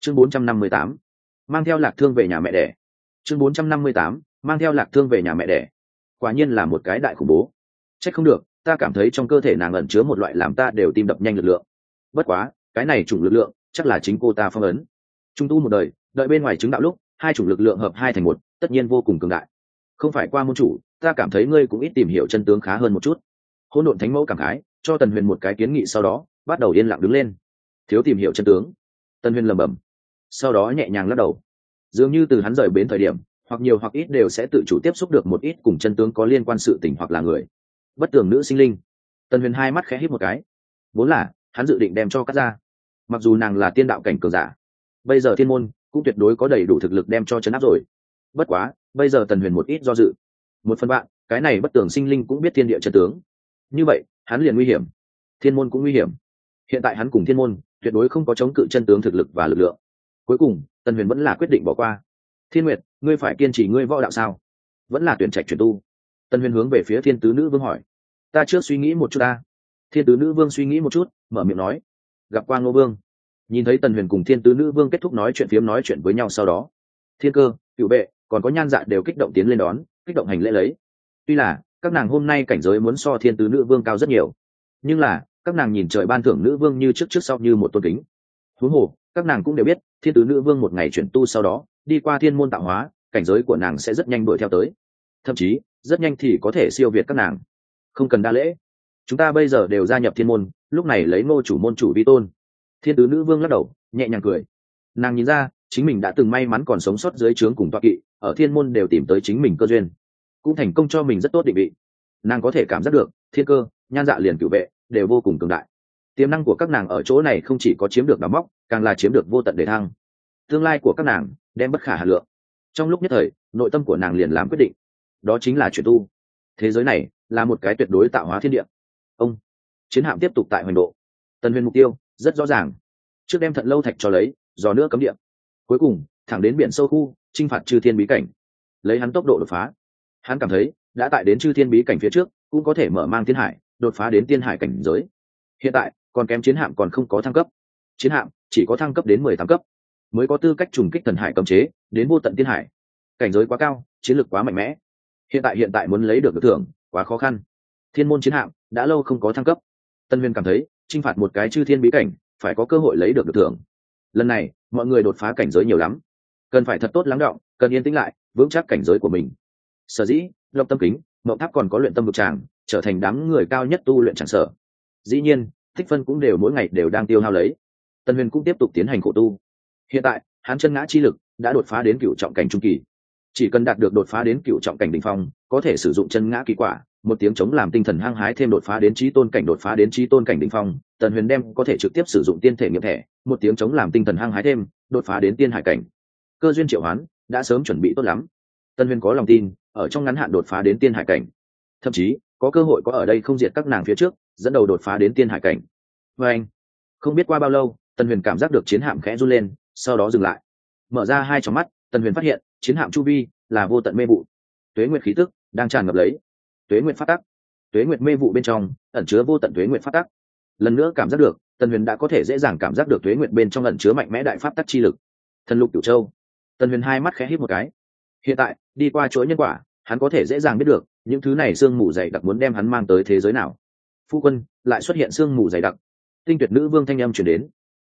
chương 458, mang theo Lạc Thương về nhà mẹ đẻ. chương 458, mang theo Lạc Thương về nhà mẹ đẻ. Quả nhiên là một cái đại khủng bố. Trách không được, ta cảm thấy trong cơ thể nàng ẩn chứa một loại làm ta đều tim đập nhanh lực lượng. Bất quá, cái này chủng lực lượng chắc là chính cô ta phong ấn. Trung tu một đời, đợi bên ngoài chứng đạo lúc, hai chủng lực lượng hợp hai thành một, tất nhiên vô cùng cường đại. Không phải qua môn chủ, ta cảm thấy ngươi cũng ít tìm hiểu chân tướng khá hơn một chút. Hỗn độn thánh mẫu cảm khái, cho Tần Huyền một cái kiến nghị, sau đó bắt đầu yên lặng đứng lên. Thiếu tìm hiểu chân tướng. Tần Huyền lẩm bẩm, sau đó nhẹ nhàng lắc đầu. Dường như từ hắn rời bến thời điểm, hoặc nhiều hoặc ít đều sẽ tự chủ tiếp xúc được một ít cùng chân tướng có liên quan sự tình hoặc là người. Bất tường nữ sinh linh. Tần Huyền hai mắt khẽ híp một cái. Vốn là hắn dự định đem cho cắt ra. Mặc dù nàng là tiên đạo cảnh cường giả, bây giờ thiên môn cũng tuyệt đối có đầy đủ thực lực đem cho chấn áp rồi. Bất quá, bây giờ Tần Huyền một ít do dự. Một phần bạn, cái này bất tường sinh linh cũng biết thiên địa chân tướng. Như vậy, hắn liền nguy hiểm. Thiên môn cũng nguy hiểm. Hiện tại hắn cùng thiên môn tuyệt đối không có chống cự chân tướng thực lực và lực lượng. Cuối cùng, Tần Huyền vẫn là quyết định bỏ qua. Thiên Nguyệt, ngươi phải kiên trì ngươi võ đạo sao? Vẫn là tuyển trạch chuyển tu? Tần Huyền hướng về phía Thiên Tứ Nữ Vương hỏi. Ta trước suy nghĩ một chút ta. Thiên Tứ Nữ Vương suy nghĩ một chút, mở miệng nói. Gặp qua Ngô Vương. Nhìn thấy Tần Huyền cùng Thiên Tứ Nữ Vương kết thúc nói chuyện với nhau sau đó, Thiên Cơ, Cửu Vệ, còn có Nhan Dạ đều kích động tiến lên đón, kích động hành lễ lấy. Tuy là các nàng hôm nay cảnh giới muốn so Thiên Tứ Nữ Vương cao rất nhiều, nhưng là các nàng nhìn trời ban thưởng nữ vương như trước sau như một tôn kính. Huống hồ, các nàng cũng đều biết, Thiên Tứ Nữ Vương một ngày chuyển tu sau đó, đi qua thiên môn tạo hóa, cảnh giới của nàng sẽ rất nhanh đuổi theo tới, thậm chí rất nhanh thì có thể siêu việt các nàng. Không cần đa lễ, chúng ta bây giờ đều gia nhập thiên môn, lúc này lấy Ngô chủ môn chủ vi tôn. Thiên Tứ Nữ Vương lắc đầu, nhẹ nhàng cười. Nàng nhìn ra, chính mình đã từng may mắn còn sống sót dưới trướng cùng tọa kỵ, ở thiên môn đều tìm tới chính mình cơ duyên, cũng thành công cho mình rất tốt định vị. Nàng có thể cảm giác được, Thiên Cơ, Nhan Dạ liền Cửu Vệ đều vô cùng cường đại. Tiềm năng của các nàng ở chỗ này không chỉ có chiếm được đào móc, càng là chiếm được vô tận để thăng. Tương lai của các nàng đem bất khả hà lượng. Trong lúc nhất thời, nội tâm của nàng liền làm quyết định, đó chính là chuyển tu. Thế giới này là một cái tuyệt đối tạo hóa thiên địa. Ông chiến hạm tiếp tục tại hoành độ. Tần Huyền mục tiêu rất rõ ràng, trước đem Thận Lâu thạch cho lấy, dò nữa cấm địa, cuối cùng thẳng đến biển sâu khu, chinh phạt chư thiên bí cảnh. Lấy hắn tốc độ đột phá, hắn cảm thấy đã tại đến chư thiên bí cảnh phía trước, cũng có thể mở mang thiên hải, đột phá đến tiên hải cảnh giới. Hiện tại còn kém chiến hạm còn không có thăng cấp, chiến hạm chỉ có thăng cấp đến 18 cấp mới có tư cách trùng kích thần hải cấm chế, đến vô tận tiên hải. Cảnh giới quá cao, chiến lược quá mạnh mẽ, hiện tại muốn lấy được thưởng quá khó khăn. Thiên môn chiến hạm đã lâu không có thăng cấp, Tân Huyền cảm thấy chinh phạt một cái chư thiên bí cảnh phải có cơ hội lấy được thưởng. Lần này mọi người đột phá cảnh giới nhiều lắm, cần phải thật tốt lắng đọng, cần yên tĩnh lại, vững chắc cảnh giới của mình. Sở dĩ Lộc Tâm Kính, Mộng Tháp còn có Luyện Tâm Vực Tràng trở thành đám người cao nhất tu luyện tràng sở. Dĩ nhiên Thích Phân cũng đều mỗi ngày đều đang tiêu hao lấy. Tân Huyền cũng tiếp tục tiến hành khổ tu. Hiện tại hắn chân ngã chi lực đã đột phá đến cửu trọng cảnh trung kỳ, chỉ cần đạt được đột phá đến cửu trọng cảnh đỉnh phong, có thể sử dụng chân ngã kỳ quả, một tiếng chống làm tinh thần hăng hái thêm đột phá đến chí tôn cảnh, đột phá đến chí tôn cảnh đỉnh phong, Tần Huyền đem có thể trực tiếp sử dụng tiên thể nghiệm thẻ, một tiếng chống làm tinh thần hăng hái thêm đột phá đến tiên hải cảnh. Cơ duyên triệu hoán đã sớm chuẩn bị tốt lắm, Tần Huyền có lòng tin ở trong ngắn hạn đột phá đến tiên hải cảnh, thậm chí có cơ hội có ở đây không diệt các nàng phía trước, dẫn đầu đột phá đến tiên hải cảnh. Và anh không biết qua bao lâu, Tần Huyền cảm giác được chiến hạm khẽ run lên, sau đó dừng lại, mở ra hai tròng mắt. Tần Huyền phát hiện chiến hạm chu vi là vô tận mê vụ, tuế nguyệt khí tức đang tràn ngập lấy, tuế nguyệt phát tắc, tuế nguyệt mê vụ bên trong ẩn chứa vô tận tuế nguyệt phát tắc. Lần nữa cảm giác được, Tần Huyền đã có thể dễ dàng cảm giác được tuế nguyệt bên trong ẩn chứa mạnh mẽ đại pháp tắc chi lực. Thần lục cửu châu. Tần Huyền hai mắt khẽ híp một cái. Hiện tại đi qua chuỗi nhân quả, hắn có thể dễ dàng biết được những thứ này sương mù dày đặc muốn đem hắn mang tới thế giới nào. Phu quân, lại xuất hiện sương mù dày đặc. Tinh Tuyệt Nữ Vương thanh âm truyền đến.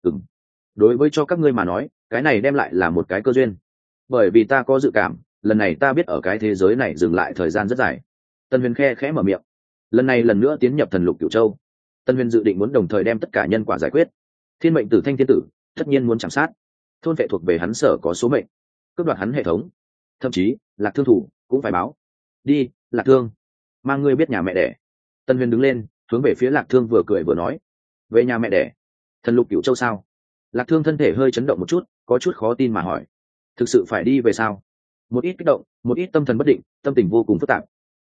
Đối với cho các ngươi mà nói, cái này đem lại là một cái cơ duyên, bởi vì ta có dự cảm, lần này ta biết ở cái thế giới này dừng lại thời gian rất dài. Tần Huyền khẽ mở miệng. Lần này lần nữa tiến nhập thần lục cửu châu, Tần Huyền dự định muốn đồng thời đem tất cả nhân quả giải quyết. Thiên mệnh tử Thanh thiên tử tất nhiên muốn chạm sát, thôn vệ thuộc về hắn sở có số mệnh, cướp đoạt hắn hệ thống, thậm chí Lạc Thương thủ cũng phải báo. Đi, Lạc Thương, mang ngươi biết nhà mẹ đẻ. Tần Huyền đứng lên, hướng về phía Lạc Thương vừa cười vừa nói. Về nhà mẹ đẻ? Thần lục cửu châu sao? Lạc Thương thân thể hơi chấn động một chút, có chút khó tin mà hỏi. Thực sự phải đi về sao? Một ít kích động, một ít tâm thần bất định, tâm tình vô cùng phức tạp.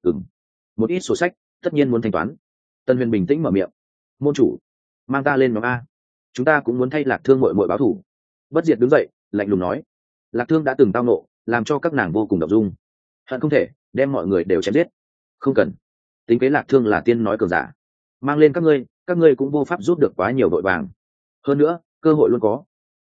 Một ít sổ sách tất nhiên muốn thanh toán. Tần Huyền bình tĩnh mở miệng. Môn chủ, mang ta lên nhóm A, chúng ta cũng muốn thay Lạc Thương muội muội báo thù. Bất Diệt đứng dậy, lạnh lùng nói. Lạc Thương đã từng tao nộ, làm cho các nàng vô cùng động dung, hận không thể đem mọi người đều chém giết. Không cần, tính kế Lạc Thương là tiên nói cường giả, mang lên các ngươi cũng vô pháp giúp được quá nhiều vội vàng. Hơn nữa cơ hội luôn có,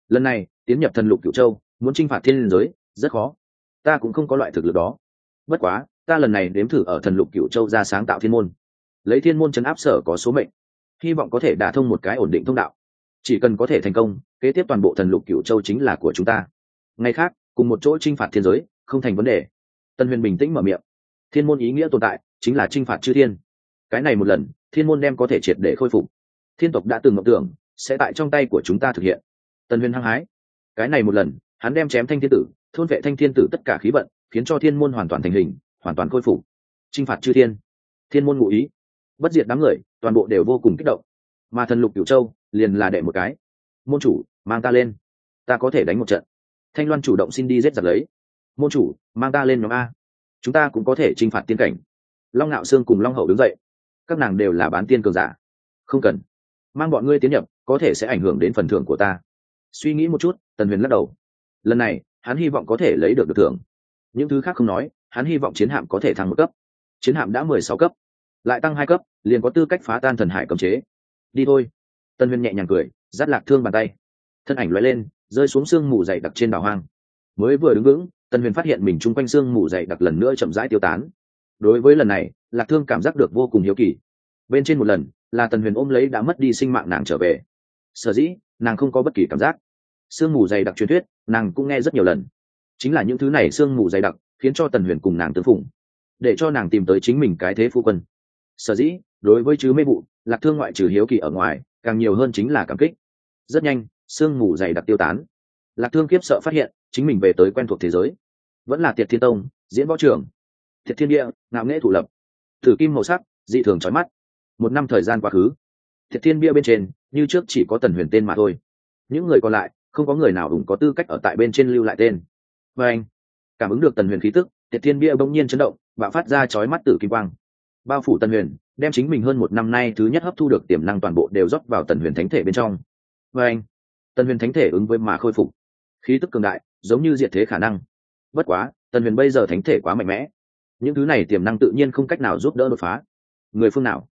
lần này tiến nhập thần lục cửu châu muốn chinh phạt thiên giới rất khó, ta cũng không có loại thực lực đó. Bất quá ta lần này đếm thử ở thần lục cửu châu ra sáng tạo thiên môn, lấy thiên môn chấn áp sở có số mệnh, hy vọng có thể đả thông một cái ổn định thông đạo. Chỉ cần có thể thành công, kế tiếp toàn bộ thần lục cửu châu chính là của chúng ta. Ngày khác cùng một chỗ chinh phạt thiên giới không thành vấn đề. Tân Huyền bình tĩnh mở miệng. Thiên môn ý nghĩa tồn tại chính là chinh phạt chư thiên, cái này một lần thiên môn đem có thể triệt để khôi phục. Thiên tộc đã từng mộng tưởng sẽ tại trong tay của chúng ta thực hiện. Tân Huyền hăng hái, cái này một lần hắn đem chém thanh thiên tử, thôn vệ thanh thiên tử tất cả khí vận, khiến cho thiên môn hoàn toàn thành hình, hoàn toàn khôi phục, chinh phạt chư thiên. Thiên môn ngụ ý bất diệt, đám người toàn bộ đều vô cùng kích động, mà thần lục cửu châu liền là đệ một cái. Môn chủ mang ta lên, ta có thể đánh một trận. Thanh Loan chủ động xin đi giết giật lấy. Môn chủ mang ta lên nhóm a, chúng ta cũng có thể chinh phạt tiên cảnh. Long Nạo Sương cùng Long Hậu đứng dậy, các nàng đều là bán tiên cường giả. Không cần, mang bọn ngươi tiến nhập có thể sẽ ảnh hưởng đến phần thưởng của ta. Suy nghĩ một chút, Tần Huyền lắc đầu. Lần này hắn hy vọng có thể lấy được thưởng. Những thứ khác không nói, hắn hy vọng chiến hạm có thể thăng một cấp. Chiến hạm đã 16 cấp, lại tăng 2 cấp liền có tư cách phá tan thần hải cấm chế. Đi thôi. Tần Huyền nhẹ nhàng cười, dắt Lạc Thương bàn tay, thân ảnh lóe lên rơi xuống sương mù dày đặc trên đảo hoang. Mới vừa đứng vững, Tần Huyền phát hiện mình chung quanh sương mù dày đặc lần nữa chậm rãi tiêu tán. Đối với lần này, Lạc Thương cảm giác được vô cùng hiếu kỳ. Bên trên một lần là Tần Huyền ôm lấy đã mất đi sinh mạng nàng trở về, sở dĩ nàng không có bất kỳ cảm giác. Sương mù dày đặc truyền thuyết nàng cũng nghe rất nhiều lần, chính là những thứ này sương mù dày đặc khiến cho Tần Huyền cùng nàng tương phùng, để cho nàng tìm tới chính mình cái thế phu quân. Sở dĩ đối với chứ mê vụ, Lạc Thương ngoại trừ hiếu kỳ ở ngoài càng nhiều hơn chính là cảm kích. Rất nhanh sương mù dày đặc tiêu tán, Lạc Thương khiếp sợ phát hiện chính mình về tới quen thuộc thế giới, vẫn là Tiệt Thiên Tông diễn võ trường. Thiệt Thiên Địa ngạo nghễ thủ lập, thử kim màu sắc dị thường chói mắt. Một năm thời gian quá khứ, Thiệt Thiên bia bên trên như trước chỉ có Tần Huyền tên mà thôi. Những người còn lại không có người nào đủ có tư cách ở tại bên trên lưu lại tên. Và anh cảm ứng được Tần Huyền khí tức, Thiệt Thiên bia bỗng nhiên chấn động, bạo phát ra chói mắt tử kim quang, bao phủ Tần Huyền, đem chính mình hơn một năm nay thứ nhất hấp thu được tiềm năng toàn bộ đều rót vào Tần Huyền thánh thể bên trong. Và anh Tần Huyền thánh thể ứng với mà khôi phục, khí tức cường đại giống như diệt thế khả năng. Bất quá Tần Huyền bây giờ thánh thể quá mạnh mẽ, những thứ này tiềm năng tự nhiên không cách nào giúp đỡ đột phá. Người phương nào?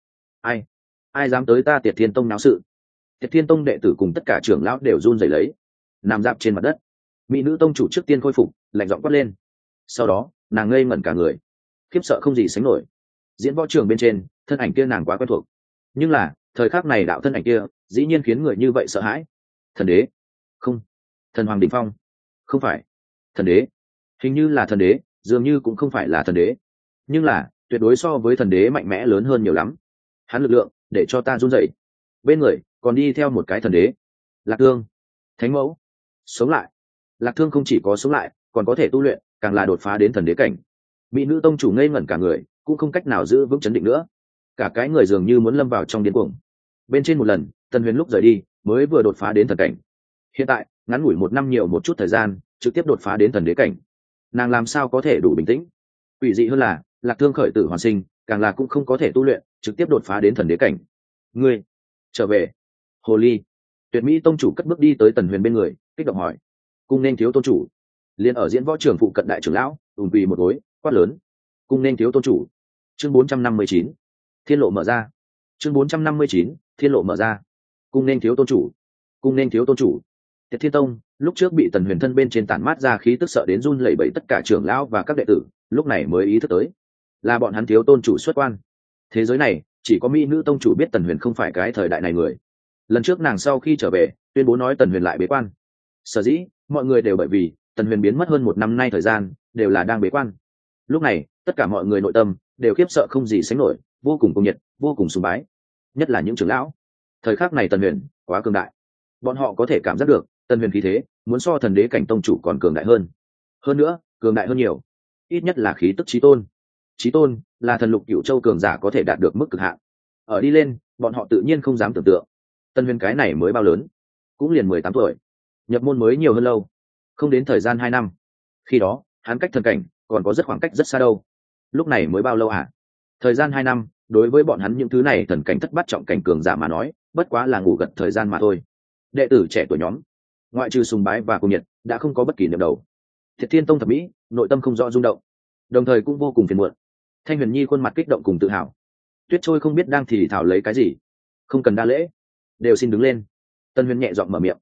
Ai dám tới ta Tiệt Thiên Tông náo sự? Tiệt Thiên Tông đệ tử cùng tất cả trưởng lão đều run rẩy lấy, nằm dạp trên mặt đất. Mỹ nữ tông chủ trước tiên khôi phục, lạnh giọng quát lên. Sau đó nàng ngây ngẩn cả người, khiếp sợ không gì sánh nổi. Diễn võ trường bên trên thân ảnh kia nàng quá quen thuộc, nhưng là thời khắc này đạo thân ảnh kia dĩ nhiên khiến người như vậy sợ hãi. Thần đế? Không. Thần hoàng đỉnh phong? Không phải. Thần đế? Hình như là thần đế, dường như cũng không phải là thần đế, nhưng là tuyệt đối so với thần đế mạnh mẽ lớn hơn nhiều lắm. Hắn lực lượng để cho ta run rẩy. Bên người còn đi theo một cái thần đế. Lạc Thương, thánh mẫu, sống lại. Lạc Thương không chỉ có sống lại, còn có thể tu luyện, càng là đột phá đến thần đế cảnh. Mỹ nữ tông chủ ngây ngẩn cả người, cũng không cách nào giữ vững chấn định nữa, cả cái người dường như muốn lâm vào trong điên cuồng. Bên trên một lần Tần Huyền lúc rời đi mới vừa đột phá đến thần cảnh, hiện tại ngắn ngủi một năm nhiều một chút thời gian trực tiếp đột phá đến thần đế cảnh, nàng làm sao có thể đủ bình tĩnh? Quỷ dị hơn là Lạc Thương khởi tử hoàn sinh, càng là cũng không có thể tu luyện, trực tiếp đột phá đến thần đế cảnh. Ngươi trở về? Hồ ly. Tuyệt Mỹ tông chủ cất bước đi tới Tần Huyền bên người, kích động hỏi. Cung nên thiếu tôn chủ. Liên ở diễn võ trường phụ cận đại trưởng lão ùn quỳ một gối quát lớn. Cung nên thiếu tôn chủ. Chương 459, thiên lộ mở ra. Chương 459, thiên lộ mở ra. Cung nên thiếu tôn chủ. Cung nên thiếu tôn chủ. Tiệt Thiên Tông lúc trước bị Tần Huyền thân bên trên tản mát ra khí tức sợ đến run lẩy bẩy, tất cả trưởng lão và các đệ tử lúc này mới ý thức tới là bọn hắn thiếu tôn chủ xuất quan. Thế giới này chỉ có Mỹ nữ tông chủ biết Tần Huyền không phải cái thời đại này người. Lần trước nàng sau khi trở về tuyên bố nói Tần Huyền lại bế quan, sở dĩ mọi người đều bởi vì Tần Huyền biến mất hơn một năm nay thời gian đều là đang bế quan. Lúc này tất cả mọi người nội tâm đều khiếp sợ không gì sánh nổi, vô cùng cuồng nhiệt, vô cùng sùng bái, nhất là những trưởng lão. Thời khắc này Tần Huyền quá cường đại, bọn họ có thể cảm giác được Tần Huyền khí thế muốn so thần đế cảnh tông chủ còn cường đại hơn nữa, cường đại hơn nhiều, ít nhất là khí tức chí tôn. Chí tôn là thần lục cửu châu cường giả có thể đạt được mức cực hạn, ở đi lên bọn họ tự nhiên không dám tưởng tượng. Tần Huyền cái này mới bao lớn, cũng liền 18 tuổi, nhập môn mới nhiều hơn lâu, không đến thời gian 2 năm. Khi đó hắn cách thần cảnh còn có rất khoảng cách rất xa đâu. Lúc này mới bao lâu hả? Thời gian 2 năm đối với bọn hắn những thứ này thần cảnh thất bát trọng cảnh cường giả mà nói bất quá là ngủ gật thời gian mà thôi. Đệ tử trẻ tuổi nhóm ngoại trừ sùng bái và cuồng nhiệt đã không có bất kỳ niệm đầu. Thiệt Thiên Tông thẩm mỹ nội tâm không rõ rung động, đồng thời cũng vô cùng phiền muộn. Thanh Huyền Nhi khuôn mặt kích động cùng tự hào. Tuyết Trôi không biết đang thì thảo lấy cái gì. Không cần đa lễ, đều xin đứng lên. Tân Huyền nhẹ giọng mở miệng.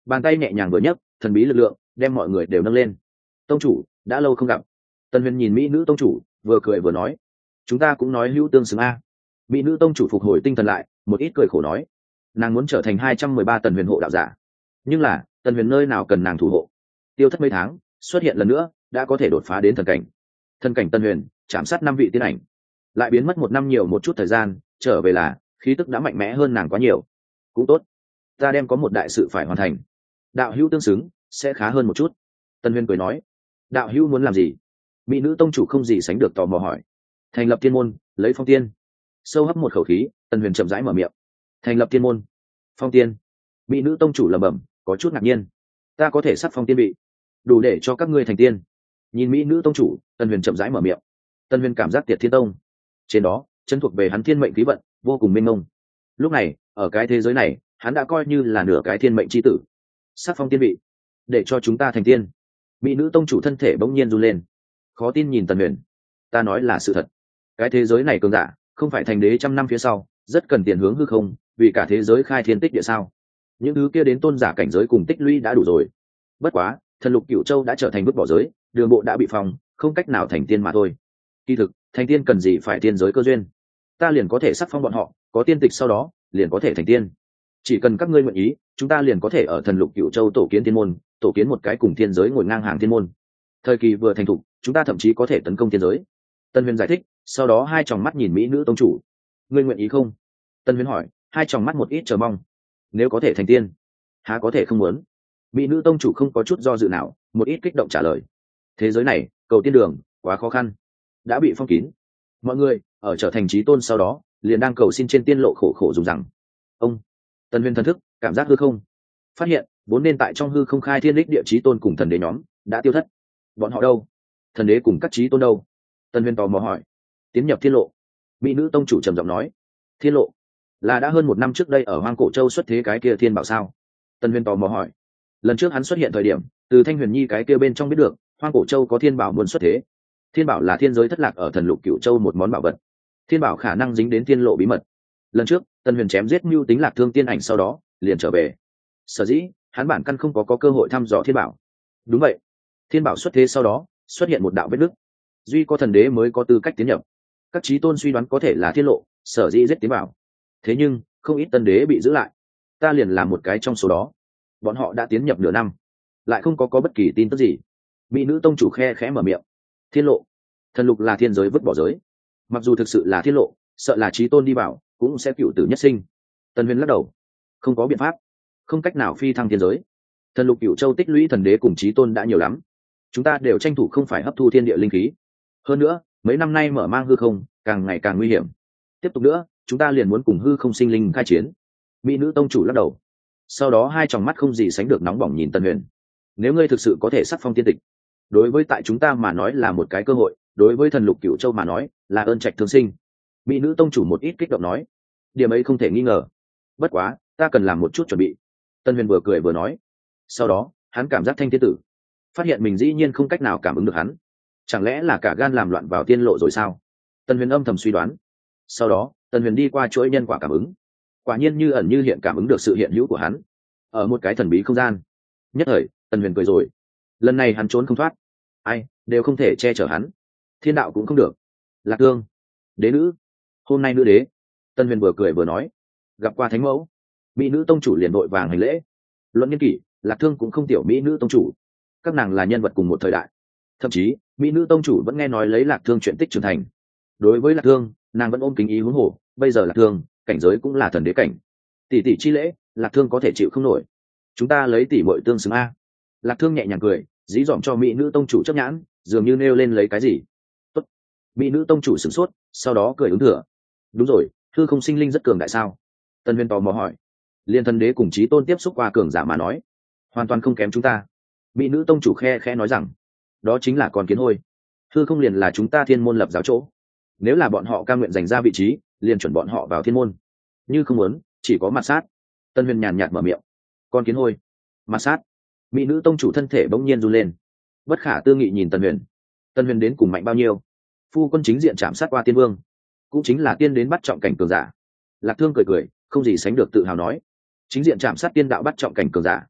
bàn tay nhẹ nhàng vừa nhấc, thần bí lực lượng đem mọi người đều nâng lên. Tông chủ, đã lâu không gặp. Tần Huyền nhìn mỹ nữ tông chủ, vừa cười vừa nói, chúng ta cũng nói hữu tương xứng a. Mỹ nữ tông chủ phục hồi tinh thần lại, một ít cười khổ nói, nàng muốn trở thành 213 Tần Huyền hộ đạo giả, nhưng là Tần Huyền nơi nào cần nàng thủ hộ. Tiêu thất mấy tháng, xuất hiện lần nữa, đã có thể đột phá đến thần cảnh. Thần cảnh Tần Huyền chạm sát 5 vị tiên ảnh, lại biến mất 1 năm nhiều một chút thời gian, trở về là khí tức đã mạnh mẽ hơn nàng quá nhiều. Cũng tốt, ta đem có một đại sự phải hoàn thành, đạo hữu tương xứng sẽ khá hơn một chút. Tần Huyền cười nói, đạo hữu muốn làm gì? Mỹ nữ tông chủ không gì sánh được tò mò hỏi. Thành lập tiên môn, lấy phong tiên. Sâu hấp một khẩu khí, Tần Huyền chậm rãi mở miệng. Thành lập tiên môn, phong tiên. Mỹ nữ tông chủ lẩm bẩm, có chút ngạc nhiên. Ta có thể sắc phong tiên vị, đủ để cho các ngươi thành tiên. Nhìn mỹ nữ tông chủ, Tần Huyền chậm rãi mở miệng. Tần Huyền cảm giác Tiệt Thiên Tông trên đó chân thuộc về hắn thiên mệnh khí vận vô cùng mênh mông. Lúc này ở cái thế giới này, hắn đã coi như là nửa cái thiên mệnh chi tử. Sắc phong tiên vị, để cho chúng ta thành tiên. Mỹ nữ tông chủ thân thể bỗng nhiên run lên, khó tin nhìn Tần Huyền. Ta nói là sự thật, cái thế giới này cường giả không phải thành đế 100 năm phía sau rất cần tiền hướng hư không, vì cả thế giới khai thiên tích địa sao? Những thứ kia đến tôn giả cảnh giới cùng tích lũy đã đủ rồi. Bất quá thần lục cửu châu đã trở thành vứt bỏ giới, đường bộ đã bị phòng, không cách nào thành tiên mà thôi. Kỳ thực thành tiên cần gì phải tiên giới cơ duyên, ta liền có thể sắc phong bọn họ, có tiên tịch sau đó liền có thể thành tiên. Chỉ cần các ngươi nguyện ý, chúng ta liền có thể ở thần lục cửu châu tổ kiến tiên môn, tổ kiến một cái cùng tiên giới ngồi ngang hàng tiên môn. Thời kỳ vừa thành thục, chúng ta thậm chí có thể tấn công tiên giới. Tân Huyền giải thích, sau đó hai tròng mắt nhìn mỹ nữ tông chủ. Ngươi nguyện ý không? Tân Huyền hỏi, hai tròng mắt một ít chờ mong. Nếu có thể thành tiên, há có thể không muốn? Mỹ nữ tông chủ không có chút do dự nào, một ít kích động trả lời. Thế giới này cầu tiên đường quá khó khăn, đã bị phong kín. Mọi người ở trở thành chí tôn sau đó liền đang cầu xin trên tiên lộ khổ khổ dùng rằng. Ông Tân Huyền thần thức cảm giác hư không, phát hiện vốn nên tại trong hư không khai thiên đích địa chí tôn cùng thần đế nhóm đã tiêu thất. Bọn họ đâu? Thần đế cùng các chí tôn đâu? Tân Huyền tò mò hỏi. Tiến nhập thiên lộ. Mỹ nữ tông chủ trầm giọng nói. Thiên lộ là đã hơn 1 năm trước đây ở Hoang Cổ Châu xuất thế cái kia thiên bảo sao? Tân Huyền tò mò hỏi. Lần trước hắn xuất hiện thời điểm, từ Thanh Huyền Nhi cái kia bên trong biết được Hoang Cổ Châu có thiên bảo muốn xuất thế. Thiên bảo là thiên giới thất lạc ở thần lục cửu châu một món bảo vật. Thiên bảo khả năng dính đến thiên lộ bí mật. Lần trước Tân Huyền chém giết mưu tính lạc thương tiên ảnh sau đó liền trở về. Sở dĩ hắn bản căn không có cơ hội thăm dò thiên bảo. Đúng vậy, thiên bảo xuất thế sau đó xuất hiện một đạo vết nứt, duy có thần đế mới có tư cách tiến nhập. Các chí tôn suy đoán có thể là thiên lộ, sở dĩ giết tiến bảo. Thế nhưng không ít tân đế bị giữ lại, ta liền là một cái trong số đó. Bọn họ đã tiến nhập nửa năm, lại không có bất kỳ tin tức gì. Mỹ nữ tông chủ khe khẽ mở miệng. Thiên lộ, thần lục là thiên giới vứt bỏ giới, mặc dù thực sự là thiên lộ, sợ là chí tôn đi vào cũng sẽ cựu tử nhất sinh. Tân Huyền lắc đầu, không có biện pháp, không cách nào phi thăng thiên giới. Thần lục cửu châu tích lũy thần đế cùng chí tôn đã nhiều lắm, chúng ta đều tranh thủ không phải hấp thu thiên địa linh khí. Hơn nữa mấy năm nay mở mang hư không càng ngày càng nguy hiểm, tiếp tục nữa chúng ta liền muốn cùng hư không sinh linh khai chiến. Mỹ nữ tông chủ lắc đầu, sau đó hai tròng mắt không gì sánh được nóng bỏng nhìn Tân Huyền. Nếu ngươi thực sự có thể sắc phong tiên tịch, đối với tại chúng ta mà nói là một cái cơ hội, đối với thần lục cửu châu mà nói là ơn trạch thương sinh. Mỹ nữ tông chủ một ít kích động nói. Điểm ấy không thể nghi ngờ, bất quá ta cần làm một chút chuẩn bị. Tân Huyền vừa cười vừa nói. Sau đó hắn cảm giác thanh thiên tử, phát hiện mình dĩ nhiên không cách nào cảm ứng được hắn. Chẳng lẽ là cả gan làm loạn vào tiên lộ rồi sao? Tân Huyền âm thầm suy đoán. Sau đó Tân Huyền đi qua chuỗi nhân quả cảm ứng, quả nhiên như ẩn như hiện cảm ứng được sự hiện hữu của hắn ở một cái thần bí không gian. Nhất thời Tân Huyền cười rồi, lần này hắn trốn không thoát, ai đều không thể che chở hắn, thiên đạo cũng không được. Lạc Thương, đế nữ, hôm nay nữ đế. Tân Huyền vừa cười vừa nói. Gặp qua thánh mẫu. Mỹ nữ tông chủ liền vội vàng hành lễ. Luận niên kỷ, Lạc Thương cũng không tiểu mỹ nữ tông chủ, các nàng là nhân vật cùng một thời đại. Thậm chí mỹ nữ tông chủ vẫn nghe nói lấy Lạc Thương chuyện tích trưởng thành. Đối với Lạc Thương, nàng vẫn ôm kính ý huống hồ, bây giờ Lạc Thương cảnh giới cũng là thần đế cảnh. Tỷ tỷ chi lễ, Lạc Thương có thể chịu không nổi, chúng ta lấy tỷ muội tương xứng a. Lạc Thương nhẹ nhàng cười, dí dỏm cho mỹ nữ tông chủ chấp nhãn, dường như nêu lên lấy cái gì. Tốt. Mỹ nữ tông chủ sửng sốt, sau đó cười ứng thừa. Đúng rồi, hư không sinh linh rất cường đại sao? Tân Huyền tò mò hỏi. Liên thần đế cùng chí tôn tiếp xúc qua cường giả mà nói, hoàn toàn không kém chúng ta. Mỹ nữ tông chủ khe khẽ nói rằng, đó chính là con kiến hôi. Hư không liền là chúng ta thiên môn lập giáo chỗ, nếu là bọn họ cam nguyện giành ra vị trí, liền chuẩn bọn họ vào thiên môn. Như không muốn, chỉ có mặt sát. Tân Huyền nhàn nhạt mở miệng. Con kiến hôi, mặt sát. Mỹ nữ tông chủ thân thể bỗng nhiên run lên, bất khả tư nghị nhìn Tân Huyền. Tân Huyền đến cùng mạnh bao nhiêu? Phu quân chính diện chạm sát qua tiên vương, cũng chính là tiên đến bắt trọng cảnh cường giả. Lạc Thương cười cười, không gì sánh được tự hào nói, chính diện chạm sát tiên đạo bắt trọng cảnh cường giả,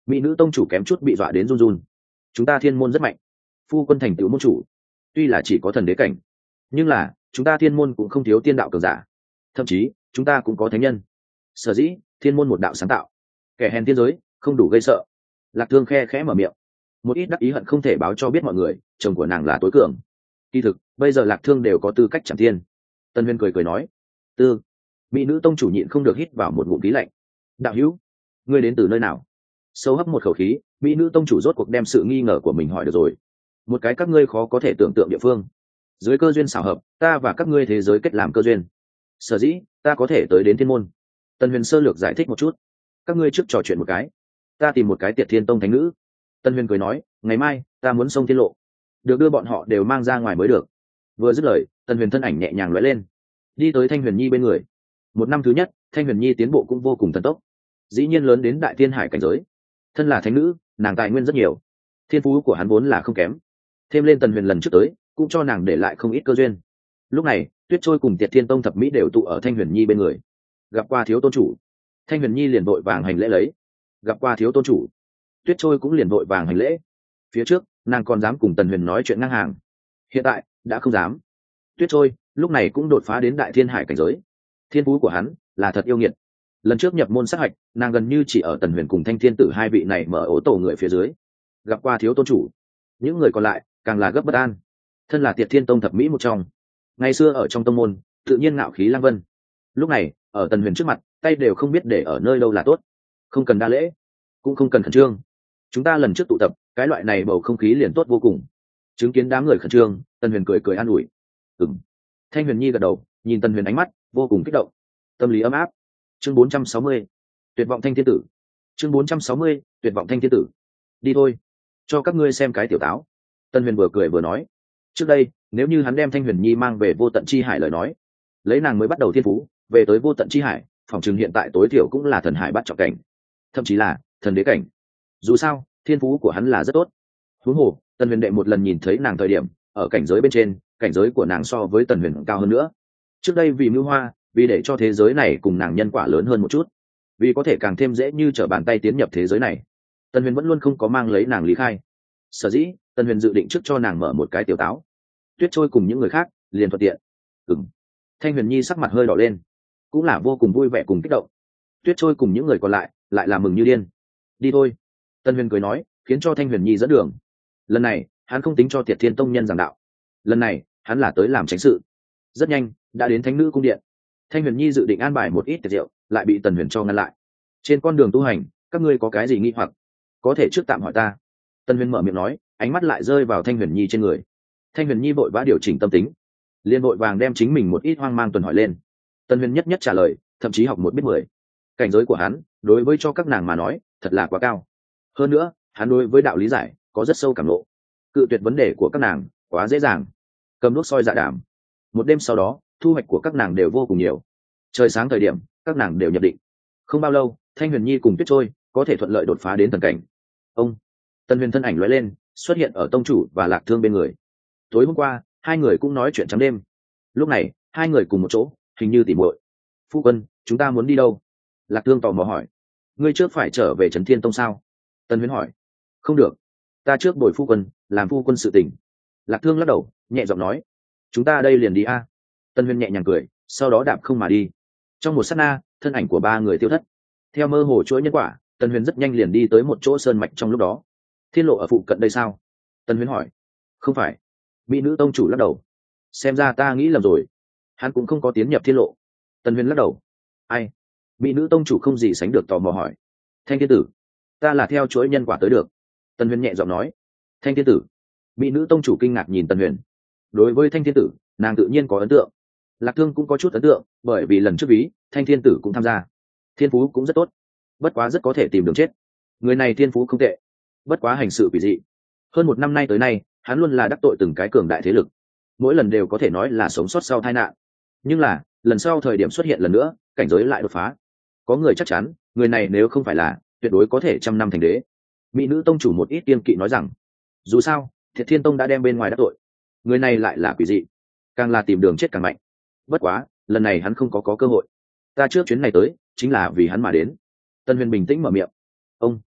mỹ nữ tông chủ kém chút bị dọa đến run run. Chúng ta thiên môn rất mạnh, phu quân thành tựu môn chủ tuy là chỉ có thần đế cảnh, nhưng là chúng ta thiên môn cũng không thiếu tiên đạo cường giả, thậm chí chúng ta cũng có thánh nhân. Sở dĩ thiên môn một đạo sáng tạo, kẻ hèn thiên giới không đủ gây sợ. Lạc Thương khe khẽ mở miệng, một ít đắc ý hận không thể báo cho biết mọi người chồng của nàng là tối cường. Kỳ thực bây giờ Lạc Thương đều có tư cách chẳng thiên. Tân Huyên cười cười nói. Tư mỹ nữ tông chủ nhịn không được hít vào một ngụm khí lạnh. Đạo hữu, ngươi đến từ nơi nào? Sâu hấp một khẩu khí, mỹ nữ tông chủ rốt cuộc đem sự nghi ngờ của mình hỏi được rồi. Một cái các ngươi khó có thể tưởng tượng địa phương. Dưới cơ duyên xảo hợp, ta và các ngươi thế giới kết làm cơ duyên. Sở dĩ ta có thể tới đến thiên môn. Tân Huyền sơ lược giải thích một chút. Các ngươi trước trò chuyện một cái, ta tìm một cái Tiệt Thiên Tông thánh nữ. Tân Huyền cười nói, ngày mai ta muốn xông thiên lộ, được đưa bọn họ đều mang ra ngoài mới được. Vừa dứt lời, Tân Huyền thân ảnh nhẹ nhàng lóe lên, đi tới Thanh Huyền Nhi bên người. Một năm thứ nhất, Thanh Huyền Nhi tiến bộ cũng vô cùng thần tốc, dĩ nhiên lớn đến đại thiên hải cảnh giới. Thân là thánh nữ, nàng tài nguyên rất nhiều, thiên phú của hắn vốn là không kém, thêm lên Tần Huyền lần trước tới cũng cho nàng để lại không ít cơ duyên. Lúc này Tuyết Trôi cùng Tiệt Thiên Tông thập mỹ đều tụ ở Thanh Huyền Nhi bên người. Gặp qua thiếu tôn chủ. Thanh Huyền Nhi liền vội vàng hành lễ lấy. Gặp qua thiếu tôn chủ. Tuyết Trôi cũng liền vội vàng hành lễ. Phía trước nàng còn dám cùng Tần Huyền nói chuyện ngang hàng, hiện tại đã không dám. Tuyết Trôi lúc này cũng đột phá đến đại thiên hải cảnh giới, thiên phú của hắn là thật yêu nghiệt. Lần trước nhập môn sát hạch, nàng gần như chỉ ở Tần Huyền cùng Thanh Thiên Tử hai vị này mở ố tổ người phía dưới. Gặp qua thiếu tôn chủ. Những người còn lại càng là gấp bất an. Thân là Tiệt Thiên Tông thập mỹ một trong, ngày xưa ở trong tông môn tự nhiên ngạo khí lăng vân, lúc này ở Tần Huyền trước mặt tay đều không biết để ở nơi đâu là tốt. Không cần đa lễ, cũng không cần khẩn trương, chúng ta lần trước tụ tập cái loại này bầu không khí liền tốt vô cùng. Chứng kiến đám người khẩn trương, Tần Huyền cười cười an ủi. Ừm. Thanh Huyền Nhi gật đầu, nhìn Tần Huyền ánh mắt vô cùng kích động, tâm lý ấm áp. Chương 460, tuyệt vọng thanh thiên tử. Chương 460, tuyệt vọng thanh thiên tử. Đi thôi, cho các ngươi xem cái tiểu táo. Tần Huyền vừa cười vừa nói, trước đây nếu như hắn đem Thanh Huyền Nhi mang về vô tận chi hải lời nói, lấy nàng mới bắt đầu thiên phú về tới vô tận chi hải, phòng trường hiện tại tối thiểu cũng là thần hải bắt trọng cảnh, thậm chí là thần đế cảnh. Dù sao thiên phú của hắn là rất tốt. Huống hồ Tần Huyền đệ một lần nhìn thấy nàng thời điểm, ở cảnh giới bên trên, cảnh giới của nàng so với Tần Huyền cao hơn nữa. Trước đây vì mưu hoa, vì để cho thế giới này cùng nàng nhân quả lớn hơn một chút, vì có thể càng thêm dễ như trở bàn tay tiến nhập thế giới này, Tần Huyền vẫn luôn không có mang lấy nàng lý khai. Sở dĩ Tần Huyền dự định trước cho nàng mở một cái tiểu táo. Tuyết Trôi cùng những người khác liền thuận tiện. Thanh Huyền Nhi sắc mặt hơi đỏ lên, cũng là vô cùng vui vẻ cùng kích động. Tuyết Trôi cùng những người còn lại là mừng như điên. Đi thôi, Tần Huyền cười nói, khiến cho Thanh Huyền Nhi dẫn đường. Lần này hắn không tính cho Tiệt Thiên Tông nhân giảng đạo, lần này hắn là tới làm chính sự. Rất nhanh đã đến Thánh Nữ cung điện. Thanh Huyền Nhi dự định an bài một ít tiệc rượu, lại bị Tần Huyền cho ngăn lại. Trên con đường tu hành, các ngươi có cái gì nghi hoặc, có thể trước tạm hỏi ta. Tần Huyền mở miệng nói, ánh mắt lại rơi vào Thanh Huyền Nhi trên người. Thanh Huyền Nhi vội vã điều chỉnh tâm tính, liền vội vàng đem chính mình một ít hoang mang tuần hỏi lên. Tần Huyền nhất nhất trả lời, thậm chí học một biết 10. Cảnh giới của hắn đối với cho các nàng mà nói thật là quá cao. Hơn nữa hắn đối với đạo lý giải có rất sâu cảm lộ, cự tuyệt vấn đề của các nàng quá dễ dàng, cầm đuốc soi dạ đảm. Một đêm sau đó, thu hoạch của các nàng đều vô cùng nhiều. Trời sáng thời điểm, các nàng đều nhập định. Không bao lâu, Thanh Huyền Nhi cùng Tuyết Trôi có thể thuận lợi đột phá đến thần cảnh. Ông Tần Huyền thân ảnh lóe lên, xuất hiện ở tông chủ và Lạc Thương bên người. Tối hôm qua hai người cũng nói chuyện trắng đêm, lúc này hai người cùng một chỗ, hình như tỉ muội. Phu quân, chúng ta muốn đi đâu? Lạc Thương tò mò hỏi. Ngươi trước phải trở về Trấn Thiên Tông sao? Tần Huyền hỏi. Không được, ta trước bồi phu quân làm phu quân sự tình. Lạc Thương lắc đầu, nhẹ giọng nói. Chúng ta đây liền đi a. Tần Huyền nhẹ nhàng cười, sau đó đạp không mà đi. Trong một sát na, thân ảnh của ba người tiêu thất. Theo mơ hồ chuỗi nhân quả, Tần Huyền rất nhanh liền đi tới một chỗ sơn mạch. Trong lúc đó, thiên lộ ở phụ cận đây sao? Tần Huyền hỏi. Không phải. Mỹ nữ tông chủ lắc đầu. Xem ra ta nghĩ lầm rồi, hắn cũng không có tiến nhập thiên lộ. Tần Huyền lắc đầu. Ai? Mỹ nữ tông chủ không gì sánh được tò mò hỏi. Thanh thiên tử, ta là theo chuỗi nhân quả tới được. Tần Huyền nhẹ giọng nói. Thanh thiên tử. Mỹ nữ tông chủ kinh ngạc nhìn Tần Huyền. Đối với Thanh thiên tử, nàng tự nhiên có ấn tượng. Lạc Thương cũng có chút ấn tượng, bởi vì lần trước ví Thanh thiên tử cũng tham gia. Thiên phú cũng rất tốt, bất quá rất có thể tìm đường chết. Người này thiên phú không tệ, bất quá hành sự quỷ dị. Hơn một năm nay tới nay, hắn luôn là đắc tội từng cái cường đại thế lực, mỗi lần đều có thể nói là sống sót sau tai nạn. Nhưng là lần sau thời điểm xuất hiện lần nữa, cảnh giới lại đột phá. Có người chắc chắn người này nếu không phải là, tuyệt đối có thể trăm năm thành đế. Mỹ nữ tông chủ một ít kiên kỵ nói rằng, dù sao Thiệt Thiên Tông đã đem bên ngoài đắc tội, người này lại là quỷ dị, càng là tìm đường chết càng mạnh. Bất quá lần này hắn không có cơ hội, ta trước chuyến này tới chính là vì hắn mà đến. Tân Huyền bình tĩnh mở miệng. Ông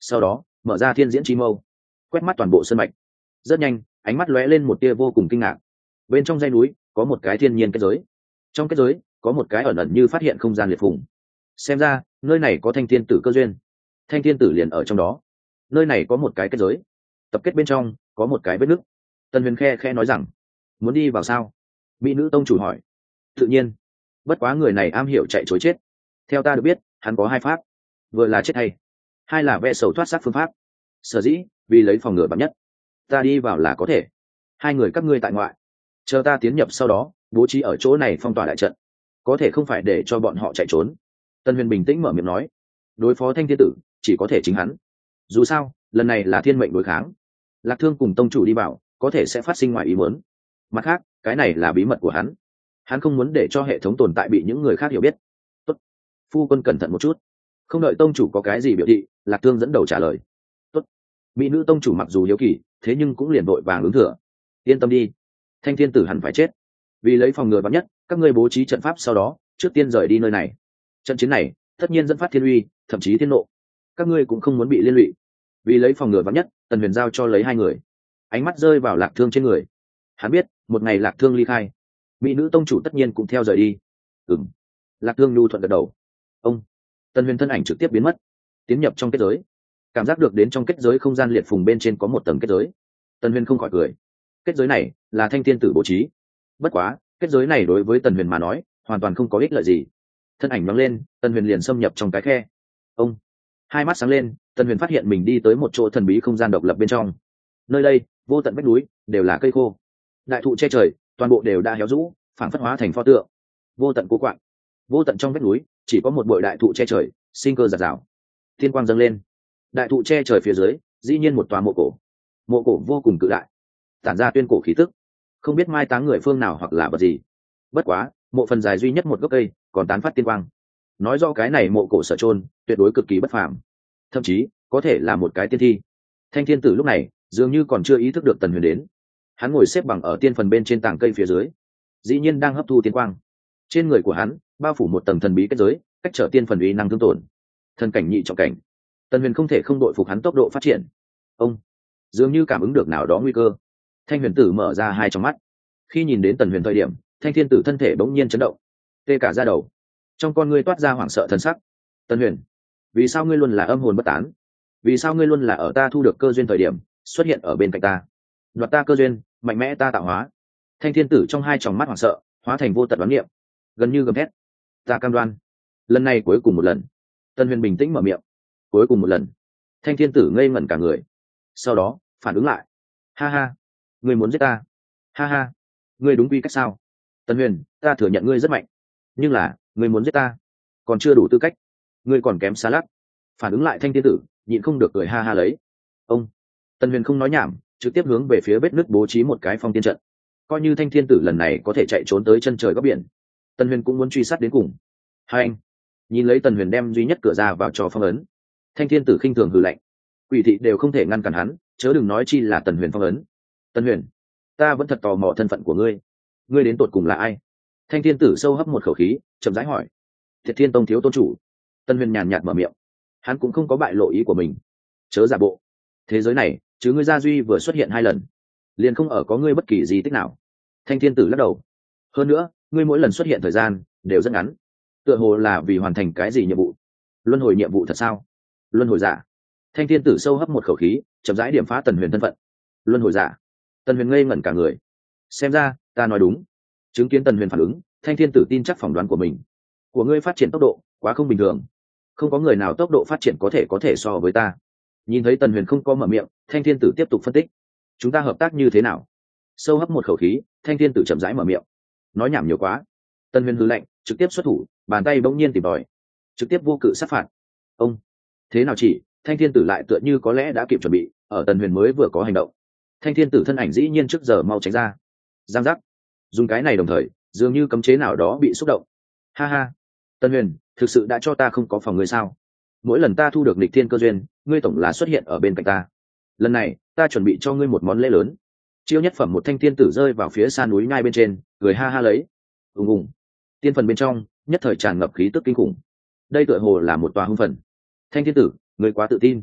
sau đó mở ra thiên diễn chi mâu, quét mắt toàn bộ sân mạch. Rất nhanh ánh mắt lóe lên một tia vô cùng kinh ngạc. Bên trong dãy núi có một cái thiên nhiên kết giới, trong kết giới có một cái ẩn ẩn như phát hiện không gian liệt phùng. Xem ra nơi này có thanh thiên tử cơ duyên, thanh thiên tử liền ở trong đó. Nơi này có một cái kết giới, tập kết bên trong có một cái vết nứt. Tần Huyền khe nói rằng, muốn đi vào sao? Mỹ nữ tông chủ hỏi. Tự nhiên, bất quá người này am hiểu chạy chối chết. Theo ta được biết hắn có hai pháp, vừa là chết hay, hai là vẽ sầu thoát xác phương pháp. Sở dĩ vì lấy phòng ngừa bắn nhất, ta đi vào là có thể. Hai người các ngươi tại ngoại, chờ ta tiến nhập sau đó bố trí ở chỗ này phong tỏa đại trận, có thể không phải để cho bọn họ chạy trốn. Tân Huyền bình tĩnh mở miệng nói, đối phó thanh thiên tử chỉ có thể chính hắn. Dù sao lần này là thiên mệnh đối kháng, Lạc Thương cùng tông chủ đi vào có thể sẽ phát sinh ngoài ý muốn. Mặt khác cái này là bí mật của hắn không muốn để cho hệ thống tồn tại bị những người khác hiểu biết. Tốt, phu quân cẩn thận một chút. Không đợi tông chủ có cái gì biểu thị, Lạc Thương dẫn đầu trả lời. Tốt. Mỹ nữ tông chủ mặc dù hiếu kỳ, thế nhưng cũng liền vội vàng ứng thừa. Yên tâm đi, thanh thiên tử hẳn phải chết. Vì lấy phòng ngừa vắn nhất, các ngươi bố trí trận pháp sau đó trước tiên rời đi nơi này. Trận chiến này tất nhiên dẫn phát thiên uy, thậm chí thiên nộ, các ngươi cũng không muốn bị liên lụy. Vì lấy phòng ngừa vắn nhất, Tần Huyền giao cho lấy hai người. Ánh mắt rơi vào Lạc Thương trên người. Hắn biết một ngày Lạc Thương ly khai, Mỹ nữ tông chủ tất nhiên cũng theo rời đi. Ừm. Lạc Thương nhu thuận gật đầu. Ông. Tần Huyền thân ảnh trực tiếp biến mất, tiến nhập trong kết giới. Cảm giác được đến trong kết giới không gian liệt phùng bên trên có một tầng kết giới, Tần Huyền không khỏi cười. Kết giới này là thanh thiên tử bố trí, bất quá kết giới này đối với Tần Huyền mà nói hoàn toàn không có ích lợi gì. Thân ảnh nhoáng lên, Tần Huyền liền xâm nhập trong cái khe. Ông. Hai mắt sáng lên, Tần Huyền phát hiện mình đi tới một chỗ thần bí không gian độc lập bên trong. Nơi đây vô tận vách núi đều là cây khô, đại thụ che trời, toàn bộ đều đã héo rũ, phản phất hóa thành pho tượng. Vô tận cố quạng, vô tận trong vách núi chỉ có một bụi đại thụ che trời, sinh cơ giạt rào. Thiên quang dâng lên, đại thụ che trời phía dưới dĩ nhiên một tòa mộ cổ. Mộ cổ vô cùng cự đại, tản ra tuyên cổ khí tức, không biết mai táng người phương nào hoặc là vật gì. Bất quá mộ phần dài duy nhất một gốc cây còn tán phát tiên quang, nói rõ cái này mộ cổ sở chôn tuyệt đối cực kỳ bất phàm, thậm chí có thể là một cái tiên thi. Thanh thiên tử lúc này dường như còn chưa ý thức được Tần Huyền đến. Hắn ngồi xếp bằng ở tiên phần bên trên tảng cây phía dưới, dĩ nhiên đang hấp thu tiên quang. Trên người của hắn bao phủ một tầng thần bí kết giới, cách trở tiên phần uy năng thương tổn. Thần cảnh nhị trọng cảnh, Tần Huyền không thể không đội phục hắn tốc độ phát triển. Ông dường như cảm ứng được nào đó nguy cơ, Thanh Huyền tử mở ra hai trong mắt. Khi nhìn đến Tần Huyền thời điểm, Thanh thiên tử thân thể bỗng nhiên chấn động, tê cả da đầu, trong con ngươi toát ra hoảng sợ thần sắc. Tần Huyền, vì sao ngươi luôn là âm hồn bất tán? Vì sao ngươi luôn là ở ta thu được cơ duyên thời điểm xuất hiện ở bên cạnh ta, đoạt ta cơ duyên, mạnh mẽ ta tạo hóa? Thanh thiên tử trong hai tròng mắt hoảng sợ hóa thành vô tận đoán niệm, gần như gầm thét. Ta cam đoan, lần này cuối cùng một lần. Tần Huyền bình tĩnh mở miệng. Cuối cùng một lần. Thanh thiên tử ngây ngẩn cả người, sau đó phản ứng lại. Ha ha, ngươi muốn giết ta? Ha ha, ngươi đúng quy cách sao? Tần Huyền, ta thừa nhận ngươi rất mạnh, nhưng là ngươi muốn giết ta còn chưa đủ tư cách, ngươi còn kém xa lắc. Phản ứng lại thanh thiên tử nhịn không được cười ha ha lấy. Ông. Tần Huyền không nói nhảm, trực tiếp hướng về phía vết nứt bố trí một cái phong tiên trận. Coi như thanh thiên tử lần này có thể chạy trốn tới chân trời góc biển, Tần Huyền cũng muốn truy sát đến cùng. Hai anh. Nhìn lấy Tần Huyền đem duy nhất cửa ra vào trò phong ấn, thanh thiên tử khinh thường hừ lạnh. Quỷ thị đều không thể ngăn cản hắn, chớ đừng nói chi là Tần Huyền phong ấn. Tần Huyền, ta vẫn thật tò mò thân phận của ngươi, ngươi đến tột cùng là ai? Thanh thiên tử sâu hấp một khẩu khí, chậm rãi hỏi. Thiệt Thiên Tông thiếu tôn chủ. Tần Huyền nhàn nhạt mở miệng, hắn cũng không có bại lộ ý của mình. Chớ giả bộ, thế giới này chứ ngươi gia duy vừa xuất hiện hai lần, liền không ở có ngươi bất kỳ gì tích nào. Thanh thiên tử lắc đầu. Hơn nữa ngươi mỗi lần xuất hiện thời gian đều rất ngắn, tựa hồ là vì hoàn thành cái gì nhiệm vụ. Luân hồi nhiệm vụ thật sao? Luân hồi giả. Thanh thiên tử sâu hấp một khẩu khí, chậm rãi điểm phá Tần Huyền thân phận. Luân hồi giả. Tần Huyền ngây ngẩn cả người. Xem ra ta nói đúng. Chứng kiến Tần Huyền phản ứng, thanh thiên tử tin chắc phỏng đoán của mình. Của ngươi phát triển tốc độ quá không bình thường, không có người nào tốc độ phát triển có thể so với ta. Nhìn thấy Tần Huyền không có mở miệng, thanh thiên tử tiếp tục phân tích. Chúng ta hợp tác như thế nào? Sâu hấp một khẩu khí, thanh thiên tử chậm rãi mở miệng. Nói nhảm nhiều quá. Tần Huyền hừ lạnh, trực tiếp xuất thủ, bàn tay bỗng nhiên tìm tòi, trực tiếp vô cự sát phạt. Ông. Thế nào chỉ? Thanh thiên tử lại tựa như có lẽ đã kịp chuẩn bị, ở Tần Huyền mới vừa có hành động, thanh thiên tử thân ảnh dĩ nhiên trước giờ mau tránh ra. Giang giác. Dùng cái này đồng thời dường như cấm chế nào đó bị xúc động. Ha ha, Tần Huyền, thực sự đã cho ta không có phòng ngươi sao? Mỗi lần ta thu được nghịch thiên cơ duyên, ngươi tổng là xuất hiện ở bên cạnh ta. Lần này ta chuẩn bị cho ngươi một món lễ lớn. Chiêu nhất phẩm một thanh thiên tử rơi vào phía xa núi ngay bên trên, cười ha ha lấy. Ùng ùng. Tiên phần bên trong nhất thời tràn ngập khí tức kinh khủng. Đây tựa hồ là một tòa hung phần. Thanh thiên tử, ngươi quá tự tin.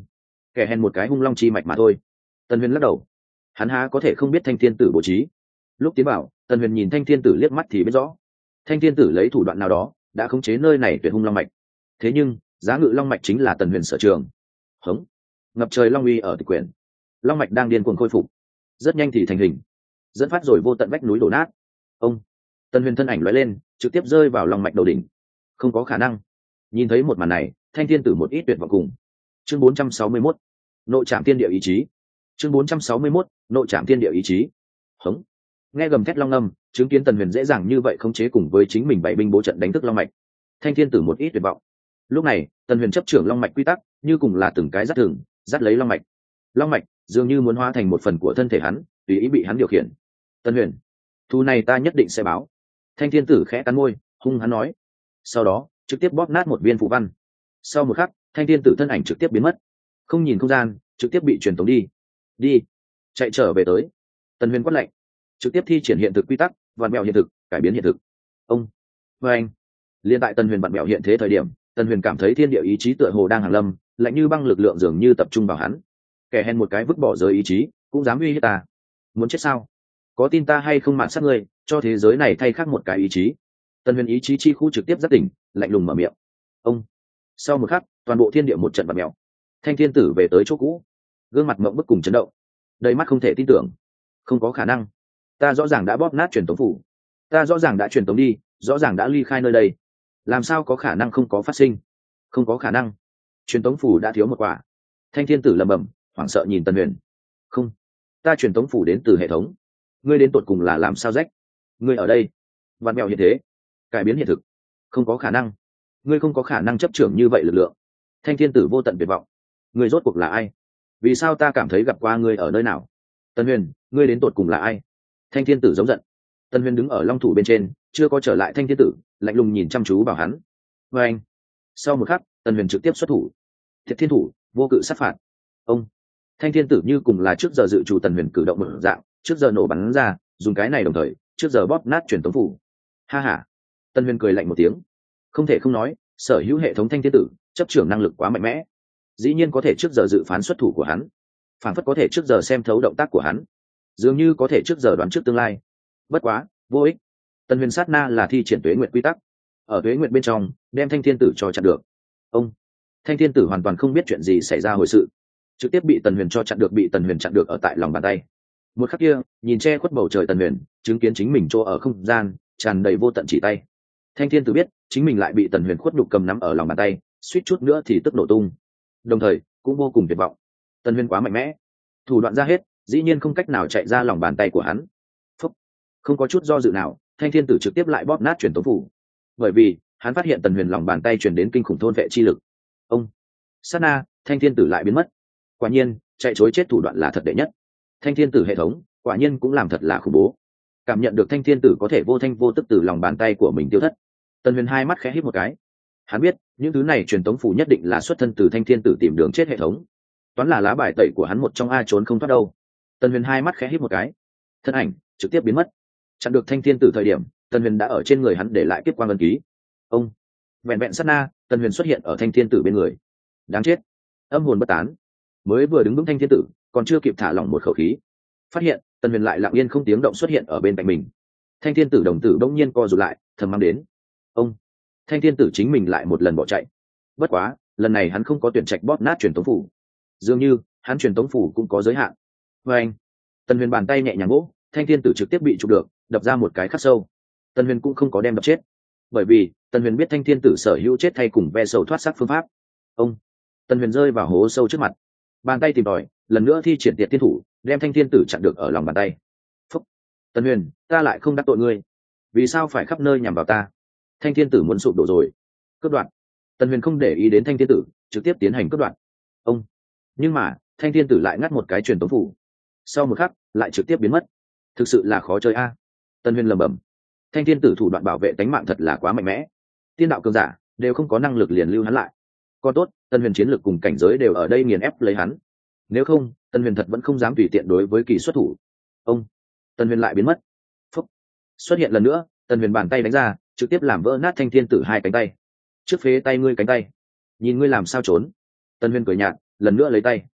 kẻ hèn một cái hung long chi mạch mà thôi. Tần Huyền lắc đầu, hắn há có thể không biết Thanh Thiên Tử bố trí. Lúc tiến vào, Tần Huyền nhìn Thanh Thiên Tử liếc mắt thì biết rõ, Thanh Thiên Tử lấy thủ đoạn nào đó đã khống chế nơi này tuyệt hung long mạch. Thế nhưng giá ngự long mạch chính là Tần Huyền sở trường. Hống, ngập trời long uy ở tịch quyển, long mạch đang điên cuồng khôi phục, rất nhanh thì thành hình, dẫn phát rồi vô tận vách núi đổ nát. Ông, Tần Huyền thân ảnh lóe lên, trực tiếp rơi vào long mạch đầu đỉnh. Không có khả năng. Nhìn thấy một màn này, Thanh Thiên Tử một ít tuyệt vọng cùng. Chương 461, nội trảm thiên địa ý chí. Chương 461, nội trảm thiên địa ý chí. Hống, nghe gầm thét long âm, chứng kiến Tần Huyền dễ dàng như vậy khống chế cùng với chính mình bảy binh bố trận đánh thức long mạch. Thanh Thiên Tử một ít tuyệt vọng. Lúc này, Tần Huyền chấp trưởng long mạch quy tắc, như cùng là từng cái dắt thường, dắt lấy long mạch. Long mạch dường như muốn hóa thành một phần của thân thể hắn, tùy ý bị hắn điều khiển. Tần Huyền, thu này ta nhất định sẽ báo. Thanh Thiên Tử khẽ cắn môi, hung hắn nói. Sau đó, trực tiếp bóp nát một viên phù văn. Sau một khắc, Thanh Thiên Tử thân ảnh trực tiếp biến mất, không nhìn không gian, trực tiếp bị truyền tống đi, chạy trở về tới. Tần Huyền quát lệnh, trực tiếp thi triển hiện thực quy tắc, vặn mèo hiện thực, cải biến hiện thực. Ông, với anh, liên tại Tần Huyền vặn mèo hiện thế thời điểm, Tần Huyền cảm thấy thiên địa ý chí tựa hồ đang hàng lâm, lạnh như băng lực lượng dường như tập trung vào hắn. Kẻ hèn một cái vứt bỏ giới ý chí, cũng dám uy hiếp ta, muốn chết sao? Có tin ta hay không mạn sát ngươi, cho thế giới này thay khác một cái ý chí. Tần Huyền ý chí chi khu trực tiếp giác tỉnh, lạnh lùng mở miệng. Ông, sau một khắc, toàn bộ thiên địa một trận vặn mèo. Thanh Thiên Tử về tới chỗ cũ, gương mặt mộng bức cùng chấn động, đầy mắt không thể tin tưởng. Không có khả năng, ta rõ ràng đã bóp nát truyền tống phủ, ta rõ ràng đã truyền tống đi, rõ ràng đã ly khai nơi đây, làm sao có khả năng không có phát sinh? Không có khả năng, truyền tống phủ đã thiếu một quả. Thanh Thiên Tử lẩm bẩm, hoảng sợ nhìn Tần Huyền. Không, ta truyền tống phủ đến từ hệ thống, ngươi đến tột cùng là làm sao rách? Ngươi ở đây vặn mèo hiện thế, cải biến hiện thực, không có khả năng, ngươi không có khả năng chấp trưởng như vậy lực lượng. Thanh Thiên Tử vô tận tuyệt vọng, ngươi rốt cuộc là ai? Vì sao ta cảm thấy gặp qua ngươi ở nơi nào? Tần Huyền, ngươi đến tột cùng là ai? Thanh Thiên Tử giống giận. Tần Huyền đứng ở long thủ bên trên, chưa có trở lại Thanh Thiên Tử, lạnh lùng nhìn chăm chú vào hắn. Và anh, sau một khắc, Tần Huyền trực tiếp xuất thủ. Thiệt thiên thủ, vô cự sát phạt. Ông, Thanh Thiên Tử như cùng là trước giờ dự trù Tần Huyền cử động một dạng, trước giờ nổ bắn ra, dùng cái này đồng thời, trước giờ bóp nát truyền tống phủ. Ha ha. Tần Huyền cười lạnh một tiếng. Không thể không nói, sở hữu hệ thống Thanh Thiên Tử, chấp trưởng năng lực quá mạnh mẽ. Dĩ nhiên có thể trước giờ dự phán xuất thủ của hắn, phản phất có thể trước giờ xem thấu động tác của hắn, dường như có thể trước giờ đoán trước tương lai. Bất quá, vô ích. Tần Huyền sát na là thi triển tuế nguyệt quy tắc, ở tuế nguyệt bên trong đem Thanh Thiên Tử cho chặn được. Ông, Thanh Thiên Tử hoàn toàn không biết chuyện gì xảy ra hồi sự, trực tiếp bị Tần Huyền cho chặn được, bị Tần Huyền chặn được ở tại lòng bàn tay. Một khắc kia, nhìn che khuất bầu trời Tần Huyền, chứng kiến chính mình chỗ ở không gian tràn đầy vô tận chỉ tay. Thanh Thiên Tử biết chính mình lại bị Tần Huyền khuất nhục cầm nắm ở lòng bàn tay, suýt chút nữa thì tức nổ tung. Đồng thời cũng vô cùng tuyệt vọng. Tần Huyền quá mạnh mẽ, thủ đoạn ra hết, dĩ nhiên không cách nào chạy ra lòng bàn tay của hắn. Phúc. Không có chút do dự nào, Thanh Thiên Tử trực tiếp lại bóp nát truyền tống phủ, bởi vì hắn phát hiện Tần Huyền lòng bàn tay truyền đến kinh khủng thôn vệ chi lực. Ông, sát na, Thanh Thiên Tử lại biến mất. Quả nhiên, chạy chối chết thủ đoạn là thật đệ nhất. Thanh Thiên Tử hệ thống, quả nhiên cũng làm thật là khủng bố. Cảm nhận được Thanh Thiên Tử có thể vô thanh vô tức từ lòng bàn tay của mình tiêu thất, Tần Huyền hai mắt khẽ híp một cái. Hắn biết những thứ này truyền tống phủ nhất định là xuất thân từ Thanh Thiên Tử tìm đường chết hệ thống, toán là lá bài tẩy của hắn một trong, ai trốn không thoát đâu. Tần Huyền hai mắt khẽ híp một cái, thân ảnh trực tiếp biến mất. Chặn được Thanh Thiên Tử thời điểm, Tần Huyền đã ở trên người hắn để lại kiếp quang ấn ký. Ông, vẹn vẹn sát na, Tần Huyền xuất hiện ở Thanh Thiên Tử bên người. Đáng chết, âm hồn bất tán. Mới vừa đứng vững Thanh Thiên Tử, còn chưa kịp thả lỏng một khẩu khí, phát hiện Tần Huyền lại lặng yên không tiếng động xuất hiện ở bên cạnh mình. Thanh Thiên Tử đồng tử bỗng nhiên co rụt lại, thầm mang đến. Ông, Thanh Thiên Tử chính mình lại một lần bỏ chạy. Bất quá, lần này hắn không có tuyển trạch bóp nát truyền tống phủ, dường như hắn truyền tống phủ cũng có giới hạn. Và anh, Tần Huyền bàn tay nhẹ nhàng vỗ, Thanh Thiên Tử trực tiếp bị chụp được, đập ra một cái khắc sâu. Tần Huyền cũng không có đem đập chết, bởi vì Tần Huyền biết Thanh Thiên Tử sở hữu chết thay cùng ve sầu thoát xác phương pháp. Ông, Tần Huyền rơi vào hố sâu trước mặt, bàn tay tìm tòi, lần nữa thi triển tiệt thiên thủ, đem Thanh Thiên Tử chặn được ở lòng bàn tay. Phúc, Tần Huyền, ta lại không đắc tội ngươi, vì sao phải khắp nơi nhằm vào ta? Thanh Thiên Tử muốn sụp đổ rồi. Cướp đoạn. Tần Huyền không để ý đến Thanh Thiên Tử, trực tiếp tiến hành cướp đoạn. Ông, nhưng mà Thanh Thiên Tử lại ngắt một cái truyền tống phủ, sau một khắc lại trực tiếp biến mất. Thực sự là khó chơi a. Tần Huyền lẩm bẩm. Thanh Thiên Tử thủ đoạn bảo vệ tính mạng thật là quá mạnh mẽ, tiên đạo cường giả đều không có năng lực liền lưu hắn lại. Còn tốt, Tần Huyền chiến lược cùng cảnh giới đều ở đây nghiền ép lấy hắn, nếu không Tần Huyền thật vẫn không dám tùy tiện đối với kỳ xuất thủ. Ông, Tần Huyền lại biến mất. Phúc, xuất hiện lần nữa, Tần Huyền bàn tay đánh ra, trực tiếp làm vỡ nát Thanh Thiên Tử hai cánh tay. Trước phế tay ngươi cánh tay, nhìn ngươi làm sao trốn. Tần Huyền cười nhạt, lần nữa lấy tay.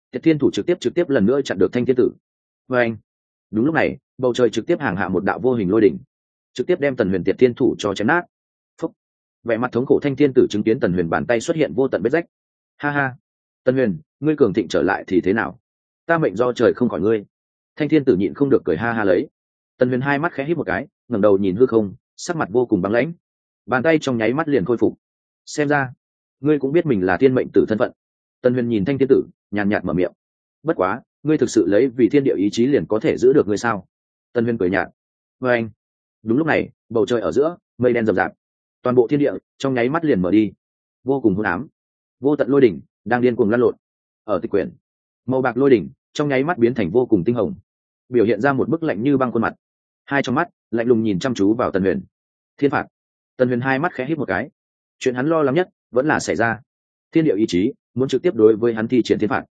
Thiệt Thiên thủ trực tiếp lần nữa chặn được Thanh Thiên Tử. Và anh, đúng lúc này, bầu trời trực tiếp hàng hạ một đạo vô hình lôi đỉnh, trực tiếp đem Tần Huyền Thiệt Thiên thủ cho chém nát. Phúc. Vẻ mặt thống khổ Thanh Thiên Tử chứng kiến Tần Huyền bàn tay xuất hiện vô tận vết rách. Ha ha, Tần Huyền, ngươi cường thịnh trở lại thì thế nào? Ta mệnh do trời không khỏi ngươi. Thanh Thiên Tử nhịn không được cười ha ha lấy. Tần Huyền hai mắt khẽ híp một cái, ngẩng đầu nhìn hư không, sắc mặt vô cùng băng lãnh. Bàn tay trong nháy mắt liền khôi phục. Xem ra, ngươi cũng biết mình là thiên mệnh tử thân phận. Tần Huyền nhìn Thanh Thiên Tử, nhàn nhạt mở miệng. Bất quá, ngươi thực sự lấy vì thiên địa ý chí liền có thể giữ được ngươi sao? Tần Huyền cười nhạt. Và anh, đúng lúc này, bầu trời ở giữa, mây đen rậm rạp, toàn bộ thiên địa trong nháy mắt liền mở đi, vô cùng hỗn ám, vô tận lôi đỉnh đang điên cuồng lăn lộn. Ở tịch quyển, màu bạc lôi đỉnh trong nháy mắt biến thành vô cùng tinh hồng, biểu hiện ra một bức lạnh như băng khuôn mặt, hai trong mắt lạnh lùng nhìn chăm chú vào Tần Huyền. Thiên phạt. Tần Huyền hai mắt khẽ híp một cái, chuyện hắn lo lắng nhất vẫn là xảy ra. Thiên địa ý chí muốn trực tiếp đối với hắn thi triển thiên phạt.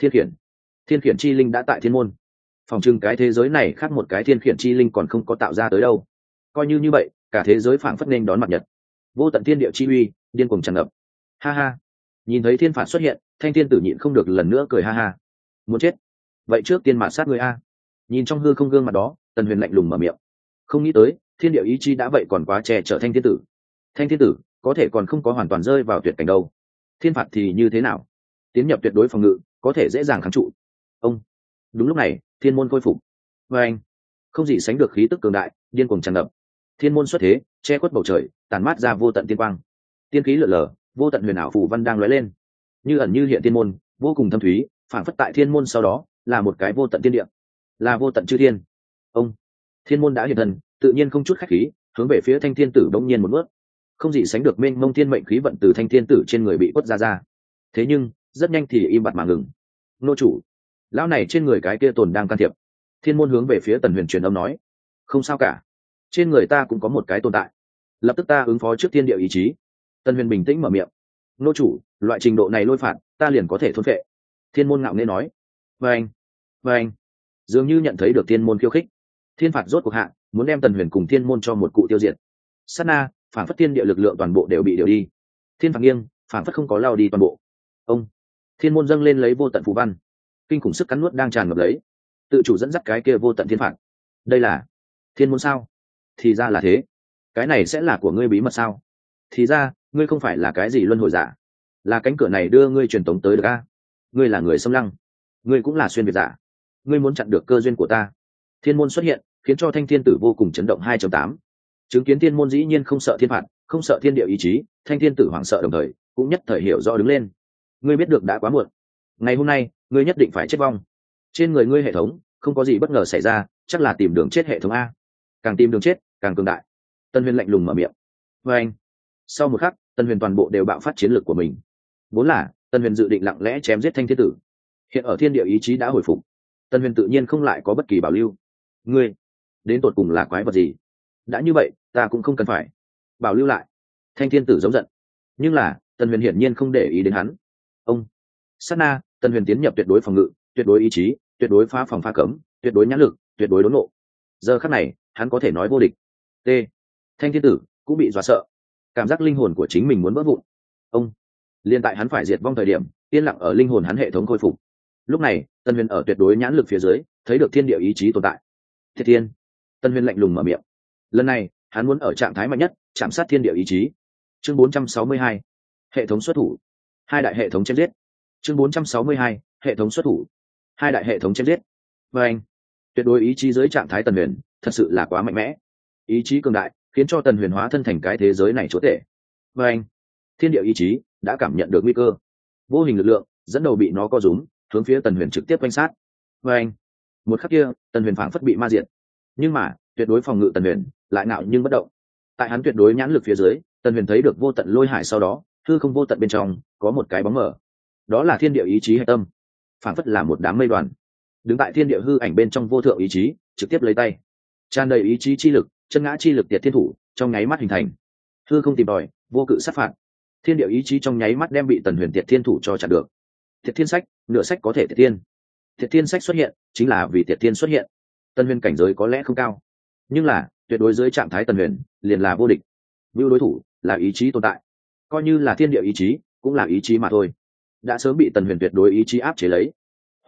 Thiên khiển chi linh đã tại thiên môn, phòng trưng cái thế giới này khác một cái thiên khiển chi linh còn không có tạo ra tới đâu. Coi như vậy, cả thế giới phảng phất nên đón mặt nhật, vô tận thiên địa chi uy điên cuồng tràn ngập. Ha ha, nhìn thấy thiên phạt xuất hiện, Thanh Thiên Tử nhịn không được lần nữa cười ha ha. Muốn chết? Vậy trước tiên mạt sát người a. Nhìn trong hư không gương mặt đó, Tần Huyền lạnh lùng mở miệng. Không nghĩ tới, thiên địa ý chí đã vậy còn quá che chở Thanh Thiên Tử. Thanh Thiên Tử có thể còn không có hoàn toàn rơi vào tuyệt cảnh đâu. Thiên phạt thì như thế nào? Tiến nhập tuyệt đối phòng ngự, có thể dễ dàng kháng trụ. Ông. Đúng lúc này, thiên môn khôi phục. Và anh, không gì sánh được khí tức cường đại, điên cuồng tràn ngập. Thiên môn xuất thế, che khuất bầu trời, tàn mát ra vô tận tiên quang. Tiên khí lở lở, vô tận huyền ảo phù văn đang lóe lên, như ẩn như hiện. Thiên môn vô cùng thâm thúy, phản phất tại thiên môn sau đó là một cái vô tận tiên địa, là vô tận chư thiên. Ông. Thiên môn đã hiện thân, tự nhiên không chút khách khí, hướng về phía Thanh Thiên Tử bỗng nhiên một bước. Không gì sánh được mênh mông thiên mệnh khí vận từ Thanh Thiên Tử trên người bị quất ra. Thế nhưng rất nhanh thì im bặt mà ngừng. Nô chủ, lão này trên người cái kia tồn đang can thiệp. Thiên môn hướng về phía Tần Huyền truyền âm nói. Không sao cả, trên người ta cũng có một cái tồn tại, lập tức ta ứng phó trước thiên địa ý chí. Tần Huyền bình tĩnh mở miệng. Nô chủ, loại trình độ này lôi phạt ta liền có thể thôn phệ. Thiên môn ngạo nghễ nói. Và anh, dường như nhận thấy được thiên môn khiêu khích, thiên phạt rốt cuộc hạ, muốn đem Tần Huyền cùng thiên môn cho một cụ tiêu diệt. Sát na, phản phất thiên địa lực lượng toàn bộ đều bị điều đi. Thiên phạt nghiêng, phản phất không có lao đi toàn bộ. Ông. Thiên môn dâng lên lấy vô tận phù văn, kinh khủng sức cắn nuốt đang tràn ngập lấy, tự chủ dẫn dắt cái kia vô tận thiên phạt. Đây là thiên môn sao? Thì ra là thế. Cái này sẽ là của ngươi bí mật sao? Thì ra ngươi không phải là cái gì luân hồi giả, là cánh cửa này đưa ngươi truyền tống tới được a. Ngươi là người xâm lăng, ngươi cũng là xuyên việt giả, ngươi muốn chặn được cơ duyên của ta. Thiên môn xuất hiện, khiến cho Thanh Thiên Tử vô cùng chấn động. 2.8 chứng kiến thiên môn dĩ nhiên không sợ thiên phạt, không sợ thiên địa ý chí, Thanh Thiên Tử hoảng sợ đồng thời cũng nhất thời hiểu rõ đứng lên. Ngươi biết được đã quá muộn, ngày hôm nay ngươi nhất định phải chết vong. Trên người ngươi hệ thống không có gì bất ngờ xảy ra, chắc là tìm đường chết hệ thống a. Càng tìm đường chết càng cường đại. Tần Huyền lạnh lùng mở miệng. Và anh, sau một khắc, Tần Huyền toàn bộ đều bạo phát chiến lược của mình. Vốn là Tần Huyền dự định lặng lẽ chém giết Thanh Thiên Tử, hiện ở thiên địa ý chí đã hồi phục, Tần Huyền tự nhiên không lại có bất kỳ bảo lưu. Ngươi đến tột cùng là quái vật gì? Đã như vậy, ta cũng không cần phải bảo lưu lại. Thanh Thiên Tử giống giận, nhưng là Tần Huyền hiển nhiên không để ý đến hắn. Ông. Sát na, Tần Huyền tiến nhập tuyệt đối phòng ngự, tuyệt đối ý chí, tuyệt đối phá phòng phá cấm, tuyệt đối nhãn lực, tuyệt đối đốn nộ. Giờ khắc này, hắn có thể nói vô địch. T. Thanh Thiên Tử cũng bị dọa sợ, cảm giác linh hồn của chính mình muốn vỡ vụn. Ông. Liên tại hắn phải diệt vong thời điểm, yên lặng ở linh hồn hắn hệ thống khôi phục. Lúc này, Tần Huyền ở tuyệt đối nhãn lực phía dưới, thấy được thiên địa ý chí tồn tại. Thiệt Thiên. Tần Huyền lạnh lùng mở miệng. Lần này, hắn muốn ở trạng thái mạnh nhất, chạm sát thiên địa ý chí. Chương 462. Hệ thống xuất thủ. Hai đại hệ thống chém giết. Chương 462. Hệ thống xuất thủ. Hai đại hệ thống chém giết. Và anh, tuyệt đối ý chí dưới trạng thái Tần Huyền, thật sự là quá mạnh mẽ. Ý chí cường đại, khiến cho Tần Huyền hóa thân thành cái thế giới này chúa tể. Và anh, thiên địa ý chí đã cảm nhận được nguy cơ, vô hình lực lượng dẫn đầu bị nó co rúm, hướng phía Tần Huyền trực tiếp quanh sát. Và anh, một khắc kia, Tần Huyền phảng phất bị ma diệt. Nhưng mà tuyệt đối phòng ngự Tần Huyền lại ngạo nhưng bất động. Tại hắn tuyệt đối nhãn lực phía dưới, Tần Huyền thấy được vô tận lôi hải, sau đó hư không vô tận bên trong có một cái bóng mờ, đó là thiên địa ý chí hệ tâm, phảng phất là một đám mây đoàn đứng tại thiên địa hư ảnh bên trong. Vô thượng ý chí trực tiếp lấy tay, tràn đầy ý chí chi lực, chân ngã chi lực Tiệt Thiên thủ trong nháy mắt hình thành. Hư không tìm tòi, vô cự sát phạt, thiên địa ý chí trong nháy mắt đem bị Tần Huyền Tiệt Thiên thủ cho chặn được. Tiệt Thiên sách, nửa sách có thể Tiệt Thiên. Tiệt Thiên sách xuất hiện chính là vì Tiệt Thiên xuất hiện. Tần Huyền cảnh giới có lẽ không cao, nhưng là tuyệt đối dưới trạng thái Tần Huyền liền là vô địch. Vưu đối thủ là ý chí tồn tại, coi như là thiên địa ý chí cũng là ý chí mà thôi, đã sớm bị Tần Huyền tuyệt đối ý chí áp chế lấy.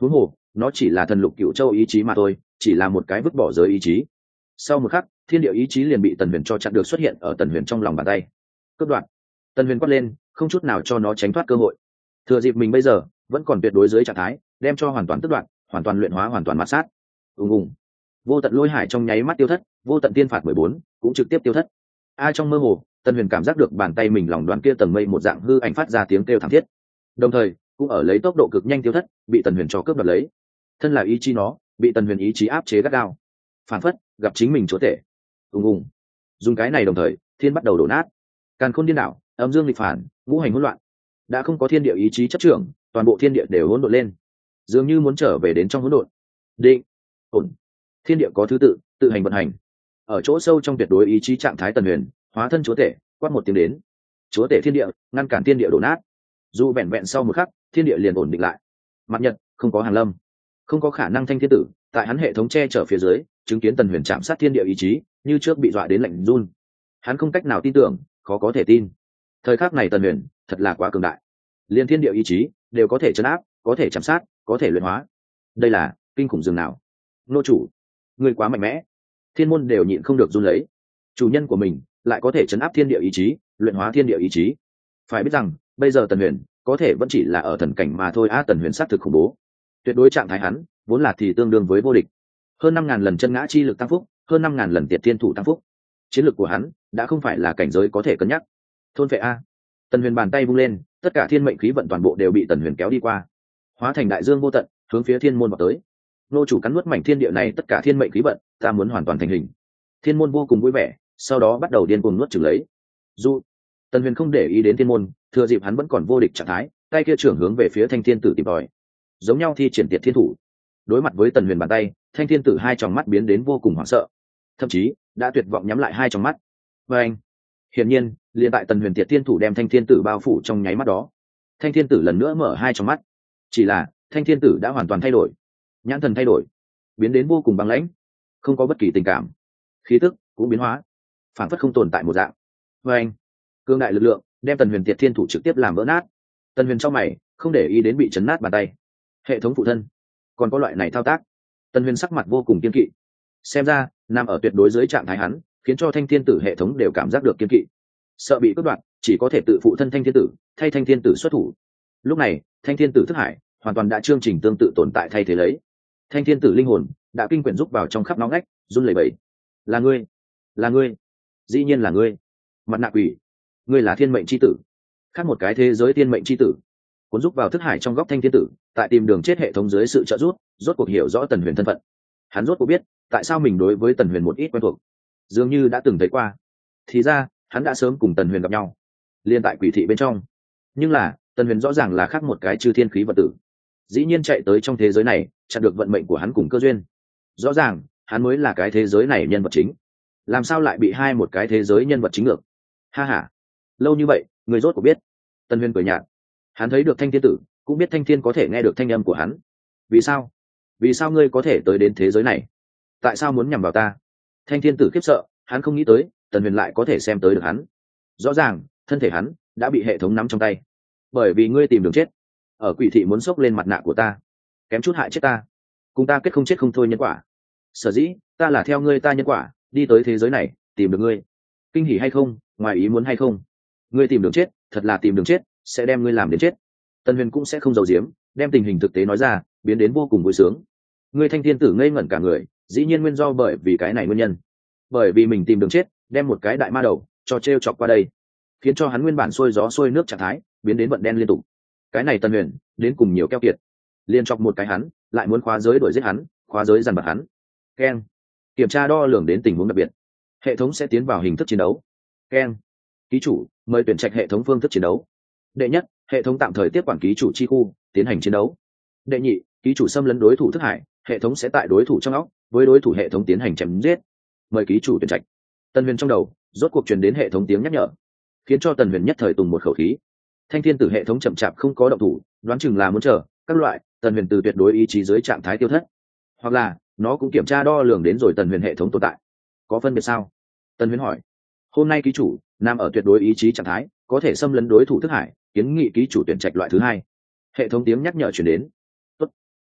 huống hồ nó chỉ là thần lục cựu châu ý chí mà thôi, chỉ là một cái vứt bỏ giới ý chí. Sau một khắc, thiên địa ý chí liền bị Tần Huyền cho chặn được, xuất hiện ở Tần Huyền trong lòng bàn tay. Cướp đoạt. Tần Huyền quát lên, không chút nào cho nó tránh thoát cơ hội. Thừa dịp mình bây giờ vẫn còn tuyệt đối dưới trạng thái, đem cho hoàn toàn tước đoạt, hoàn toàn luyện hóa, hoàn toàn mạt sát. Ùng. Vô tận lôi hải trong nháy mắt tiêu thất, vô tận tiên phạt 14 cũng trực tiếp tiêu thất. Trong mơ hồ, Tần Huyền cảm giác được bàn tay mình lòng đoán kia tầng mây một dạng hư ảnh phát ra tiếng kêu thảm thiết, đồng thời cũng ở lấy tốc độ cực nhanh tiêu thất, bị Tần Huyền cho cướp đoạt lấy. Thân là ý chí nó, bị Tần Huyền ý chí áp chế gắt gao. Phản phất gặp chính mình chúa tể. Ùng. Dùng cái này đồng thời, thiên bắt đầu đổ nát. Càn khôn điên đảo, âm dương nghịch phản, ngũ hành hỗn loạn. Đã không có thiên địa ý chí chấp trưởng, toàn bộ thiên địa đều hỗn độn lên, dường như muốn trở về đến trong hỗn độn. Định, ổn. Thiên địa có thứ tự, tự hành vận hành. Ở chỗ sâu trong tuyệt đối ý chí trạng thái Tần Huyền, hóa thân chúa tể, quát một tiếng đến. Chúa tể thiên địa, ngăn cản thiên địa đổ nát. Dù vẹn vẹn sau một khắc, thiên địa liền ổn định lại. Mặt nhật không có Hàn Lâm, không có khả năng Thanh Thiên Tử, tại hắn hệ thống che chở phía dưới, chứng kiến Tần Huyền chạm sát thiên địa ý chí, như trước bị dọa đến lạnh run. Hắn không cách nào tin tưởng, khó có thể tin. Thời khắc này Tần Huyền thật là quá cường đại, liên thiên địa ý chí đều có thể chấn áp, có thể chạm sát, có thể luyện hóa. Đây là kinh khủng dường nào? Nô chủ, ngươi quá mạnh mẽ. Thiên môn đều nhịn không được run lấy. Chủ nhân của mình lại có thể chấn áp thiên địa ý chí, luyện hóa thiên địa ý chí. Phải biết rằng bây giờ Tần Huyền có thể vẫn chỉ là ở thần cảnh mà thôi. Tần Huyền sát thực khủng bố, tuyệt đối trạng thái hắn vốn là thì tương đương với vô địch. Hơn 5.000 lần chân ngã chi lực tăng phúc, hơn 5.000 lần tiệt thiên thủ tăng phúc. Chiến lực của hắn đã không phải là cảnh giới có thể cân nhắc. Thôn phệ a. Tần Huyền bàn tay vung lên, tất cả thiên mệnh khí vận toàn bộ đều bị Tần Huyền kéo đi qua, hóa thành đại dương vô tận, hướng phía thiên môn vào tới. Nô chủ cắn nuốt mảnh thiên địa này tất cả thiên mệnh khí vận, ta muốn hoàn toàn thành hình. Thiên môn vô cùng vui vẻ, sau đó bắt đầu điên cuồng nuốt chửng lấy. Dù Tần Huyền không để ý đến thiên môn, thừa dịp hắn vẫn còn vô địch trạng thái, tay kia trưởng hướng về phía Thanh Thiên Tử tìm tòi. Giống nhau thi triển tiệt thiên thủ. Đối mặt với Tần Huyền bàn tay, Thanh Thiên Tử hai tròng mắt biến đến vô cùng hoảng sợ, thậm chí đã tuyệt vọng nhắm lại hai tròng mắt. Và anh, hiển nhiên, liền tại Tần Huyền tiệt thiên thủ đem Thanh Thiên Tử bao phủ trong nháy mắt đó, Thanh Thiên Tử lần nữa mở hai tròng mắt. Chỉ là Thanh Thiên Tử đã hoàn toàn thay đổi, nhãn thần thay đổi, biến đến vô cùng băng lãnh, không có bất kỳ tình cảm, khí tức cũng biến hóa, phản phất không tồn tại một dạng. Và anh, cương đại lực lượng đem Tần Huyền tiệt thiên thủ trực tiếp làm vỡ nát. Tần Huyền trong mày không để ý đến bị chấn nát bàn tay. Hệ thống phụ thân còn có loại này thao tác. Tần Huyền sắc mặt vô cùng kiên kỵ, xem ra nằm ở tuyệt đối dưới trạng thái hắn, khiến cho Thanh Thiên Tử hệ thống đều cảm giác được kiên kỵ, sợ bị cướp đoạt, chỉ có thể tự phụ thân Thanh Thiên Tử, thay Thanh Thiên Tử xuất thủ. Lúc này Thanh Thiên Tử thức hải hoàn toàn đã chương trình tương tự tồn tại thay thế lấy. Thanh Thiên Tử linh hồn đã kinh quyển rúc vào trong khắp nóng ngách, run lẩy bẩy. Là ngươi, là ngươi, dĩ nhiên là ngươi, mặt nạ quỷ, ngươi là thiên mệnh chi tử, khác một cái thế giới thiên mệnh chi tử. Cuốn rúc vào thức hải trong góc Thanh Thiên Tử, tại tìm đường chết hệ thống dưới sự trợ giúp, rốt cuộc hiểu rõ Tần Huyền thân phận. Hắn rốt cuộc biết tại sao mình đối với Tần Huyền một ít quen thuộc, dường như đã từng thấy qua. Thì ra hắn đã sớm cùng Tần Huyền gặp nhau, liên tại quỷ thị bên trong. Nhưng là Tần Huyền rõ ràng là khác một cái chư thiên khí vật tử, dĩ nhiên chạy tới trong thế giới này, chặn được vận mệnh của hắn cùng cơ duyên. Rõ ràng hắn mới là cái thế giới này nhân vật chính, làm sao lại bị hai một cái thế giới nhân vật chính ngược? Ha ha, lâu như vậy người rốt cuộc biết. Tần Huyền cười nhạt, hắn thấy được Thanh Thiên Tử, cũng biết Thanh Thiên có thể nghe được thanh âm của hắn. Vì sao? Vì sao ngươi có thể tới đến thế giới này? Tại sao muốn nhằm vào ta? Thanh Thiên Tử khiếp sợ, hắn không nghĩ tới Tần Huyền lại có thể xem tới được hắn. Rõ ràng thân thể hắn đã bị hệ thống nắm trong tay, bởi vì ngươi tìm đường chết, ở quỷ thị muốn xốc lên mặt nạ của ta, kém chút hại chết ta, cùng ta kết không chết không thôi nhân quả. Sở dĩ ta là theo ngươi ta nhân quả đi tới thế giới này, tìm được ngươi. Kinh hỉ hay không, ngoài ý muốn hay không, ngươi tìm đường chết, thật là tìm đường chết, sẽ đem ngươi làm đến chết. Tần Huyền cũng sẽ không giấu giếm, đem tình hình thực tế nói ra, biến đến vô cùng vui sướng. Ngươi Thanh Thiên Tử ngây ngẩn cả người, dĩ nhiên nguyên do bởi vì cái này nguyên nhân, bởi vì mình tìm đường chết, đem một cái đại ma đầu cho trêu chọc qua đây, khiến cho hắn nguyên bản xuôi gió xuôi nước trạng thái biến đến vận đen liên tục. Cái này Tần Huyền đến cùng nhiều keo kiệt, liên chọc một cái hắn lại muốn khóa giới đuổi giết hắn, khóa giới dằn vặt hắn. Keng, kiểm tra đo lường đến tình huống đặc biệt, hệ thống sẽ tiến vào hình thức chiến đấu. Keng, ký chủ mời tuyển trạch hệ thống phương thức chiến đấu. Đệ nhất, hệ thống tạm thời tiếp quản ký chủ chi khu, tiến hành chiến đấu. Đệ nhị, ký chủ xâm lấn đối thủ thức hải, hệ thống sẽ tại đối thủ trong óc với đối thủ hệ thống tiến hành chém giết. Mời ký chủ tuyển trạch. Tần Huyền trong đầu rốt cuộc truyền đến hệ thống tiếng nhắc nhở, khiến cho Tần Huyền nhất thời tùng một khẩu khí. Thanh Thiên Tử hệ thống chậm chạp không có động thủ, đoán chừng là muốn chờ các loại Tần Huyền từ tuyệt đối ý chí dưới trạng thái tiêu thất, hoặc là nó cũng kiểm tra đo lường đến rồi Tần Huyền hệ thống tồn tại. Có phân biệt sao? Tần Huyền hỏi. Hôm nay ký chủ nằm ở tuyệt đối ý chí trạng thái, có thể xâm lấn đối thủ thức hải, kiến nghị ký chủ tuyển trạch loại thứ hai. Hệ thống tiếng nhắc nhở chuyển đến. Tốt.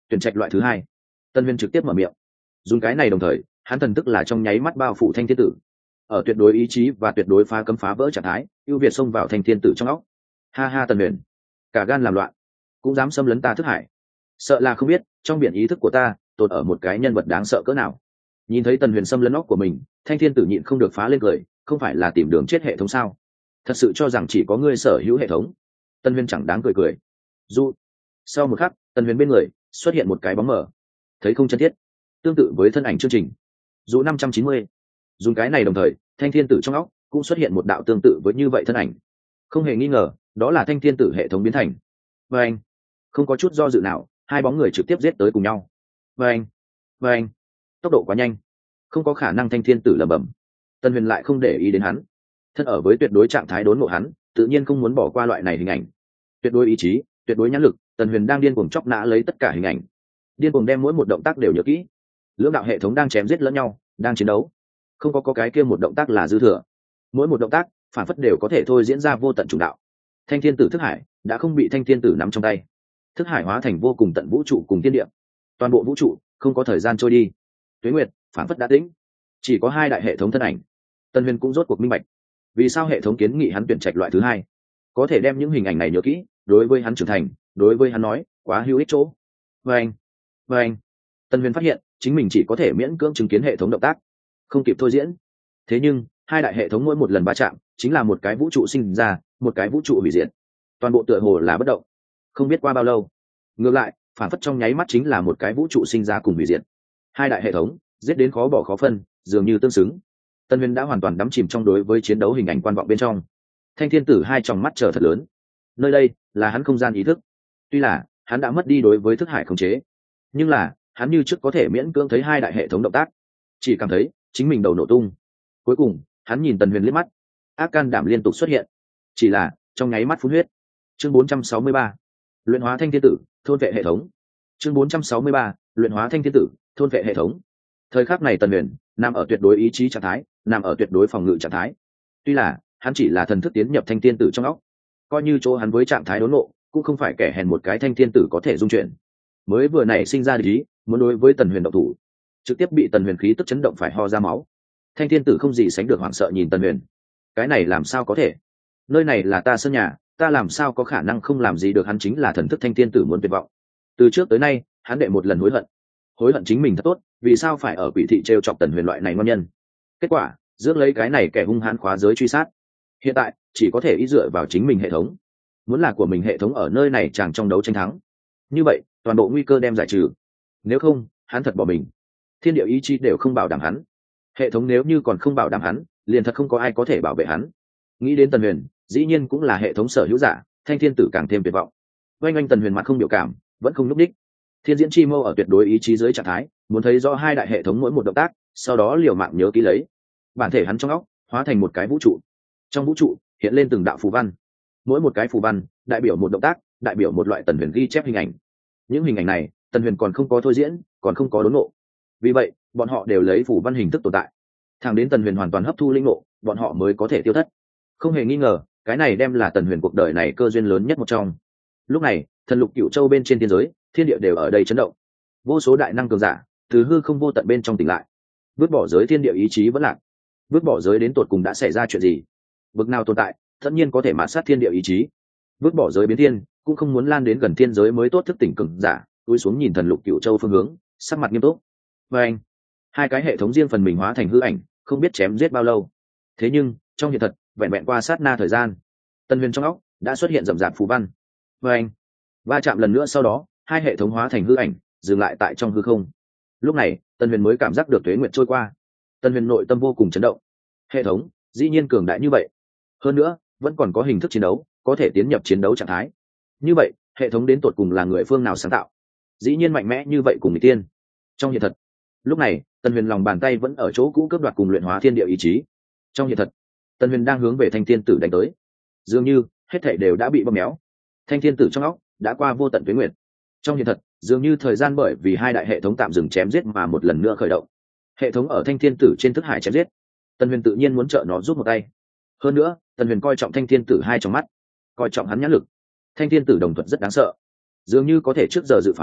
tuyển trạch loại thứ hai. Tân Huyền trực tiếp mở miệng, dùng cái này đồng thời hắn thần tức là trong nháy mắt bao phủ thanh thiên tử, ở tuyệt đối ý chí và tuyệt đối phá cấm phá vỡ trạng thái ưu việt xông vào thanh thiên tử trong óc. Ha ha, Tân Huyền cả gan làm loạn, cũng dám xâm lấn ta thức hải, sợ là không biết trong biển ý thức của ta tồn ở một cái nhân vật đáng sợ cỡ nào. Nhìn thấy Tần Huyền xâm lấn óc của mình, thanh thiên tử nhịn không được phá lên cười, không phải là tìm đường chết hệ thống sao? Thật sự cho rằng chỉ có ngươi sở hữu hệ thống? Tần Huyền chẳng đáng cười cười. Dù sau một khắc, Tần Huyền bên người xuất hiện một cái bóng mờ, thấy không chân thiết, tương tự với thân ảnh chương trình. Dù 590, dùng cái này đồng thời, thanh thiên tử trong óc cũng xuất hiện một đạo tương tự với như vậy thân ảnh. Không hề nghi ngờ, đó là thanh thiên tử hệ thống biến thành. Và anh, không có chút do dự nào, hai bóng người trực tiếp giết tới cùng nhau. Và anh, tốc độ quá nhanh, không có khả năng, thanh thiên tử lẩm bẩm. Tần Huyền lại không để ý đến hắn, thân ở với tuyệt đối trạng thái đốn ngộ hắn, tự nhiên không muốn bỏ qua loại này hình ảnh. Tuyệt đối ý chí, tuyệt đối nhãn lực, Tần Huyền đang điên cuồng chọc nã lấy tất cả hình ảnh, điên cuồng đem mỗi một động tác đều nhớ kỹ. Lưỡng đạo hệ thống đang chém giết lẫn nhau, đang chiến đấu, không có cái kia một động tác là dư thừa, mỗi một động tác phản phất đều có thể thôi diễn ra vô tận chủ đạo. Thanh thiên tử thức hải đã không bị thanh thiên tử nắm trong tay, thức hải hóa thành vô cùng tận vũ trụ cùng thiên địa, toàn bộ vũ trụ không có thời gian trôi đi, tuế nguyệt phản phất đã tĩnh, chỉ có hai đại hệ thống thân ảnh. Tần Huyền cũng rốt cuộc minh bạch vì sao hệ thống kiến nghị hắn tuyển trạch loại thứ hai, có thể đem những hình ảnh này nhớ kỹ, đối với hắn trưởng thành, đối với hắn nói quá hữu ích chỗ. Và anh, Tần Huyền phát hiện chính mình chỉ có thể miễn cưỡng chứng kiến hệ thống động tác, không kịp thôi diễn. Thế nhưng hai đại hệ thống mỗi một lần va chạm chính là một cái vũ trụ sinh ra, một cái vũ trụ hủy diệt, toàn bộ tựa hồ là bất động. Không biết qua bao lâu, ngược lại phản phất trong nháy mắt chính là một cái vũ trụ sinh ra cùng hủy diệt. Hai đại hệ thống giết đến khó bỏ khó phân, dường như tương xứng. Tân Huyền đã hoàn toàn đắm chìm trong đối với chiến đấu hình ảnh quan vọng bên trong. Thanh thiên tử hai tròng mắt trở thật lớn, nơi đây là hắn không gian ý thức. Tuy là hắn đã mất đi đối với thức hải khống chế, nhưng là hắn như trước có thể miễn cưỡng thấy hai đại hệ thống động tác, chỉ cảm thấy chính mình đầu nổ tung. Cuối cùng hắn nhìn Tần Huyền liếc mắt, ác can đảm liên tục xuất hiện, chỉ là trong nháy mắt phun huyết. Chương 463, luyện hóa thanh thiên tử, thôn vệ hệ thống. Chương 463, luyện hóa thanh thiên tử, thôn vệ hệ thống. Thời khắc này Tần Huyền nằm ở tuyệt đối ý chí trạng thái, nằm ở tuyệt đối phòng ngự trạng thái. Tuy là hắn chỉ là thần thức tiến nhập thanh thiên tử trong óc, coi như chỗ hắn với trạng thái đốn ngộ, cũng không phải kẻ hèn một cái thanh thiên tử có thể dung chuyển. Mới vừa nảy sinh ra ý muốn đối với Tần Huyền động thủ, trực tiếp bị Tần Huyền khí tức chấn động phải ho ra máu. Thanh thiên tử không gì sánh được hoảng sợ nhìn Tần Huyền, cái này làm sao có thể? Nơi này là ta sân nhà, ta làm sao có khả năng không làm gì được hắn? Chính là thần thức thanh thiên tử muốn tuyệt vọng. Từ trước tới nay hắn đệ một lần hối hận chính mình thật tốt, vì sao phải ở quỷ thị trêu chọc Tần Huyền loại này ngon nhân. Kết quả rước lấy cái này kẻ hung hãn khóa giới truy sát. Hiện tại chỉ có thể ý dựa vào chính mình hệ thống, muốn là của mình hệ thống ở nơi này chàng trong đấu tranh thắng, như vậy toàn bộ nguy cơ đem giải trừ. Nếu không hắn thật bỏ mình, thiên địa ý chí đều không bảo đảm hắn, hệ thống nếu như còn không bảo đảm hắn, liền thật không có ai có thể bảo vệ hắn. Nghĩ đến Tần Huyền dĩ nhiên cũng là hệ thống sở hữu giả, thanh thiên tử càng thêm tuyệt vọng. Oanh Tần Huyền mặt không biểu cảm, vẫn không núp đích. Thiên diễn chi mâu ở tuyệt đối ý chí dưới trạng thái, muốn thấy rõ hai đại hệ thống mỗi một động tác, sau đó liều mạng nhớ kỹ lấy. Bản thể hắn trong óc hóa thành một cái vũ trụ, trong vũ trụ hiện lên từng đạo phù văn, mỗi một cái phù văn đại biểu một động tác, đại biểu một loại Tần Huyền ghi chép hình ảnh. Những hình ảnh này Tần Huyền còn không có thôi diễn, còn không có đốn ngộ, vì vậy bọn họ đều lấy phù văn hình thức tồn tại. Thẳng đến Tần Huyền hoàn toàn hấp thu linh ngộ, bọn họ mới có thể tiêu thất. Không hề nghi ngờ, cái này đem là Tần Huyền cuộc đời này cơ duyên lớn nhất một trong. Lúc này thần lục cửu châu bên trên thiên giới, thiên địa đều ở đây chấn động. Vô số đại năng cường giả từ hư không vô tận bên trong tỉnh lại, vứt bỏ giới thiên địa ý chí vẫn lạc. Vứt bỏ giới đến tột cùng đã xảy ra chuyện gì? Bực nào tồn tại tất nhiên có thể mạt sát thiên địa ý chí? Vứt bỏ giới biến thiên, cũng không muốn lan đến gần thiên giới mới tốt. Thức tỉnh cường giả cúi xuống nhìn thần lục cửu châu phương hướng, sắc mặt nghiêm túc. Và anh, hai cái hệ thống riêng phần mình hóa thành hư ảnh, không biết chém giết bao lâu. Thế nhưng trong hiện thật, vẹn vẹn qua sát na thời gian, Tần Huyền trong óc đã xuất hiện rậm rạp phù văn. Và anh, va chạm lần nữa sau đó, hai hệ thống hóa thành hư ảnh, dừng lại tại trong hư không. Lúc này Tần Huyền mới cảm giác được tuế nguyệt trôi qua. Tần Huyền nội tâm vô cùng chấn động. Hệ thống dĩ nhiên cường đại như vậy, hơn nữa vẫn còn có hình thức chiến đấu, có thể tiến nhập chiến đấu trạng thái. Như vậy hệ thống đến tột cùng là người phương nào sáng tạo, dĩ nhiên mạnh mẽ như vậy cùng người tiên. Trong hiện thật, lúc này Tần Huyền lòng bàn tay vẫn ở chỗ cũ cướp đoạt cùng luyện hóa thiên địa ý chí. Trong hiện thật, Tần Huyền đang hướng về thanh thiên tử đánh tới, dường như hết thảy đều đã bị bóp méo. Thanh thiên tử trong óc đã qua vô tận tuế nguyệt. Trong hiện thật, dường như thời gian bởi vì hai đại hệ thống tạm dừng chém giết mà một lần nữa khởi động. Hệ thống ở thanh thiên tử trên thức hải chém giết, Tần Huyền tự nhiên muốn trợ nó giúp một tay. Hơn nữa Tần Huyền coi trọng thanh thiên tử hai trong mắt, coi trọng hắn nhãn lực. Thanh thiên tử đồng thuận rất đáng sợ, dường như có thể trước giờ dự phán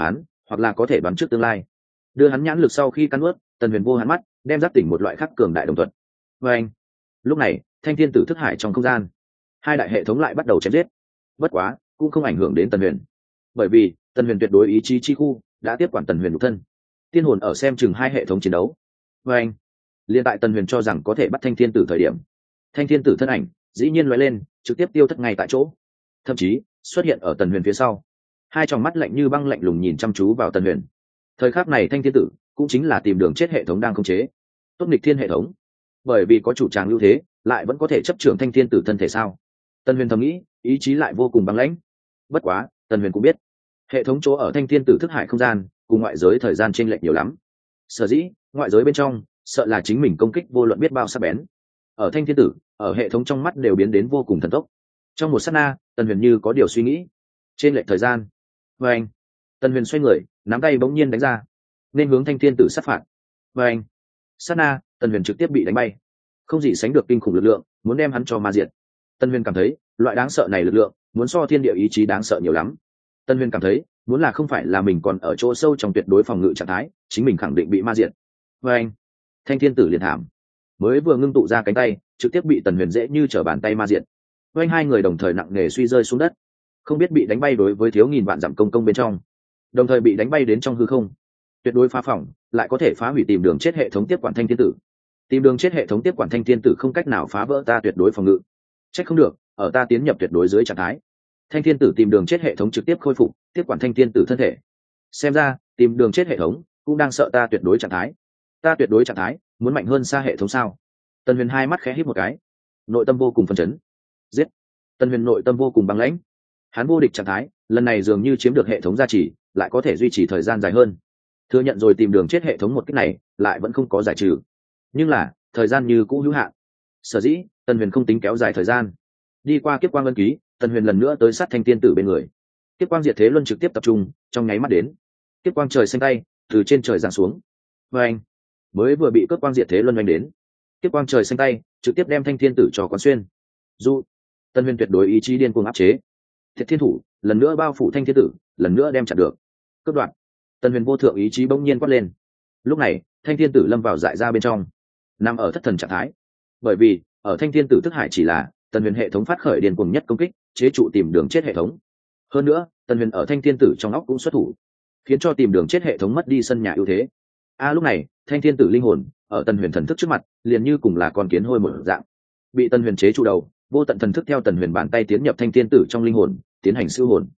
hoặc là có thể đoán trước tương lai. Đưa hắn nhãn lực sau khi cắn ướt, Tần Huyền vô hắn mắt, đem giác tỉnh một loại khắc cường đại đồng thuận. Và anh, lúc này, thanh thiên tử thức hải trong không gian, hai đại hệ thống lại bắt đầu chém giết. Bất quá, cũng không ảnh hưởng đến Tần Huyền, bởi vì Tần Huyền tuyệt đối ý chí chi khu đã tiếp quản Tần Huyền nhục thân. Tiên hồn ở xem chừng hai hệ thống chiến đấu. Và anh, liên tại Tần Huyền cho rằng có thể bắt thanh thiên tử thời điểm, thanh thiên tử thân ảnh dĩ nhiên lóe lên, trực tiếp tiêu thất ngay tại chỗ, thậm chí xuất hiện ở Tần Huyền phía sau, hai tròng mắt lạnh như băng lạnh lùng nhìn chăm chú vào Tần Huyền. Thời khắc này thanh thiên tử cũng chính là tìm đường chết hệ thống đang khống chế tốt nghịch thiên hệ thống, bởi vì có chủ tràng lưu thế lại vẫn có thể chấp trưởng thanh thiên tử thân thể sao. Tần Huyền thầm nghĩ, ý chí lại vô cùng băng lãnh. Bất quá Tần Huyền cũng biết hệ thống chỗ ở thanh thiên tử thức hải không gian cùng ngoại giới thời gian chênh lệch nhiều lắm, sở dĩ ngoại giới bên trong sợ là chính mình công kích vô luận biết bao sắc bén, ở thanh thiên tử ở hệ thống trong mắt đều biến đến vô cùng thần tốc. Trong một sát na, Tần Huyền như có điều suy nghĩ. Trên lệch thời gian, và anh, Tần Huyền xoay người, nắm tay bỗng nhiên đánh ra, nên hướng thanh thiên tử sát phạt. Và anh, sát na, Tần Huyền trực tiếp bị đánh bay, không gì sánh được kinh khủng lực lượng, muốn đem hắn cho ma diệt. Tần Huyền cảm thấy, loại đáng sợ này lực lượng, muốn so thiên địa ý chí đáng sợ nhiều lắm. Tần Huyền cảm thấy, muốn là không phải là mình còn ở chỗ sâu trong tuyệt đối phòng ngự trạng thái, chính mình khẳng định bị ma diệt. Và anh, thanh thiên tử liền thảm, mới vừa ngưng tụ ra cánh tay, trực tiếp bị Tần Huyền dễ như trở bàn tay ma diệt. Với hai người đồng thời nặng nề suy rơi xuống đất, không biết bị đánh bay đối với thiếu nghìn vạn dặm công bên trong, đồng thời bị đánh bay đến trong hư không. Tuyệt đối phá phỏng, lại có thể phá hủy tìm đường chết hệ thống tiếp quản thanh thiên tử. Tìm đường chết hệ thống tiếp quản thanh thiên tử không cách nào phá vỡ ta tuyệt đối phòng ngự. Trách không được, ở ta tiến nhập tuyệt đối dưới trạng thái, thanh thiên tử tìm đường chết hệ thống trực tiếp khôi phục, tiếp quản thanh thiên tử thân thể. Xem ra, tìm đường chết hệ thống cũng đang sợ ta tuyệt đối trạng thái. Ta tuyệt đối trạng thái, muốn mạnh hơn xa hệ thống sao? Tần Huyền hai mắt khẽ híp một cái, nội tâm vô cùng phấn chấn. Giết! Tần Huyền nội tâm vô cùng băng lãnh. Hắn vô địch trạng thái, lần này dường như chiếm được hệ thống gia trì, lại có thể duy trì thời gian dài hơn. Thừa nhận rồi tìm đường chết hệ thống một cách này, lại vẫn không có giải trừ. Nhưng là, thời gian như cũ hữu hạn. Sở dĩ, Tần Huyền không tính kéo dài thời gian. Đi qua kiếp quang ân ký, Tần Huyền lần nữa tới sát thanh thiên tử bên người. Kiếp quang diệt thế luân trực tiếp tập trung, trong nháy mắt đến. Kiếp quang trời xanh tay, từ trên trời giáng xuống. Và anh, mới vừa bị kiếp quang diệt thế luân đánh đến. Kiếp quang trời xanh tay, trực tiếp đem thanh thiên tử cho quán xuyên. Dù Tần Huyền tuyệt đối ý chí điên cuồng áp chế. Thiệt thiên thủ, lần nữa bao phủ thanh thiên tử, lần nữa đem chặn được. Cướp đoạn. Tần Huyền vô thượng ý chí bỗng nhiên quát lên. Lúc này, thanh thiên tử lâm vào dại ra bên trong, nằm ở thất thần trạng thái. Bởi vì, ở thanh thiên tử thức hải chỉ là Tần Huyền hệ thống phát khởi điên cuồng nhất công kích, chế trụ tìm đường chết hệ thống. Hơn nữa, Tần Huyền ở thanh thiên tử trong óc cũng xuất thủ, khiến cho tìm đường chết hệ thống mất đi sân nhà ưu thế. Lúc này, thanh thiên tử linh hồn ở Tần Huyền thần thức trước mặt, liền như cùng là con kiến hôi một dạng, bị Tần Huyền chế trụ đầu, vô tận thần thức theo Tần Huyền bàn tay tiến nhập thanh thiên tử trong linh hồn, tiến hành siêu hồn.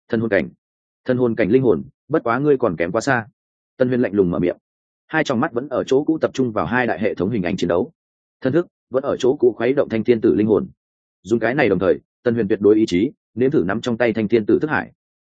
Thân hồn cảnh linh hồn, bất quá ngươi còn kém quá xa. Tần Huyền lạnh lùng mở miệng, hai tròng mắt vẫn ở chỗ cũ tập trung vào hai đại hệ thống hình ảnh chiến đấu, thân thức vẫn ở chỗ cũ khuấy động thanh thiên tử linh hồn. Dùng cái này đồng thời, Tần Huyền tuyệt đối ý chí nếm thử nắm trong tay thanh thiên tử thức hải.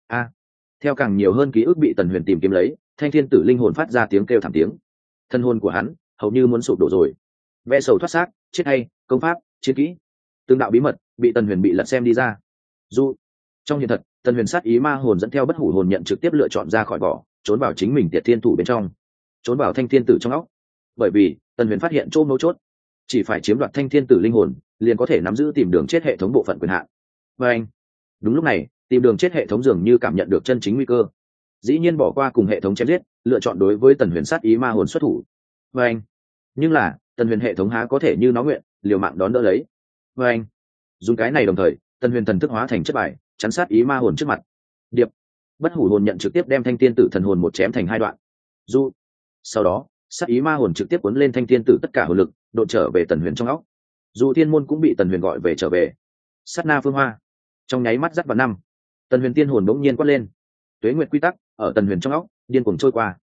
Theo càng nhiều hơn ký ức bị Tần Huyền tìm kiếm lấy, thanh thiên tử linh hồn phát ra tiếng kêu thảm tiếng. Thân hồn của hắn hầu như muốn sụp đổ rồi. Vẽ sầu thoát xác, chết hay, công pháp, chiến kỹ, tương đạo bí mật bị Tần Huyền bị lật xem đi ra. Dù trong hiện thật, Tần Huyền sát ý ma hồn dẫn theo bất hủ hồn nhận trực tiếp lựa chọn ra khỏi vỏ, trốn vào chính mình Tiệt Thiên thủ bên trong, trốn vào thanh thiên tử trong óc. Bởi vì Tần Huyền phát hiện chỗ mấu chốt, chỉ phải chiếm đoạt thanh thiên tử linh hồn, liền có thể nắm giữ tìm đường chết hệ thống bộ phận quyền hạn. Và anh, đúng lúc này, tìm đường chết hệ thống dường như cảm nhận được chân chính nguy cơ, dĩ nhiên bỏ qua cùng hệ thống chém giết, lựa chọn đối với Tần Huyền sát ý ma hồn xuất thủ. Và anh, nhưng là Tần Huyền hệ thống há có thể như nó nguyện, liều mạng đón đỡ lấy. Và anh, dùng cái này đồng thời, Tần Huyền thần thức hóa thành chất bài, chắn sát ý ma hồn trước mặt. Điệp, bất hủ hồn nhận trực tiếp đem thanh thiên tử thần hồn một chém thành hai đoạn. Du, sau đó, sát ý ma hồn trực tiếp cuốn lên thanh thiên tử tất cả hồn lực, đột trở về Tần Huyền trong óc. Dù thiên môn cũng bị Tần Huyền gọi về trở về. Sát na phương hoa, trong nháy mắt dắt vào năm, Tần Huyền tiên hồn bỗng nhiên quát lên. Tuế nguyệt quy tắc ở Tần Huyền trong óc điên cuồng trôi qua.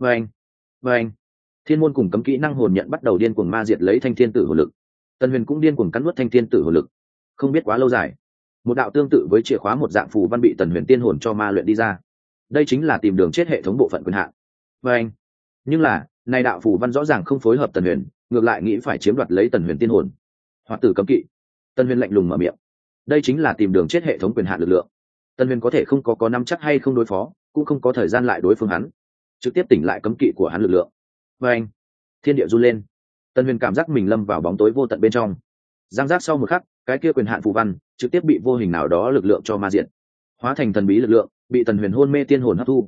Và anh, thiên môn cùng cấm kỹ năng hồn nhận bắt đầu điên cuồng ma diệt lấy thanh thiên tử hồn lực. Tần Huyền cũng điên cuồng cắn nuốt thanh thiên tử hồn lực. Không biết quá lâu dài, một đạo tương tự với chìa khóa một dạng phù văn bị Tần Huyền tiên hồn cho ma luyện đi ra. Đây chính là tìm đường chết hệ thống bộ phận quyền hạn. Và anh, nhưng là này đạo phù văn rõ ràng không phối hợp Tần Huyền, ngược lại nghĩ phải chiếm đoạt lấy Tần Huyền tiên hồn. Hoạt tử cấm kỵ. Tần Huyền lạnh lùng mở miệng. Đây chính là tìm đường chết hệ thống quyền hạn lực lượng. Tần Huyền có thể không có nắm chắc hay không đối phó, cũng không có thời gian lại đối phương hắn, trực tiếp tỉnh lại cấm kỵ của hắn lực lượng. Và anh, thiên địa run lên. Tần Huyền cảm giác mình lâm vào bóng tối vô tận bên trong. Giang giác sau một khắc, cái kia quyền hạn phù văn trực tiếp bị vô hình nào đó lực lượng cho ma diện, hóa thành thần bí lực lượng, bị Tần Huyền hôn mê tiên hồn hấp thu.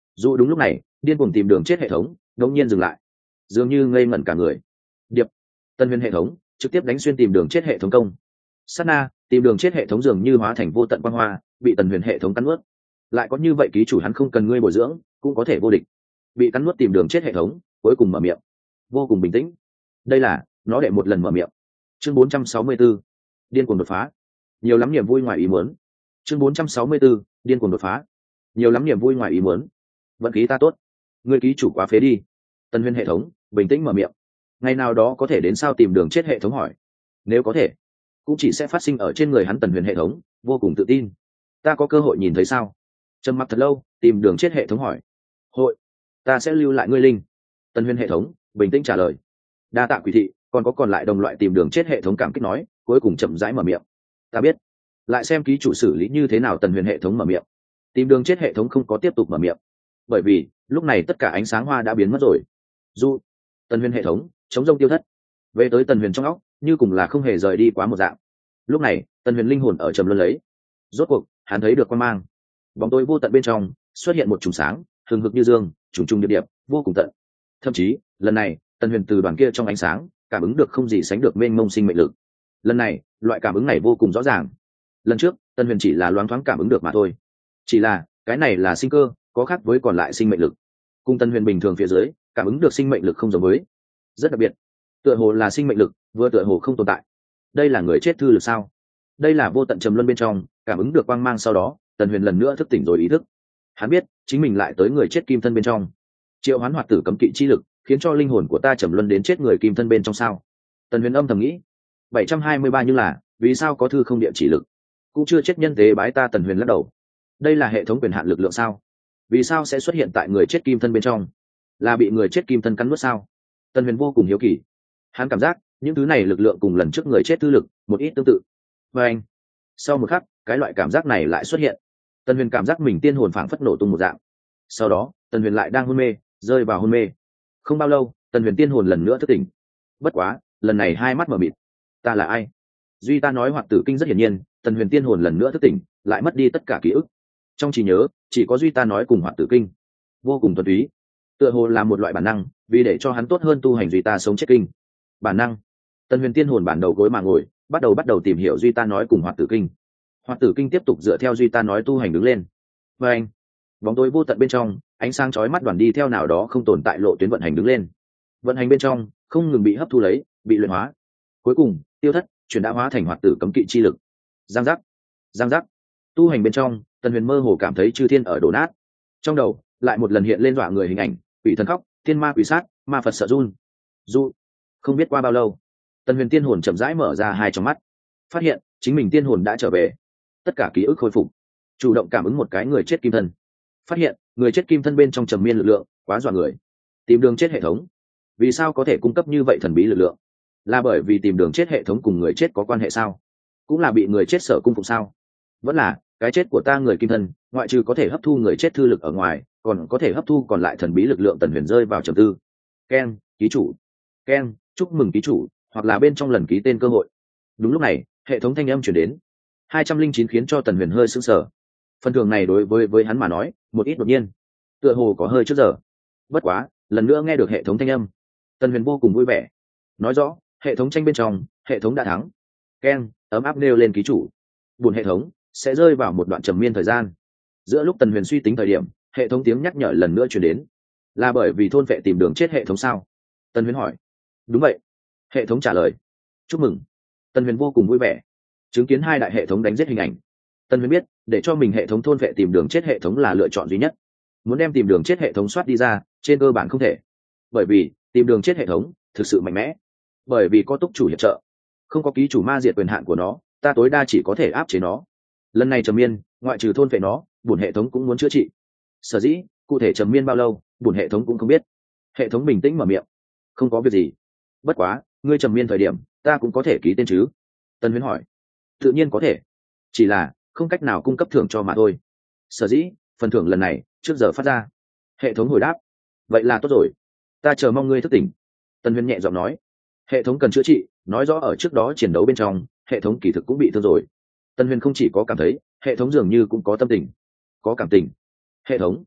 dù đúng lúc này điên cuồng tìm đường chết hệ thống đột nhiên dừng lại, dường như ngây ngẩn cả người. Điệp, tân huyền hệ thống trực tiếp đánh xuyên tìm đường chết hệ thống công. Sát na, tìm đường chết hệ thống dường như hóa thành vô tận quang hoa, bị tần huyền hệ thống cắn nuốt. Lại có như vậy ký chủ hắn không cần ngươi bồi dưỡng cũng có thể vô địch. Bị cắn nuốt tìm đường chết hệ thống cuối cùng mở miệng, vô cùng bình tĩnh. Đây là nó đệ một lần mở miệng. Chương 464, điên cuồng đột phá. Nhiều lắm niềm vui ngoài ý muốn. Chương 464, điên cuồng đột phá. Nhiều lắm niềm vui ngoài ý muốn. Vận khí ta tốt, ngươi ký chủ quá phế đi. Tần huyền hệ thống bình tĩnh mở miệng. Ngày nào đó có thể đến sao tìm đường chết hệ thống hỏi. Nếu có thể, cũng chỉ sẽ phát sinh ở trên người hắn. Tần huyền hệ thống vô cùng tự tin. Ta có cơ hội nhìn thấy sao? Trầm mặc thật lâu, tìm đường chết hệ thống hỏi. Hội, ta sẽ lưu lại ngươi linh. Tần huyền hệ thống bình tĩnh trả lời. Đa tạ quỷ thị, còn lại đồng loại tìm đường chết hệ thống cảm kích nói, cuối cùng chậm rãi mở miệng. Ta biết. Lại xem ký chủ xử lý như thế nào. Tần huyền hệ thống mở miệng. Tìm đường chết hệ thống không có tiếp tục mở miệng, bởi vì lúc này tất cả ánh sáng hoa đã biến mất rồi. Du, tần huyền hệ thống chống rông tiêu thất. Về tới tần huyền trong óc, như cùng là không hề rời đi quá một dạng. Lúc này tần huyền linh hồn ở trầm luân lấy. Rốt cuộc hắn thấy được quan mang, bóng tối vô tận bên trong xuất hiện một chùm sáng hừng hực như dương, trùng trùng điệp điệp, vô cùng tận. Thậm chí lần này tần huyền từ đoàn kia trong ánh sáng cảm ứng được không gì sánh được mênh mông sinh mệnh lực. Lần này loại cảm ứng này vô cùng rõ ràng. Lần trước tần huyền chỉ là loáng thoáng cảm ứng được mà thôi, chỉ là cái này là sinh cơ, có khác với còn lại sinh mệnh lực. Cùng tần huyền bình thường phía dưới cảm ứng được sinh mệnh lực không giống với, rất đặc biệt. Tựa hồ là sinh mệnh lực, vừa tựa hồ không tồn tại. Đây là người chết thư lực sao? Đây là vô tận trầm luân bên trong cảm ứng được quang mang. Sau đó tần huyền lần nữa thức tỉnh rồi ý thức. Hắn biết chính mình lại tới người chết kim thân bên trong. Triệu hoán hoạt tử cấm kỵ chi lực khiến cho linh hồn của ta trầm luân đến chết người kim thân bên trong sao? Tần huyền âm thầm nghĩ. 723 nhưng là vì sao có thư không địa chỉ lực, cũng chưa chết nhân tế bái ta. Tần huyền lắc đầu. Đây là hệ thống quyền hạn lực lượng sao? Vì sao sẽ xuất hiện tại người chết kim thân bên trong? Là bị người chết kim thân cắn nuốt sao? Tần huyền vô cùng hiếu kỳ. Hắn cảm giác những thứ này lực lượng cùng lần trước người chết thư lực một ít tương tự. Và anh, sau một khắc cái loại cảm giác này lại xuất hiện. Tần huyền cảm giác mình tiên hồn phảng phất nổ tung một dạng. Sau đó tần huyền lại đang hôn mê, rơi vào hôn mê. Không bao lâu tần huyền tiên hồn lần nữa thức tỉnh. Bất quá lần này hai mắt mở mịt. Ta là ai? Duy ta nói hoạt tử kinh. Rất hiển nhiên tần huyền tiên hồn lần nữa thức tỉnh, lại mất đi tất cả ký ức. Trong trí nhớ chỉ có duy ta nói cùng hoạt tử kinh. Vô cùng thuần túy, tựa hồ là một loại bản năng, vì để cho hắn tốt hơn tu hành duy ta sống chết kinh. Bản năng. Tần huyền tiên hồn bản đầu gối mà ngồi, bắt đầu tìm hiểu duy ta nói cùng hoạt tử kinh. Hoạt tử kinh tiếp tục dựa theo duy ta nói tu hành đứng lên. Và anh, bóng tối vô tận bên trong ánh sáng chói mắt đoàn đi theo nào đó không tồn tại lộ tuyến vận hành đứng lên. Vận hành bên trong không ngừng bị hấp thu lấy, bị luyện hóa, cuối cùng tiêu thất, chuyển đã hóa thành hoạt tử cấm kỵ chi lực. Giang giác, giang giác. Tu hành bên trong tần huyền mơ hồ cảm thấy chư thiên ở đổ nát. Trong đầu lại một lần hiện lên dọa người hình ảnh, quỷ thần khóc, thiên ma quỷ sát, ma phật sợ run. Không biết qua bao lâu, tần huyền tiên hồn chậm rãi mở ra hai trong mắt, phát hiện chính mình tiên hồn đã trở về, tất cả ký ức khôi phục. Chủ động cảm ứng một cái người chết kim thân, phát hiện người chết kim thân bên trong trầm miên lực lượng quá dọa người. Tìm đường chết hệ thống vì sao có thể cung cấp như vậy thần bí lực lượng? Là bởi vì tìm đường chết hệ thống cùng người chết có quan hệ sao? Cũng là bị người chết sở cung phụng sao? Vẫn là cái chết của ta người kim thân ngoại trừ có thể hấp thu người chết thư lực ở ngoài, còn có thể hấp thu còn lại thần bí lực lượng? Tần huyền rơi vào trầm tư. Ken, ký chủ. Ken, chúc mừng ký chủ, hoặc là bên trong lần ký tên cơ hội. Đúng lúc này hệ thống thanh âm chuyển đến. 209 khiến cho tần huyền hơi sững sờ. Phần thưởng này đối với hắn mà nói một ít đột nhiên, tựa hồ có hơi trước giờ. Bất quá lần nữa nghe được hệ thống thanh âm, tần huyền vô cùng vui vẻ. Nói rõ hệ thống tranh bên trong hệ thống đã thắng. Ken, ấm áp nêu lên ký chủ. Buồn hệ thống sẽ rơi vào một đoạn trầm miên thời gian. Giữa lúc tần huyền suy tính thời điểm, hệ thống tiếng nhắc nhở lần nữa chuyển đến. Là bởi vì thôn vệ tìm đường chết hệ thống sao? Tần huyền hỏi. Đúng vậy, hệ thống trả lời. Chúc mừng. Tần huyền vô cùng vui vẻ. Chứng kiến hai đại hệ thống đánh giết hình ảnh, tần huyền biết để cho mình hệ thống thôn vệ tìm đường chết hệ thống là lựa chọn duy nhất. Muốn đem tìm đường chết hệ thống soát đi ra trên cơ bản không thể, bởi vì tìm đường chết hệ thống thực sự mạnh mẽ. Bởi vì có túc chủ hiệp trợ, không có ký chủ ma diệt quyền hạn của nó, ta tối đa chỉ có thể áp chế nó. Lần này trầm miên ngoại trừ thôn vệ nó, bổn hệ thống cũng muốn chữa trị. Sở dĩ cụ thể trầm miên bao lâu bổn hệ thống cũng không biết. Hệ thống bình tĩnh mở miệng. Không có việc gì, bất quá ngươi trầm miên thời điểm ta cũng có thể ký tên chứ? Tân huyến hỏi. Tự nhiên có thể, chỉ là không cách nào cung cấp thưởng cho mà thôi. Sở dĩ phần thưởng lần này trước giờ phát ra. Hệ thống hồi đáp. Vậy là tốt rồi, ta chờ mong ngươi thức tỉnh. Tân huyến nhẹ giọng nói. Hệ thống cần chữa trị, nói rõ ở trước đó chiến đấu bên trong hệ thống kỳ thực cũng bị thương rồi. Tân huyền không chỉ có cảm thấy hệ thống dường như cũng có tâm tình, có cảm tình. Hệ thống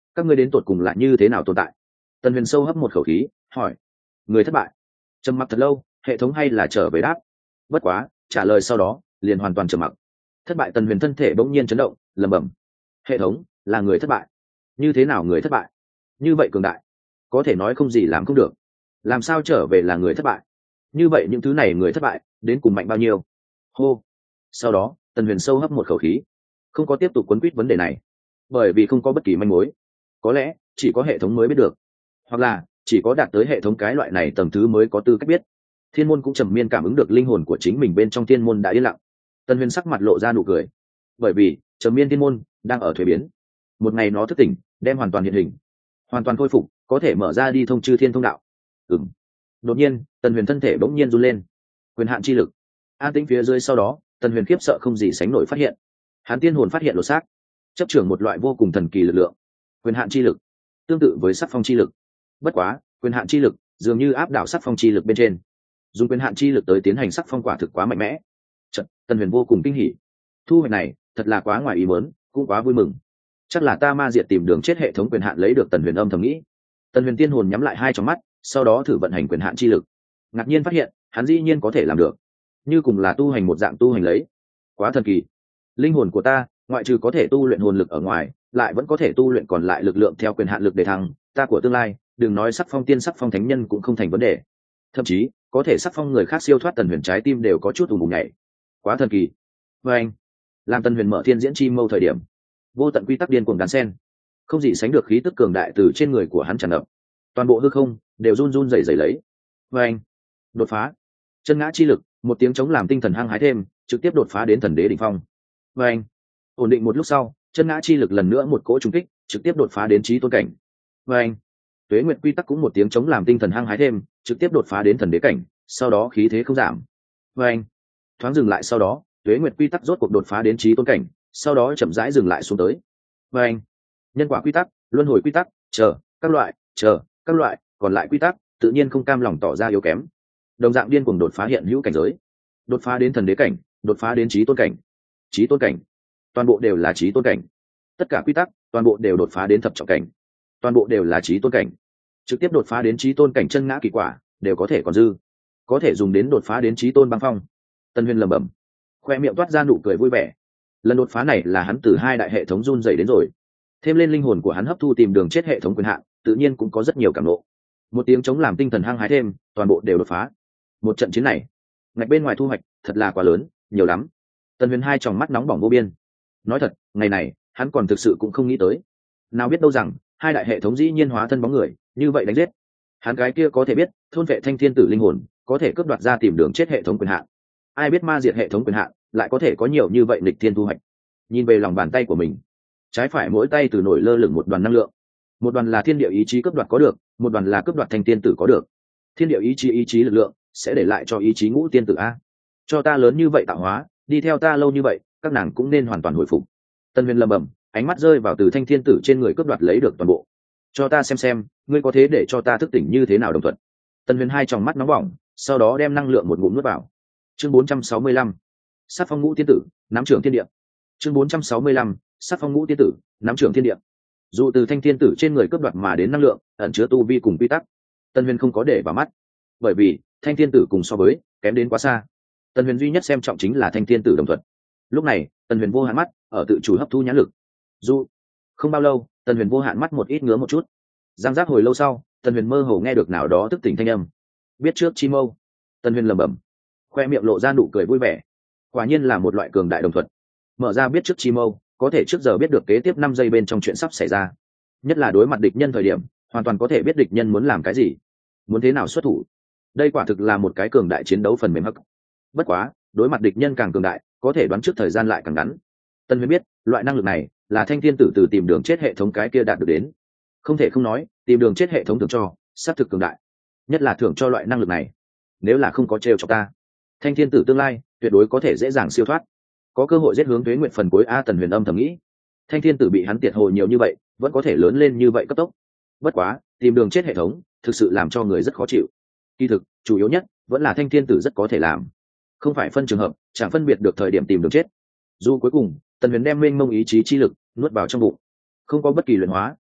các ngươi đến tột cùng lại như thế nào tồn tại? Tần Huyền sâu hấp một khẩu khí hỏi. Người thất bại. Trầm mặc thật lâu, hệ thống hay là trở về đáp. Bất quá trả lời sau đó liền hoàn toàn trầm mặc. Thất bại. Tần Huyền thân thể bỗng nhiên chấn động, lẩm bẩm. Hệ thống là người thất bại? Như thế nào người thất bại? Như vậy cường đại, có thể nói không gì làm không được, làm sao trở về là người thất bại? Như vậy những thứ này người thất bại đến cùng mạnh bao nhiêu? Hô. Sau đó Tần Huyền sâu hấp một khẩu khí, không có tiếp tục quấn quýt vấn đề này, bởi vì không có bất kỳ manh mối. Có lẽ chỉ có hệ thống mới biết được, hoặc là chỉ có đạt tới hệ thống cái loại này tầng thứ mới có tư cách biết. Thiên môn cũng trầm miên cảm ứng được linh hồn của chính mình bên trong thiên môn đã yên lặng. Tần Huyền sắc mặt lộ ra nụ cười, bởi vì trầm miên thiên môn đang ở thuế biến. Một ngày nó thức tỉnh, đem hoàn toàn hiện hình, hoàn toàn khôi phục, có thể mở ra đi thông chư thiên thông đạo. Đột nhiên Tần Huyền thân thể bỗng nhiên run lên. Quyền hạn chi lực. An tĩnh phía dưới, sau đó Tần Huyền khiếp sợ không gì sánh nổi phát hiện, hắn tiên hồn phát hiện lột xác, chấp trưởng một loại vô cùng thần kỳ lực lượng. Quyền hạn chi lực tương tự với sắc phong chi lực, bất quá quyền hạn chi lực dường như áp đảo sắc phong chi lực bên trên. Dùng quyền hạn chi lực tới tiến hành sắc phong quả thực quá mạnh mẽ. Tần Huyền vô cùng kinh hỉ, thu hoạch này thật là quá ngoài ý muốn, cũng quá vui mừng. Chắc là ta ma diệt tìm đường chết hệ thống quyền hạn lấy được. Tần Huyền âm thầm nghĩ. Tần Huyền tiên hồn nhắm lại hai tròng mắt, sau đó thử vận hành quyền hạn chi lực, ngạc nhiên phát hiện hắn dĩ nhiên có thể làm được, như cùng là tu hành một dạng tu hành lấy. Quá thần kỳ. Linh hồn của ta ngoại trừ có thể tu luyện hồn lực ở ngoài, lại vẫn có thể tu luyện còn lại lực lượng theo quyền hạn lực để thăng. Ta của tương lai đừng nói sắc phong tiên, sắc phong thánh nhân cũng không thành vấn đề, thậm chí có thể sắc phong người khác siêu thoát. Tần Huyền trái tim đều có chút ùm ùm nhảy. Quá thần kỳ. Và anh làm Tần Huyền mở thiên diễn chi mâu thời điểm, vô tận quy tắc điên cuồng đan sen, không gì sánh được khí tức cường đại từ trên người của hắn tràn ngập, toàn bộ hư không đều run run rẩy rẩy lấy. Và anh đột phá. Chân ngã chi lực, một tiếng chống làm tinh thần hăng hái thêm, trực tiếp đột phá đến thần đế đỉnh phong. Và anh ổn định một lúc sau, chân ngã chi lực lần nữa một cỗ trùng kích, trực tiếp đột phá đến chí tôn cảnh. Và anh tuế nguyệt quy tắc cũng một tiếng chống làm tinh thần hăng hái thêm, trực tiếp đột phá đến thần đế cảnh, sau đó khí thế không giảm. Và anh thoáng dừng lại, sau đó tuế nguyệt quy tắc rốt cuộc đột phá đến chí tôn cảnh, sau đó chậm rãi dừng lại xuống tới. Và anh nhân quả quy tắc, luân hồi quy tắc, chờ các loại còn lại quy tắc tự nhiên không cam lòng tỏ ra yếu kém, đồng dạng điên cuồng đột phá hiện hữu cảnh giới, đột phá đến thần đế cảnh, đột phá đến chí tôn cảnh. Chí tôn cảnh toàn bộ đều là chí tôn cảnh, tất cả quy tắc toàn bộ đều đột phá đến thập trọng cảnh, toàn bộ đều là chí tôn cảnh, trực tiếp đột phá đến chí tôn cảnh. Chân ngã kỳ quả đều có thể còn dư, có thể dùng đến đột phá đến chí tôn băng phong. Tần Huyền lẩm bẩm, khoe miệng toát ra nụ cười vui vẻ. Lần đột phá này là hắn từ hai đại hệ thống run dày đến rồi, thêm lên linh hồn của hắn hấp thu tìm đường chết hệ thống quyền hạn, tự nhiên cũng có rất nhiều cảm ngộ. Một tiếng chống làm tinh thần hăng hái thêm, toàn bộ đều đột phá. Một trận chiến này ngạch bên ngoài thu hoạch thật là quá lớn, nhiều lắm. Tần Huyền hai tròng mắt nóng bỏng vô biên. Nói thật, ngày này hắn còn thực sự cũng không nghĩ tới, nào biết đâu rằng hai đại hệ thống dĩ nhiên hóa thân bóng người như vậy đánh giết hắn. Cái kia có thể biết thôn vệ thanh thiên tử linh hồn, có thể cướp đoạt ra tìm đường chết hệ thống quyền hạn, ai biết ma diệt hệ thống quyền hạn lại có thể có nhiều như vậy nghịch thiên thu hoạch. Nhìn về lòng bàn tay của mình, trái phải mỗi tay từ nổi lơ lửng một đoàn năng lượng, một đoàn là thiên địa ý chí cướp đoạt có được, một đoàn là cướp đoạt thanh tiên tử có được. Thiên địa ý chí lực lượng sẽ để lại cho ý chí ngũ tiên tử a. Cho ta lớn như vậy tạo hóa, đi theo ta lâu như vậy, các nàng cũng nên hoàn toàn hồi phục. Tần Huyền lầm bầm, ánh mắt rơi vào từ thanh thiên tử trên người cướp đoạt lấy được toàn bộ. Cho ta xem ngươi có thế để cho ta thức tỉnh như thế nào. Đồng thuận. Tần Huyền hai tròng mắt nóng bỏng, sau đó đem năng lượng một ngụm nuốt vào. Chương 465, sát phong ngũ tiên tử nắm trưởng thiên địa. Chương 465, sát phong ngũ tiên tử nắm trưởng thiên địa. Dù từ thanh thiên tử trên người cướp đoạt mà đến năng lượng ẩn chứa tu vi cùng quy tắc, Tần Huyền không có để vào mắt, bởi vì thanh thiên tử cùng so với kém đến quá xa. Tần Huyền duy nhất xem trọng chính là thanh thiên tử đồng thuận. Lúc này Tần Huyền vô hạn mắt ở tự chủ hấp thu nhãn lực. Dù không bao lâu, Tần Huyền vô hạn mắt một ít ngứa một chút. Giang giác hồi lâu sau, Tần Huyền mơ hồ nghe được nào đó thức tỉnh thanh âm. Biết trước chi mâu. Tần Huyền lẩm bẩm, khoe miệng lộ ra nụ cười vui vẻ. Quả nhiên là một loại cường đại đồng thuận. Mở ra biết trước chi mâu, có thể trước giờ biết được kế tiếp 5 giây bên trong chuyện sắp xảy ra. Nhất là đối mặt địch nhân thời điểm, hoàn toàn có thể biết địch nhân muốn làm cái gì, muốn thế nào xuất thủ. Đây quả thực là một cái cường đại chiến đấu phần mềm hắc. Bất quá, đối mặt địch nhân càng cường đại, có thể đoán trước thời gian lại càng ngắn. Tân Huyền biết, loại năng lực này là thanh thiên tử từ tìm đường chết hệ thống cái kia đạt được đến. Không thể không nói, tìm đường chết hệ thống thưởng cho, sát thực cường đại. Nhất là thưởng cho loại năng lực này, nếu là không có trêu cho ta, thanh thiên tử tương lai tuyệt đối có thể dễ dàng siêu thoát, có cơ hội giết hướng tuế nguyện phần cuối. Tần Huyền âm thầm nghĩ, thanh thiên tử bị hắn tiệt hồ nhiều như vậy, vẫn có thể lớn lên như vậy cấp tốc. Bất quá, tìm đường chết hệ thống thực sự làm cho người rất khó chịu. Kỳ thực, chủ yếu nhất vẫn là thanh thiên tử rất có thể làm, không phải phân trường hợp, chẳng phân biệt được thời điểm tìm đường chết. Dù cuối cùng Tần Huyền đem mênh mông ý chí chi lực nuốt vào trong bụng, không có bất kỳ luyện hóa,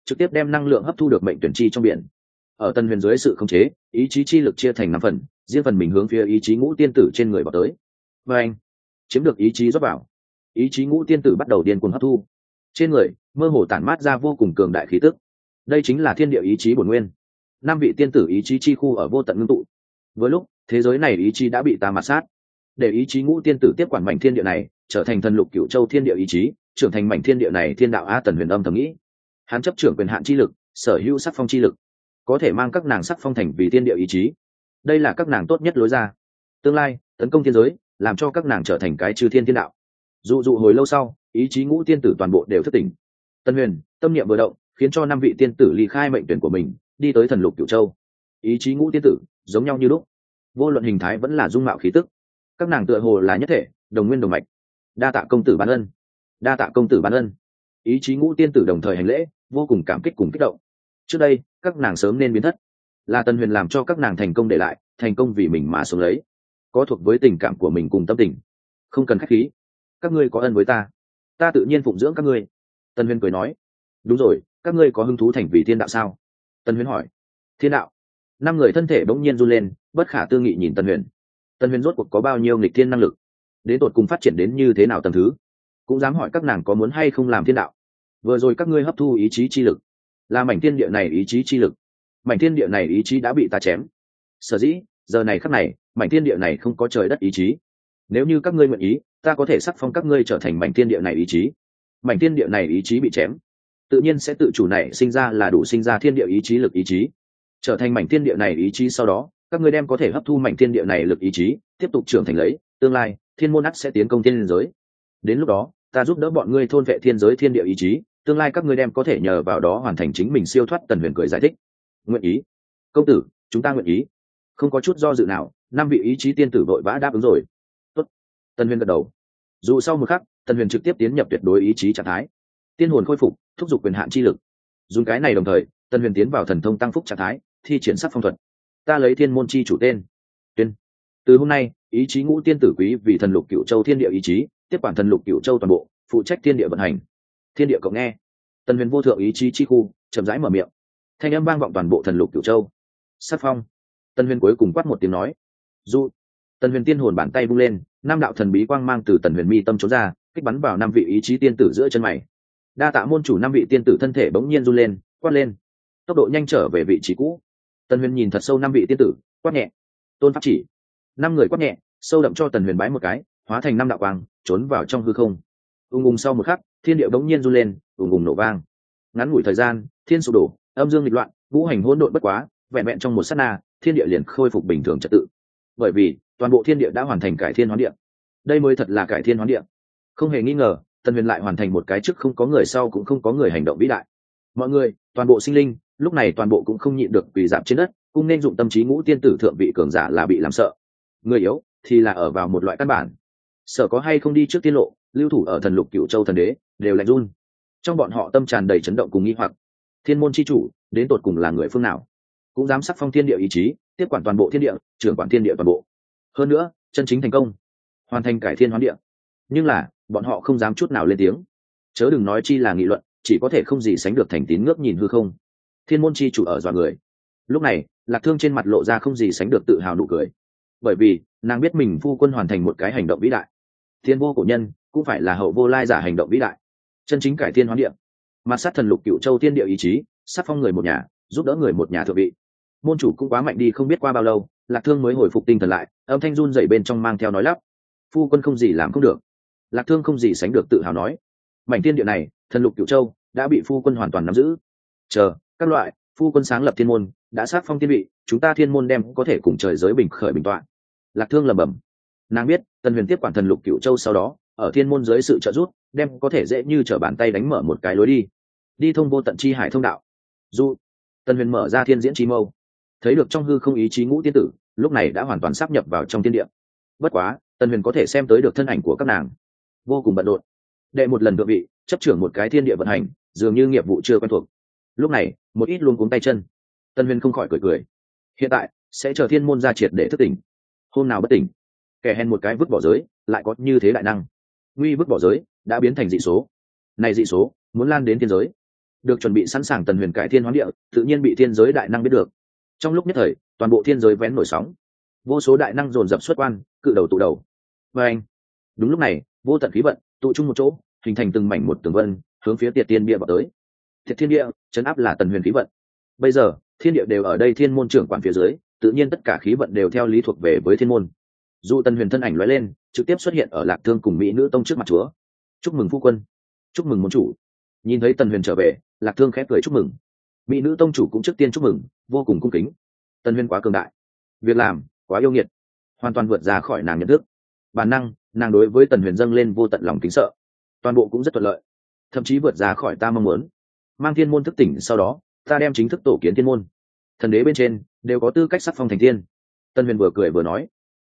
trực tiếp đem năng lượng hấp thu được mệnh tuyển chi trong biển. Ở Tần Huyền dưới sự khống chế, ý chí chi lực chia thành 5 phần, riêng phần mình hướng phía ý chí ngũ tiên tử trên người vào tới. Và anh chiếm được ý chí rót vào, ý chí ngũ tiên tử bắt đầu điên cuồng hấp thu. Trên người mơ hồ tản mát ra vô cùng cường đại khí tức. Đây chính là thiên địa ý chí bổn nguyên. 5 vị tiên tử ý chí chi khu ở vô tận ngưng tụ. Với lúc thế giới này ý chí đã bị ta mạt sát, để ý chí ngũ tiên tử tiếp quản mảnh thiên địa này, trở thành thần lục cửu châu thiên địa ý chí, trưởng thành mảnh thiên địa này thiên đạo. A Tần Huyền âm thầm nghĩ, hắn chấp trưởng quyền hạn chi lực, sở hữu sắc phong chi lực, có thể mang các nàng sắc phong thành vì thiên địa ý chí. Đây là các nàng tốt nhất lối ra. Tương lai tấn công thiên giới, làm cho các nàng trở thành cái chư thiên thiên đạo. Dụ dụ hồi lâu sau, ý chí ngũ tiên tử toàn bộ đều thức tỉnh. Tần Huyền tâm niệm vừa động, khiến cho 5 vị tiên tử ly khai mệnh tuyển của mình, đi tới thần lục cửu châu. Ý chí ngũ tiên tử giống nhau như lúc, vô luận hình thái vẫn là dung mạo khí tức, các nàng tựa hồ là nhất thể, đồng nguyên đồng mạch. Đa tạ công tử ban ân, đa tạ công tử ban ân. Ý chí ngũ tiên tử đồng thời hành lễ, vô cùng cảm kích cùng kích động. Trước đây các nàng sớm nên biến thất, là Tần Huyền làm cho các nàng thành công để lại, thành công vì mình mà sống lấy, có thuộc với tình cảm của mình cùng tâm tình, không cần khách khí. Các ngươi có ân với ta, ta tự nhiên phụng dưỡng các ngươi. Tần Huyền cười nói. Đúng rồi, các ngươi có hứng thú thành vì thiên đạo sao? Tần Huyền hỏi. Thiên đạo? 5 người thân thể bỗng nhiên run lên, bất khả tư nghị nhìn Tần Huyền. Tần Huyền rốt cuộc có bao nhiêu nghịch thiên năng lực, đến tột cùng phát triển đến như thế nào tầng thứ, cũng dám hỏi các nàng có muốn hay không làm thiên đạo. Vừa rồi các ngươi hấp thu ý chí chi lực, là mảnh thiên địa này ý chí chi lực. Mảnh thiên địa này ý chí đã bị ta chém, sở dĩ giờ này khắc này mảnh thiên địa này không có trời đất ý chí. Nếu như các ngươi nguyện ý, ta có thể sắc phong các ngươi trở thành mảnh thiên địa này ý chí. Mảnh thiên địa này ý chí bị chém, tự nhiên sẽ tự chủ này sinh ra là đủ sinh ra thiên địa ý chí lực ý chí, trở thành mảnh thiên địa này ý chí. Sau đó các ngươi đem có thể hấp thu mảnh thiên địa này lực ý chí, tiếp tục trưởng thành lấy. Tương lai thiên môn ắt sẽ tiến công thiên giới, đến lúc đó ta giúp đỡ bọn ngươi thôn vệ thiên giới thiên địa ý chí. Tương lai các ngươi đem có thể nhờ vào đó hoàn thành chính mình siêu thoát. Tần Huyền cười giải thích. Nguyện ý, công tử, chúng ta nguyện ý. Không có chút do dự nào, 5 vị ý chí tiên tử vội vã đáp ứng rồi. Tốt. Tần Huyền gật đầu. Dù sau một khắc, Tần Huyền trực tiếp tiến nhập tuyệt đối ý chí trạng thái, tiên hồn khôi phục, thúc giục quyền hạn chi lực. Dùng cái này đồng thời, Tần Huyền tiến vào thần thông tăng phúc trạng thái, thi triển sắc phong thuật. Ta lấy thiên môn chi chủ tên Tuyên. Từ hôm nay, ý chí ngũ tiên tử quý vì thần lục cửu châu thiên địa ý chí, tiếp quản thần lục cửu châu toàn bộ, phụ trách thiên địa vận hành. Thiên địa cộng nghe. Tần Huyền vô thượng ý chí chi khu chậm rãi mở miệng, thanh âm vang vọng toàn bộ thần lục cửu châu. Sắc phong. Tần Huyền cuối cùng quát một tiếng nói. Du. Tần Huyền tiên hồn bàn tay vung lên, 5 đạo thần bí quang mang từ Tần Huyền mi tâm trốn ra, kích bắn vào 5 vị ý chí tiên tử giữa chân mày. Đa tạ môn chủ. 5 vị tiên tử thân thể bỗng nhiên run lên, quát lên, tốc độ nhanh trở về vị trí cũ. Tần Huyền nhìn thật sâu 5 vị tiên tử, quát nhẹ, tôn pháp chỉ. 5 người quát nhẹ, sâu đậm cho Tần Huyền bái một cái, hóa thành 5 đạo quang, trốn vào trong hư không. Ung ung sau một khắc, thiên địa bỗng nhiên run lên, ung ung nổ vang. Ngắn ngủi thời gian, thiên sụp đổ, âm dương nghịch loạn, ngũ hành hỗn độn bất quá, vẹn vẹn trong một sát na, thiên địa liền khôi phục bình thường trật tự. Bởi vì toàn bộ thiên địa đã hoàn thành cải thiên hóa địa. Đây mới thật là cải thiên hóa địa. Không hề nghi ngờ, Tần Huyền lại hoàn thành một cái trước không có người sau cũng không có người hành động vĩ đại. Mọi người, toàn bộ sinh linh, lúc này toàn bộ cũng không nhịn được quỳ rạp trên đất, cũng nên dụng tâm trí ngũ tiên tử thượng vị cường giả là bị làm sợ. Người yếu thì là ở vào một loại căn bản. Sợ có hay không đi trước tiên lộ, lưu thủ ở thần lục cửu châu thần đế đều lạnh run. Trong bọn họ tâm tràn đầy chấn động cùng nghi hoặc. Thiên môn chi chủ đến tột cùng là người phương nào, cũng dám sắc phong thiên địa ý chí, tiếp quản toàn bộ thiên địa, trưởng quản thiên địa toàn bộ. Hơn nữa, chân chính thành công, hoàn thành cải thiên hóa địa. Nhưng là bọn họ không dám chút nào lên tiếng, chớ đừng nói chi là nghị luận, chỉ có thể không gì sánh được thành tín ngước nhìn hư không. Thiên môn chi chủ ở dọa người. Lúc này Lạc Thương trên mặt lộ ra không gì sánh được tự hào nụ cười, bởi vì nàng biết mình phu quân hoàn thành một cái hành động vĩ đại. Thiên vô cổ nhân cũng phải là hậu vô lai giả hành động vĩ đại, chân chính cải thiên hóa địa, mà sát thần lục cửu châu thiên địa ý chí, sắc phong người một nhà, giúp đỡ người một nhà thượng vị. Môn chủ cũng quá mạnh đi. Không biết qua bao lâu, Lạc Thương mới hồi phục tinh thần lại, âm thanh run rẩy bên trong mang theo nói lắp, phu quân không gì làm không được. Lạc Thương không gì sánh được tự hào nói, mảnh thiên địa này, thần lục cửu châu đã bị phu quân hoàn toàn nắm giữ. Chờ các loại, phu quân sáng lập thiên môn, đã sắc phong thiên vị, chúng ta thiên môn đem có thể cùng trời giới bình khởi bình tọa. Lạc Thương lẩm bẩm. Nàng biết Tần Huyền tiếp quản thần lục cửu châu sau đó, ở thiên môn dưới sự trợ giúp, đem có thể dễ như trở bàn tay đánh mở một cái lối đi thông vô tận chi hải thông đạo. Dù Tần Huyền mở ra thiên diễn chi mâu, thấy được trong hư không ý chí ngũ tiên tử lúc này đã hoàn toàn sáp nhập vào trong thiên địa. Bất quá Tần Huyền có thể xem tới được thân ảnh của các nàng, vô cùng bận rộn. Đệ một lần thượng vị, chấp trưởng một cái thiên địa vận hành, dường như nghiệp vụ chưa quen thuộc. Lúc này một ít luôn cuống tay chân. Tần Huyền không khỏi cười. Hiện tại sẽ chờ thiên môn ra triệt để thức tỉnh. Hôm nào bất tỉnh, kẻ hèn một cái vứt bỏ giới, lại có như thế đại năng. Nguy vứt bỏ giới đã biến thành dị số. Này dị số muốn lan đến thiên giới, được chuẩn bị sẵn sàng tần huyền cải thiên hoán địa tự nhiên bị thiên giới đại năng biết được. Trong lúc nhất thời toàn bộ thiên giới vén nổi sóng, vô số đại năng dồn dập xuất quan, cự đầu tụ đầu. Và anh, đúng lúc này vô tận khí vận tụ chung một chỗ, hình thành từng mảnh một tường vân, hướng phía Tiệt Thiên Địa vào tới. Tiệt Thiên Địa chấn áp là tần huyền khí vận. Bây giờ thiên địa đều ở đây thiên môn trưởng quản phía dưới, tự nhiên tất cả khí vận đều theo lý thuộc về với thiên môn. Dù tần huyền thân ảnh lóe lên, trực tiếp xuất hiện ở Lạc Thương cùng mỹ nữ tông trước mặt chúa. Chúc mừng phu quân, chúc mừng môn chủ. Nhìn thấy tần huyền trở về, Lạc Thương khẽ cười chúc mừng. Mỹ nữ tông chủ cũng trước tiên chúc mừng, vô cùng cung kính. Tần huyền quá cường đại, việc làm quá yêu nghiệt, hoàn toàn vượt ra khỏi nàng nhận thức. Bản năng nàng đối với tần huyền dâng lên vô tận lòng kính sợ, toàn bộ cũng rất thuận lợi, thậm chí vượt ra khỏi ta mong muốn. Mang thiên môn thức tỉnh sau đó, ta đem chính thức tổ kiến thiên môn, thần đế bên trên đều có tư cách sắc phong thành thiên. Tần huyền vừa cười vừa nói.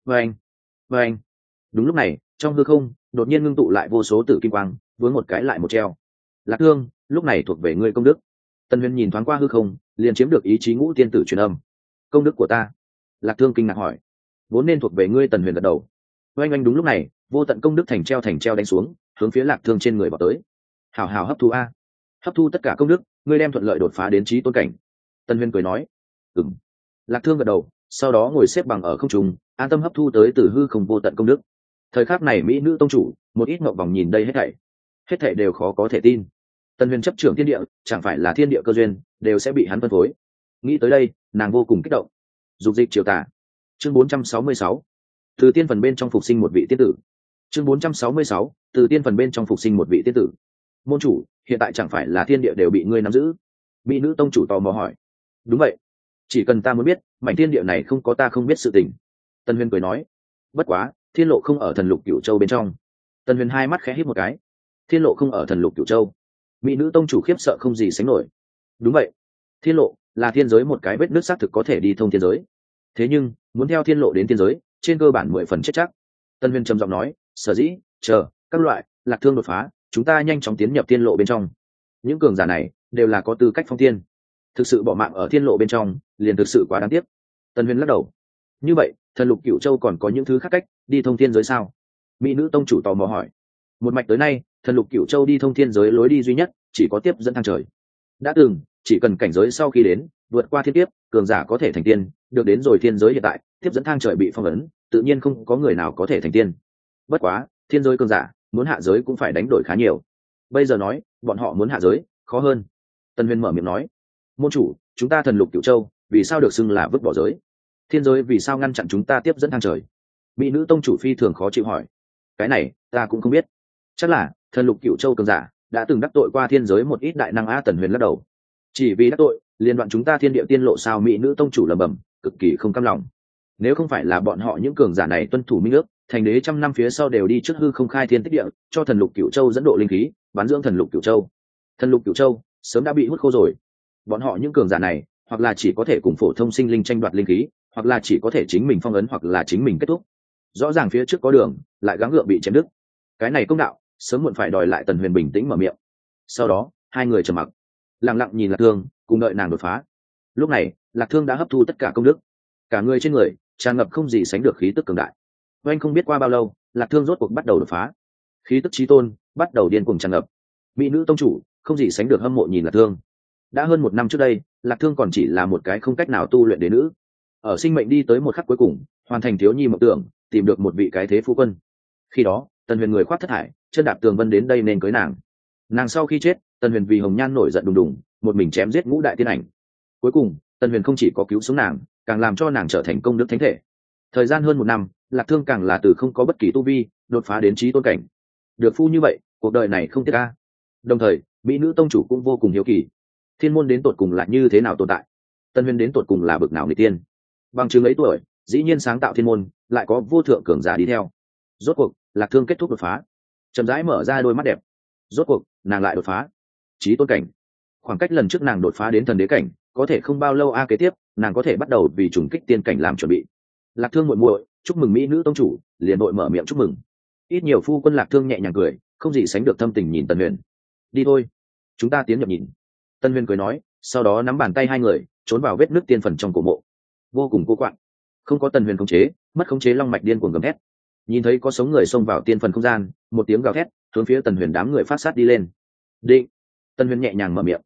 Và anh, đúng lúc này trong hư không đột nhiên ngưng tụ lại vô số tử kim quang, vướng một cái lại một treo. Lạc Thương, lúc này thuộc về ngươi công đức. Tần huyền nhìn thoáng qua hư không, liền chiếm được ý chí ngũ tiên tử truyền âm. Công đức của ta? Lạc Thương kinh ngạc hỏi. Vốn nên thuộc về ngươi. Tần huyền gật đầu. Oanh đúng lúc này vô tận công đức thành treo đánh xuống, hướng phía Lạc Thương trên người vào tới. Hảo hảo hấp thu a, hấp thu tất cả công đức, ngươi đem thuận lợi đột phá đến chí tôn cảnh. Tần huyền cười nói. Ừm. Lạc Thương gật đầu, sau đó ngồi xếp bằng ở không trung, an tâm hấp thu tới từ hư không vô tận công đức. Thời khắc này mỹ nữ tông chủ một ít ngậm vòng nhìn đây hết thảy đều khó có thể tin. Tần huyền chấp trưởng thiên địa, chẳng phải là thiên địa cơ duyên đều sẽ bị hắn phân phối. Nghĩ tới đây nàng vô cùng kích động. Dục dịch triều tả. Chương 466. Từ tiên phần bên trong phục sinh một vị tiên tử. Chương 466. Từ tiên phần bên trong phục sinh một vị tiên tử. Môn chủ, hiện tại chẳng phải là thiên địa đều bị ngươi nắm giữ? Mỹ nữ tông chủ tò mò hỏi. Đúng vậy, chỉ cần ta muốn biết, mảnh thiên địa này không có ta không biết sự tình. Tần huyền cười nói. Bất quá thiên lộ không ở thần lục cửu châu bên trong. Tần huyền hai mắt khẽ híp một cái. Thiên lộ không ở thần lục cửu châu? Mỹ nữ tông chủ khiếp sợ không gì sánh nổi. Đúng vậy, thiên lộ là thiên giới một cái vết nước xác thực có thể đi thông thiên giới, thế nhưng muốn theo thiên lộ đến thiên giới trên cơ bản 10 phần chết chắc. Tân huyền trầm giọng nói. Sở dĩ chờ các loại Lạc Thương đột phá, chúng ta nhanh chóng tiến nhập thiên lộ bên trong. Những cường giả này đều là có tư cách phong thiên, thực sự bỏ mạng ở thiên lộ bên trong liền thực sự quá đáng tiếc. Tân huyền lắc đầu. Như vậy thần lục cửu châu còn có những thứ khác cách đi thông thiên giới sao? Mỹ nữ tông chủ tò mò hỏi. Một mạch tới nay thần lục cửu châu đi thông thiên giới lối đi duy nhất chỉ có tiếp dẫn thang trời. Đã từng chỉ cần cảnh giới sau khi đến vượt qua thiên kiếp, cường giả có thể thành tiên. Được đến rồi thiên giới hiện tại tiếp dẫn thang trời bị phong ấn, tự nhiên không có người nào có thể thành tiên. Bất quá thiên giới cường giả muốn hạ giới cũng phải đánh đổi khá nhiều. Bây giờ nói bọn họ muốn hạ giới khó hơn. Tân huyền mở miệng nói. Môn chủ, chúng ta thần lục cửu châu vì sao được xưng là vứt bỏ giới? Thiên giới vì sao ngăn chặn chúng ta tiếp dẫn thang trời? Mỹ nữ tông chủ phi thường khó chịu hỏi. Cái này ta cũng không biết, chắc là thần lục cửu châu cường giả đã từng đắc tội qua thiên giới một ít đại năng a. Tần huyền lắc đầu. Chỉ vì đắc tội liên đoạn chúng ta thiên địa tiên lộ sao? Mỹ nữ tông chủ lẩm bẩm, cực kỳ không cam lòng. Nếu không phải là bọn họ những cường giả này tuân thủ minh ước, thành đế trăm năm phía sau đều đi trước hư không khai thiên tích địa, cho thần lục cửu châu dẫn độ linh khí, bán dưỡng thần lục cửu châu. Thần lục cửu châu sớm đã bị hút khô rồi. Bọn họ những cường giả này hoặc là chỉ có thể cùng phổ thông sinh linh tranh đoạt linh khí, hoặc là chỉ có thể chính mình phong ấn, hoặc là chính mình kết thúc. Rõ ràng phía trước có đường, lại gắng gượng bị chém đứt. Cái này công đạo sớm muộn phải đòi lại. Tần huyền bình tĩnh mở miệng. Sau đó hai người trầm mặc, lặng lặng nhìn Lạc Thương, cùng đợi nàng đột phá. Lúc này Lạc Thương đã hấp thu tất cả công đức, cả người trên người tràn ngập không gì sánh được khí tức cường đại. Oanh không biết qua bao lâu, Lạc Thương rốt cuộc bắt đầu đột phá, khí tức chí tôn bắt đầu điên cuồng tràn ngập. Mỹ nữ tông chủ không gì sánh được hâm mộ nhìn Lạc Thương. Đã hơn 1 năm trước đây, Lạc Thương còn chỉ là một cái không cách nào tu luyện đế nữ, ở sinh mệnh đi tới một khắc cuối cùng, hoàn thành thiếu nhi mộng tưởng, tìm được một vị cái thế phu quân. Khi đó Tần huyền người khoác thất hải, chân đạp tường vân đến đây nên cưới nàng. Nàng sau khi chết, Tần huyền vì hồng nhan nổi giận đùng đùng, một mình chém giết ngũ đại tiên ảnh. Cuối cùng Tần huyền không chỉ có cứu sống nàng, càng làm cho nàng trở thành công đức thánh thể. Thời gian hơn 1 năm, Lạc Thương càng là từ không có bất kỳ tu vi đột phá đến chí tôn cảnh. Được phu như vậy, cuộc đời này không tiếc ca. Đồng thời mỹ nữ tông chủ cũng vô cùng hiếu kỳ, thiên môn đến tột cùng là như thế nào tồn tại, Tần huyền đến tột cùng là bậc nào người tiên. Bằng chứng ấy tuổi dĩ nhiên sáng tạo thiên môn, lại có vô thượng cường giả đi theo. Rốt cuộc Lạc Thương kết thúc đột phá, chậm rãi mở ra đôi mắt đẹp. Rốt cuộc nàng lại đột phá chí tôn cảnh. Khoảng cách lần trước nàng đột phá đến thần đế cảnh có thể không bao lâu a. Kế tiếp nàng có thể bắt đầu vì trùng kích tiên cảnh làm chuẩn bị. Lạc Thương muội muội, chúc mừng mỹ nữ tông chủ. Liền đội mở miệng chúc mừng. Ít nhiều phu quân. Lạc Thương nhẹ nhàng cười, không gì sánh được thâm tình nhìn Tần huyền. Đi thôi, chúng ta tiến nhập nhìn. Tần huyền cười nói, sau đó nắm bàn tay hai người trốn vào vết nước tiên phần trong cổ mộ. Vô cùng cô quạng, không có Tần huyền khống chế, mất khống chế long mạch điên cuồng gầm thét. Nhìn thấy có sống người xông vào tiên phần không gian, một tiếng gào thét hướng phía Tần huyền đám người phát sát đi lên. Định. Tần huyền nhẹ nhàng mở miệng.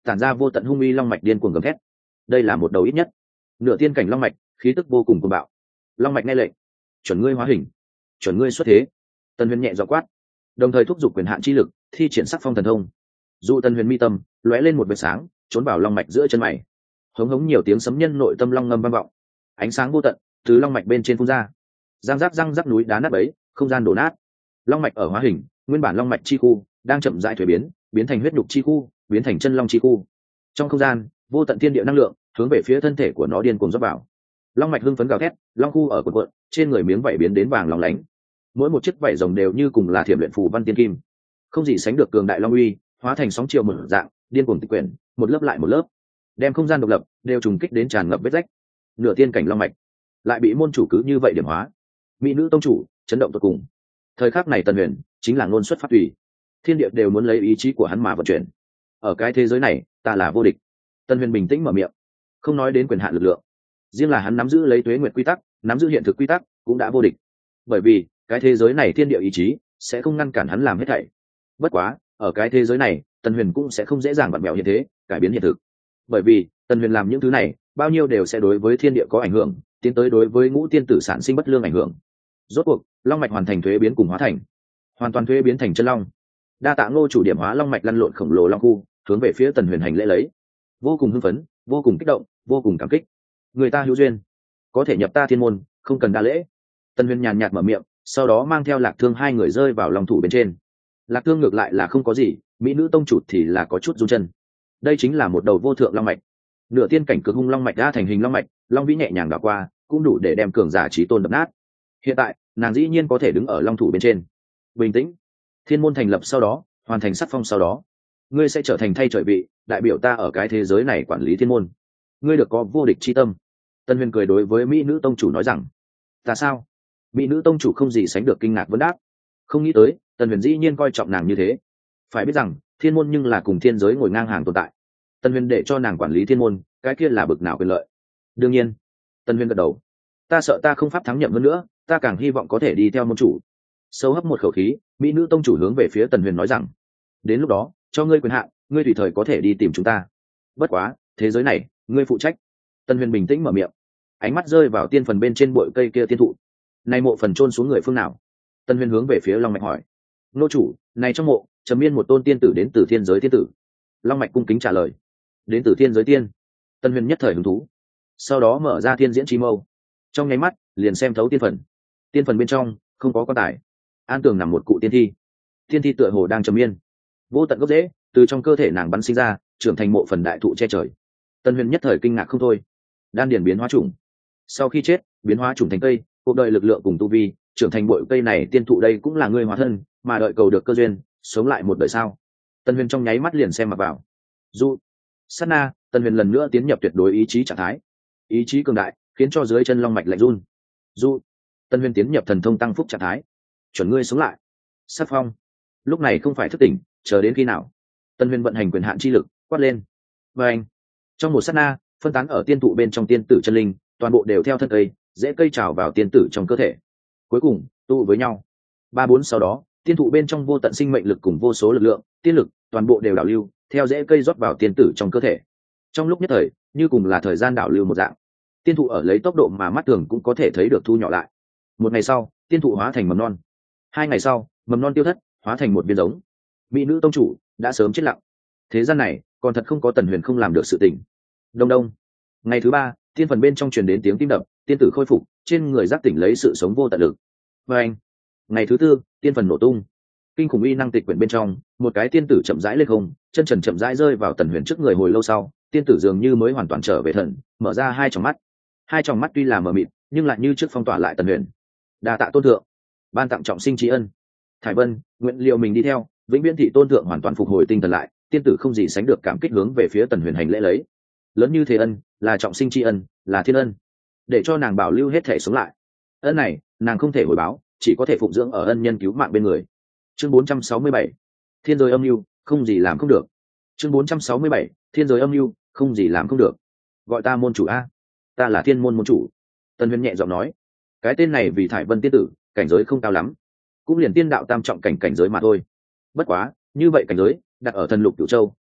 tản ra vô tận hung uy long mạch điên cuồng gầm thét. Đây là một đầu ít nhất nửa tiên cảnh long mạch, khí tức vô cùng cuồng bạo. Long mạch nghe lệnh, chuẩn ngươi hóa hình, chuẩn ngươi xuất thế. Tần Huyền nhẹ giọng quát, đồng thời thúc giục quyền hạn chi lực, thi triển sắc phong thần thông. Dụ Tần Huyền mi tâm lóe lên một vệt sáng, trốn vào long mạch giữa chân mày. Hống hống nhiều tiếng sấm nhân nội tâm long ngâm vang vọng, ánh sáng vô tận từ long mạch bên trên phun ra. Răng rắc núi đá nát bấy, không gian đổ nát. Long mạch ở hóa hình, nguyên bản long mạch chi khu đang chậm rãi thuế biến, biến thành huyết nhục chi khu, biến thành chân long chi khu. Trong không gian, vô tận thiên địa năng lượng hướng về phía thân thể của nó điên cuồng rót vào. Long mạch hưng phấn gào thét, long khu ở cuộn cuộn, trên người miếng vảy biến đến vàng lóng lánh. Mỗi một chiếc vảy rồng đều như cùng là thiểm luyện phù văn tiên kim, không gì sánh được cường đại long uy, hóa thành sóng chiều mở dạng, điên cuồng tịch quyển, một lớp lại một lớp, đem không gian độc lập đều trùng kích đến tràn ngập vết rách. Nửa tiên cảnh long mạch lại bị môn chủ cứ như vậy điểm hóa. Mỹ nữ tông chủ chấn động tột cùng. Thời khắc này Tần Huyền chính là ngôn xuất phát tùy, thiên địa đều muốn lấy ý chí của hắn mà vận chuyển. Ở cái thế giới này, ta là vô địch. Tần Huyền bình tĩnh mở miệng, không nói đến quyền hạn lực lượng, riêng là hắn nắm giữ lấy tuế nguyệt quy tắc, nắm giữ hiện thực quy tắc cũng đã vô địch. Bởi vì cái thế giới này thiên địa ý chí sẽ không ngăn cản hắn làm hết thảy. Bất quá ở cái thế giới này, Tần Huyền cũng sẽ không dễ dàng vặn vẹo hiện thế, cải biến hiện thực. Bởi vì Tần Huyền làm những thứ này, bao nhiêu đều sẽ đối với thiên địa có ảnh hưởng, tiến tới đối với ngũ tiên tử sản sinh bất lương ảnh hưởng. Rốt cuộc long mạch hoàn thành thuế biến cùng hóa thành, hoàn toàn thuế biến thành chân long. Đa tạ Ngô chủ điểm hóa long mạch lăn lộn khổng lồ long khu, hướng về phía Tần Huyền hành lễ lấy. Vô cùng hưng phấn, vô cùng kích động, vô cùng cảm kích. Người ta hữu duyên, có thể nhập ta thiên môn, không cần đa lễ. Tần Huyền nhàn nhạt mở miệng, sau đó mang theo Lạc Thương hai người rơi vào long thủ bên trên. Lạc Thương ngược lại là không có gì, mỹ nữ tông chủ thì là có chút run chân. Đây chính là một đầu vô thượng long mạch, nửa tiên cảnh cực hung long mạch đã thành hình long mạch, long vĩ nhẹ nhàng đảo qua, cũng đủ để đem cường giả chí tôn đập nát. Hiện tại nàng dĩ nhiên có thể đứng ở long thủ bên trên. Bình tĩnh, thiên môn thành lập sau đó, hoàn thành sắc phong sau đó, ngươi sẽ trở thành thay trời vị, đại biểu ta ở cái thế giới này quản lý thiên môn. Ngươi được có vô địch chi tâm. Tân Huyền cười đối với mỹ nữ tông chủ nói rằng. Ta sao? Mỹ nữ tông chủ không gì sánh được kinh ngạc vấn đáp. Không nghĩ tới Tần Huyền dĩ nhiên coi trọng nàng như thế. Phải biết rằng thiên môn nhưng là cùng thiên giới ngồi ngang hàng tồn tại. Tần Huyền để cho nàng quản lý thiên môn, cái kia là bực nào quyền lợi. Đương nhiên. Tần Huyền gật đầu. Ta sợ ta không pháp thắng nhậm hơn nữa, ta càng hy vọng có thể đi theo môn chủ. Sâu hấp một khẩu khí, mỹ nữ tông chủ hướng về phía Tần Huyền nói rằng, đến lúc đó cho ngươi quyền hạn, ngươi tùy thời có thể đi tìm chúng ta. Bất quá thế giới này ngươi phụ trách. Tần Huyền bình tĩnh mở miệng, ánh mắt rơi vào tiên phần bên trên bụi cây kia tiên thụ. Này mộ phần chôn xuống người phương nào? Tần Huyền hướng về phía Long Mạch hỏi. Nô chủ, này trong mộ trầm miên một tôn tiên tử đến từ thiên giới tiên tử. Long Mạch cung kính trả lời. Đến từ thiên giới tiên. Tần Huyền nhất thời hứng thú, sau đó mở ra thiên diễn chi mâu, trong nháy mắt liền xem thấu tiên phần. Tiên phần bên trong không có quan tài, an tường nằm một cụ tiên thi. Tiên thi tựa hồ đang trầm miên, vô tận gốc rễ từ trong cơ thể nàng bắn sinh ra, trưởng thành mộ phần đại thụ che trời. Tần Huyền nhất thời kinh ngạc không thôi. Đan điển biến hóa chủng, sau khi chết biến hóa chủng thành cây, cuộc đời lực lượng cùng tu vi trưởng thành bội cây này tiên thụ, đây cũng là ngươi hóa thân, mà đợi cầu được cơ duyên sống lại một đời sao? Tần Huyền trong nháy mắt liền xem mặc vào. Du sát na, Tần Huyền lần nữa tiến nhập tuyệt đối ý chí trạng thái. Ý chí cường đại khiến cho dưới chân long mạch lạnh run. Du Tần Huyền tiến nhập thần thông tăng phúc trạng thái. Chuẩn ngươi sống lại. Sát phong. Lúc này không phải thức tỉnh, chờ đến khi nào? Tần Huyền vận hành quyền hạn chi lực, quát lên. Và anh, trong một sát na, phân tán ở tiên thụ bên trong tiên tử chân linh, toàn bộ đều theo thân cây, dễ cây trào vào tiên tử trong cơ thể, cuối cùng tụ với nhau. 3-4 sau đó, tiên thụ bên trong vô tận sinh mệnh lực cùng vô số lực lượng, tiên lực, toàn bộ đều đảo lưu, theo dễ cây rót vào tiên tử trong cơ thể. Trong lúc nhất thời, như cùng là thời gian đảo lưu một dạng. Tiên thụ ở lấy tốc độ mà mắt thường cũng có thể thấy được thu nhỏ lại. Một ngày sau, tiên thụ hóa thành mầm non. 2 ngày sau, mầm non tiêu thất, hóa thành một viên giống. Mỹ nữ tông chủ đã sớm chết lặng. Thế gian này, còn thật không có Tần Huyền không làm được sự tình. Đông đông. Ngày thứ 3, tiên phần bên trong truyền đến tiếng tim đập, tiên tử khôi phục, trên người giác tỉnh lấy sự sống vô tận lực. Và anh. Ngày thứ 4, tiên phần nổ tung. Kinh khủng uy năng tịch quyển bên trong, một cái tiên tử chậm rãi lên không, chân trần chậm rãi rơi vào Tần Huyền trước người. Hồi lâu sau, tiên tử dường như mới hoàn toàn trở về thần, mở ra hai tròng mắt. Hai tròng mắt tuy là mờ mịt, nhưng lại như trước phong tỏa lại Tần Huyền. Đa tạ tôn thượng, ban tặng trọng sinh tri ân. Thải Vân nguyện liệu mình đi theo, vĩnh viễn thị tôn thượng hoàn toàn phục hồi tinh thần lại. Tiên tử không gì sánh được cảm kích hướng về phía Tần Huyền hành lễ lấy. Lớn như thế ân, là trọng sinh tri ân, là thiên ân, để cho nàng bảo lưu hết thể sống lại. Ân này nàng không thể hồi báo, chỉ có thể phụng dưỡng ở ân nhân cứu mạng bên người. Chương 467, thiên giới âm mưu không gì làm không được. Chương 467, thiên giới âm mưu không gì làm không được. Gọi ta môn chủ a. Ta là thiên môn môn chủ. Tần Huyền nhẹ giọng nói. Cái tên này vì Thải Vân tiên tử cảnh giới không cao lắm, cũng liền tiên đạo tam trọng cảnh giới mà thôi. Bất quá như vậy cảnh giới đặt ở thần lục cửu châu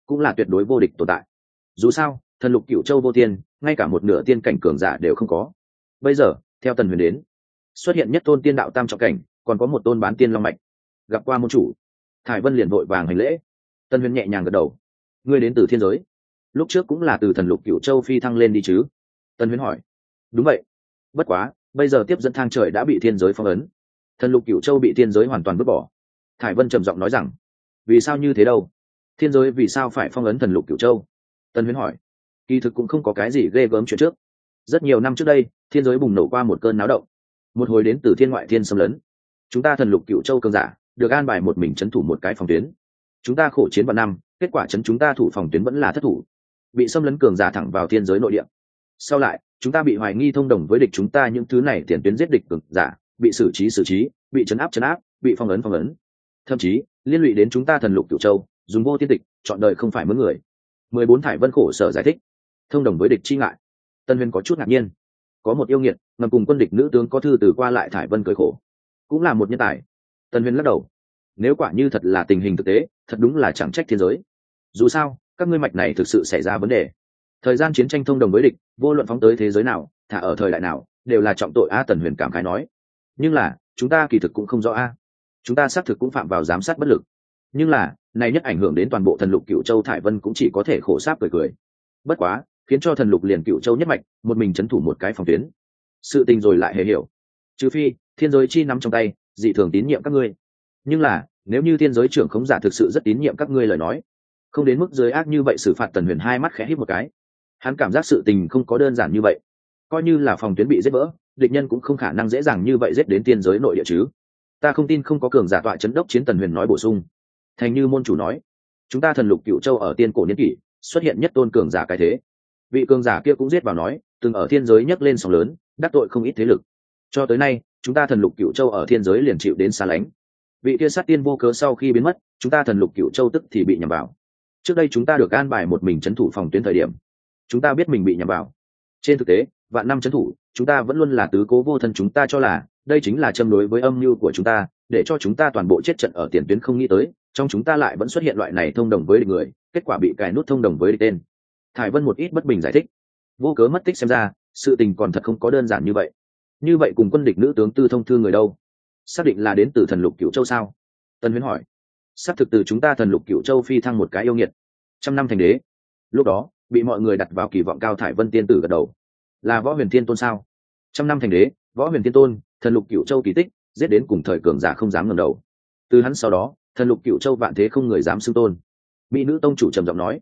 cũng là tuyệt đối vô địch tồn tại. Dù sao thần lục cựu châu vô tiên, ngay cả một nửa tiên cảnh cường giả đều không có. Bây giờ theo Tần Huyền đến, xuất hiện nhất tôn tiên đạo tam trọng cảnh, còn có một tôn bán tiên long mạch. Gặp qua môn chủ, Thải Vân liền vội vàng hành lễ. Tần Huyền nhẹ nhàng gật đầu. Ngươi đến từ thiên giới, lúc trước cũng là từ thần lục cựu châu phi thăng lên đi chứ? Tần Huyền hỏi. Đúng vậy, bất quá bây giờ tiếp dẫn thang trời đã bị thiên giới phong ấn, thần lục cựu châu bị thiên giới hoàn toàn vứt bỏ. Thải Vân trầm giọng nói rằng. Vì sao như thế đâu? Thiên giới vì sao phải phong ấn thần lục cựu châu? Tần Huyền hỏi. Kỳ thực cũng không có cái gì ghê gớm chuyện trước. Rất nhiều năm trước đây, thiên giới bùng nổ qua một cơn náo động, một hồi đến từ thiên ngoại thiên xâm lấn. Chúng ta thần lục cựu châu cường giả được an bài một mình trấn thủ một cái phòng tuyến. Chúng ta khổ chiến vào năm, kết quả trấn chúng ta thủ phòng tuyến vẫn là thất thủ, bị xâm lấn cường giả thẳng vào thiên giới nội địa. Sau lại chúng ta bị hoài nghi thông đồng với địch, chúng ta những thứ này tiền tuyến giết địch cường giả bị xử trí, bị trấn áp, bị phong ấn, thậm chí liên lụy đến chúng ta thần lục cửu châu, dùng vô tiên tịch chọn đời không phải mướn người. 14 Thải Vân khổ sở giải thích. Thông đồng với địch chi ngại. Tân Huyền có chút ngạc nhiên. Có một yêu nghiệt ngầm cùng quân địch nữ tướng có thư từ qua lại, Thải Vân cười khổ, cũng là một nhân tài. Tân Huyền lắc đầu. Nếu quả như thật là tình hình thực tế, thật đúng là chẳng trách thiên giới. Dù sao các ngươi mạch này thực sự xảy ra vấn đề. Thời gian chiến tranh thông đồng với địch, vô luận phóng tới thế giới nào, thả ở thời đại nào, đều là trọng tội a. Tần Huyền cảm khái nói. Nhưng là chúng ta kỳ thực cũng không rõ a. Chúng ta xác thực cũng phạm vào giám sát bất lực, nhưng là này nhất ảnh hưởng đến toàn bộ thần lục cựu châu. Thải Vân cũng chỉ có thể khổ sáp cười. Bất quá khiến cho thần lục liền cựu châu nhất mạch một mình trấn thủ một cái phòng tuyến, sự tình rồi lại hề hiểu. Trừ phi thiên giới chi nắm trong tay, dị thường tín nhiệm các ngươi. Nhưng là nếu như thiên giới trưởng khống giả thực sự rất tín nhiệm các ngươi lời nói, không đến mức giới ác như vậy xử phạt. Tần Huyền hai mắt khẽ híp một cái. Hắn cảm giác sự tình không có đơn giản như vậy. Coi như là phòng tuyến bị giết vỡ, địch nhân cũng không khả năng dễ dàng như vậy giết đến thiên giới nội địa chứ. Ta không tin không có cường giả tọa chấn đốc chiến. Tần Huyền nói bổ sung. Thành như môn chủ nói, chúng ta thần lục cựu châu ở tiên cổ niên kỷ xuất hiện nhất tôn cường giả cái thế. Vị cường giả kia cũng giết vào nói, từng ở thiên giới nhấc lên sóng lớn, đắc tội không ít thế lực. Cho tới nay chúng ta thần lục cựu châu ở thiên giới liền chịu đến xa lánh. Vị kia sát tiên vô cớ sau khi biến mất, chúng ta thần lục cựu châu tức thì bị nhầm vào. Trước đây chúng ta được an bài một mình trấn thủ phòng tuyến thời điểm, chúng ta biết mình bị nhầm vào. Trên thực tế vạn năm trấn thủ, chúng ta vẫn luôn là tứ cố vô thân. Chúng ta cho là đây chính là châm đối với âm mưu của chúng ta, để cho chúng ta toàn bộ chết trận ở tiền tuyến. Không nghĩ tới trong chúng ta lại vẫn xuất hiện loại này thông đồng với địch người, kết quả bị cài nút thông đồng với địch tên. Thải Vân một ít bất bình giải thích. Vô cớ mất tích, xem ra sự tình còn thật không có đơn giản như vậy. Như vậy cùng quân địch nữ tướng tư thông thư người đâu? Xác định là đến từ thần lục cửu châu sao? Tân Huyễn hỏi. Xác thực từ chúng ta thần lục cửu châu phi thăng một cái yêu nghiệt, 100 năm thành đế. Lúc đó bị mọi người đặt vào kỳ vọng cao. Thải Vân tiên tử gật đầu. Là Võ Huyền Thiên Tôn sao? 100 năm thành đế, Võ Huyền Thiên Tôn, thần lục cửu châu kỳ tích, giết đến cùng thời cường giả không dám ngẩng đầu. Từ hắn sau đó thần lục cửu châu vạn thế không người dám xưng tôn. Mỹ nữ tông chủ trầm giọng nói.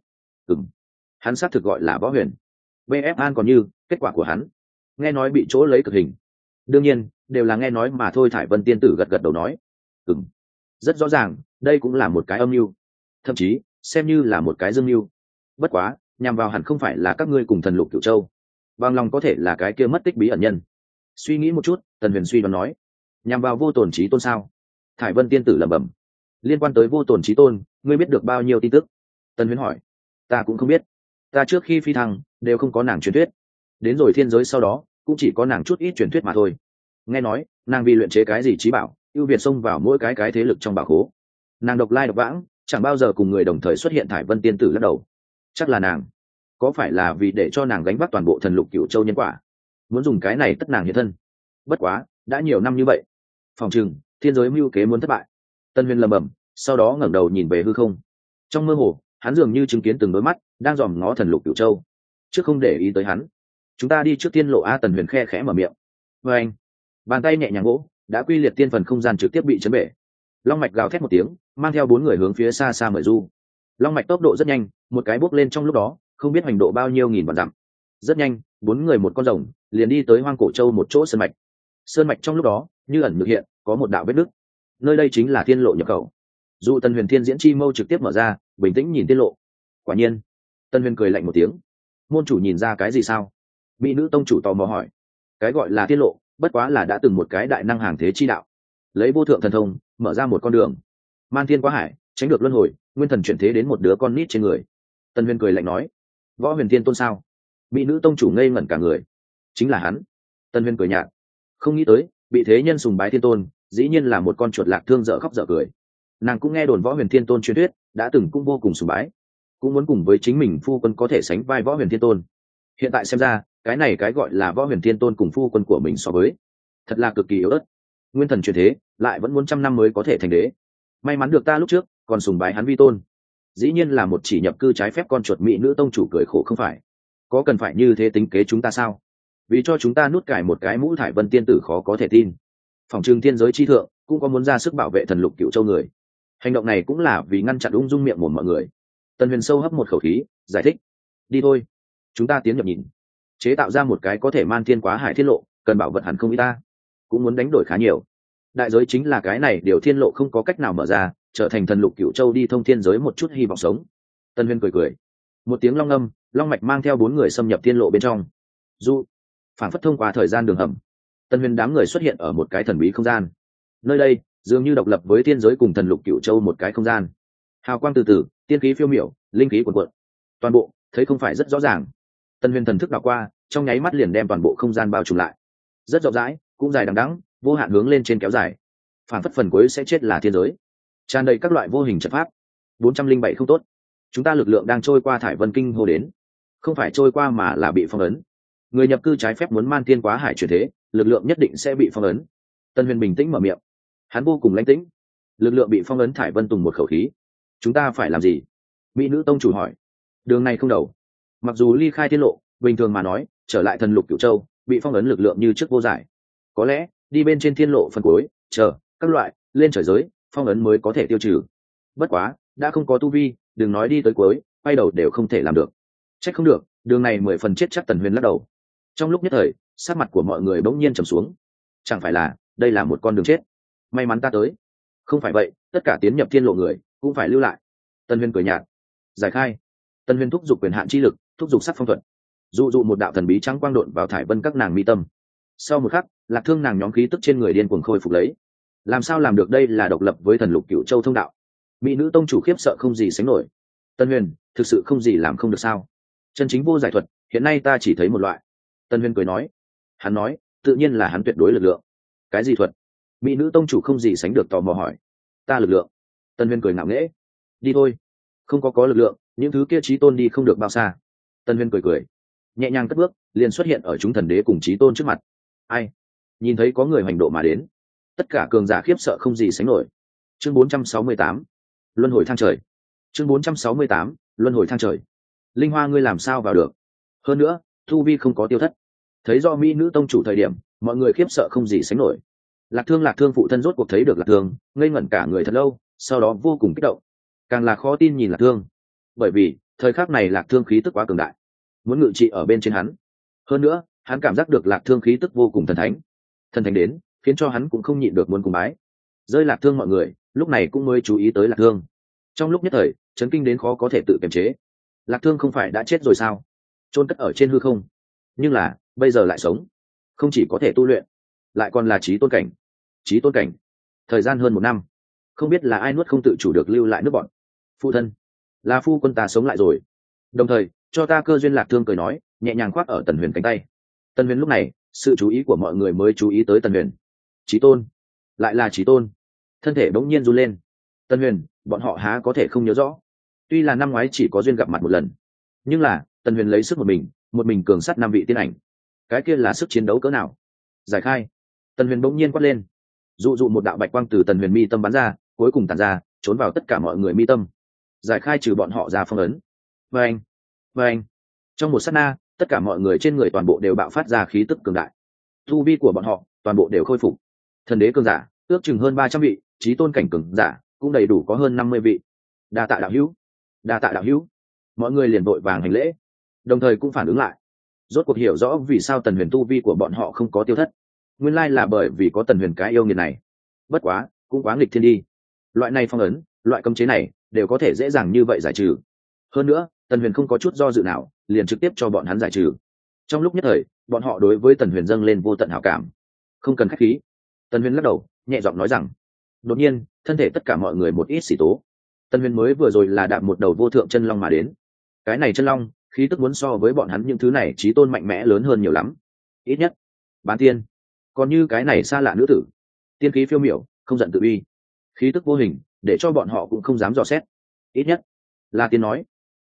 Hắn xác thực gọi là Võ Huyền. BF An còn như kết quả của hắn, nghe nói bị chỗ lấy cực hình. Đương nhiên đều là nghe nói mà thôi. Thải Vân tiên tử gật đầu nói. Rất rõ ràng đây cũng là một cái âm mưu, thậm chí xem như là một cái dương mưu. Bất quá nhằm vào hẳn không phải là các ngươi cùng thần lục cửu châu, bằng lòng có thể là cái kia mất tích bí ẩn nhân. Suy nghĩ một chút, Tần Huyền suy đoán nói. Nhằm vào vô tổn trí tôn sao? Thải Vân tiên tử lẩm bẩm. Liên quan tới vô tổn trí tôn, ngươi biết được bao nhiêu tin tức? Tần Huyền hỏi. Ta cũng không biết, ta trước khi phi thăng đều không có nàng truyền thuyết, đến rồi thiên giới sau đó cũng chỉ có nàng chút ít truyền thuyết mà thôi. Nghe nói nàng vì luyện chế cái gì trí bảo, ưu việt xông vào mỗi cái thế lực trong bảo khố. Nàng độc lai độc vãng, chẳng bao giờ cùng người đồng thời xuất hiện. Thải Vân tiên tử lắc đầu. Chắc là nàng, có phải là vì để cho nàng gánh vác toàn bộ thần lục cửu châu nhân quả, muốn dùng cái này tất nàng hiện thân? Bất quá đã nhiều năm như vậy, phòng chừng thiên giới mưu kế muốn thất bại. Tân Huyền lầm bầm, sau đó ngẩng đầu nhìn về hư không. Trong mơ hồ hắn dường như chứng kiến từng đôi mắt đang dòm ngó thần lục cửu châu. Trước không để ý tới hắn, chúng ta đi trước tiên lộ a. Tần Huyền khe khẽ mở miệng. Và anh bàn tay nhẹ nhàng gỗ đã quy liệt tiên phần không gian trực tiếp bị chấn bể. Long mạch gào thét một tiếng, mang theo 4 người hướng phía xa xa mời du. Long mạch tốc độ rất nhanh, một cái bước lên trong lúc đó không biết hành độ bao nhiêu nghìn vạn dặm. Rất nhanh 4 người một con rồng liền đi tới Hoang Cổ Châu một chỗ sơn mạch. Sơn mạch trong lúc đó như ẩn như hiện, có một đạo vết nứt. Nơi đây chính là tiên lộ nhập khẩu. Dụ Tần Huyền thiên diễn chi mâu trực tiếp mở ra, bình tĩnh nhìn tiên lộ. Quả nhiên. Tần Huyền cười lạnh một tiếng. Môn chủ nhìn ra cái gì sao? Mỹ nữ tông chủ tò mò hỏi. Cái gọi là tiên lộ bất quá là đã từng một cái đại năng hàng thế chi đạo, lấy vô thượng thần thông mở ra một con đường, man thiên quá hải, tránh được luân hồi, nguyên thần chuyển thế đến một đứa con nít trên người. Tần Huyền cười lạnh nói. Võ Huyền Thiên Tôn sao? Mỹ nữ tông chủ ngây ngẩn cả người. Chính là hắn. Tần Huyền cười nhạt. Không nghĩ tới bị thế nhân sùng bái thiên tôn dĩ nhiên là một con chuột lạc thương dở khóc dở cười. Nàng cũng nghe đồn Võ Huyền Thiên Tôn truyền thuyết, đã từng cũng vô cùng sùng bái. cũng muốn cùng với chính mình phu quân có thể sánh vai Võ Huyền Thiên Tôn. Hiện tại xem ra cái này cái gọi là Võ Huyền Thiên Tôn cùng phu quân của mình so với thật là cực kỳ yếu ớt. Nguyên thần chuyển thế lại vẫn muốn trăm năm mới có thể thành đế. May mắn được ta lúc trước còn sùng bái hắn vi tôn, dĩ nhiên là một chỉ nhập cư trái phép con chuột mỹ nữ tông chủ cười khổ không phải. Có cần phải như thế tính kế chúng ta sao? Vì cho chúng ta nút cài một cái mũ thải vân tiên tử khó có thể tin. Phòng trường thiên giới chi thượng cũng có muốn ra sức bảo vệ thần lục cựu châu người. Hành động này cũng là vì ngăn chặn ung dung miệng mồm mọi người. Tần Huyền sâu hấp một khẩu khí, giải thích: đi thôi, chúng ta tiến nhập nhìn. Chế tạo ra một cái có thể man thiên quá hải thiên lộ, cần bảo vật hẳn không ít ta, cũng muốn đánh đổi khá nhiều. Đại giới chính là cái này điều thiên lộ không có cách nào mở ra, trở thành thần lục cựu châu đi thông thiên giới một chút hy vọng sống. Tần Huyền cười cười, một tiếng long âm, long mạch mang theo 4 người xâm nhập thiên lộ bên trong. Du, phản phất thông qua thời gian đường hầm, Tần Huyền đám người xuất hiện ở một cái thần bí không gian. Nơi đây dường như độc lập với thiên giới cùng thần lục cựu châu một cái không gian. Hào quang từ từ, tiên khí phiêu miểu, linh khí cuồn cuộn. Toàn bộ thấy không phải rất rõ ràng. Tần Huyền thần thức đảo qua, trong nháy mắt liền đem toàn bộ không gian bao trùm lại. Rất rộng rãi, cũng dài đằng đẵng, vô hạn hướng lên trên kéo dài. Phản phất phần cuối sẽ chết là thiên giới. Tràn đầy các loại vô hình trận pháp. 407 không tốt. Chúng ta lực lượng đang trôi qua thải vân kinh hô đến. Không phải trôi qua mà là bị phong ấn. Người nhập cư trái phép muốn man thiên quá hải chuyển thế, lực lượng nhất định sẽ bị phong ấn. Tần Huyền bình tĩnh mở miệng. Hắn vô cùng lãnh tĩnh. Lực lượng bị phong ấn, thải vân tùng một khẩu khí. Chúng ta phải làm gì? Mỹ nữ tông chủ hỏi. Đường này không đầu. Mặc dù ly khai thiên lộ, bình thường mà nói, trở lại thần lục cửu châu, bị phong ấn lực lượng như trước vô giải. Có lẽ đi bên trên thiên lộ phần cuối, chờ các loại lên trời giới, phong ấn mới có thể tiêu trừ. Bất quá, đã không có tu vi, đừng nói đi tới cuối, quay đầu đều không thể làm được. Trách không được, đường này 10 phần chết chắc. Tần Huyền lắc đầu. Trong lúc nhất thời, sắc mặt của mọi người bỗng nhiên trầm xuống. Chẳng phải là đây là một con đường chết? May mắn ta tới. Không phải vậy, tất cả tiến nhập thiên lộ người cũng phải lưu lại. Tần Huyền cười nhạt. Giải khai. Tần Huyền thúc giục quyền hạn chi lực, thúc giục sắc phong thuật, dụ dụ một đạo thần bí trắng quang độn vào thải vân các nàng mi tâm. Sau một khắc, Lạc Thương nàng nhóm khí tức trên người điên cuồng khôi phục lấy. Làm sao làm được? đây là độc lập với thần lục cửu châu thông đạo. Mỹ nữ tông chủ khiếp sợ không gì sánh nổi. Tần Huyền thực sự không gì làm không được sao? Chân chính vô giải thuật hiện nay ta chỉ thấy một loại. Tần Huyền cười nói. Hắn nói tự nhiên là hắn tuyệt đối lực lượng. Cái gì thuật? Mỹ nữ tông chủ không gì sánh được tò mò hỏi. Ta lực lượng. Tần Huyền cười ngạo nghễ. Đi thôi. Không có lực lượng, những thứ kia chí tôn đi không được bao xa. Tần Huyền cười cười, nhẹ nhàng cất bước, liền xuất hiện ở chúng thần đế cùng chí tôn trước mặt. Ai? Nhìn thấy có người hành độ mà đến, tất cả cường giả khiếp sợ không gì sánh nổi. Chương 468, luân hồi thang trời. Chương 468, luân hồi thang trời. Linh Hoa, ngươi làm sao vào được? Hơn nữa, thu vi không có tiêu thất. Thấy do mỹ nữ tông chủ thời điểm, mọi người khiếp sợ không gì sánh nổi. Lạc Thương phụ thân rốt cuộc thấy được Lạc Thương, ngây ngẩn cả người thật lâu, sau đó vô cùng kích động. Càng là khó tin nhìn Lạc Thương, bởi vì thời khắc này Lạc Thương khí tức quá cường đại, muốn ngự trị ở bên trên hắn. Hơn nữa, hắn cảm giác được Lạc Thương khí tức vô cùng thần thánh đến khiến cho hắn cũng không nhịn được muốn cùng bái. Rơi Lạc Thương mọi người lúc này cũng mới chú ý tới Lạc Thương. Trong lúc nhất thời chấn kinh đến khó có thể tự kiềm chế. Lạc Thương không phải đã chết rồi sao? Chôn cất ở trên hư không, nhưng là bây giờ lại sống, không chỉ có thể tu luyện, lại còn là chí tôn cảnh. Thời gian hơn 1 năm, không biết là ai nuốt không tự chủ được lưu lại nước bọn. Phụ thân, là phu quân ta sống lại rồi, đồng thời cho ta cơ duyên. Lạc Thương cười nói, nhẹ nhàng khoác ở Tần Huyền cánh tay. Tần Huyền lúc này sự chú ý của mọi người mới chú ý tới Tần Huyền. Chí tôn, lại là chí tôn. Thân thể bỗng nhiên run lên. Tần Huyền, bọn họ há có thể không nhớ rõ? Tuy là năm ngoái chỉ có duyên gặp mặt một lần, nhưng là Tần Huyền lấy sức một mình cường sát 5 vị tiên ảnh, cái kia là sức chiến đấu cỡ nào? Giải khai. Tần Huyền bỗng nhiên quát lên, dụ dụ một đạo bạch quang từ Tần Huyền mi tâm bắn ra, cuối cùng tản ra, trốn vào tất cả mọi người mi tâm, giải khai trừ bọn họ ra phong ấn. Vâng. Trong một sát na, tất cả mọi người trên người toàn bộ đều bạo phát ra khí tức cường đại. Tu vi của bọn họ toàn bộ đều khôi phục. Thần đế cường giả ước chừng hơn 300 vị, chí tôn cảnh cường giả cũng đầy đủ có hơn 50 vị. Đa tạ đạo hữu. Mọi người liền vội vàng hành lễ, đồng thời cũng phản ứng lại, rốt cuộc hiểu rõ vì sao Tần Huyền tu vi của bọn họ không có tiêu thất. Nguyên lai là bởi vì có Tần Huyền cái yêu nghiệt này. Bất quá cũng quá nghịch thiên đi, loại này phong ấn, loại cấm chế này đều có thể dễ dàng như vậy giải trừ. Hơn nữa Tần Huyền không có chút do dự nào, liền trực tiếp cho bọn hắn giải trừ. Trong lúc nhất thời, bọn họ đối với Tần Huyền dâng lên vô tận hảo cảm. Không cần khách khí. Tần Huyền lắc đầu, nhẹ giọng nói rằng. Đột nhiên, thân thể tất cả mọi người một ít xỉ tố. Tần Huyền mới vừa rồi là đạp một đầu vô thượng chân long mà đến. Cái này chân long, khí tức muốn so với bọn hắn những thứ này chí tôn mạnh mẽ lớn hơn nhiều lắm. Ít nhất bán tiên. Còn như cái này xa lạ nữ tử, tiên khí phiêu miểu, không giận tự uy, khí tức vô hình, để cho bọn họ cũng không dám dò xét. Ít nhất là tiên nói.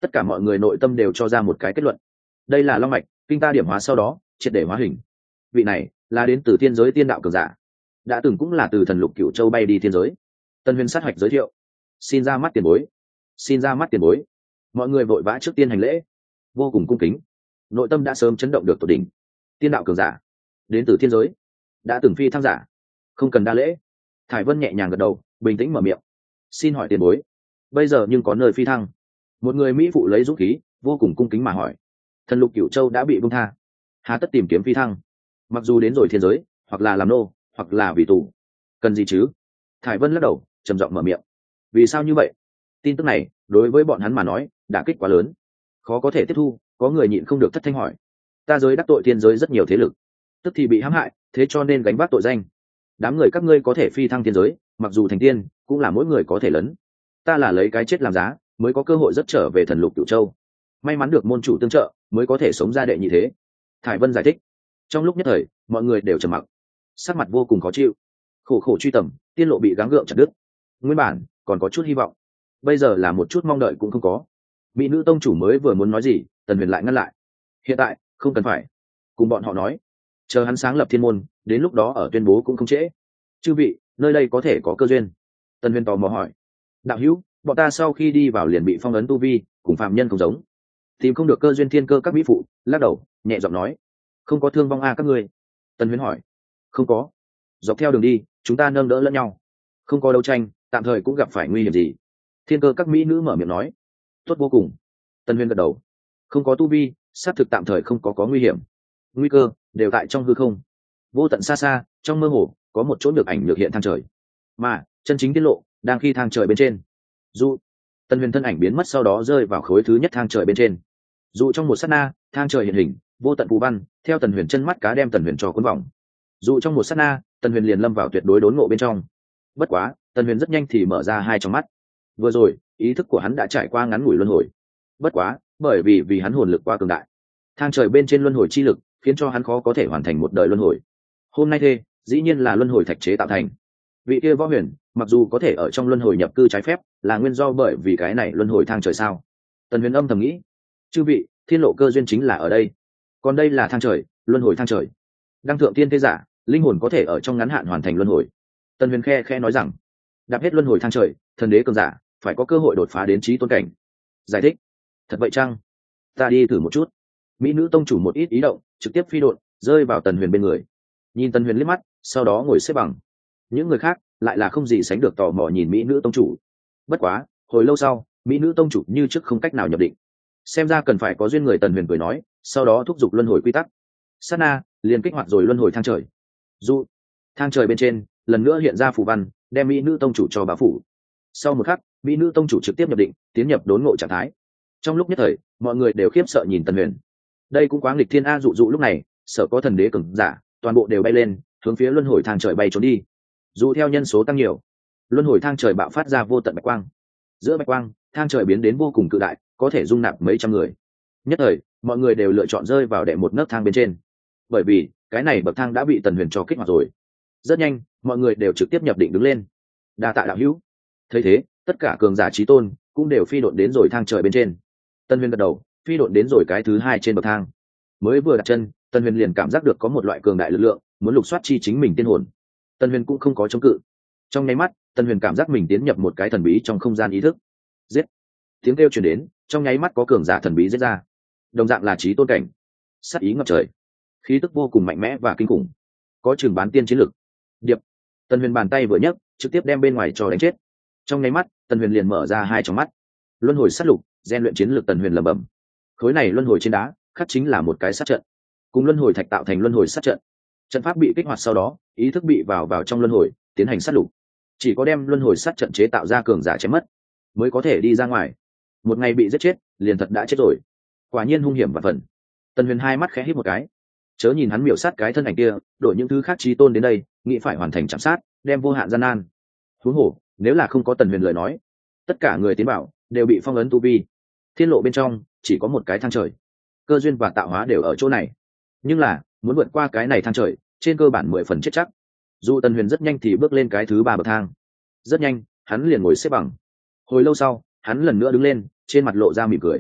Tất cả mọi người nội tâm đều cho ra một cái kết luận. Đây là long mạch kinh ta điểm hóa sau đó triệt để hóa hình. Vị này là đến từ thiên giới tiên đạo cường giả, đã từng cũng là từ thần lục cửu châu bay đi thiên giới. Tân Huyền sát hoạch giới thiệu. Xin ra mắt tiền bối, xin ra mắt tiền bối. Mọi người vội vã trước tiên hành lễ, vô cùng cung kính, nội tâm đã sớm chấn động được tột đỉnh. Tiên đạo cường giả đến từ thiên giới, đã từng phi thăng giả, không cần đa lễ. Thải Vân nhẹ nhàng gật đầu, bình tĩnh mở miệng. Xin hỏi tiền bối, bây giờ nhưng có nơi phi thăng? Một người mỹ phụ lấy dũng khí, vô cùng cung kính mà hỏi. Thần lục cửu châu đã bị buông tha, hà tất tìm kiếm phi thăng? Mặc dù đến rồi thiên giới, hoặc là làm nô, hoặc là vì tù, cần gì chứ? Thải Vân lắc đầu, trầm giọng mở miệng. Vì sao như vậy? Tin tức này đối với bọn hắn mà nói đả kích quá lớn, khó có thể tiếp thu. Có người nhịn không được thất thanh hỏi. Ta giới đắc tội thiên giới rất nhiều thế lực, tức thì bị hãm hại, thế cho nên gánh vác tội danh. Đám người các ngươi có thể phi thăng thiên giới, mặc dù thành tiên cũng là mỗi người có thể lấn. Ta là lấy cái chết làm giá mới có cơ hội rất trở về thần lục cửu châu, may mắn được môn chủ tương trợ mới có thể sống ra đệ nhị thế. Thải Vân giải thích. Trong lúc nhất thời mọi người đều trầm mặc, sắc mặt vô cùng khó chịu. Khổ khổ truy tầm, tiên lộ bị gắng gượng chặt đứt. Nguyên bản còn có chút hy vọng, bây giờ là một chút mong đợi cũng không có. Mỹ nữ tông chủ mới vừa muốn nói gì, Tần Huyền lại ngăn lại. Hiện tại không cần phải cùng bọn họ nói, chờ hắn sáng lập thiên môn, đến lúc đó ở tuyên bố cũng không trễ. Chư vị, nơi đây có thể có cơ duyên. Tần Huyền tò mò hỏi. Đạo hữu, bọn ta sau khi đi vào liền bị phong ấn tu vi, cùng phạm nhân không giống, tìm không được cơ duyên. Thiên Cơ các mỹ phụ lắc đầu nhẹ giọng nói. Không có thương vong các ngươi? Tần Huyền hỏi. Không có, dọc theo đường đi chúng ta nâng đỡ lẫn nhau, không có đấu tranh, tạm thời cũng gặp phải nguy hiểm gì. Thiên Cơ các mỹ nữ mở miệng nói. Tốt vô cùng. Tần Huyền gật đầu. Không có tu vi, xác thực tạm thời không có nguy hiểm, nguy cơ đều tại trong hư không. Vô tận xa xa trong mơ hồ có một chỗ được ảnh được hiện thang trời, mà chân chính tiết lộ đang khi thang trời bên trên. Dù Tần Huyền thân ảnh biến mất, sau đó rơi vào khối thứ nhất thang trời bên trên. Dù trong một sát na, thang trời hiện hình, vô tận phù văn theo Tần Huyền chân mắt cá đem Tần Huyền cho cuốn vòng. Dù trong một sát na, Tần Huyền liền lâm vào tuyệt đối đốn ngộ bên trong. Bất quá Tần Huyền rất nhanh thì mở ra hai trong mắt. Vừa rồi ý thức của hắn đã trải qua ngắn ngủi luân hồi, bất quá bởi vì hắn hồn lực quá cường đại, thang trời bên trên luân hồi chi lực khiến cho hắn khó có thể hoàn thành một đời luân hồi. Hôm nay thê dĩ nhiên là luân hồi thạch chế tạo thành. Vị kia võ huyền mặc dù có thể ở trong luân hồi nhập cư trái phép, là nguyên do bởi vì cái này luân hồi thang trời sao? Tần Huyền âm thầm nghĩ. Chư vị, thiên lộ cơ duyên chính là ở đây, còn đây là thang trời, luân hồi thang trời. Đăng thượng tiên thế giả, linh hồn có thể ở trong ngắn hạn hoàn thành luân hồi. Tần Huyền khe nói rằng, đạp hết luân hồi thang trời, thần đế cường giả phải có cơ hội đột phá đến chí tôn cảnh. Giải thích. Thật vậy chăng? Ta đi thử một chút. Mỹ nữ tông chủ một ít ý động, trực tiếp phi độn rơi vào Tần Huyền bên người, nhìn Tần Huyền liếc mắt, sau đó ngồi xếp bằng. Những người khác lại là không gì sánh được tò mò nhìn Mỹ nữ tông chủ. Bất quá hồi lâu sau, Mỹ nữ tông chủ như trước không cách nào nhập định, xem ra cần phải có duyên người. Tần Huyền cười nói, sau đó thúc giục luân hồi quy tắc, sát na liền kích hoạt rồi luân hồi thang trời. Dù thang trời bên trên lần nữa hiện ra phù văn, đem Mỹ nữ tông chủ cho bao phủ. Sau một khắc, Mỹ nữ tông chủ trực tiếp nhập định, tiến nhập đốn ngộ trạng thái. Trong lúc nhất thời mọi người đều khiếp sợ nhìn Tần Huyền. Đây cũng quá nghịch thiên a. Dụ lúc này sợ có thần đế cường giả toàn bộ đều bay lên, hướng phía luân hồi thang trời bay trốn đi. Dù theo nhân số tăng nhiều, luân hồi thang trời bạo phát ra vô tận bạch quang. Giữa bạch quang, thang trời biến đến vô cùng cự đại, có thể dung nạp mấy trăm người. Nhất thời mọi người đều lựa chọn rơi vào đệ một nấc thang bên trên, bởi vì cái này bậc thang đã bị Tần Huyền cho kích hoạt rồi. Rất nhanh mọi người đều trực tiếp nhập định đứng lên. Đa tạ đạo hữu. Thấy thế, tất cả cường giả chí tôn cũng đều phi độn đến rồi thang trời bên trên. Tần Huyền gật đầu, phi độn đến rồi cái thứ hai trên bậc thang. Mới vừa đặt chân, Tần Huyền liền cảm giác được có một loại cường đại lực lượng muốn lục soát chi chính mình tiên hồn. Tần Huyền cũng không có chống cự. Trong nháy mắt, Tần Huyền cảm giác mình tiến nhập một cái thần bí trong không gian ý thức. Giết! Tiếng kêu truyền đến, trong nháy mắt có cường giả thần bí giết ra. Đồng dạng là chí tôn cảnh, sát ý ngập trời, khí tức vô cùng mạnh mẽ và kinh khủng, có trường bán tiên chiến lực. Điệp! Tần Huyền bàn tay vừa nhấc, trực tiếp đem bên ngoài cho đánh chết. Trong nháy mắt, Tần Huyền liền mở ra hai tròng mắt. Luân hồi sát lục, rèn luyện chiến lược. Tần Huyền lẩm bẩm. Khối này luân hồi trên đá khắc chính là một cái sát trận, cùng luân hồi thạch tạo thành luân hồi sát trận. Trận pháp bị kích hoạt sau đó, ý thức bị vào trong luân hồi, tiến hành sát lục. Chỉ có đem luân hồi sát trận chế tạo ra cường giả chém mất, mới có thể đi ra ngoài. Một ngày bị giết chết, liền thật đã chết rồi. Quả nhiên hung hiểm và phần. Tần Huyền hai mắt khẽ híp một cái. Chớ nhìn hắn miểu sát cái thân ảnh kia, đổi những thứ khác chí tôn đến đây, nghĩ phải hoàn thành chạm sát, đem vô hạn gian nan. Huống hồ, nếu là không có Tần Huyền lời nói, tất cả người tiến bảo đều bị phong ấn tu vi. Thiên lộ bên trong chỉ có một cái thang trời, cơ duyên và tạo hóa đều ở chỗ này. Nhưng là muốn vượt qua cái này thang trời, trên cơ bản 10 phần chết chắc. Dù Tần Huyền rất nhanh thì bước lên cái thứ ba bậc thang. Rất nhanh hắn liền ngồi xếp bằng. Hồi lâu sau hắn lần nữa đứng lên, trên mặt lộ ra mỉm cười.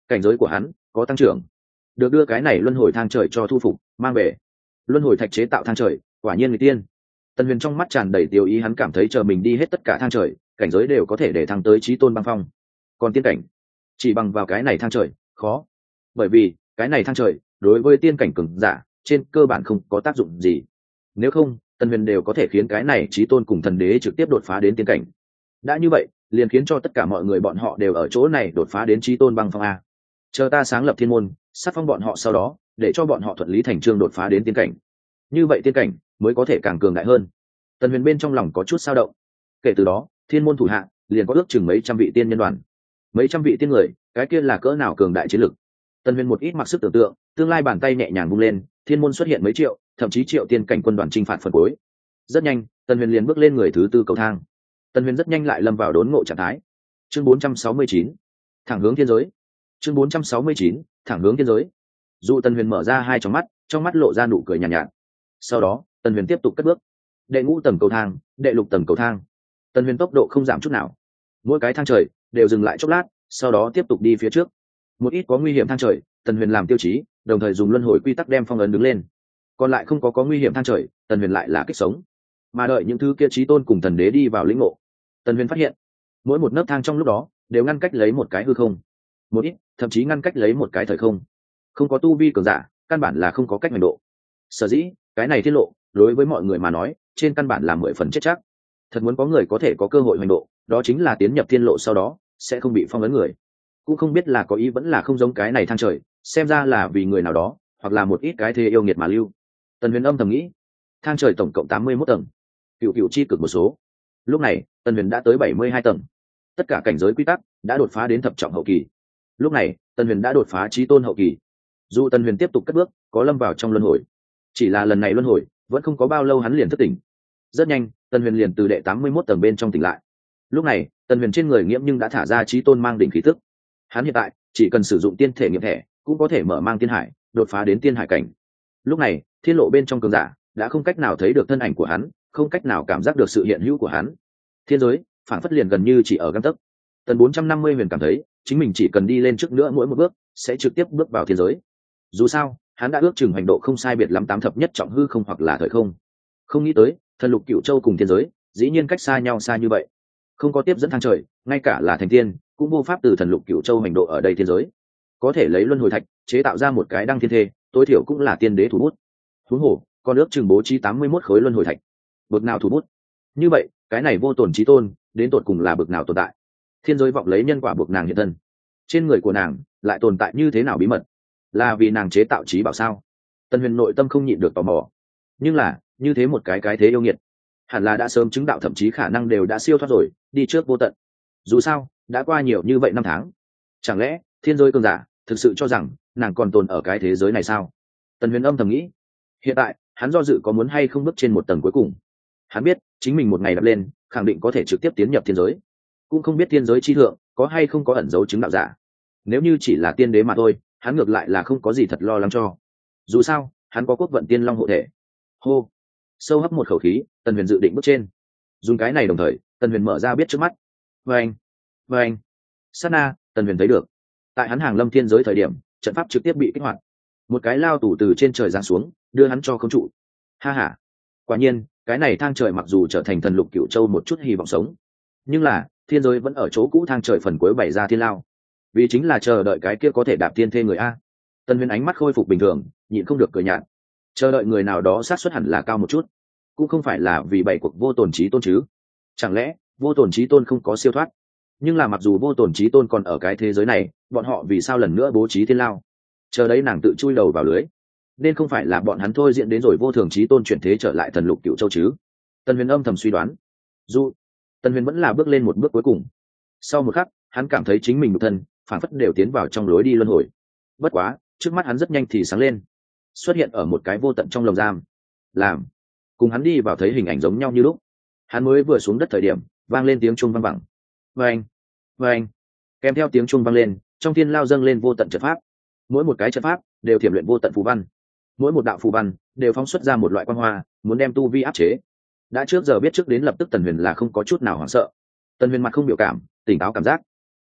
cảnh giới của hắn có tăng trưởng, được đưa cái này luân hồi thang trời cho thu phục mang về. Luân hồi thạch chế tạo thang trời quả nhiên người tiên. Tần Huyền trong mắt tràn đầy tiêu ý, hắn cảm thấy chờ mình đi hết tất cả thang trời, cảnh giới đều có thể để thăng tới chí tôn băng phong. Còn tiên cảnh, chỉ bằng vào cái này thang trời, khó. Bởi vì cái này thang trời đối với tiên cảnh cường giả trên cơ bản không có tác dụng gì. Nếu không, Tần Huyền đều có thể khiến cái này chí tôn cùng thần đế trực tiếp đột phá đến tiên cảnh. Đã như vậy, liền khiến cho tất cả mọi người bọn họ đều ở chỗ này đột phá đến chí tôn băng phong a. Chờ ta sáng lập thiên môn, sát phong bọn họ sau đó, để cho bọn họ thuận lý thành chương đột phá đến tiên cảnh. Như vậy tiên cảnh mới có thể càng cường đại hơn. Tần Huyền bên trong lòng có chút dao động. Kể từ đó, thiên môn thủ hạ liền có ước chừng mấy trăm vị tiên nhân đoàn. Mấy trăm vị tiên người, cái kia là cỡ nào cường đại chiến lực. Tần Huyền một ít mặc sức tưởng tượng, tương lai bàn tay nhẹ nhàng vung lên, thiên môn xuất hiện mấy triệu, thậm chí triệu tiên cảnh quân đoàn chinh phạt phần cuối. Rất nhanh, Tần Huyền liền bước lên người thứ tư cầu thang. Tần Huyền rất nhanh lại lâm vào đốn ngộ trạng thái. Chương 469, thẳng hướng thiên giới. Chương 469, thẳng hướng thiên giới. Dù Tần Huyền mở ra hai tròng mắt, trong mắt lộ ra nụ cười nhàn nhạt. Sau đó, Tần Huyền tiếp tục cất bước. Đệ ngũ tầng cầu thang, đệ lục tầng cầu thang. Tần Huyền tốc độ không giảm chút nào. Mỗi cái thang trời đều dừng lại chốc lát, sau đó tiếp tục đi phía trước. Một ít có nguy hiểm thang trời, Tần Huyền làm tiêu chí, đồng thời dùng luân hồi quy tắc đem phong ấn đứng lên. Còn lại không có nguy hiểm thang trời, Tần Huyền lại là kích sống. Mà đợi những thứ kia chí tôn cùng thần đế đi vào lĩnh ngộ, Tần Huyền phát hiện, mỗi một nấc thang trong lúc đó đều ngăn cách lấy một cái hư không, một ít thậm chí ngăn cách lấy một cái thời không. Không có tu vi cường giả, căn bản là không có cách hành độ. Sở dĩ, cái này tiết lộ, đối với mọi người mà nói, trên căn bản là 10 phần chết chắc. Thật muốn có người có thể có cơ hội hành độ, đó chính là tiến nhập thiên lộ sau đó sẽ không bị phong ấn người. Cũng không biết là có ý vẫn là không giống cái này thang trời, xem ra là vì người nào đó, hoặc là một ít cái thế yêu nghiệt mà lưu. Tần Huyền âm thầm nghĩ, thang trời tổng cộng 81 tầng, cựu cựu chi cực một số. Lúc này, Tần Huyền đã tới 72 tầng, tất cả cảnh giới quy tắc đã đột phá đến thập trọng hậu kỳ. Lúc này, Tần Huyền đã đột phá chí tôn hậu kỳ. Dù Tần Huyền tiếp tục cất bước, có lâm vào trong luân hồi. Chỉ là lần này luân hồi vẫn không có bao lâu hắn liền thất tỉnh. Rất nhanh, Tần Huyền liền từ đệ 81 tầng bên trong tỉnh lại. Lúc này, Tần Huyền trên người nghiễm nhưng đã thả ra chí tôn mang đỉnh khí tức. Hắn hiện tại chỉ cần sử dụng tiên thể nghiệm thẻ, cũng có thể mở mang tiên hải, đột phá đến tiên hải cảnh. Lúc này, thiên lộ bên trong cường giả đã không cách nào thấy được thân ảnh của hắn, không cách nào cảm giác được sự hiện hữu của hắn. Thiên giới phản phất liền gần như chỉ ở gang tấc. Tần 450 huyền cảm thấy chính mình chỉ cần đi lên trước nữa mỗi một bước sẽ trực tiếp bước vào thiên giới. Dù sao, hắn đã ước chừng hành độ không sai biệt lắm 8 thập nhất trọng hư không hoặc là thời không. Không nghĩ tới, thần lục cửu châu cùng thiên giới dĩ nhiên cách xa nhau xa như vậy. Không có tiếp dẫn thang trời, ngay cả là thành tiên cũng vô pháp từ thần lục cửu châu hành độ ở đây thiên giới. Có thể lấy luân hồi thạch chế tạo ra một cái đăng thiên thê, tối thiểu cũng là tiên đế thủ bút. Huống hồ, con ước chừng bố trí 81 khối luân hồi thạch. Bực nào thủ bút? Như vậy, cái này vô tổn chí tôn, đến tột cùng là bực nào tồn tại? Thiên giới vọng lấy nhân quả buộc nàng hiện thân. Trên người của nàng lại tồn tại như thế nào bí mật? Là vì nàng chế tạo trí bảo sao? Tần Huyền nội tâm không nhịn được tò mò. Nhưng là, như thế một cái thế yêu nghiệt, hẳn là đã sớm chứng đạo, thậm chí khả năng đều đã siêu thoát rồi, đi trước vô tận. Dù sao, đã qua nhiều như vậy năm tháng. Chẳng lẽ, thiên giới cường giả thực sự cho rằng nàng còn tồn ở cái thế giới này sao? Tần Huyền âm thầm nghĩ. Hiện tại, hắn do dự có muốn hay không bước trên một tầng cuối cùng. Hắn biết, chính mình một ngày đập lên, khẳng định có thể trực tiếp tiến nhập thiên giới. Cũng không biết thiên giới chi thượng có hay không có ẩn dấu chứng đạo giả. Nếu như chỉ là tiên đế mà thôi, hắn ngược lại là không có gì thật lo lắng cho. Dù sao, hắn có quốc vận tiên long hộ thể. Hô, sâu hấp một khẩu khí, Tần Huyền dự định bước trên. Dùng cái này đồng thời, Tần Huyền mở ra biết trước mắt. Vâng. Sát na, Tần Huyền thấy được, tại hắn hàng lâm thiên giới thời điểm, trận pháp trực tiếp bị kích hoạt. Một cái lao tù từ trên trời giáng xuống, đưa hắn cho khống trụ. Ha ha, quả nhiên, cái này thang trời mặc dù trở thành thần lục cửu châu một chút hy vọng sống, nhưng là thiên giới vẫn ở chỗ cũ, thang trời phần cuối bày ra thiên lao, vì chính là chờ đợi cái kia có thể đạp tiên thê người a. Tần Huyền ánh mắt khôi phục bình thường, nhịn không được cười nhạt. Chờ đợi người nào đó xác suất hẳn là cao một chút, cũng không phải là vì bảy cuộc vô tổn chí tôn chứ. Chẳng lẽ vô tổn chí tôn không có siêu thoát? Nhưng là mặc dù vô tổn chí tôn còn ở cái thế giới này, bọn họ vì sao lần nữa bố trí thiên lao? Chờ đấy nàng tự chui đầu vào lưới, nên không phải là bọn hắn thôi diễn đến rồi vô thường chí tôn chuyển thế trở lại thần lục cửu châu chứ? Tần Huyền âm thầm suy đoán. Dù Tần Huyền vẫn là bước lên một bước cuối cùng. Sau một khắc, hắn cảm thấy chính mình nhục thân phản phất đều tiến vào trong lối đi luân hồi. Bất quá, trước mắt hắn rất nhanh thì sáng lên, xuất hiện ở một cái vô tận trong lồng giam. Làm cùng hắn đi vào thấy hình ảnh giống nhau như lúc. Hắn mới vừa xuống đất thời điểm, vang lên tiếng chuông vang vẳng. Vang. Kèm theo tiếng chuông vang lên, trong thiên lao dâng lên vô tận trận pháp. Mỗi một cái trận pháp đều thiểm luyện vô tận phù văn. Mỗi một đạo phù văn đều phóng xuất ra một loại quang hoa, muốn đem tu vi áp chế. Đã trước giờ biết trước đến lập tức Tần Huyền là không có chút nào hoảng sợ. Tần Huyền mặt không biểu cảm, tỉnh táo cảm giác.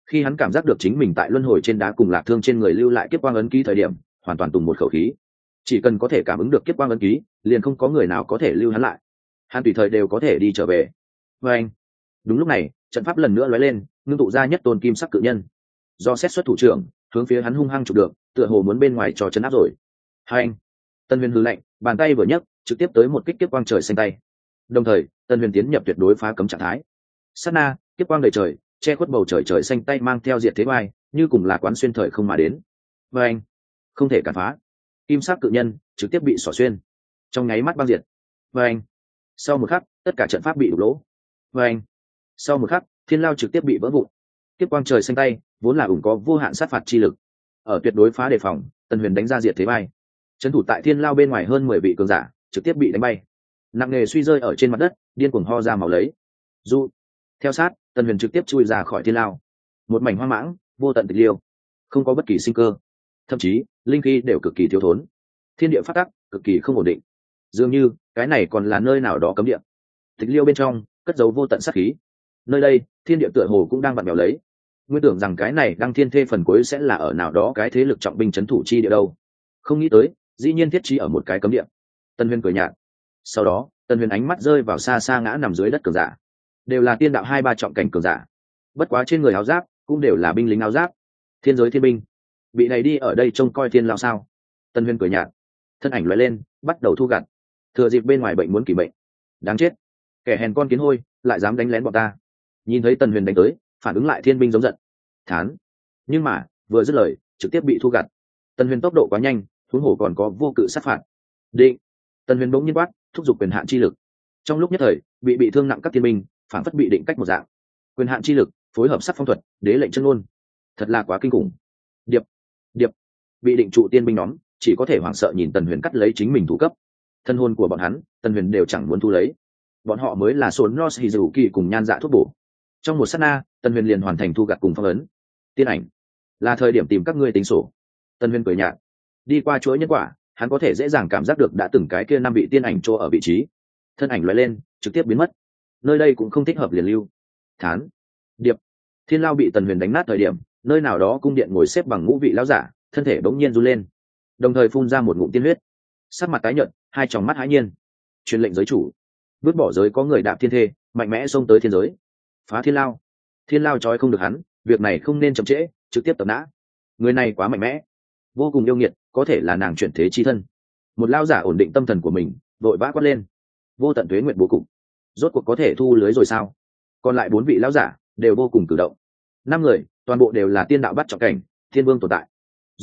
Khi hắn cảm giác được chính mình tại luân hồi trên đá cùng Lạc Thương trên người lưu lại kiếp quang ấn ký thời điểm, hoàn toàn tùng một khẩu khí. Chỉ cần có thể cảm ứng được kiếp quang ấn ký, liền không có người nào có thể lưu hắn lại. Hắn tùy thời đều có thể đi trở về. Và anh, đúng lúc này, trận pháp lần nữa lóe lên, ngưng tụ ra nhất tôn kim sắc cự nhân. Do xét xuất thủ trưởng, hướng phía hắn hung hăng chụp được, tựa hồ muốn bên ngoài trò chấn áp rồi. Hai anh, Tân Huyền hừ lạnh, bàn tay vừa nhấc, trực tiếp tới một kích kiếp quang trời xanh tay. Đồng thời, Tân Huyền tiến nhập tuyệt đối phá cấm trạng thái. Sát na, kiếp quang đầy trời, che khuất bầu trời trời xanh tay mang theo diệt thế vai, như cùng là quán xuyên thời không mà đến. Và anh, không thể cản phá. Kim sắc cự nhân trực tiếp bị xỏ xuyên, trong nháy mắt băng diệt. Và anh, sau một khắc, tất cả trận pháp bị đục lỗ. Và anh, sau một khắc, thiên lao trực tiếp bị vỡ vụn. Kiếp quang trời xanh tay vốn là ủng có vô hạn sát phạt chi lực, ở tuyệt đối phá đề phòng, Tân Huyền đánh ra diệt thế vai, trấn thủ tại thiên lao bên ngoài hơn 10 vị cường giả trực tiếp bị đánh bay, nặng nề suy rơi ở trên mặt đất, điên cuồng ho ra máu lấy. Du theo sát, Tân Huyền trực tiếp chui ra khỏi thiên lao, một mảnh hoang mãng, vô tận tịch liêu, không có bất kỳ sinh cơ, thậm chí linh khí đều cực kỳ thiếu thốn, thiên địa phát tắc cực kỳ không ổn định, dường như cái này còn là nơi nào đó cấm địa. Tịch liêu bên trong cất giấu vô tận sát khí, nơi đây thiên địa tựa hồ cũng đang vặn vẹo lấy. Nguyên tưởng rằng cái này đăng thiên thê phần cuối sẽ là ở nào đó cái thế lực trọng binh trấn thủ chi địa đâu, không nghĩ tới dĩ nhiên thiết trí ở một cái cấm địa. Tân Huyền cười nhạt, sau đó Tân Huyền ánh mắt rơi vào xa xa ngã nằm dưới đất cường giả, đều là tiên đạo 2-3 trọng cảnh cường giả, bất quá trên người áo giáp cũng đều là binh lính áo giáp, thiên giới thiên binh. Bị này đi ở đây trông coi thiên lao sao? Tân Huyền cười nhạt, thân ảnh lóe lên, bắt đầu thu gặt. Thừa dịp bên ngoài bệnh muốn kỳ bệnh, đáng chết, kẻ hèn con kiến hôi lại dám đánh lén bọn ta. Nhìn thấy Tân Huyền đánh tới, phản ứng lại thiên binh giống giận, thán, nhưng mà vừa dứt lời trực tiếp bị thu gặt. Tân Huyền tốc độ quá nhanh, huống hồ còn có vô cự sát phạt. Định. Tân Huyền bỗng nhiên quát, thúc giục quyền hạn chi lực. Trong lúc nhất thời, bị thương nặng các thiên binh phản phất bị định cách một dạng. Quyền hạn chi lực phối hợp sắc phong thuật, đế lệnh chân luôn, thật là quá kinh khủng. Điệp, điệp, bị định trụ tiên binh nhóm chỉ có thể hoảng sợ nhìn Tần Huyền cắt lấy chính mình thủ cấp. Thân hồn của bọn hắn, Tần Huyền đều chẳng muốn thu lấy. Bọn họ mới là Sồn Nos Hizuki cùng nhan dạ thuốc bổ. Trong một sát na, Tần Huyền liền hoàn thành thu gặt cùng phong ấn. Tiên ảnh, là thời điểm tìm các ngươi tính sổ. Tần Huyền cười nhạt, đi qua chuỗi nhân quả, hắn có thể dễ dàng cảm giác được đã từng cái kia 5 vị tiên ảnh chỗ ở vị trí. Thân ảnh lóe lên, trực tiếp biến mất. Nơi đây cũng không thích hợp liền lưu. Thán, điệp, thiên lao bị Tần Huyền đánh nát thời điểm, nơi nào đó cung điện ngồi xếp bằng ngũ vị lão giả, thân thể bỗng nhiên run lên, đồng thời phun ra một ngụm tiên huyết, sắc mặt tái nhợt, hai tròng mắt hãi nhiên. Truyền lệnh giới chủ, vứt bỏ giới có người đạp thiên thê, mạnh mẽ xông tới thiên giới, phá thiên lao. Thiên lao trói không được hắn, việc này không nên chậm trễ, trực tiếp tập nã. Người này quá mạnh mẽ, vô cùng yêu nghiệt, có thể là nàng chuyển thế chi thân. Một lao giả ổn định tâm thần của mình, vội vã quát lên, vô tận tuế nguyện bố cục, rốt cuộc có thể thu lưới rồi sao? Còn lại 4 vị lão giả đều vô cùng cử động. 5 người toàn bộ đều là tiên đạo bắt trọng cảnh, thiên vương tồn tại.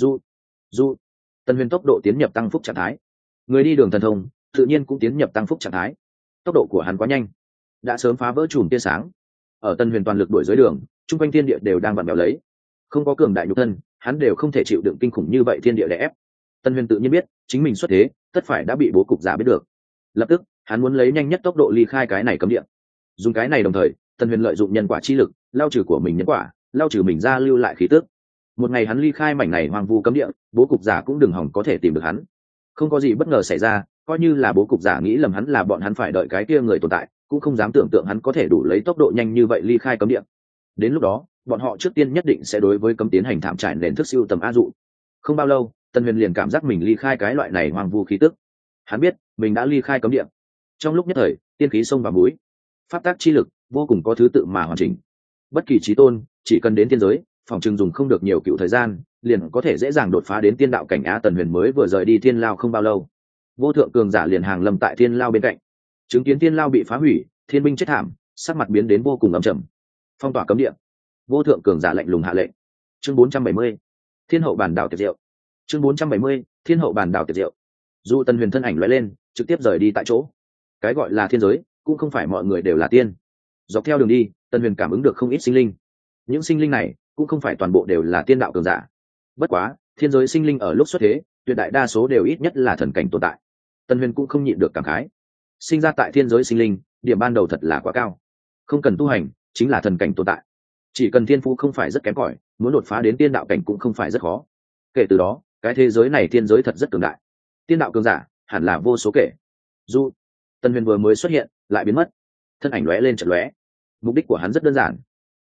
Du Tần Huyền tốc độ tiến nhập tăng phúc trạng thái, người đi đường thần thông tự nhiên cũng tiến nhập tăng phúc trạng thái. Tốc độ của hắn quá nhanh, đã sớm phá vỡ chùm tia sáng. Ở Tần Huyền toàn lực đuổi dưới đường, trung quanh thiên địa đều đang vặn vẹo lấy, không có cường đại nhục thân, hắn đều không thể chịu đựng kinh khủng như vậy thiên địa đè ép. Tần Huyền tự nhiên biết chính mình xuất thế tất phải đã bị bố cục giả biết được, lập tức hắn muốn lấy nhanh nhất tốc độ ly khai cái này cấm địa. Dùng cái này đồng thời, Tần Huyền lợi dụng nhân quả chi lực lao trừ của mình nhân quả, lao trừ mình ra lưu lại khí tức. Một ngày hắn ly khai mảnh này hoang vu cấm địa, bố cục giả cũng đừng hòng có thể tìm được hắn. Không có gì bất ngờ xảy ra, coi như là bố cục giả nghĩ lầm hắn là bọn hắn phải đợi cái kia người tồn tại, cũng không dám tưởng tượng hắn có thể đủ lấy tốc độ nhanh như vậy ly khai cấm địa. Đến lúc đó, bọn họ trước tiên nhất định sẽ đối với cấm tiến hành thảm trải nền thức siêu tầm a dụ. Không bao lâu, Tần Huyền liền cảm giác mình ly khai cái loại này hoang vu khí tức. Hắn biết mình đã ly khai cấm địa. Trong lúc nhất thời, tiên khí xông vào mũi, pháp tác chi lực vô cùng có thứ tự mà hoàn chỉnh. Bất kỳ chí tôn chỉ cần đến tiên giới, phòng trừng dùng không được nhiều cựu thời gian, liền có thể dễ dàng đột phá đến tiên đạo cảnh. A Tần Huyền mới vừa rời đi thiên lao không bao lâu, vô thượng cường giả liền hàng lâm tại thiên lao bên cạnh, chứng kiến thiên lao bị phá hủy, thiên binh chết thảm, sắc mặt biến đến vô cùng ẩm trầm. Phong tỏa cấm địa, vô thượng cường giả lạnh lùng hạ lệnh. Chương 470, Thiên hậu bản đảo tiệc rượu. Chương 470, Thiên hậu bản đảo tiệc rượu. Dù Tần Huyền thân ảnh lóe lên, trực tiếp rời đi tại chỗ. Cái gọi là thiên giới, cũng không phải mọi người đều là tiên. Dọc theo đường đi, Tần Huyền cảm ứng được không ít sinh linh. Những sinh linh này cũng không phải toàn bộ đều là tiên đạo cường giả. Bất quá, thiên giới sinh linh ở lúc xuất thế, tuyệt đại đa số đều ít nhất là thần cảnh tồn tại. Tần Huyền cũng không nhịn được cảm khái. Sinh ra tại thiên giới sinh linh, điểm ban đầu thật là quá cao. Không cần tu hành, chính là thần cảnh tồn tại. Chỉ cần thiên phú không phải rất kém cỏi, muốn đột phá đến tiên đạo cảnh cũng không phải rất khó. Kể từ đó, cái thế giới này thiên giới thật rất cường đại. Tiên đạo cường giả hẳn là vô số kể. Dù Tần Huyền vừa mới xuất hiện, lại biến mất. Thân ảnh lóe lên chợt lóe. Mục đích của hắn rất đơn giản,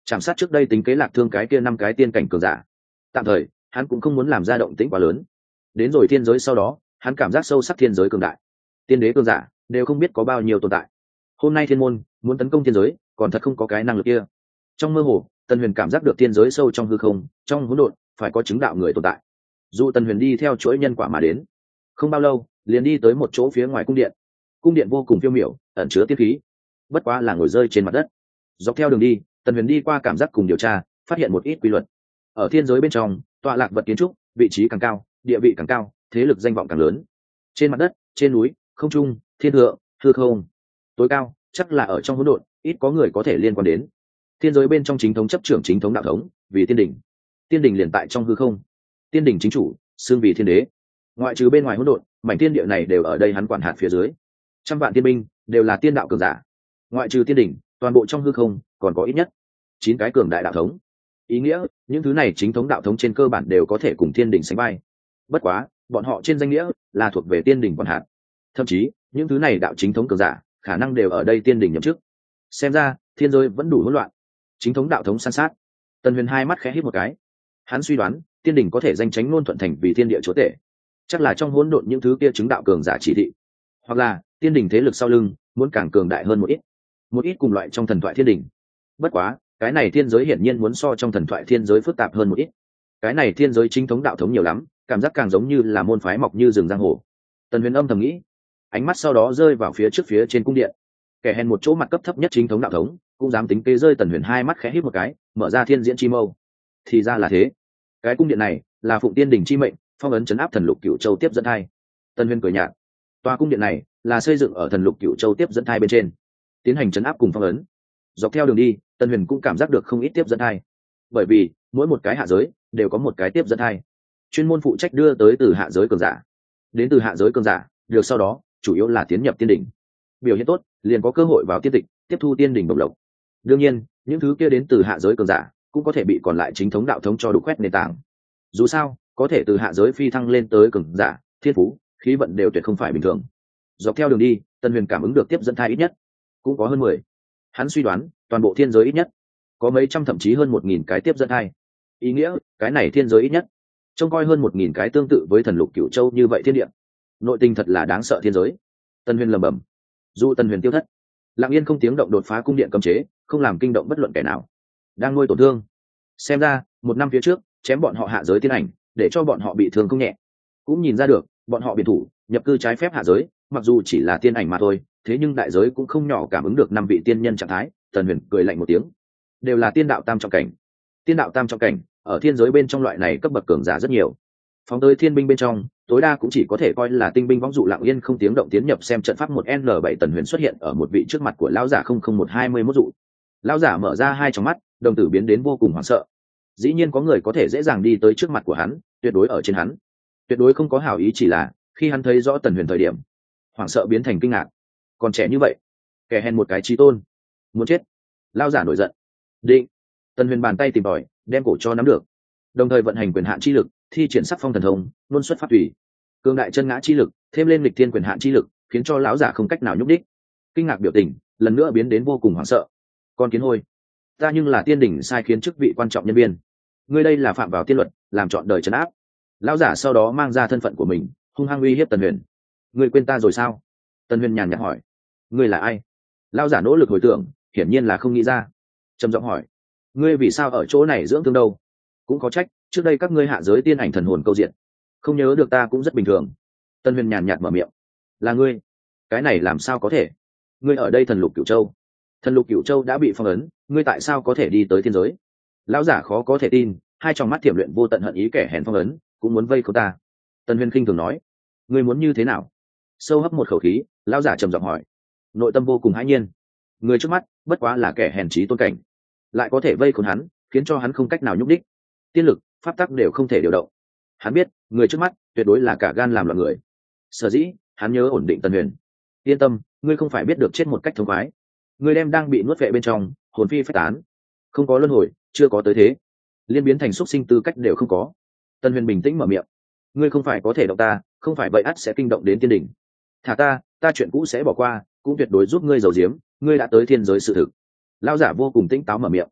chạm sát trước đây tính kế Lạc Thương cái kia 5 cái tiên cảnh cường giả. Tạm thời hắn cũng không muốn làm ra động tĩnh quá lớn. Đến rồi thiên giới sau đó, hắn cảm giác sâu sắc thiên giới cường đại, tiên đế cường giả đều không biết có bao nhiêu tồn tại. Hôm nay thiên môn muốn tấn công thiên giới, còn thật không có cái năng lực kia. Trong mơ hồ, Tần Huyền cảm giác được thiên giới sâu trong hư không, trong hỗn độn phải có chứng đạo người tồn tại. Dù Tần Huyền đi theo chuỗi nhân quả mà đến, không bao lâu liền đi tới một chỗ phía ngoài cung điện. Cung điện vô cùng phiêu miểu, ẩn chứa tiên khí, bất quá là ngồi rơi trên mặt đất. Dọc theo đường đi, Tần Huyền đi qua cảm giác cùng điều tra, phát hiện một ít quy luật. Ở thiên giới bên trong, tọa lạc vật kiến trúc, vị trí càng cao, địa vị càng cao, thế lực danh vọng càng lớn. Trên mặt đất, trên núi, không trung, thiên thượng, hư không, tối cao chắc là ở trong hỗn độn, ít có người có thể liên quan đến. Thiên giới bên trong chính thống chấp trưởng chính thống đạo thống, vì tiên đỉnh. Tiên đỉnh liền tại trong hư không. Tiên đỉnh chính chủ, xưng vì thiên đế. Ngoại trừ bên ngoài hỗn độn, mảnh tiên địa này đều ở đây hắn quản hạt phía dưới. Trăm vạn tiên binh đều là tiên đạo cường giả. Ngoại trừ tiên đỉnh, toàn bộ trong hư không còn có ít nhất 9 cái cường đại đạo thống. Ý nghĩa, những thứ này chính thống đạo thống trên cơ bản đều có thể cùng thiên đỉnh sánh vai. Bất quá, bọn họ trên danh nghĩa là thuộc về tiên đỉnh quản hạt. Thậm chí, những thứ này đạo chính thống cường giả, khả năng đều ở đây tiên đỉnh nhậm chức. Xem ra, thiên giới vẫn đủ hỗn loạn. Chính thống đạo thống san sát. Tần Huyền hai mắt khẽ híp một cái. Hắn suy đoán, tiên đỉnh có thể danh chánh ngôn thuận thành vì thiên địa chúa tể. Chắc là trong hỗn độn những thứ kia chứng đạo cường giả chỉ thị, hoặc là tiên đỉnh thế lực sau lưng muốn càng cường đại hơn một ít cùng loại trong thần thoại thiên đỉnh. Bất quá, cái này thiên giới hiển nhiên muốn so trong thần thoại thiên giới phức tạp hơn một ít. Cái này thiên giới chính thống đạo thống nhiều lắm, cảm giác càng giống như là môn phái mọc như rừng giang hồ. Tần Huyền âm thầm nghĩ, ánh mắt sau đó rơi vào phía trước phía trên cung điện. Kẻ hèn một chỗ mặt cấp thấp nhất chính thống đạo thống cũng dám tính kế rơi. Tần Huyền hai mắt khẽ híp một cái, mở ra thiên diễn chi mâu. Thì ra là thế, cái cung điện này là phụng tiên đỉnh chi mệnh, phong ấn trấn áp thần lục cửu châu tiếp dẫn thai. Tần Huyền cười nhạt, tòa cung điện này là xây dựng ở thần lục cửu châu tiếp dẫn thai bên trên, tiến hành trấn áp cùng phong ấn. Dọc theo đường đi, Tần Huyền cũng cảm giác được không ít tiếp dẫn thai, bởi vì mỗi một cái hạ giới đều có một cái tiếp dẫn thai, chuyên môn phụ trách đưa tới từ hạ giới cường giả. Đến từ hạ giới cường giả được sau đó chủ yếu là tiến nhập tiên đỉnh, biểu hiện tốt liền có cơ hội vào tiên tịch, tiếp thu tiên đỉnh bổng lộc. Đương nhiên, những thứ kia đến từ hạ giới cường giả cũng có thể bị còn lại chính thống đạo thống cho đủ quét nền tảng. Dù sao, có thể từ hạ giới phi thăng lên tới cường giả, thiên phú, khí vận đều tuyệt không phải bình thường. Dọc theo đường đi, Tần Huyền cảm ứng được tiếp dẫn thai ít nhất cũng có hơn 10. Hắn suy đoán, toàn bộ thiên giới ít nhất có mấy trăm thậm chí hơn 1000 cái tiếp dẫn thai. Ý nghĩa, cái này thiên giới ít nhất trông coi hơn 1000 cái tương tự với thần lục cửu châu như vậy thiên địa. Nội tình thật là đáng sợ thiên giới. Tần Huyền lẩm bẩm. Dù Tần Huyền tiêu thất, lặng yên không tiếng động đột phá cung điện cấm chế, không làm kinh động bất luận kẻ nào. Đang nuôi tổn thương. Xem ra, 1 năm phía trước, chém bọn họ hạ giới tiên ảnh, để cho bọn họ bị thương không nhẹ. Cũng nhìn ra được, bọn họ biển thủ, nhập cư trái phép hạ giới, mặc dù chỉ là tiên ảnh mà thôi, thế nhưng đại giới cũng không nhỏ. Cảm ứng được 5 vị tiên nhân trạng thái, Tần Huyền cười lạnh một tiếng. Đều là tiên đạo tam trọng cảnh. Tiên đạo tam trọng cảnh, ở thiên giới bên trong loại này cấp bậc cường giả rất nhiều. Phóng tới thiên binh bên trong, tối đa cũng chỉ có thể coi là tinh binh võng dụ lặng yên không tiếng động tiến nhập xem trận pháp. 1N7 Tần Huyền xuất hiện ở một vị trước mặt của lão giả 00121 dụ. Lão giả mở ra hai tròng mắt, đồng tử biến đến vô cùng hoảng sợ. Dĩ nhiên có người có thể dễ dàng đi tới trước mặt của hắn, tuyệt đối ở trên hắn, tuyệt đối không có hảo ý. Chỉ là khi hắn thấy rõ Tần Huyền thời điểm, hoảng sợ biến thành kinh ngạc. Còn trẻ như vậy, kẻ hèn một cái chí tôn, muốn chết. Lão giả nổi giận. Định. Tần Huyền bàn tay tìm tòi, đem cổ cho nắm được, đồng thời vận hành quyền hạn chi lực, thi triển sắc phong thần thông, luân xuất pháp tùy, cương đại chân ngã chi lực, thêm lên lịch thiên quyền hạn chi lực, khiến cho lão giả không cách nào nhúc đích. Kinh ngạc biểu tình lần nữa biến đến vô cùng hoảng sợ. Con kiến hôi, ta nhưng là tiên đỉnh sai khiến chức vị quan trọng nhân viên, ngươi đây là phạm vào tiên luật, làm trọn đời trấn áp. Lão giả sau đó mang ra thân phận của mình, hung hăng uy hiếp Tần Huyền. Ngươi quên ta rồi sao? Tần Huyền nhàn nhạt hỏi. Ngươi là ai? Lão giả nỗ lực hồi tưởng, hiển nhiên là không nghĩ ra, trầm giọng hỏi. Ngươi vì sao ở chỗ này dưỡng thương đâu? Cũng có trách, trước đây các ngươi hạ giới tiên ảnh thần hồn câu diện, không nhớ được ta cũng rất bình thường. Tần Huyền nhàn nhạt mở miệng. Là ngươi? Cái này làm sao có thể? Ngươi ở đây thần lục cửu châu, thần lục cửu châu đã bị phong ấn, ngươi tại sao có thể đi tới thiên giới? Lão giả khó có thể tin, hai tròng mắt thiểm luyện vô tận hận ý. Kẻ hèn phong ấn cũng muốn vây khốn ta. Tần Huyền khinh thường nói. Ngươi muốn như thế nào? Sâu hấp một khẩu khí, lão giả trầm giọng hỏi, nội tâm vô cùng hãi nhiên. Người trước mắt bất quá là kẻ hèn trí tôn cảnh, lại có thể vây khốn hắn, khiến cho hắn không cách nào nhúc đích, tiên lực, pháp tắc đều không thể điều động. Hắn biết người trước mắt tuyệt đối là cả gan làm loạn người. Sở dĩ hắn nhớ ổn định Tần Huyền. Yên tâm, ngươi không phải biết được chết một cách thống khoái. Ngươi đem đang bị nuốt vệ bên trong, hồn phi phách tán, không có luân hồi, chưa có tới thế, liên biến thành xuất sinh tư cách đều không có. Tần Huyền bình tĩnh mở miệng. Ngươi không phải có thể động ta, không phải vậy ắt sẽ kinh động đến tiên đỉnh. Thả ta chuyện cũ sẽ bỏ qua, cũng tuyệt đối giúp ngươi giấu giếm ngươi đã tới thiên giới sự thực. Lão giả vô cùng tỉnh táo mở miệng.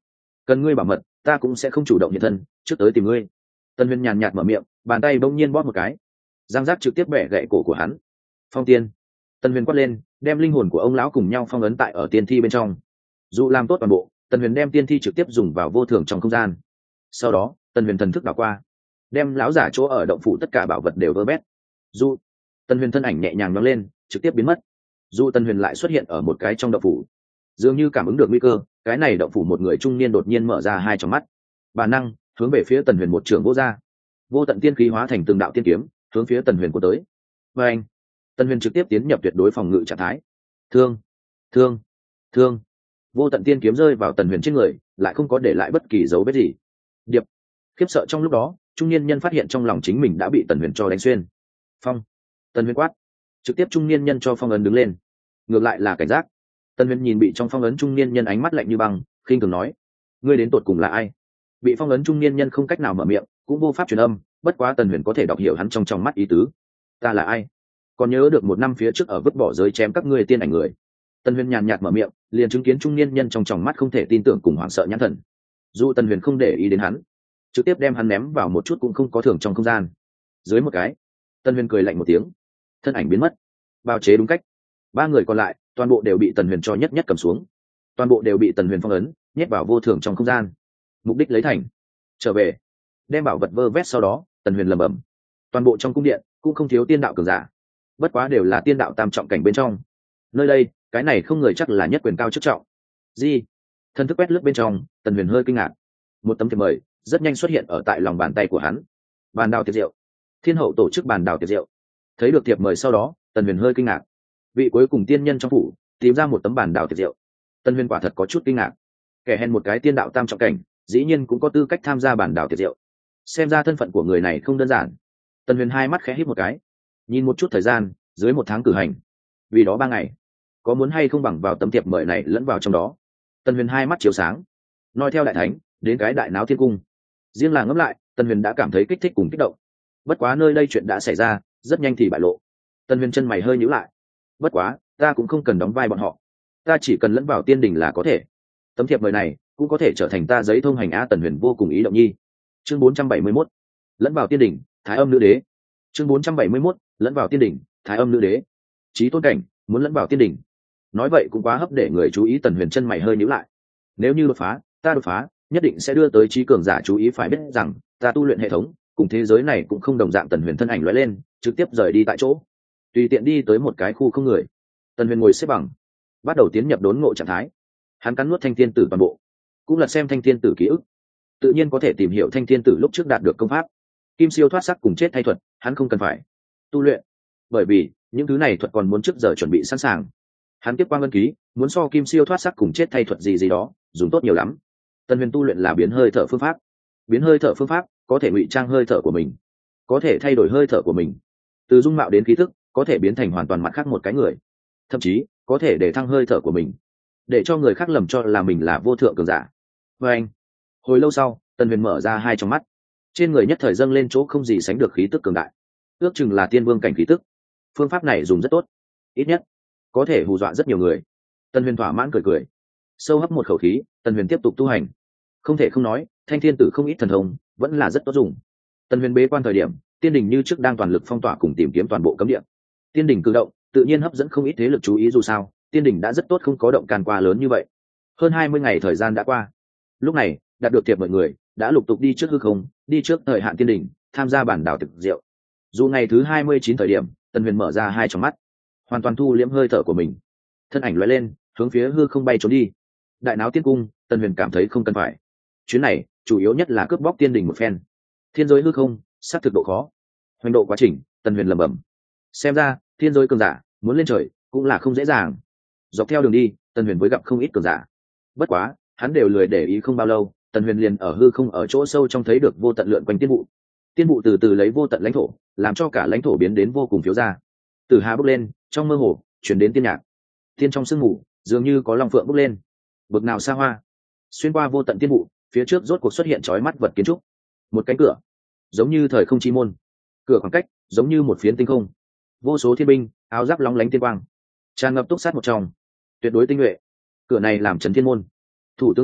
cần ngươi bảo mật ta cũng sẽ không chủ động hiện thân trước tới tìm ngươi. Tần Huyền nhàn nhạt mở miệng, bàn tay bỗng nhiên bóp một cái, giang giác trực tiếp bẻ gãy cổ của hắn. Phong tiên. Tần Huyền quát lên, đem linh hồn của ông lão cùng nhau phong ấn tại ở tiên thi bên trong. Dù làm tốt toàn bộ, Tần Huyền đem tiên thi trực tiếp dùng vào vô thường trong không gian. Sau đó Tần Huyền thần thức đảo qua, đem lão giả chỗ ở động phủ tất cả bảo vật đều vơ bét. Dù Tần Huyền thân ảnh nhẹ nhàng nhoáng lên, trực tiếp biến mất. Dù Tần Huyền lại xuất hiện ở một cái trong động phủ, dường như cảm ứng được nguy cơ, cái này động phủ một người trung niên đột nhiên mở ra hai tròng mắt, bản năng hướng về phía Tần Huyền một trường vô ra. Vô tận tiên khí hóa thành từng đạo tiên kiếm hướng phía Tần Huyền của tới. Và anh Tần Huyền trực tiếp tiến nhập tuyệt đối phòng ngự trạng thái. Thương, thương, thương. Vô tận tiên kiếm rơi vào Tần Huyền trên người, lại không có để lại bất kỳ dấu vết gì. Điệp. Khiếp sợ trong lúc đó, trung niên nhân phát hiện trong lòng chính mình đã bị Tần Huyền cho đánh xuyên. Phong. Tần Huyền quát, trực tiếp trung niên nhân cho phong ấn đứng lên. Ngược lại là cảnh giác. Tần Huyền nhìn bị trong phong ấn trung niên nhân ánh mắt lạnh như băng, khinh thường nói, ngươi đến tột cùng là ai? Bị phong ấn trung niên nhân không cách nào mở miệng, cũng vô pháp truyền âm, bất quá Tần Huyền có thể đọc hiểu hắn trong mắt ý tứ. Ta là ai? Còn nhớ được một năm phía trước ở vứt bỏ giới chém các ngươi tiên ảnh người. Tần Huyền nhàn nhạt mở miệng, liền chứng kiến trung niên nhân trong tròng mắt không thể tin tưởng cùng hoảng sợ nhãn thần. Dù Tần Huyền không để ý đến hắn, trực tiếp đem hắn ném vào một chút cũng không có thưởng trong không gian. Dưới một cái, Tần Huyền cười lạnh một tiếng, thân ảnh biến mất. Bào chế đúng cách. Ba người còn lại toàn bộ đều bị Tần Huyền cho nhất nhất cầm xuống, toàn bộ đều bị Tần Huyền phong ấn, nhét vào vô thưởng trong không gian. Mục đích lấy thành, trở về đem bảo vật vơ vét. Sau đó Tần Huyền lẩm bẩm, toàn bộ trong cung điện cũng không thiếu tiên đạo cường giả, bất quá đều là tiên đạo tam trọng cảnh bên trong. Nơi đây cái này không người chắc là nhất quyền cao chức trọng. Gì? Thân thức quét lướt bên trong, Tần Huyền hơi kinh ngạc. Một tấm thiệp mời rất nhanh xuất hiện ở tại lòng bàn tay của hắn. Bàn đào tiệc rượu, thiên hậu tổ chức bàn đào tiệc rượu. Thấy được thiệp mời sau đó, Tần Huyền hơi kinh ngạc. Vị cuối cùng tiên nhân trong phủ tìm ra một tấm bàn đào tiệc rượu. Tần Huyền quả thật có chút kinh ngạc. Kẻ hèn một cái tiên đạo tam trọng cảnh, dĩ nhiên cũng có tư cách tham gia bàn đào tiệc rượu. Xem ra thân phận của người này không đơn giản. Tần Huyền hai mắt khẽ híp một cái, nhìn một chút thời gian, dưới 1 tháng cử hành, vì đó 3 ngày, có muốn hay không bằng vào tấm thiệp mời này lẫn vào trong đó. Tần Huyền hai mắt chiếu sáng, noi theo đại thánh đến cái đại náo thiên cung. Riêng là ngẫm lại, Tần Huyền đã cảm thấy kích thích cùng kích động. Bất quá nơi đây chuyện đã xảy ra, rất nhanh thì bại lộ. Tần Huyền chân mày hơi nhíu lại. Bất quá ta cũng không cần đóng vai bọn họ, ta chỉ cần lẫn vào tiên đình là có thể. Tấm thiệp mời này cũng có thể trở thành ta giấy thông hành a. Tần Huyền vô cùng ý động nhi. Chương 471, lẫn vào tiên đình, Thái Âm Nữ Đế. Chương 471, lẫn vào tiên đình, Thái Âm Nữ Đế. Chí tôn cảnh muốn lẫn vào tiên đình, nói vậy cũng quá hấp để người chú ý. Tần Huyền chân mày hơi nhíu lại. Nếu như đột phá, ta đột phá nhất định sẽ đưa tới trí cường giả chú ý. Phải biết rằng ta tu luyện hệ thống cùng thế giới này cũng không đồng dạng. Tần Huyền thân ảnh lóe lên, trực tiếp rời đi tại chỗ, tùy tiện đi tới một cái khu không người. Tần Huyền ngồi xếp bằng, bắt đầu tiến nhập đốn ngộ trạng thái. Hắn cắn nuốt thanh thiên tử toàn bộ, cũng là xem thanh thiên tử ký ức, tự nhiên có thể tìm hiểu thanh thiên tử lúc trước đạt được công pháp kim siêu thoát sắc cùng chết thay thuật. Hắn không cần phải tu luyện, bởi vì những thứ này thuật còn muốn trước giờ chuẩn bị sẵn sàng. Hắn tiếp quang ngân ký muốn so kim siêu thoát sắc cùng chết thay thuật gì gì đó dùng tốt nhiều lắm. Tần Huyền tu luyện là biến hơi thở phương pháp. Biến hơi thở phương pháp có thể ngụy trang hơi thở của mình, có thể thay đổi hơi thở của mình, từ dung mạo đến khí thức có thể biến thành hoàn toàn mặt khác một cái người, thậm chí có thể để thăng hơi thở của mình, để cho người khác lầm cho là mình là vô thượng cường giả. Và anh, hồi lâu sau, Tần Huyền mở ra hai trong mắt, trên người nhất thời dâng lên chỗ không gì sánh được khí tức cường đại, ước chừng là tiên vương cảnh khí tức. Phương pháp này dùng rất tốt, ít nhất có thể hù dọa rất nhiều người. Tần Huyền thỏa mãn cười cười, sâu hấp một khẩu khí. Tần Huyền tiếp tục tu hành. Không thể không nói, thanh thiên tử không ít thần thông vẫn là rất tốt dùng. Tần Huyền bế quan thời điểm, tiên đình như trước đang toàn lực phong tỏa cùng tìm kiếm toàn bộ cấm địa. Tiên đình cử động tự nhiên hấp dẫn không ít thế lực chú ý. Dù sao tiên đình đã rất tốt, không có động can qua lớn như vậy. Hơn 20 ngày thời gian đã qua, lúc này đạt được thiệp mọi người đã lục tục đi trước hư không, đi trước thời hạn tiên đình tham gia bản đảo thực rượu. Dù ngày thứ 29 thời điểm, Tần Huyền mở ra hai tròng mắt, hoàn toàn thu liễm hơi thở của mình, thân ảnh lóe lên hướng phía hư không bay trốn đi. Đại náo tiên cung, Tần Huyền cảm thấy không cần phải. Chuyến này chủ yếu nhất là cướp bóc tiên đình một phen. Thiên giới hư không xác thực độ khó, hoành độ quá trình. Tần Huyền lẩm bẩm, xem ra thiên giới cường giả muốn lên trời cũng là không dễ dàng. Dọc theo đường đi, Tần Huyền với gặp không ít cường giả, bất quá hắn đều lười để ý. Không bao lâu, Tần Huyền liền ở hư không ở chỗ sâu trong thấy được vô tận lượn quanh tiên vụ. Tiên vụ từ từ lấy vô tận lãnh thổ, làm cho cả lãnh thổ biến đến vô cùng phiếu ra. Tử hà bốc lên, trong mơ hồ chuyển đến tiên nhạc. Tiên trong sương mù dường như có long phượng bốc lên, bực nào xa hoa. Xuyên qua vô tận tiên vụ, phía trước rốt cuộc xuất hiện chói mắt vật kiến trúc. Một cánh cửa giống như thời không chi môn, cửa khoảng cách giống như một phiến tinh không. Vô số thiên binh áo giáp lóng lánh tiên quang, tràn ngập túc sát một trong, tuyệt đối tinh nhuệ. Cửa này làm trấn thiên môn, thủ tướng giả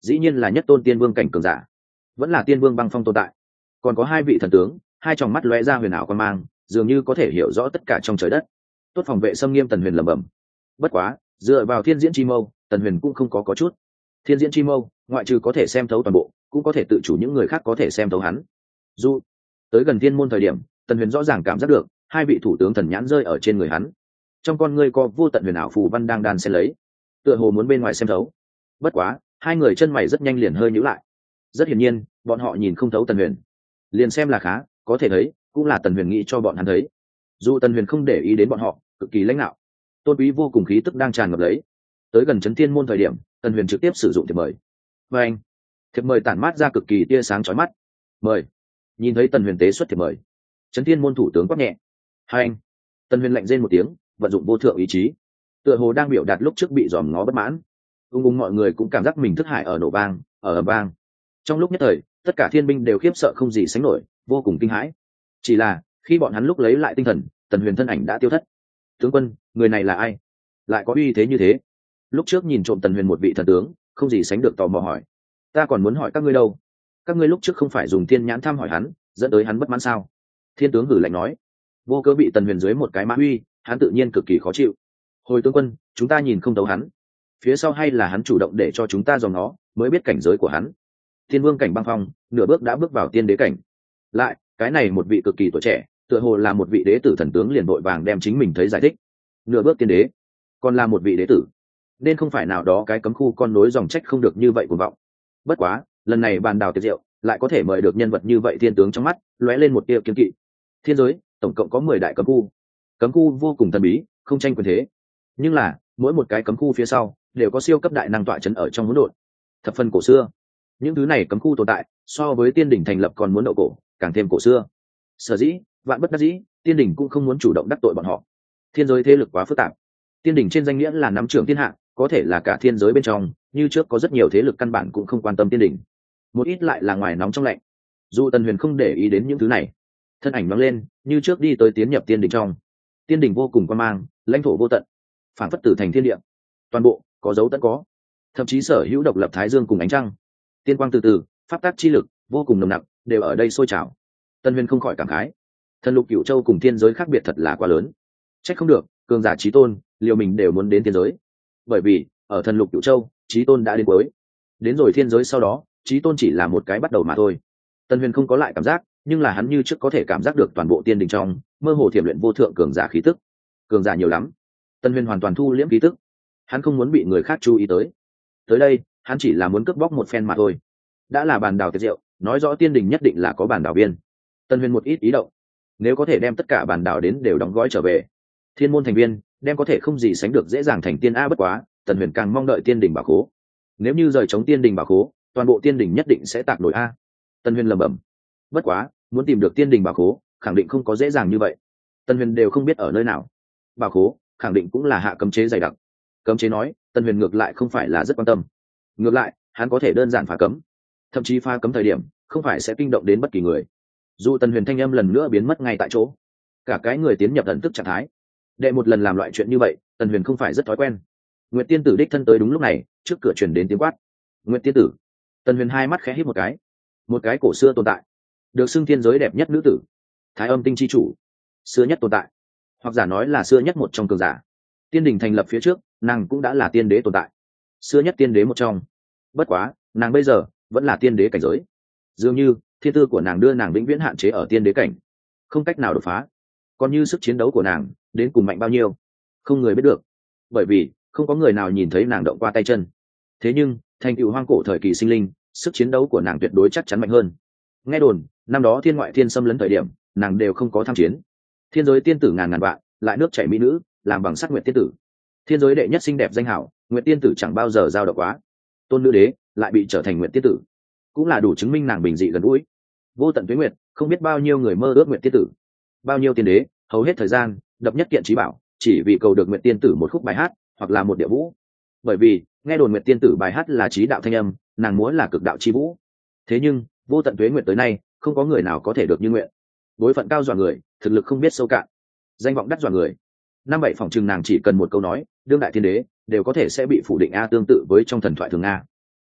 dĩ nhiên là nhất tôn tiên vương cảnh cường giả, vẫn là tiên vương băng phong tồn tại. Còn có hai vị thần tướng, hai tròng mắt lóe ra huyền ảo quan mang, dường như có thể hiểu rõ tất cả trong trời đất. Tốt phòng vệ xâm nghiêm, Tần Huyền lẩm bẩm. Bất quá, dựa vào thiên diễn chi mâu, Tần Huyền cũng không có chút. Thiên diễn chi mâu, ngoại trừ có thể xem thấu toàn bộ, cũng có thể tự chủ những người khác có thể xem thấu hắn. Dù tới gần thiên môn thời điểm, Tần Huyền rõ ràng cảm giác được hai vị thủ tướng thần nhãn rơi ở trên người hắn. Trong con ngươi có vô tận huyền ảo phù văn đang đan xen lấy, tựa hồ muốn bên ngoài xem thấu. Bất quá, hai người chân mày rất nhanh liền hơi nhíu lại. Rất hiển nhiên, bọn họ nhìn không thấu Tần Huyền. Liền xem là khá, có thể thấy, cũng là Tần Huyền nghĩ cho bọn hắn thấy. Dù Tần Huyền không để ý đến bọn họ, cực kỳ lãnh đạo, tôn quý vô cùng khí tức đang tràn ngập lấy. Tới gần chấn thiên môn thời điểm, Tần Huyền trực tiếp sử dụng thiệp mời. Và anh, thiệp mời tản mát ra cực kỳ tia sáng chói mắt. Mời. Nhìn thấy Tần Huyền tế xuất thiệp mời, chấn thiên môn thủ tướng quát nhẹ. Hai anh. Tần Huyền lạnh rên một tiếng, vận dụng vô thượng ý chí, tựa hồ đang biểu đạt lúc trước bị dòm ngó bất mãn. Mọi người cũng cảm giác mình thức hải ở nổ vang, ở ầm vang. Trong lúc nhất thời, tất cả thiên binh đều khiếp sợ không gì sánh nổi, vô cùng kinh hãi. Chỉ là khi bọn hắn lúc lấy lại tinh thần, Tần Huyền thân ảnh đã tiêu thất. Tướng quân, người này là ai, lại có uy thế như thế? Lúc trước nhìn trộm Tần Huyền một vị thần tướng, không gì sánh được tò mò hỏi. Ta còn muốn hỏi các ngươi đâu, các ngươi lúc trước không phải dùng thiên nhãn thăm hỏi hắn, dẫn tới hắn bất mãn sao? Thiên tướng hử lạnh nói. Vô cớ bị Tần Huyền dưới một cái mã uy, hắn tự nhiên cực kỳ khó chịu. Hồi tướng quân, chúng ta nhìn không thấu hắn, phía sau hay là hắn chủ động để cho chúng ta dòm nó, mới biết cảnh giới của hắn. Thiên vương cảnh băng phong, nửa bước đã bước vào tiên đế cảnh. Lại, cái này một vị cực kỳ tuổi trẻ, tựa hồ là một vị đế tử thần tướng liền vội vàng đem chính mình thấy giải thích. Nửa bước tiên đế, còn là một vị đế tử, nên không phải nào đó cái cấm khu con nối dòng trách không được như vậy cuồng vọng. Bất quá, lần này bàn đào tiệc rượu, lại có thể mời được nhân vật như vậy, thiên tướng trong mắt lóe lên một tia kiên kỵ. Thiên giới tổng cộng có 10 đại cấm khu vô cùng thần bí, không tranh quyền thế. Nhưng là, mỗi một cái cấm khu phía sau đều có siêu cấp đại năng tọa trấn ở trong hỗn độn, thập phần cổ xưa. Những thứ này cấm khu tồn tại, so với tiên đỉnh thành lập còn muốn độ cổ, càng thêm cổ xưa. Sở dĩ, vạn bất đắc dĩ, tiên đỉnh cũng không muốn chủ động đắc tội bọn họ. Thiên giới thế lực quá phức tạp. Tiên đỉnh trên danh nghĩa là nắm trưởng thiên hạ, có thể là cả thiên giới bên trong, như trước có rất nhiều thế lực căn bản cũng không quan tâm tiên đỉnh. Một ít lại là ngoài nóng trong lạnh. Dù Tần Huyền không để ý đến những thứ này, thân ảnh nhoáng lên, như trước đi tới tiến nhập tiên đỉnh trong. Tiên đỉnh vô cùng quan mang, lãnh thổ vô tận, phản phất tử thành thiên địa, toàn bộ có dấu tận có, thậm chí sở hữu độc lập thái dương cùng ánh trăng, tiên quang từ từ, pháp tác chi lực vô cùng nồng nặc, đều ở đây sôi trào. Tân Huyền không khỏi cảm khái, thần lục cửu châu cùng thiên giới khác biệt thật là quá lớn. Trách không được, cường giả chí tôn liều mình đều muốn đến thiên giới, bởi vì ở thần lục cửu châu, chí tôn đã đến cuối, đến rồi thiên giới sau đó, chí tôn chỉ là một cái bắt đầu mà thôi. Tân Huyền không có lại cảm giác, nhưng là hắn như trước có thể cảm giác được toàn bộ tiên đình trong mơ hồ thiểm luyện vô thượng cường giả khí tức. Cường giả nhiều lắm. Tân Huyền hoàn toàn thu liễm khí tức, hắn không muốn bị người khác chú ý tới. Tới đây, hắn chỉ là muốn cướp bóc một phen mà thôi. Đã là bàn đào tiệc rượu, nói rõ tiên đình nhất định là có bàn đào viên. Tân Huyền một ít ý động, nếu có thể đem tất cả bàn đào đến đều đóng gói trở về, thiên môn thành viên đem có thể không gì sánh được dễ dàng thành tiên a. Bất quá, Tân Huyền càng mong đợi tiên đình bảo khố. Nếu như rời chống tiên đình bảo khố, toàn bộ tiên đình nhất định sẽ tạc nổi a. Tân Huyền lẩm bẩm. Bất quá, muốn tìm được tiên đình bảo khố, khẳng định không có dễ dàng như vậy. Tân Huyền đều không biết ở nơi nào. Bảo khố khẳng định cũng là hạ cấm chế dày đặc. Cấm chế nói, Tân Huyền ngược lại không phải là rất quan tâm. Ngược lại, hắn có thể đơn giản phá cấm, thậm chí phá cấm thời điểm không phải sẽ kinh động đến bất kỳ người. Dù Tân Huyền thanh âm lần nữa biến mất ngay tại chỗ, cả cái người tiến nhập ẩn tức trạng thái. Đệ một lần làm loại chuyện như vậy, Tân Huyền không phải rất thói quen. Nguyệt tiên tử đích thân tới đúng lúc này, trước cửa truyền đến tiếng quát. Nguyệt tiên tử. Tân Huyền hai mắt khẽ híp một cái cổ xưa tồn tại, được xưng thiên giới đẹp nhất nữ tử, Thái Âm tinh chi chủ, xưa nhất tồn tại, hoặc giả nói là xưa nhất một trong cường giả. Tiên đình thành lập phía trước, nàng cũng đã là tiên đế tồn tại, xưa nhất tiên đế một trong. Bất quá, nàng bây giờ vẫn là tiên đế cảnh giới. Dường như thiên tư của nàng đưa nàng vĩnh viễn hạn chế ở tiên đế cảnh, không cách nào đột phá. Còn như sức chiến đấu của nàng đến cùng mạnh bao nhiêu, không người biết được, bởi vì không có người nào nhìn thấy nàng động qua tay chân. Thế nhưng thành tựu hoang cổ thời kỳ sinh linh, sức chiến đấu của nàng tuyệt đối chắc chắn mạnh hơn. Nghe đồn năm đó thiên ngoại thiên xâm lấn thời điểm, nàng đều không có tham chiến. Thiên giới tiên tử ngàn ngàn vạn, lại nước chảy mỹ nữ, làm bằng sắt nguyệt tiên tử. Thiên giới đệ nhất xinh đẹp danh hảo, nguyệt tiên tử chẳng bao giờ giao động quá. Tôn nữ đế lại bị trở thành nguyệt tiên tử, cũng là đủ chứng minh nàng bình dị gần gũi. Vô tận tuế nguyệt, không biết bao nhiêu người mơ ước nguyệt tiên tử, bao nhiêu tiên đế hầu hết thời gian đập nhất kiện trí bảo, chỉ vì cầu được nguyệt tiên tử một khúc bài hát hoặc là một điệu vũ. Bởi vì nghe đồn nguyệt tiên tử bài hát là trí đạo thanh âm, nàng múa là cực đạo chi vũ. Thế nhưng vô tận tuế nguyệt tới nay, không có người nào có thể được như nguyện. Bối phận cao dọa người, thực lực không biết sâu cạn, danh vọng đắt dọa người. Năm bảy phòng chừng nàng chỉ cần một câu nói, đương đại thiên đế đều có thể sẽ bị phủ định a, tương tự với trong thần thoại thường nga.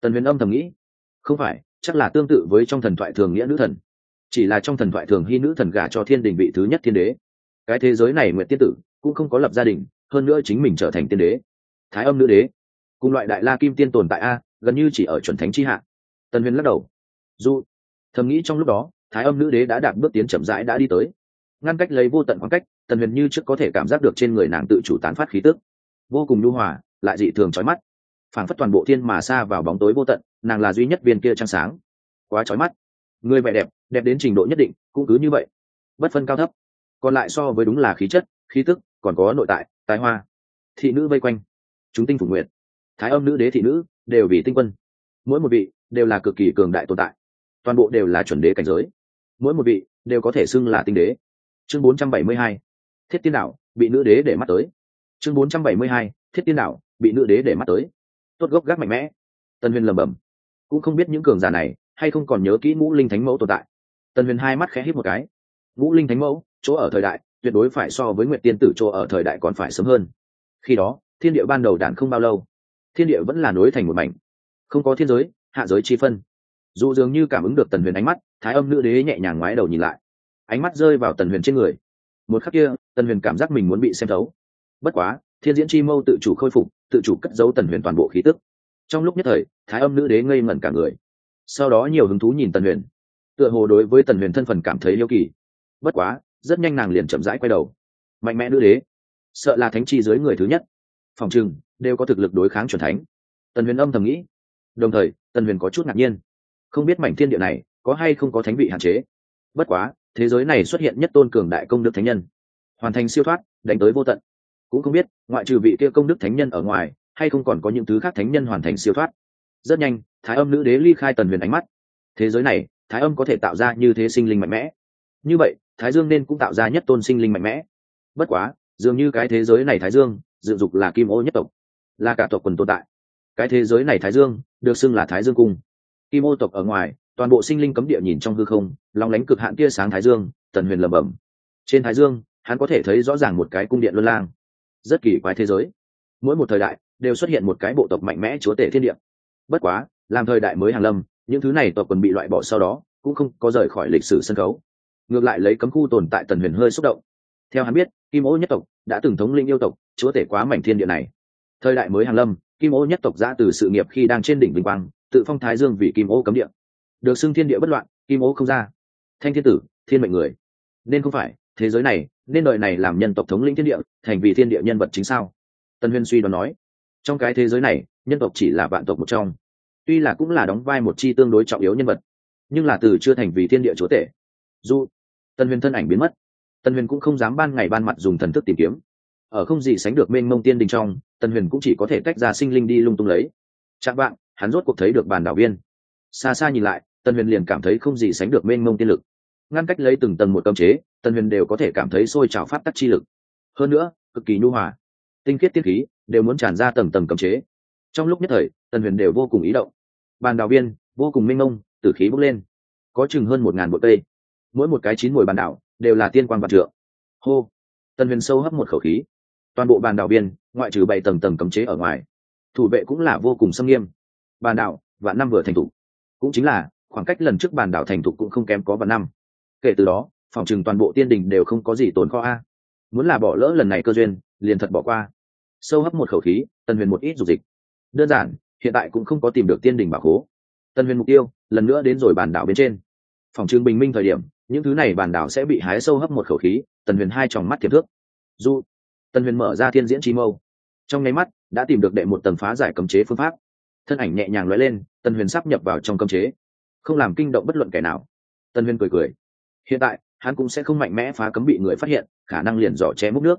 Tần Huyền âm thầm nghĩ, không phải, chắc là tương tự với trong thần thoại thường nghĩa nữ thần, chỉ là trong thần thoại thường hy nữ thần gả cho thiên đình vị thứ nhất thiên đế. Cái thế giới này Nguyệt tiên tử cũng không có lập gia đình, hơn nữa chính mình trở thành tiên đế. Thái âm nữ đế cùng loại đại la kim tiên tồn tại a, gần như chỉ ở chuẩn thánh chi hạ. Tần Huyền lắc đầu, dù thầm nghĩ trong lúc đó Thái âm nữ đế đã đạp bước tiến chậm rãi đã đi tới, ngăn cách lấy vô tận khoảng cách. Tần Huyền như trước có thể cảm giác được trên người nàng tự chủ tán phát khí tức, vô cùng nhu hòa lại dị thường chói mắt, phảng phất toàn bộ thiên mà xa vào bóng tối vô tận. Nàng là duy nhất viên kia trăng sáng, quá chói mắt. Người vẻ đẹp, đẹp đến trình độ nhất định, cũng cứ như vậy, bất phân cao thấp. Còn lại so với đúng là khí chất, khí tức, còn có nội tại, tài hoa. Thị nữ vây quanh, chúng tinh phủ nguyện. Thái âm nữ đế thị nữ đều vì tinh quân, mỗi một vị đều là cực kỳ cường đại tồn tại, toàn bộ đều là chuẩn đế cảnh giới, mỗi một vị đều có thể xưng là tinh đế. Chương 472, Thiết Tiên Đạo bị nữ đế để mắt tới. Chương 472, Thiết Tiên Đạo bị nữ đế để mắt tới. Tốt gốc gác mạnh mẽ. Tần Huyền lẩm bẩm, cũng không biết những cường giả này hay không còn nhớ kỹ Ngũ Linh Thánh Mẫu tồn tại. Tần Huyền hai mắt khẽ híp một cái. Ngũ Linh Thánh Mẫu chỗ ở thời đại tuyệt đối phải so với Nguyệt Tiên Tử chỗ ở thời đại còn phải sớm hơn. Khi đó thiên địa ban đầu đản không bao lâu, thiên địa vẫn là nối thành một mảnh, không có thiên giới hạ giới chi phân. Dù dường như cảm ứng được Tần Huyền ánh mắt, Thái âm nữ đế nhẹ nhàng ngoái đầu nhìn lại, ánh mắt rơi vào Tần Huyền trên người. Một khắc kia Tần Huyền cảm giác mình muốn bị xem thấu. Bất quá thiên diễn chi mâu tự chủ khôi phục, tự chủ cất giấu Tần Huyền toàn bộ khí tức. Trong lúc nhất thời Thái âm nữ đế ngây ngẩn cả người, sau đó nhiều hứng thú nhìn Tần Huyền, tựa hồ đối với Tần Huyền thân phận cảm thấy yêu kỳ. Bất quá rất nhanh nàng liền chậm rãi quay đầu. Mạnh mẽ nữ đế, sợ là thánh chi dưới người thứ nhất, phòng trừng đều có thực lực đối kháng chuẩn thánh. Tần Huyền âm thầm nghĩ. Đồng thời Tần Huyền có chút ngạc nhiên, không biết mảnh thiên địa này có hay không có thánh vị hạn chế. Bất quá thế giới này xuất hiện nhất tôn cường đại công đức thánh nhân, hoàn thành siêu thoát đánh tới vô tận, cũng không biết ngoại trừ vị kia công đức thánh nhân ở ngoài hay không còn có những thứ khác thánh nhân hoàn thành siêu thoát. Rất nhanh Thái âm nữ đế ly khai Tần Huyền ánh mắt. Thế giới này Thái âm có thể tạo ra như thế sinh linh mạnh mẽ, như vậy Thái Dương nên cũng tạo ra nhất tôn sinh linh mạnh mẽ. Bất quá dường như cái thế giới này Thái Dương dựng dục là Kim Ô nhất tộc, là cả tộc quần tồn tại. Cái thế giới này Thái Dương được xưng là Thái Dương cung. Kim Ô tộc ở ngoài toàn bộ sinh linh cấm địa, nhìn trong hư không long lánh cực hạn tia sáng Thái Dương. Tần Huyền lẩm bẩm, trên Thái Dương hắn có thể thấy rõ ràng một cái cung điện luân lang. Rất kỳ quái thế giới, mỗi một thời đại đều xuất hiện một cái bộ tộc mạnh mẽ chúa tể thiên địa. Bất quá làm thời đại mới hàng lâm, những thứ này tộc quần bị loại bỏ sau đó cũng không có rời khỏi lịch sử sân khấu, ngược lại lấy cấm khu tồn tại. Tần Huyền hơi xúc động. Theo hắn biết, Kim Ô nhất tộc đã từng thống lĩnh yêu tộc, chúa tể quá mảnh thiên địa này. Thời đại mới hàng lâm, Kim Ô nhất tộc ra từ sự nghiệp khi đang trên đỉnh vinh quang, tự phong Thái Dương vì Kim Ô cấm địa, được xưng thiên địa bất loạn, Kim Ô không ra, thanh thiên tử, thiên mệnh người. Nên không phải thế giới này nên đời này làm nhân tộc thống lĩnh thiên địa, thành vì thiên địa nhân vật chính sao? Tần Huyền suy đoán nói. Trong cái thế giới này nhân tộc chỉ là vạn tộc một trong, tuy là cũng là đóng vai một chi tương đối trọng yếu nhân vật, nhưng là từ chưa thành vì thiên địa chúa tể. Dù Tần Huyền thân ảnh biến mất, Tần Huyền cũng không dám ban ngày ban mặt dùng thần thức tìm kiếm. Ở không gì sánh được mênh mông tiên đình trong, Tần Huyền cũng chỉ có thể tách ra sinh linh đi lung tung lấy. Chạm vạn hắn rốt cuộc thấy được bàn đảo viên. Xa xa nhìn lại, Tần Huyền liền cảm thấy không gì sánh được mênh mông tiên lực, ngăn cách lấy từng tầng một cấm chế. Tần Huyền đều có thể cảm thấy sôi trào pháp tắc chi lực, hơn nữa cực kỳ nhu hòa, tinh khiết tiết khí đều muốn tràn ra tầng tầng cấm chế. Trong lúc nhất thời Tần Huyền đều vô cùng ý động. Bàn đảo viên vô cùng mênh mông, tử khí bốc lên, có chừng hơn 1000 bụi cây, mỗi một cái chín mùi bàn đảo đều là tiên quang vạn trượng. Hô. Tần Huyền sâu hấp một khẩu khí. Toàn bộ bàn đảo viên ngoại trừ 7 tầng tầng cấm chế ở ngoài, thủ vệ cũng là vô cùng xâm nghiêm. Bàn đảo vạn năm vừa thành thủ, cũng chính là khoảng cách lần trước bàn đảo thành thủ cũng không kém có vạn năm. Kể từ đó phòng trừng toàn bộ tiên đình đều không có gì tồn kho a. Muốn là bỏ lỡ lần này cơ duyên liền thật bỏ qua. Sâu hấp một khẩu khí, Tần Huyền một ít dục dịch. Đơn giản hiện tại cũng không có tìm được tiên đình bảo khố. Tần Huyền mục tiêu lần nữa đến rồi bàn đảo bên trên. Phòng trừng bình minh thời điểm những thứ này bàn đảo sẽ bị hái. Sâu hấp một khẩu khí, Tần Huyền hai tròng mắt tiềm thước. Dù Tần Huyền mở ra thiên diễn chi mâu, trong nháy mắt đã tìm được đệ một tầng phá giải cấm chế phương pháp. Thân ảnh nhẹ nhàng lóe lên, Tần Huyền sắp nhập vào trong cấm chế, không làm kinh động bất luận kẻ nào. Tần Huyền cười cười, hiện tại hắn cũng sẽ không mạnh mẽ phá cấm bị người phát hiện, khả năng liền giỏ che múc nước.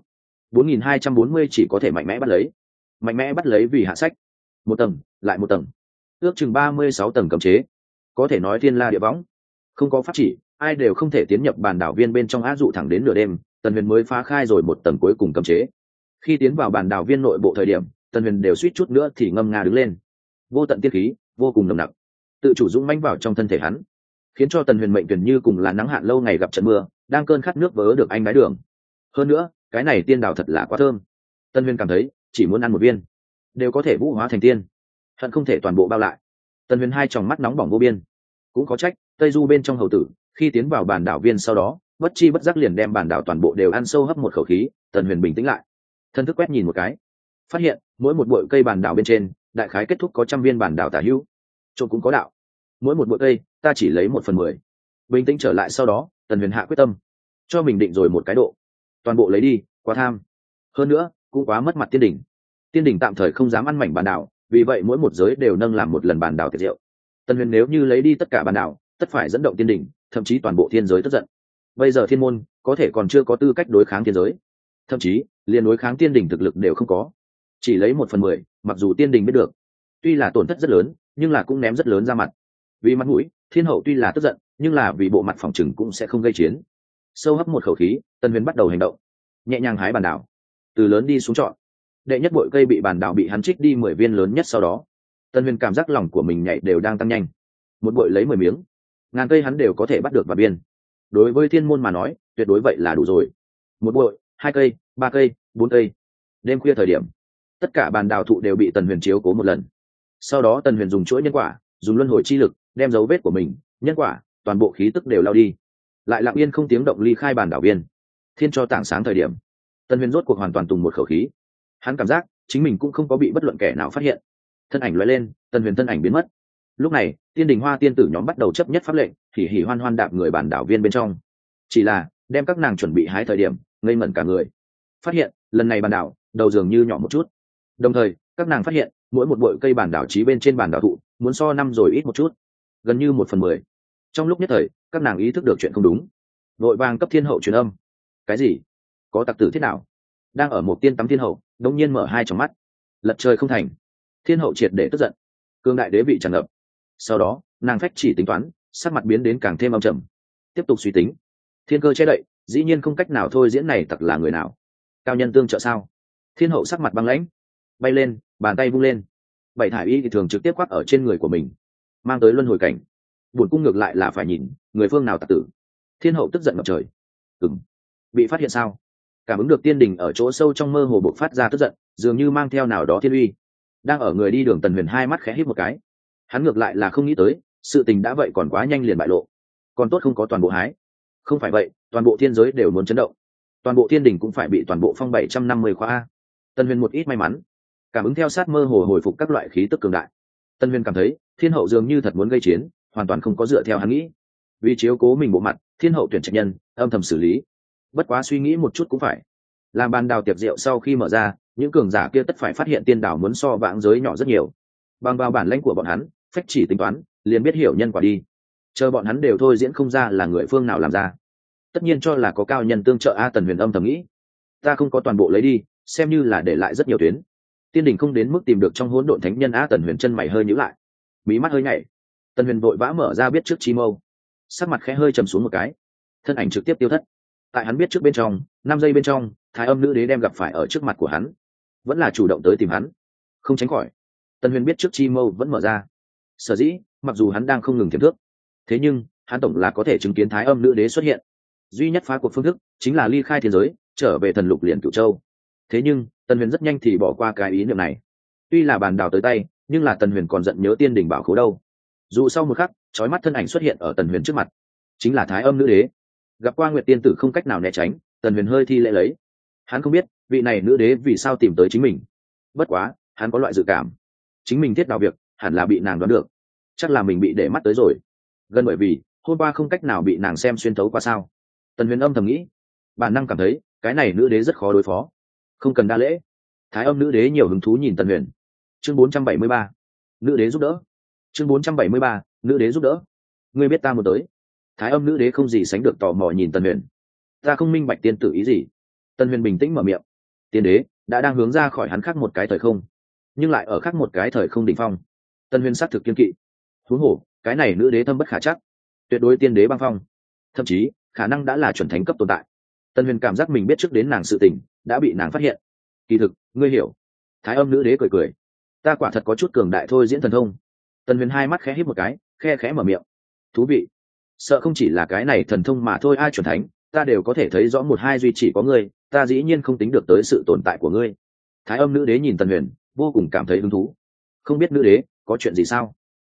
4240 chỉ có thể mạnh mẽ bắt lấy vì hạ sách. Một tầng lại một tầng, ước chừng 36 tầng cấm chế, có thể nói thiên la địa võng, không có pháp chỉ ai đều không thể tiến nhập bàn đảo viên bên trong. Áp dụ thẳng đến nửa đêm, Tần Huyền mới phá khai rồi một tầng cuối cùng cấm chế. Khi tiến vào bàn đảo viên nội bộ thời điểm, Tần Huyền đều suýt chút nữa thì ngâm nga đứng lên. Vô tận tiên khí vô cùng nồng nặc tự chủ dũng mãnh vào trong thân thể hắn, khiến cho Tần Huyền mệnh tuyển như cùng là nắng hạn lâu ngày gặp trận mưa, đang cơn khát nước vớ được anh đái đường. Hơn nữa cái này tiên đào thật là quá thơm. Tần Huyền cảm thấy chỉ muốn ăn một viên đều có thể vũ hóa thành tiên, hận không thể toàn bộ bao lại. Tần Huyền hai tròng mắt nóng bỏng vô biên. Cũng có trách Tây Du bên trong hầu tử khi tiến vào bản đảo viên sau đó bất chi bất giác liền đem bản đảo toàn bộ đều ăn sâu hấp một khẩu khí. Tần Huyền bình tĩnh lại, thân thức quét nhìn một cái, phát hiện mỗi một bụi cây bản đảo bên trên đại khái kết thúc có 100 viên bản đảo tả hữu. Trộm cũng có đạo, mỗi một bụi cây ta chỉ lấy 1/10. Bình tĩnh trở lại sau đó, Tần Huyền hạ quyết tâm, cho mình định rồi một cái độ, toàn bộ lấy đi, quá tham. Hơn nữa cũng quá mất mặt tiên đỉnh. Tiên đỉnh tạm thời không dám ăn mảnh bản đảo, vì vậy mỗi một giới đều nâng làm một lần bản đảo tiệc rượu. Tần Huyền nếu như lấy đi tất cả bản đảo, tất phải dẫn động tiên đỉnh, thậm chí toàn bộ thiên giới tức giận. Bây giờ thiên môn có thể còn chưa có tư cách đối kháng thiên giới, thậm chí liền đối kháng tiên đỉnh thực lực đều không có, chỉ lấy 1/10, mặc dù tiên đỉnh biết được, tuy là tổn thất rất lớn, nhưng là cũng ném rất lớn ra mặt. Vì mặt mũi, thiên hậu tuy là tức giận, nhưng là vì bộ mặt phòng chừng cũng sẽ không gây chiến. Sâu hấp một khẩu khí, Tần Huyền bắt đầu hành động, nhẹ nhàng hái bản đảo, từ lớn đi xuống chọn. Đệ nhất bội cây bị bản đảo bị hắn trích đi 10 viên lớn nhất, sau đó Tần Huyền cảm giác lòng của mình nhảy đều đang tăng nhanh. Một bội lấy 10 miếng, ngàn cây hắn đều có thể bắt được vào biên. Đối với thiên môn mà nói, tuyệt đối vậy là đủ rồi. Một bội, 2 cây, 3 cây, 4 cây. Đêm khuya thời điểm, tất cả bản đảo thụ đều bị Tần Huyền chiếu cố một lần. Sau đó Tần Huyền dùng chuỗi nhân quả, dùng luân hồi chi lực, đem dấu vết của mình, nhân quả, toàn bộ khí tức đều lao đi, lại lặng yên không tiếng động ly khai bản đảo viên. Thiên cho tảng sáng thời điểm, Tần Huyền rốt cuộc hoàn toàn tùng một khẩu khí. Hắn cảm giác chính mình cũng không có bị bất luận kẻ nào phát hiện. Thân ảnh lóe lên, Tần Huyền thân ảnh biến mất. Lúc này tiên đình hoa tiên tử nhóm bắt đầu chấp nhất pháp lệnh, hỉ hỉ hoan hoan đạp người bản đảo viên bên trong. Chỉ là đem các nàng chuẩn bị hái thời điểm, ngây ngẩn cả người, phát hiện lần này bản đảo đầu dường như nhỏ một chút. Đồng thời các nàng phát hiện mỗi một bụi cây bản đảo trí bên trên bản đảo thụ muốn so năm rồi ít một chút, gần như 1/10. Trong lúc nhất thời các nàng ý thức được chuyện không đúng, vội vàng cấp thiên hậu truyền âm. Cái gì? Có tặc tử thế nào? Đang ở một tiên tắm thiên hậu đống nhiên mở hai tròng mắt, lật trời không thành. Thiên hậu triệt để tức giận, cương đại đế vị tràn ngập. Sau đó nàng phách chỉ tính toán, sắc mặt biến đến càng thêm âm trầm, tiếp tục suy tính. Thiên cơ che đậy, dĩ nhiên không cách nào thôi diễn này tặc là người nào. Cao nhân tương trợ sao? Thiên hậu sắc mặt băng lãnh, bay lên, bàn tay vung lên, bảy thải y thì thường trực tiếp quắc ở trên người của mình, mang tới luân hồi cảnh. Buồn cung ngược lại là phải nhìn người phương nào tặc tử. Thiên hậu tức giận ngập trời. Bị phát hiện sao? Cảm ứng được tiên đình ở chỗ sâu trong mơ hồ bộc phát ra tức giận, dường như mang theo nào đó thiên uy. Đang ở người đi đường Tần Huyền hai mắt khẽ híp một cái. Hắn ngược lại là không nghĩ tới sự tình đã vậy còn quá nhanh liền bại lộ. Còn tốt không có toàn bộ hái. Không phải vậy toàn bộ thiên giới đều muốn chấn động, toàn bộ thiên đình cũng phải bị toàn bộ phong 750 khóa A. Tần Huyền một ít may mắn, cảm ứng theo sát mơ hồ hồi phục các loại khí tức cường đại. Tần Huyền cảm thấy thiên hậu dường như thật muốn gây chiến, hoàn toàn không có dựa theo hắn nghĩ. Vì chiếu cố mình bộ mặt, thiên hậu tuyển trạch nhân âm thầm xử lý. Bất quá suy nghĩ một chút cũng phải, làm bàn đào tiệc rượu sau khi mở ra, những cường giả kia tất phải phát hiện tiên đảo muốn so vãng giới nhỏ rất nhiều. Bằng vào bản lãnh của bọn hắn, phách chỉ tính toán, liền biết hiểu nhân quả đi. Chờ bọn hắn đều thôi diễn không ra là người phương nào làm ra, tất nhiên cho là có cao nhân tương trợ. A Tần Huyền âm thầm nghĩ, ta không có toàn bộ lấy đi, xem như là để lại rất nhiều tuyến. Tiên đình không đến mức tìm được trong hỗn độn thánh nhân. A Tần Huyền chân mày hơi nhíu lại, mí mắt hơi nhảy. Tần Huyền vội vã mở ra biết trước chi mâu, sắc mặt khẽ hơi trầm xuống một cái, thân ảnh trực tiếp tiêu thất. Tại hắn biết trước bên trong 5 giây bên trong, thái âm nữ đế đem gặp phải ở trước mặt của hắn, vẫn là chủ động tới tìm hắn, không tránh khỏi. Tần Huyền biết trước chi mâu vẫn mở ra. Sở dĩ mặc dù hắn đang không ngừng tiềm thước, thế nhưng hắn tổng là có thể chứng kiến thái âm nữ đế xuất hiện. Duy nhất phá cuộc phương thức chính là ly khai thiên giới, trở về thần lục liền Cửu Châu. Thế nhưng Tần Huyền rất nhanh thì bỏ qua cái ý niệm này. Tuy là bàn đào tới tay, nhưng là Tần Huyền còn giận nhớ tiên đỉnh bảo khố đâu. Dù sau một khắc, chói mắt thân ảnh xuất hiện ở Tần Huyền trước mặt, chính là thái âm nữ đế. Gặp qua Nguyệt tiên tử không cách nào né tránh, Tần Huyền hơi thi lễ lấy. Hắn không biết vị này nữ đế vì sao tìm tới chính mình, bất quá hắn có loại dự cảm, chính mình thiết đào việc hẳn là bị nàng đoán được, chắc là mình bị để mắt tới rồi. Gần bởi vì hôm qua không cách nào bị nàng xem xuyên thấu qua sao. Tần Huyền âm thầm nghĩ, bản năng cảm thấy cái này nữ đế rất khó đối phó, không cần đa lễ. Thái âm nữ đế nhiều hứng thú nhìn Tần Huyền. Chương 473, nữ đế giúp đỡ. Chương 473, nữ đế giúp đỡ. Ngươi biết ta muốn tới? Thái âm nữ đế không gì sánh được tò mò nhìn Tần Huyền. Ta không minh bạch tiên tử ý gì. Tần Huyền bình tĩnh mở miệng. Tiên đế đã đang hướng ra khỏi hắn khác một cái thời không, nhưng lại ở khác một cái thời không đỉnh phong. Tần Huyền xác thực kiên kỵ. Huống hồ cái này nữ đế thâm bất khả chắc, tuyệt đối tiên đế băng phong, thậm chí khả năng đã là chuẩn thánh cấp tồn tại. Tần Huyền cảm giác mình biết trước đến nàng sự tình đã bị nàng phát hiện. Kỳ thực ngươi hiểu. Thái âm nữ đế cười cười. Ta quả thật có chút cường đại thôi diễn thần thông. Tần Huyền hai mắt khẽ híp một cái, khe khẽ mở miệng. Thú vị. Sợ không chỉ là cái này thần thông mà thôi. Ai chuẩn thánh ta đều có thể thấy rõ một hai, duy chỉ có ngươi ta dĩ nhiên không tính được tới sự tồn tại của ngươi. Thái âm nữ đế nhìn Tần Huyền vô cùng cảm thấy hứng thú. Không biết nữ đế có chuyện gì sao?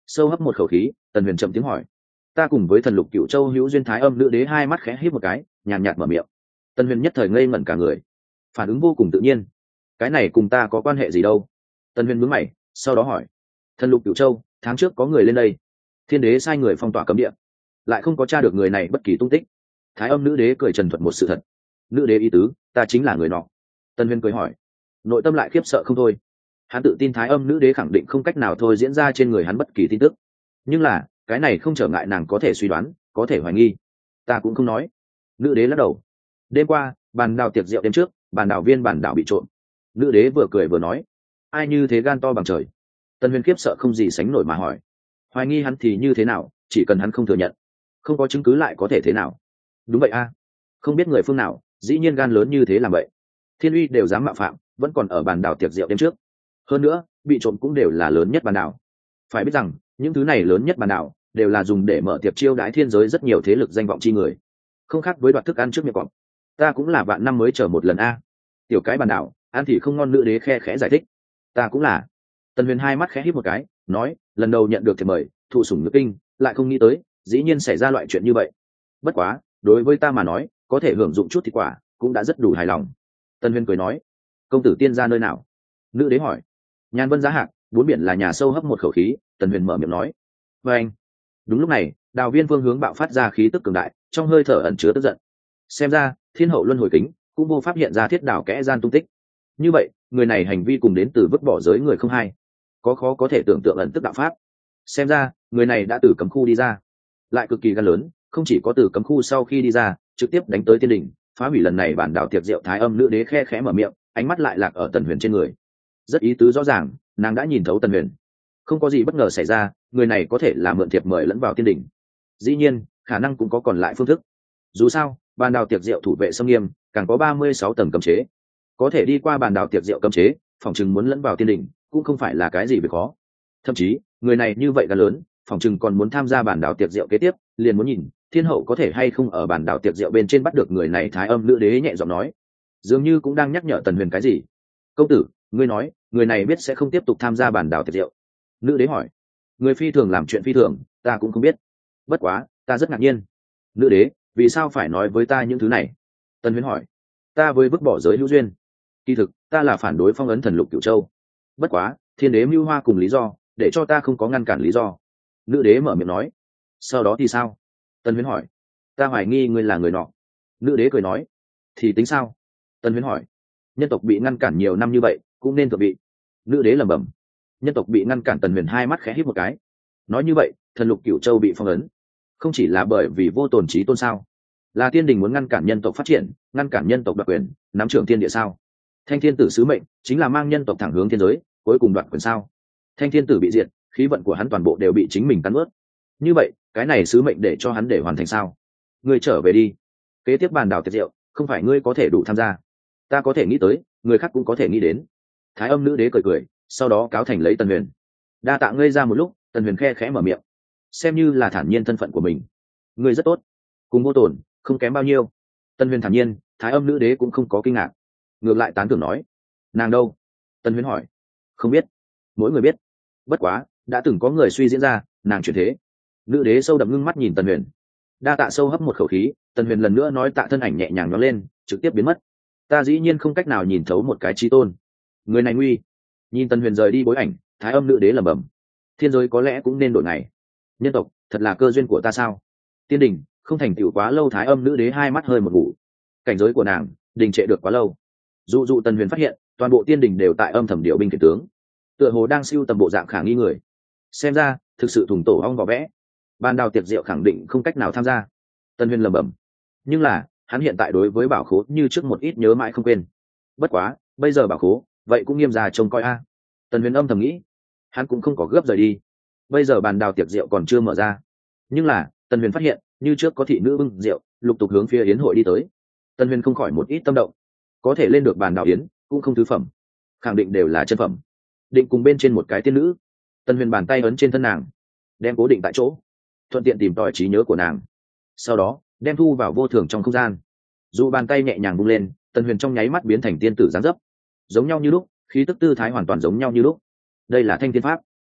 Sâu hấp một khẩu khí, Tần Huyền chậm tiếng hỏi. Ta cùng với thần lục cựu châu hữu duyên. Thái âm nữ đế hai mắt khẽ híp một cái, nhàn nhạt mở miệng. Tần Huyền nhất thời ngây ngẩn cả người, phản ứng vô cùng tự nhiên. Cái này cùng ta có quan hệ gì đâu? Tần Huyền nhướng mày, sau đó hỏi. Thần lục cựu châu, tháng trước có người lên đây, thiên đế sai người phong tỏa cấm địa, lại không có tra được người này bất kỳ tung tích. Thái âm nữ đế cười trần thuật một sự thật. Nữ đế ý tứ, ta chính là người nọ. Tần Huyền cười hỏi, nội tâm lại khiếp sợ không thôi. Hắn tự tin Thái âm nữ đế khẳng định không cách nào thôi diễn ra trên người hắn bất kỳ tin tức, nhưng là cái này không trở ngại nàng có thể suy đoán, có thể hoài nghi. Ta cũng không nói. Nữ đế lắc đầu. Đêm qua bàn đào tiệc rượu đêm trước, bàn đảo viên bản đảo bị trộm. Nữ đế vừa cười vừa nói, ai như thế gan to bằng trời? Tần Huyền khiếp sợ không gì sánh nổi mà hỏi, hoài nghi hắn thì như thế nào, chỉ cần hắn không thừa nhận, không có chứng cứ lại có thể thế nào? Đúng vậy a, không biết người phương nào dĩ nhiên gan lớn như thế làm vậy. Thiên uy đều dám mạo phạm, vẫn còn ở bàn đảo tiệc rượu đêm trước. Hơn nữa bị trộm cũng đều là lớn nhất bàn đảo. Phải biết rằng những thứ này lớn nhất bàn đảo đều là dùng để mở tiệc chiêu đãi thiên giới rất nhiều thế lực danh vọng chi người, không khác với đoạt thức ăn trước miệng cọp. Ta cũng là vạn năm mới chờ một lần a. Tiểu cái bàn đảo ăn thì không ngon. Nữ đế khe khẽ giải thích. Ta cũng là. Tần Huyền hai mắt khẽ híp một cái, nói, lần đầu nhận được thiệp mời, thụ sủng nhược kinh, lại không nghĩ tới dĩ nhiên xảy ra loại chuyện như vậy. Bất quá đối với ta mà nói, có thể hưởng dụng chút thịt quả cũng đã rất đủ hài lòng. Tần Huyền cười nói. Công tử tiên gia nơi nào? Nữ đế hỏi. Nhan Vân Giá Hạc, bốn biển là nhà. Sâu hấp một khẩu khí, Tần Huyền mở miệng nói. Và anh. Đúng lúc này Đào Viên Vương hướng bạo phát ra khí tức cường đại, trong hơi thở ẩn chứa tức giận. Xem ra thiên hậu luân hồi kính cũng vô pháp hiện ra thiết đảo kẽ gian tung tích. Như vậy người này hành vi cùng đến từ vứt bỏ giới người không hay, có khó có thể tưởng tượng ẩn tức đạo pháp. Xem ra người này đã từ cấm khu đi ra, lại cực kỳ gan lớn, không chỉ có từ cấm khu sau khi đi ra trực tiếp đánh tới tiên đỉnh, phá hủy lần này bản đảo tiệc rượu. Thái âm nữ đế khe khẽ mở miệng, ánh mắt lại lạc ở Tần Huyền trên người. Rất ý tứ rõ ràng, nàng đã nhìn thấu Tần Huyền. Không có gì bất ngờ xảy ra, người này có thể là mượn thiệp mời lẫn vào tiên đỉnh. Dĩ nhiên khả năng cũng có còn lại phương thức. Dù sao bàn đảo tiệc rượu thủ vệ sông nghiêm, càng có 36 tầng cấm chế, có thể đi qua bàn đảo tiệc rượu cấm chế, phòng chừng muốn lẫn vào tiên đỉnh cũng không phải là cái gì việc khó. Thậm chí người này như vậy gan lớn, phòng chừng còn muốn tham gia bàn đảo tiệc rượu kế tiếp, liền muốn nhìn thiên hậu có thể hay không ở bàn đảo tiệc rượu bên trên bắt được người này. Thái âm nữ đế nhẹ giọng nói, dường như cũng đang nhắc nhở Tần Huyền cái gì. Công tử, ngươi nói người này biết sẽ không tiếp tục tham gia bàn đảo tiệc rượu? Nữ đế hỏi. Người phi thường làm chuyện phi thường, ta cũng không biết. Bất quá ta rất ngạc nhiên. Nữ đế, vì sao phải nói với ta những thứ này? Tần Huyền hỏi. Ta với vứt bỏ giới hữu duyên. Kỳ thực ta là phản đối phong ấn thần lục cửu châu. Bất quá thiên đế mưu hoa cùng lý do, để cho ta không có ngăn cản lý do. Nữ đế mở miệng nói. Sau đó thì sao? Tần Huyền hỏi. Ta hoài nghi ngươi là người nọ. Nữ đế cười nói. Thì tính sao? Tần Huyền hỏi. Nhân tộc bị ngăn cản nhiều năm như vậy, cũng nên thượng vị. Nữ đế lẩm bẩm. Nhân tộc bị ngăn cản. Tần Huyền hai mắt khẽ híp một cái. Nói như vậy thần lục cửu châu bị phong ấn không chỉ là bởi vì vô tồn trí tôn sao? Là tiên đình muốn ngăn cản nhân tộc phát triển, ngăn cản nhân tộc đoạt quyền, nắm trưởng thiên địa sao? Thanh thiên tử sứ mệnh chính là mang nhân tộc thẳng hướng thiên giới, cuối cùng đoạt quyền sao? Thanh thiên tử bị diệt, khí vận của hắn toàn bộ đều bị chính mình cắn ướt. Như vậy cái này sứ mệnh để cho hắn để hoàn thành sao? Ngươi trở về đi, kế tiếp bàn đảo tiệc rượu không phải ngươi có thể đủ tham gia, ta có thể nghĩ tới, người khác cũng có thể nghĩ đến. Thái âm nữ đế cười cười, sau đó cáo thành lấy Tần Huyền. Đa tạ ngươi. Ra một lúc Tần Huyền khe khẽ mở miệng, xem như là thản nhiên thân phận của mình. Ngươi rất tốt, cùng vô tổn không kém bao nhiêu. Tần Huyền thản nhiên. Thái âm nữ đế cũng không có kinh ngạc, ngược lại tán thưởng nói. Nàng đâu? Tần Huyền hỏi. Không biết, mỗi người biết. Bất quá đã từng có người suy diễn ra nàng chuyển thế. Nữ đế sâu đậm ngưng mắt nhìn Tần Huyền. Đa tạ. Sâu hấp một khẩu khí, Tần Huyền lần nữa nói tạ, thân ảnh nhẹ nhàng nhón lên, trực tiếp biến mất. Ta dĩ nhiên không cách nào nhìn thấu một cái chí tôn, người này nguy. Nhìn Tần Huyền rời đi bối ảnh, Thái âm nữ đế lẩm bẩm. Thiên giới có lẽ cũng nên đổi ngày. Nhân tộc thật là cơ duyên của ta sao? Tiên đình không thành tựu quá lâu. Thái âm nữ đế hai mắt hơi một ngủ. Cảnh giới của nàng đình trệ được quá lâu. Dụ Tần Huyền phát hiện toàn bộ tiên đình đều tại âm thầm điều binh khiển tướng, tựa hồ đang siêu tầm bộ dạng khả nghi người. Xem ra thực sự thủng tổ ong vỏ vẽ, ban đào tiệc rượu khẳng định không cách nào tham gia. Tần Huyền lẩm bẩm. Nhưng là hắn hiện tại đối với bảo khố như trước một ít nhớ mãi không quên. Bất quá bây giờ bảo khố vậy cũng nghiêm già trông coi a. Tần Huyền âm thầm nghĩ. Hắn cũng không có gấp rời đi. Bây giờ bàn đào tiệc rượu còn chưa mở ra, nhưng là Tần Huyền phát hiện như trước có thị nữ bưng rượu lục tục hướng phía yến hội đi tới. Tần Huyền không khỏi một ít tâm động. Có thể lên được bàn đào yến cũng không thứ phẩm, khẳng định đều là chân phẩm. Định cùng bên trên một cái tiên nữ. Tần Huyền bàn tay ấn trên thân nàng, đem cố định tại chỗ, thuận tiện tìm tòi trí nhớ của nàng. Sau đó đem thu vào vô thường trong không gian. Dù bàn tay nhẹ nhàng bung lên, Tần Huyền trong nháy mắt biến thành tiên tử dáng dấp, giống nhau như lúc, khí tức tư thái hoàn toàn giống nhau như lúc. Đây là thanh thiên pháp.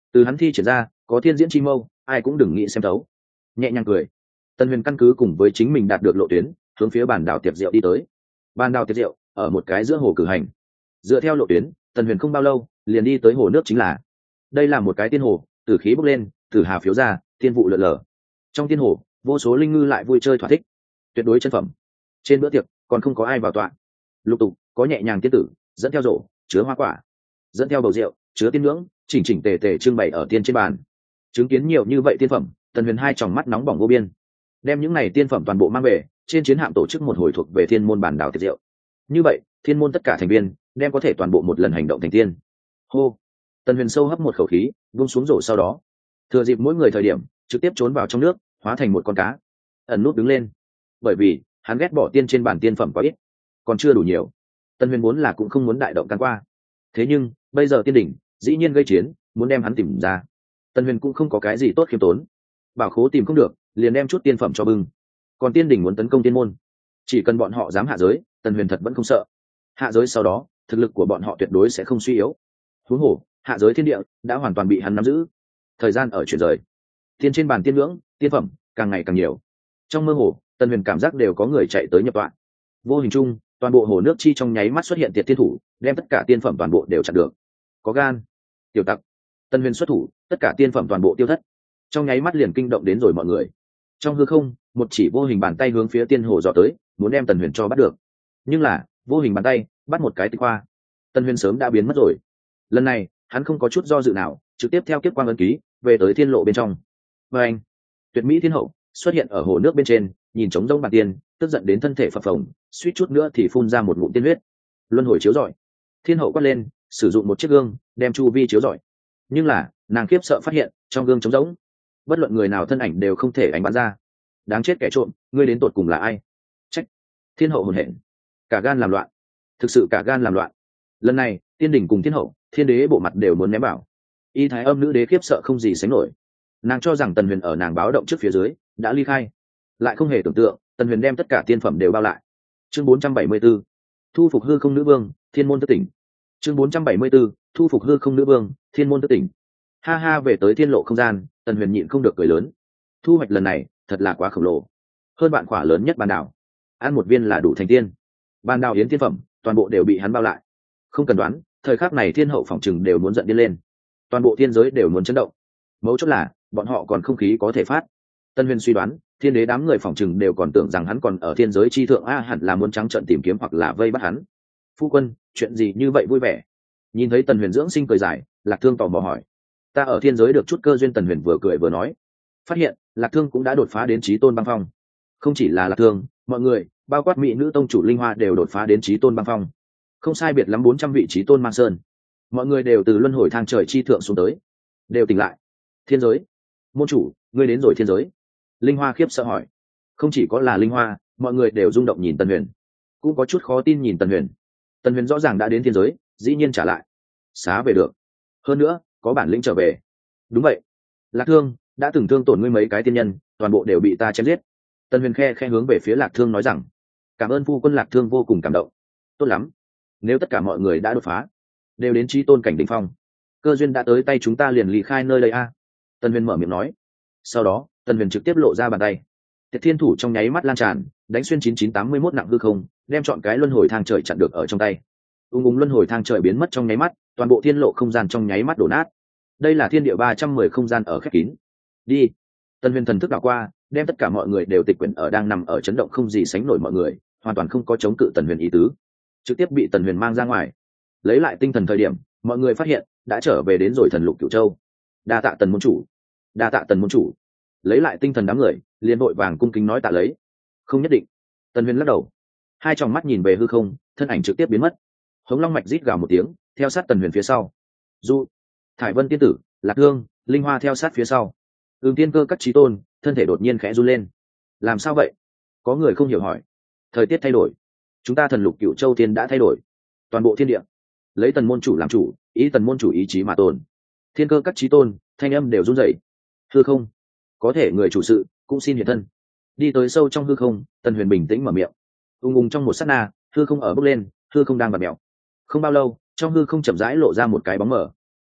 từ hắn thi triển ra có thiên diễn chi mâu, ai cũng đừng nghĩ xem thấu. Nhẹ nhàng cười, Tần Huyền căn cứ cùng với chính mình đạt được lộ tuyến, hướng phía bàn đảo tiệc rượu đi tới. Bàn đảo tiệc rượu ở một cái giữa hồ cử hành. Dựa theo lộ tuyến, Tần Huyền không bao lâu liền đi tới hồ nước chính là. Đây là một cái tiên hồ, tử khí bốc lên, tử hà phiếu ra, tiên vụ lượn lờ. Trong tiên hồ, vô số linh ngư lại vui chơi thỏa thích, tuyệt đối chân phẩm. Trên bữa tiệc còn không có ai vào tọa, lục tục có nhẹ nhàng tiên tử dẫn theo rổ chứa hoa quả, dẫn theo bầu rượu chứa tiên ngưỡng, chỉnh chỉnh tề tề trưng bày ở tiên trên bàn. Chứng kiến nhiều như vậy tiên phẩm, Tần Huyền hai tròng mắt nóng bỏng vô biên, đem những này tiên phẩm toàn bộ mang về trên chiến hạm tổ chức một hồi thuộc về thiên môn bản đảo tiệc rượu. Như vậy thiên môn tất cả thành viên đem có thể toàn bộ một lần hành động thành tiên. Hô, Tần Huyền sâu hấp một khẩu khí, buông xuống rổ, sau đó thừa dịp mỗi người thời điểm trực tiếp trốn vào trong nước, hóa thành một con cá ẩn nút đứng lên. Bởi vì hắn ghét bỏ tiên trên bàn tiên phẩm quá ít, còn chưa đủ nhiều. Tần Huyền muốn là cũng không muốn đại động can qua, thế nhưng bây giờ tiên đỉnh dĩ nhiên gây chiến, muốn đem hắn tìm ra. Tần Huyền cũng không có cái gì tốt khiêm tốn, bảo khố tìm không được liền đem chút tiên phẩm cho bưng. Còn tiên đỉnh muốn tấn công tiên môn, chỉ cần bọn họ dám hạ giới, Tần Huyền thật vẫn không sợ. Hạ giới sau đó thực lực của bọn họ tuyệt đối sẽ không suy yếu. Huống hồ hạ giới thiên địa đã hoàn toàn bị hắn nắm giữ. Thời gian ở chuyển rời, tiên trên bàn tiên ngưỡng tiên phẩm càng ngày càng nhiều. Trong mơ hồ, Tần Huyền cảm giác đều có người chạy tới nhập tọa. Vô hình chung, toàn bộ hồ nước chi trong nháy mắt xuất hiện tiệt tiên thủ, đem tất cả tiên phẩm toàn bộ đều chặn được. Có gan, tiểu tặc. Tần Huyền xuất thủ, tất cả tiên phẩm toàn bộ tiêu thất, trong nháy mắt liền kinh động đến rồi mọi người. Trong hư không, một chỉ vô hình bàn tay hướng phía tiên hồ dò tới, muốn đem Tần Huyền cho bắt được. Nhưng là vô hình bàn tay bắt một cái tịch hoa, Tần Huyền sớm đã biến mất rồi. Lần này hắn không có chút do dự nào, trực tiếp theo kiếp quang ấn ký về tới thiên lộ bên trong. Và anh, tuyệt mỹ thiên hậu xuất hiện ở hồ nước bên trên, nhìn trống rỗng bàn tiên, tức giận đến thân thể phập phồng, suýt chút nữa thì phun ra một ngụm tiên huyết. Luân hồi chiếu rọi, thiên hậu quát lên, sử dụng một chiếc gương đem chu vi chiếu rọi. Nhưng là nàng khiếp sợ phát hiện trong gương trống rỗng, bất luận người nào thân ảnh đều không thể ánh bắn ra. Đáng chết kẻ trộm, ngươi đến tột cùng là ai? Trách. Thiên hậu hồn hển, cả gan làm loạn, thực sự cả gan làm loạn. Lần này tiên đỉnh cùng thiên hậu, thiên đế bộ mặt đều muốn ném bảo. Y thái âm nữ đế khiếp sợ không gì sánh nổi, nàng cho rằng Tần Huyền ở nàng báo động trước phía dưới đã ly khai, lại không hề tưởng tượng Tần Huyền đem tất cả tiên phẩm đều bao lại. Chương 474, thu phục hư không nữ vương, thiên môn thức tỉnh. Chương 474, thu phục hư không nữ vương, thiên môn thức tỉnh. Ha ha, về tới thiên lộ không gian, Tần Huyền nhịn không được cười lớn. Thu hoạch lần này thật là quá khổng lồ, hơn bạn khỏa lớn nhất bàn đảo, ăn một viên là đủ thành tiên. Bàn đảo yến tiên phẩm toàn bộ đều bị hắn bao lại. Không cần đoán, thời khắc này thiên hậu phỏng chừng đều muốn giận điên lên, toàn bộ thiên giới đều muốn chấn động. Mấu chốt là bọn họ còn không khí có thể phát. Tân Huyền suy đoán thiên đế đám người phỏng chừng đều còn tưởng rằng hắn còn ở thiên giới chi thượng, hẳn là muốn trắng trợn tìm kiếm hoặc là vây bắt hắn. Phu quân, chuyện gì như vậy vui vẻ? Nhìn thấy Tần Huyền dưỡng sinh cười dài, Lạc Thương tò mò hỏi. Ta ở thiên giới được chút cơ duyên. Tần Huyền vừa cười vừa nói, phát hiện Lạc Thương cũng đã đột phá đến chí tôn băng phong. Không chỉ là Lạc Thương, mọi người bao quát mỹ nữ tông chủ Linh Hoa đều đột phá đến chí tôn băng phong, không sai biệt lắm 400 vị chí tôn mang sơn. Mọi người đều từ luân hồi thang trời chi thượng xuống tới, đều tỉnh lại. Thiên giới môn chủ, ngươi đến rồi. Thiên giới, Linh Hoa khiếp sợ hỏi. Không chỉ có là Linh Hoa, mọi người đều rung động nhìn Tần Huyền, cũng có chút khó tin nhìn Tần Huyền. Tần Huyền rõ ràng đã đến thiên giới, dĩ nhiên trả lại xá về được, hơn nữa có bản lĩnh trở về. Đúng vậy, Lạc Thương đã từng thương tổn ngươi mấy cái tiên nhân, toàn bộ đều bị ta chém giết. Tần Huyền khe hướng về phía Lạc Thương nói rằng, cảm ơn phu quân. Lạc Thương vô cùng cảm động. Tốt lắm, nếu tất cả mọi người đã đột phá, đều đến chí tôn cảnh đỉnh phong, cơ duyên đã tới tay, chúng ta liền ly khai nơi đây a. Tần Huyền mở miệng nói. Sau đó Tần Huyền trực tiếp lộ ra bàn tay, Tiệt Thiên thủ trong nháy mắt lan tràn, đánh xuyên 9981 nặng hư không, đem chọn cái luân hồi thang trời chặn được ở trong tay. Ung luân hồi thang trời biến mất trong nháy mắt, toàn bộ thiên lộ không gian trong nháy mắt đổ nát. Đây là thiên địa 310 không gian ở khép kín. Đi. Tần Huyền thần thức đảo qua, đem tất cả mọi người đều tịch quyển ở, đang nằm ở chấn động không gì sánh nổi mọi người, hoàn toàn không có chống cự Tần Huyền ý tứ, trực tiếp bị Tần Huyền mang ra ngoài. Lấy lại tinh thần thời điểm, mọi người phát hiện đã trở về đến rồi thần lục Cửu Châu. Đa tạ Tần môn chủ, đa tạ Tần môn chủ. Lấy lại tinh thần đám người liền vội vàng cung kính nói tạ lấy. Không nhất định. Tần Huyền lắc đầu, hai tròng mắt nhìn về hư không, thân ảnh trực tiếp biến mất. Hống Long mạch rít gào một tiếng, theo sát Tần Huyền phía sau. Du, Thải Vân tiên tử, Lạc Thương, Linh Hoa theo sát phía sau. Tiên cơ các chí tôn thân thể đột nhiên khẽ run lên. Làm sao vậy? Có người không hiểu hỏi. Thời tiết thay đổi, chúng ta thần lục Cửu Châu tiên đã thay đổi. Toàn bộ thiên địa lấy Tần môn chủ làm chủ, ý Tần môn chủ ý chí mà tồn. Thiên cơ các chí tôn thanh âm đều run rẩy. Hư không, có thể người chủ sự cũng xin hiện thân. Đi tới sâu trong hư không, Tần Huyền bình tĩnh mở miệng. Trong một sát na, hư không ở bốc lên, hư không đang bật mèo. Không bao lâu, trong hư không chậm rãi lộ ra một cái bóng mờ.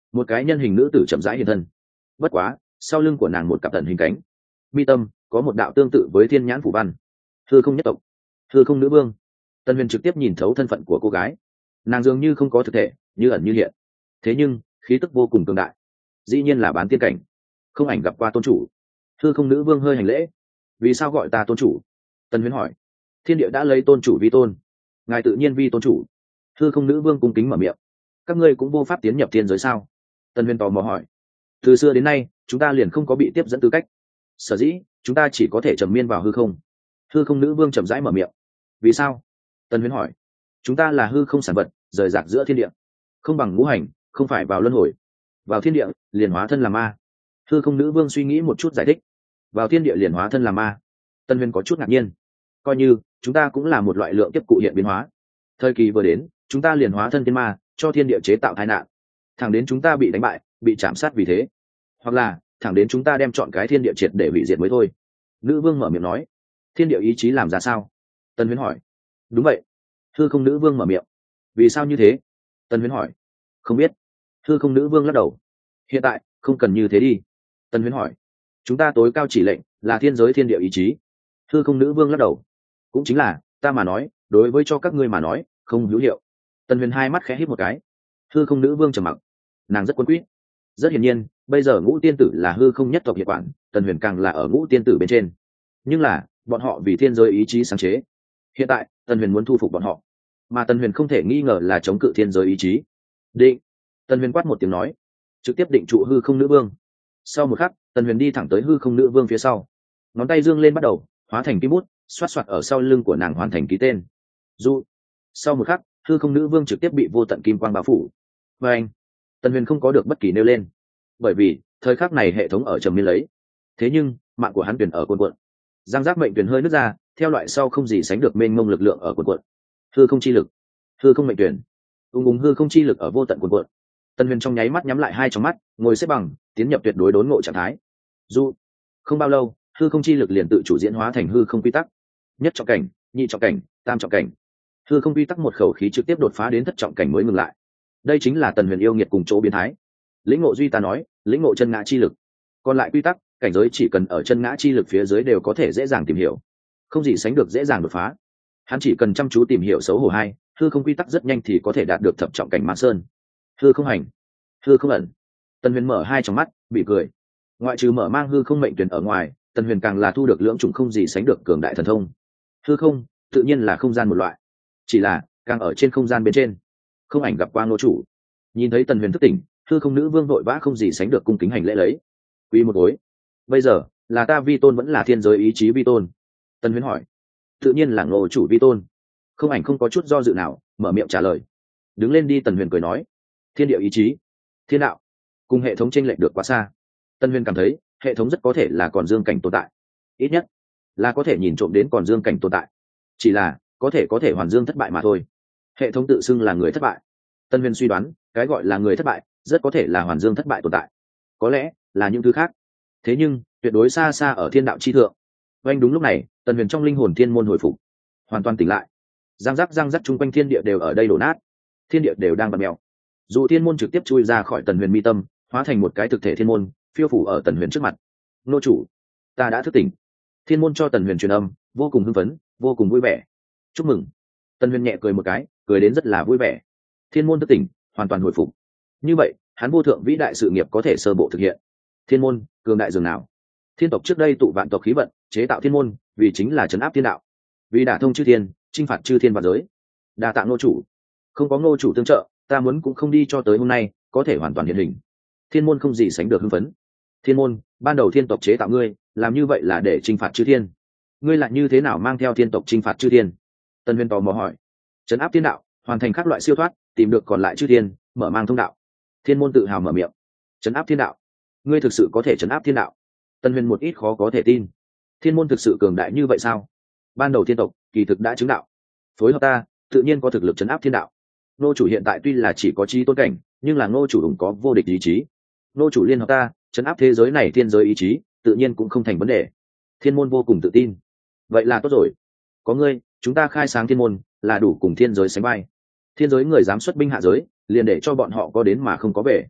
một cái nhân hình nữ tử chậm rãi hiện thân. Bất quá sau lưng của nàng một cặp tận hình cánh, mi tâm có một đạo tương tự với thiên nhãn phủ văn. Hư không nhất tộc, hư không nữ vương. Tần Huyền trực tiếp nhìn thấu thân phận của cô gái. Nàng dường như không có thực thể, như ẩn như hiện, thế nhưng khí tức vô cùng cường đại, dĩ nhiên là bán tiên cảnh. Không ảnh gặp qua tôn chủ. Hư không nữ vương hơi hành lễ. Vì sao gọi ta tôn chủ? Tần Huyền hỏi. Thiên địa đã lấy tôn chủ vi tôn, ngài tự nhiên vi tôn chủ. Hư không nữ vương cung kính mở miệng. Các ngươi cũng vô pháp tiến nhập thiên giới sao? Tần Huyền tò mò hỏi. Từ xưa đến nay chúng ta liền không có bị tiếp dẫn tư cách, sở dĩ chúng ta chỉ có thể trầm miên vào hư không. Hư không nữ vương chậm rãi mở miệng. Vì sao? Tần Huyền hỏi. Chúng ta là hư không sản vật, rời rạc giữa thiên địa, không bằng ngũ hành, không phải vào luân hồi. Vào thiên địa liền hóa thân làm ma. Hư không nữ vương suy nghĩ một chút giải thích. Vào thiên địa liền hóa thân làm ma. Tần Huyền có chút ngạc nhiên. Coi như chúng ta cũng là một loại lượng tiếp cụ hiện biến hóa. Thời kỳ vừa đến chúng ta liền hóa thân thiên ma, cho thiên địa chế tạo tai nạn, thẳng đến chúng ta bị đánh bại, bị chạm sát vì thế, hoặc là thẳng đến chúng ta đem chọn cái thiên địa triệt để hủy diệt mới thôi. Nữ vương mở miệng nói. Thiên địa ý chí làm ra sao? Tần Huyền hỏi. Đúng vậy. Hư không nữ vương mở miệng. Vì sao như thế? Tần Huyền hỏi. Không biết. Hư không nữ vương lắc đầu. Hiện tại không cần như thế đi. Tần Huyền hỏi. Chúng ta tối cao chỉ lệnh là thiên giới thiên địa ý chí. Hư không nữ vương lắc đầu. Cũng chính là ta mà nói, đối với cho các ngươi mà nói không hữu hiệu. Tần Huyền hai mắt khẽ hít một cái. Hư không nữ vương trầm mặc. Nàng rất quân quyết. Rất hiển nhiên bây giờ ngũ tiên tử là hư không nhất tộc Nhật Bản, Tần Huyền càng là ở ngũ tiên tử bên trên. Nhưng là bọn họ vì thiên giới ý chí sáng chế. Hiện tại Tần Huyền muốn thu phục bọn họ, mà Tần Huyền không thể nghi ngờ là chống cự thiên giới ý chí. Định. Tần Huyền quát một tiếng nói, trực tiếp định trụ hư không nữ vương. Sau một khắc Tần Huyền đi thẳng tới hư không nữ vương phía sau, ngón tay dương lên bắt đầu hóa thành kim bút, xoát xoát ở sau lưng của nàng hoàn thành ký tên. Du. Sau một khắc hư không nữ vương trực tiếp bị vô tận kim quang bao phủ. Và anh, Tần Huyền không có được bất kỳ nêu lên, bởi vì thời khắc này hệ thống ở trầm miên lấy. Thế nhưng mạng của hắn tuyển ở cuộn cuộn, giang giác mệnh tuyển hơi nứt ra, theo loại sau không gì sánh được mênh mông lực lượng ở cuộn cuộn. Hư không chi lực, hư không mệnh tuyển, hư không chi lực ở vô tận cuộn cuộn. Tần Huyền trong nháy mắt nhắm lại hai tròng mắt, ngồi xếp bằng, tiến nhập tuyệt đối đốn ngộ trạng thái. Du. Không bao lâu hư không chi lực liền tự chủ diễn hóa thành hư không quy tắc. Nhất trọng cảnh, nhị trọng cảnh, tam trọng cảnh. Hư không quy tắc một khẩu khí trực tiếp đột phá đến thất trọng cảnh mới ngừng lại. Đây chính là Tần Huyền yêu nghiệt cùng chỗ biến thái. Lĩnh ngộ duy ta nói, lĩnh ngộ chân ngã chi lực. Còn lại quy tắc cảnh giới chỉ cần ở chân ngã chi lực phía dưới đều có thể dễ dàng tìm hiểu, không gì sánh được dễ dàng đột phá. Hắn chỉ cần chăm chú tìm hiểu xấu hổ hai hư không quy tắc, rất nhanh thì có thể đạt được thập trọng cảnh mãn sơn. Hư không hành, hư không ẩn. Tần Huyền mở hai trong mắt bị cười. Ngoại trừ mở mang hư không mệnh tuyển ở ngoài, Tần Huyền càng là thu được lưỡng chủng không gì sánh được cường đại thần thông. Hư không tự nhiên là không gian một loại, chỉ là càng ở trên không gian bên trên. Không ảnh gặp qua ngô chủ. Nhìn thấy Tần Huyền thức tỉnh, hư không nữ vương vội vã không gì sánh được cung kính hành lễ lấy. Quy một gối. Bây giờ là ta vi tôn vẫn là thiên giới ý chí vi tôn? Tần Huyền hỏi. Tự nhiên là ngô chủ vi tôn. Không ảnh không có chút do dự nào mở miệng trả lời. Đứng lên đi. Tần Huyền cười nói. Thiên địa ý chí, thiên đạo cùng hệ thống chênh lệch được quá xa. Tần Huyền cảm thấy hệ thống rất có thể là còn dương cảnh tồn tại, ít nhất là có thể nhìn trộm đến còn dương cảnh tồn tại, chỉ là có thể hoàn dương thất bại mà thôi. Hệ thống tự xưng là người thất bại. Tần Huyền suy đoán cái gọi là người thất bại rất có thể là hoàn dương thất bại tồn tại, có lẽ là những thứ khác, thế nhưng tuyệt đối xa xa ở thiên đạo chi thượng. Oanh, đúng lúc này Tần Huyền trong linh hồn thiên môn hồi phục, hoàn toàn tỉnh lại. Giang giác chung quanh thiên địa đều ở đây đổ nát, thiên địa đều đang bật mèo. Dù thiên môn trực tiếp chui ra khỏi Tần Huyền mi tâm, hóa thành một cái thực thể thiên môn phiêu phủ ở Tần Huyền trước mặt. Nô chủ, ta đã thức tỉnh. Thiên môn cho Tần Huyền truyền âm, vô cùng hưng phấn, vô cùng vui vẻ. Chúc mừng. Tần Huyền nhẹ cười một cái, cười đến rất là vui vẻ. Thiên môn thức tỉnh, hoàn toàn hồi phục. Như vậy hắn vô thượng vĩ đại sự nghiệp có thể sơ bộ thực hiện. Thiên môn cường đại dường nào? Thiên tộc trước đây tụ vạn tộc khí vận, chế tạo thiên môn vì chính là trấn áp thiên đạo, vì đả thông chư thiên, chinh phạt chư thiên và giới. Đa tạ ngô chủ. Không có ngô chủ tương trợ, ta muốn cũng không đi cho tới hôm nay có thể hoàn toàn hiện hình. Thiên môn không gì sánh được hưng phấn. Thiên môn, ban đầu thiên tộc chế tạo ngươi, làm như vậy là để chinh phạt chư thiên, ngươi lại như thế nào mang theo thiên tộc chinh phạt chư thiên? Tần Huyền tò mò hỏi. Trấn áp thiên đạo, hoàn thành các loại siêu thoát, tìm được còn lại chư thiên, mở mang thông đạo. Thiên môn tự hào mở miệng. Trấn áp thiên đạo, ngươi thực sự có thể trấn áp thiên đạo? Tần Huyền một ít khó có thể tin. Thiên môn thực sự cường đại như vậy sao? Ban đầu thiên tộc kỳ thực đã chứng đạo, phối hợp ta tự nhiên có thực lực trấn áp thiên đạo. Ngô chủ hiện tại tuy là chỉ có trí tôn cảnh, nhưng là ngô chủ cũng có vô địch ý chí. Ngô chủ liên hợp ta trấn áp thế giới này, thiên giới ý chí tự nhiên cũng không thành vấn đề. Thiên môn vô cùng tự tin. Vậy là tốt rồi, có ngươi chúng ta khai sáng thiên môn là đủ cùng thiên giới sánh vai. Thiên giới người dám xuất binh hạ giới, liền để cho bọn họ có đến mà không có về.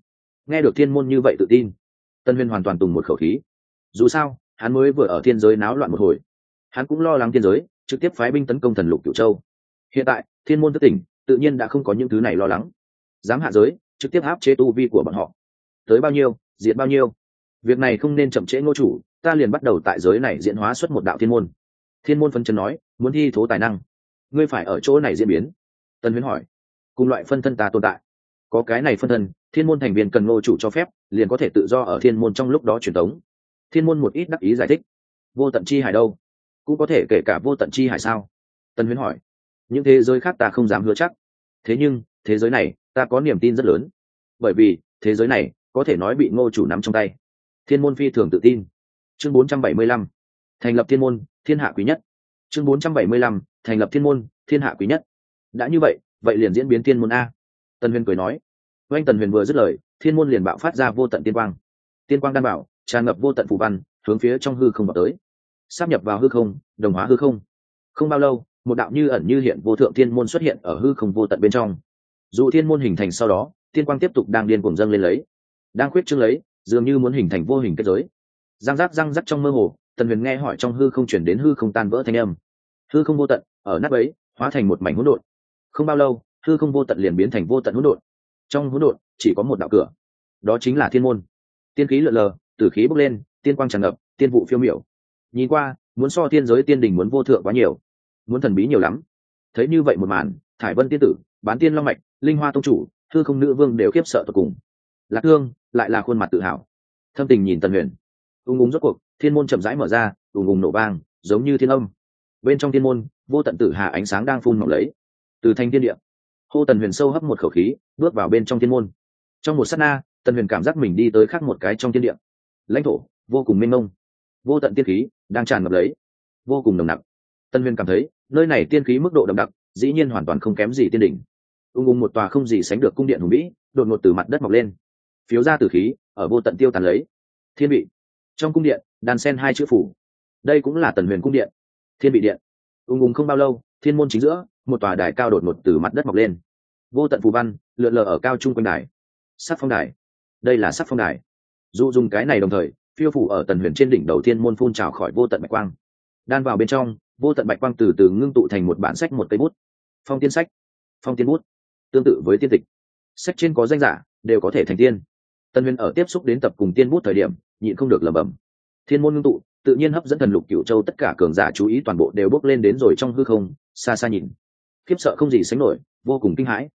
Nghe được thiên môn như vậy tự tin, Tân Huyền hoàn toàn tùng một khẩu khí. Dù sao hắn mới vừa ở thiên giới náo loạn một hồi, hắn cũng lo lắng thiên giới trực tiếp phái binh tấn công thần lục cửu châu. Hiện tại thiên môn thức tỉnh, tự nhiên đã không có những thứ này lo lắng, dám hạ giới trực tiếp áp chế tu vi của bọn họ, tới bao nhiêu diệt bao nhiêu. Việc này không nên chậm trễ Ngô chủ, ta liền bắt đầu tại giới này diễn hóa xuất một đạo thiên môn. Thiên môn phân chân nói, muốn thi thố tài năng, ngươi phải ở chỗ này diễn biến. Tân Huyễn hỏi, cùng loại phân thân ta tồn tại, có cái này phân thân, thiên môn thành viên cần Ngô chủ cho phép, liền có thể tự do ở thiên môn trong lúc đó truyền tống. Thiên môn một ít đắc ý giải thích, vô tận chi hải đâu, cũng có thể kể cả vô tận chi hải sao? Tân Huyễn hỏi, những thế giới khác ta không dám hứa chắc, thế nhưng thế giới này ta có niềm tin rất lớn, bởi vì thế giới này có thể nói bị Ngô chủ nắm trong tay. Thiên môn phi thường tự tin. Chương 475, thành lập thiên môn, thiên hạ quý nhất. Chương 475, thành lập thiên môn, thiên hạ quý nhất. Đã như vậy, vậy liền diễn biến thiên môn a. Tân Huyền cười nói. Oanh Tần Huyền vừa dứt lời, thiên môn liền bạo phát ra vô tận tiên quang. Tiên quang đan bảo tràn ngập vô tận phù văn, hướng phía trong hư không vào tới, sáp nhập vào hư không, đồng hóa hư không. Không bao lâu, một đạo như ẩn như hiện vô thượng thiên môn xuất hiện ở hư không vô tận bên trong. Dù thiên môn hình thành sau đó, tiên quang tiếp tục đang điên cuồng dâng lên lấy, đang khuyết trương lấy, dường như muốn hình thành vô hình kết giới. Răng rắc trong mơ hồ, Tần Huyền nghe hỏi trong hư không chuyển đến hư không tan vỡ thanh âm. Hư không vô tận ở nát ấy hóa thành một mảnh hỗn độn. Không bao lâu, hư không vô tận liền biến thành vô tận hỗn độn. Trong hỗn độn chỉ có một đạo cửa, đó chính là thiên môn. Tiên khí lượn lờ, tử khí bốc lên, tiên quang tràn ngập, tiên vụ phiêu miểu. Nhìn qua, muốn so thiên giới tiên đình muốn vô thượng quá nhiều, muốn thần bí nhiều lắm. Thấy như vậy một màn, Thải Vân tiên tử, Bán Tiên Long mạch, Linh Hoa tông chủ, hư không nữ vương đều khiếp sợ tột cùng. Lạc Thương lại là khuôn mặt tự hào, thâm tình nhìn Tần Huyền. Ung rốt cuộc, thiên môn chậm rãi mở ra, nổ vang, giống như thiên âm. Bên trong thiên môn, vô tận tử hà ánh sáng đang phun mỏng lấy, từ thanh thiên địa. Hô Tần Huyền sâu hấp một khẩu khí, bước vào bên trong thiên môn. Trong một sát na, Tần Huyền cảm giác mình đi tới khác một cái trong thiên địa. Lãnh thổ vô cùng mênh mông, vô tận tiên khí đang tràn ngập lấy, vô cùng nồng nặc. Tần Huyền cảm thấy nơi này tiên khí mức độ đậm đặc, dĩ nhiên hoàn toàn không kém gì tiên đỉnh. Một tòa không gì sánh được cung điện hùng vĩ, đột ngột từ mặt đất mọc lên, phiếu ra tử khí ở vô tận tiêu tàn lấy. Thiên vị. Trong cung điện đan sen hai chữ phủ, đây cũng là Tần Huyền cung điện, Thiên vị điện. Không bao lâu, thiên môn chính giữa một tòa đài cao đột ngột từ mặt đất mọc lên, vô tận phù văn lượn lờ ở cao trung quanh đài. Sắc phong đài, đây là sắc phong đài. Dụ dùng cái này đồng thời phiêu phủ ở Tần Huyền trên đỉnh đầu thiên môn phun trào khỏi vô tận bạch quang, đan vào bên trong vô tận bạch quang từ từ ngưng tụ thành một bản sách, một cây bút. Phong tiên sách, phong tiên bút, tương tự với tiên tịch, sách trên có danh giả đều có thể thành tiên. Tần Huyền ở tiếp xúc đến tập cùng tiên bút thời điểm, nhịn không được lẩm bẩm. Thiên môn ngưng tụ tự nhiên hấp dẫn thần lục cửu châu tất cả cường giả chú ý, toàn bộ đều bốc lên đến rồi trong hư không, xa xa nhìn, khiếp sợ không gì sánh nổi, vô cùng kinh hãi.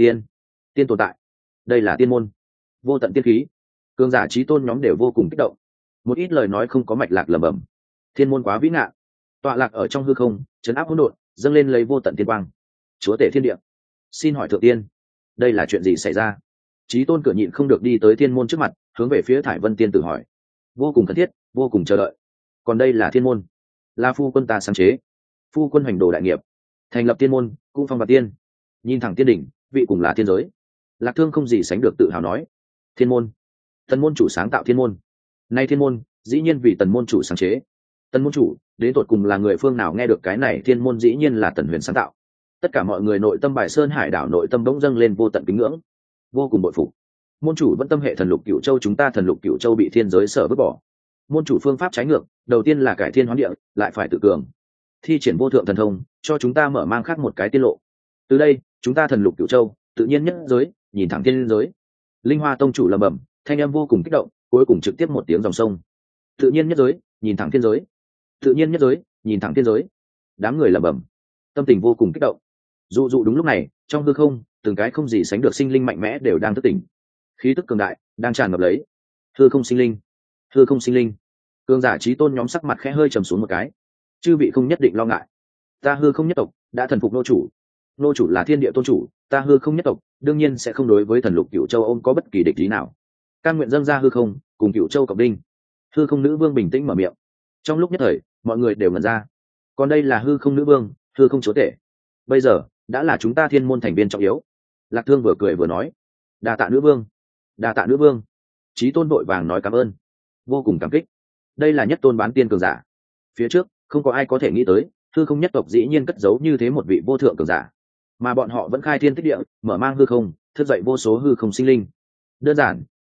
Tiên tồn tại, đây là tiên môn, vô tận tiên khí, cường giả chí tôn nhóm đều vô cùng kích động. Một ít lời nói không có mạch lạc lẩm bẩm. Thiên môn quá vĩ ngạn, tọa lạc ở trong hư không, trấn áp hỗn độn, dâng lên lấy vô tận tiên quang. Chúa tể thiên địa, xin hỏi thượng tiên, đây là chuyện gì xảy ra? Chí tôn cửa nhịn không được đi tới thiên môn trước mặt, hướng về phía Thải Vân tiên tử hỏi, vô cùng cần thiết, vô cùng chờ đợi. Còn đây là thiên môn, là phu quân ta sáng chế, phu quân hành đồ đại nghiệp, thành lập thiên môn, cung phong và tiên, nhìn thẳng tiên đỉnh, vị cùng là thiên giới. Lạc Thương không gì sánh được tự hào nói, thiên môn, Tần môn chủ sáng tạo thiên môn, nay thiên môn dĩ nhiên vì Tần môn chủ sáng chế. Tần môn chủ đến tột cùng là người phương nào nghe được cái này thiên môn dĩ nhiên là Tần Huyền sáng tạo? Tất cả mọi người nội tâm Bài Sơn Hải đảo nội tâm bỗng dâng lên vô tận kính ngưỡng, vô cùng bội phục. Môn chủ vẫn tâm hệ thần lục cửu châu, chúng ta thần lục cửu châu bị thiên giới sở vứt bỏ. Môn chủ phương pháp trái ngược, đầu tiên là cải thiên hoán địa, lại phải tự cường, thi triển vô thượng thần thông, cho chúng ta mở mang khác một cái tiên lộ. Từ đây chúng ta thần lục cửu châu tự nhiên nhất giới, nhìn thẳng thiên giới. Linh Hoa tông chủ lẩm bẩm, thanh âm vô cùng kích động, cuối cùng trực tiếp một tiếng dòng sông. Tự nhiên nhất giới, nhìn thẳng thiên giới. Tự nhiên nhất giới, nhìn thẳng thiên giới. Đám người lẩm bẩm, tâm tình vô cùng kích động. Dụ đúng lúc này, trong hư không, từng cái không gì sánh được sinh linh mạnh mẽ đều đang thức tỉnh, khí tức cường đại đang tràn ngập lấy. Hư không sinh linh, hư không sinh linh. Cường giả chí tôn nhóm sắc mặt khẽ hơi trầm xuống một cái. Chư vị không nhất định lo ngại, ta hư không nhất tộc đã thần phục nô chủ. Nô chủ là thiên địa tôn chủ, ta hư không nhất tộc đương nhiên sẽ không đối với thần lục cửu châu ôm có bất kỳ địch ý nào. Can nguyện dâng ra hư không, cùng cửu châu cộng đinh. Hư không nữ vương bình tĩnh mở miệng. Trong lúc nhất thời, mọi người đều ngẩn ra. Còn đây là hư không nữ vương, hư không chúa tể, bây giờ đã là chúng ta thiên môn thành viên trọng yếu. Lạc Thương vừa cười vừa nói, đa tạ nữ vương, đa tạ nữ vương. Chí tôn vội vàng nói cảm ơn, vô cùng cảm kích. Đây là nhất tôn bán tiên cường giả, phía trước không có ai có thể nghĩ tới hư không nhất tộc dĩ nhiên cất giấu như thế một vị vô thượng cường giả, mà bọn họ vẫn khai thiên tích địa, mở mang hư không, thức dậy vô số hư không sinh linh. Đơn giản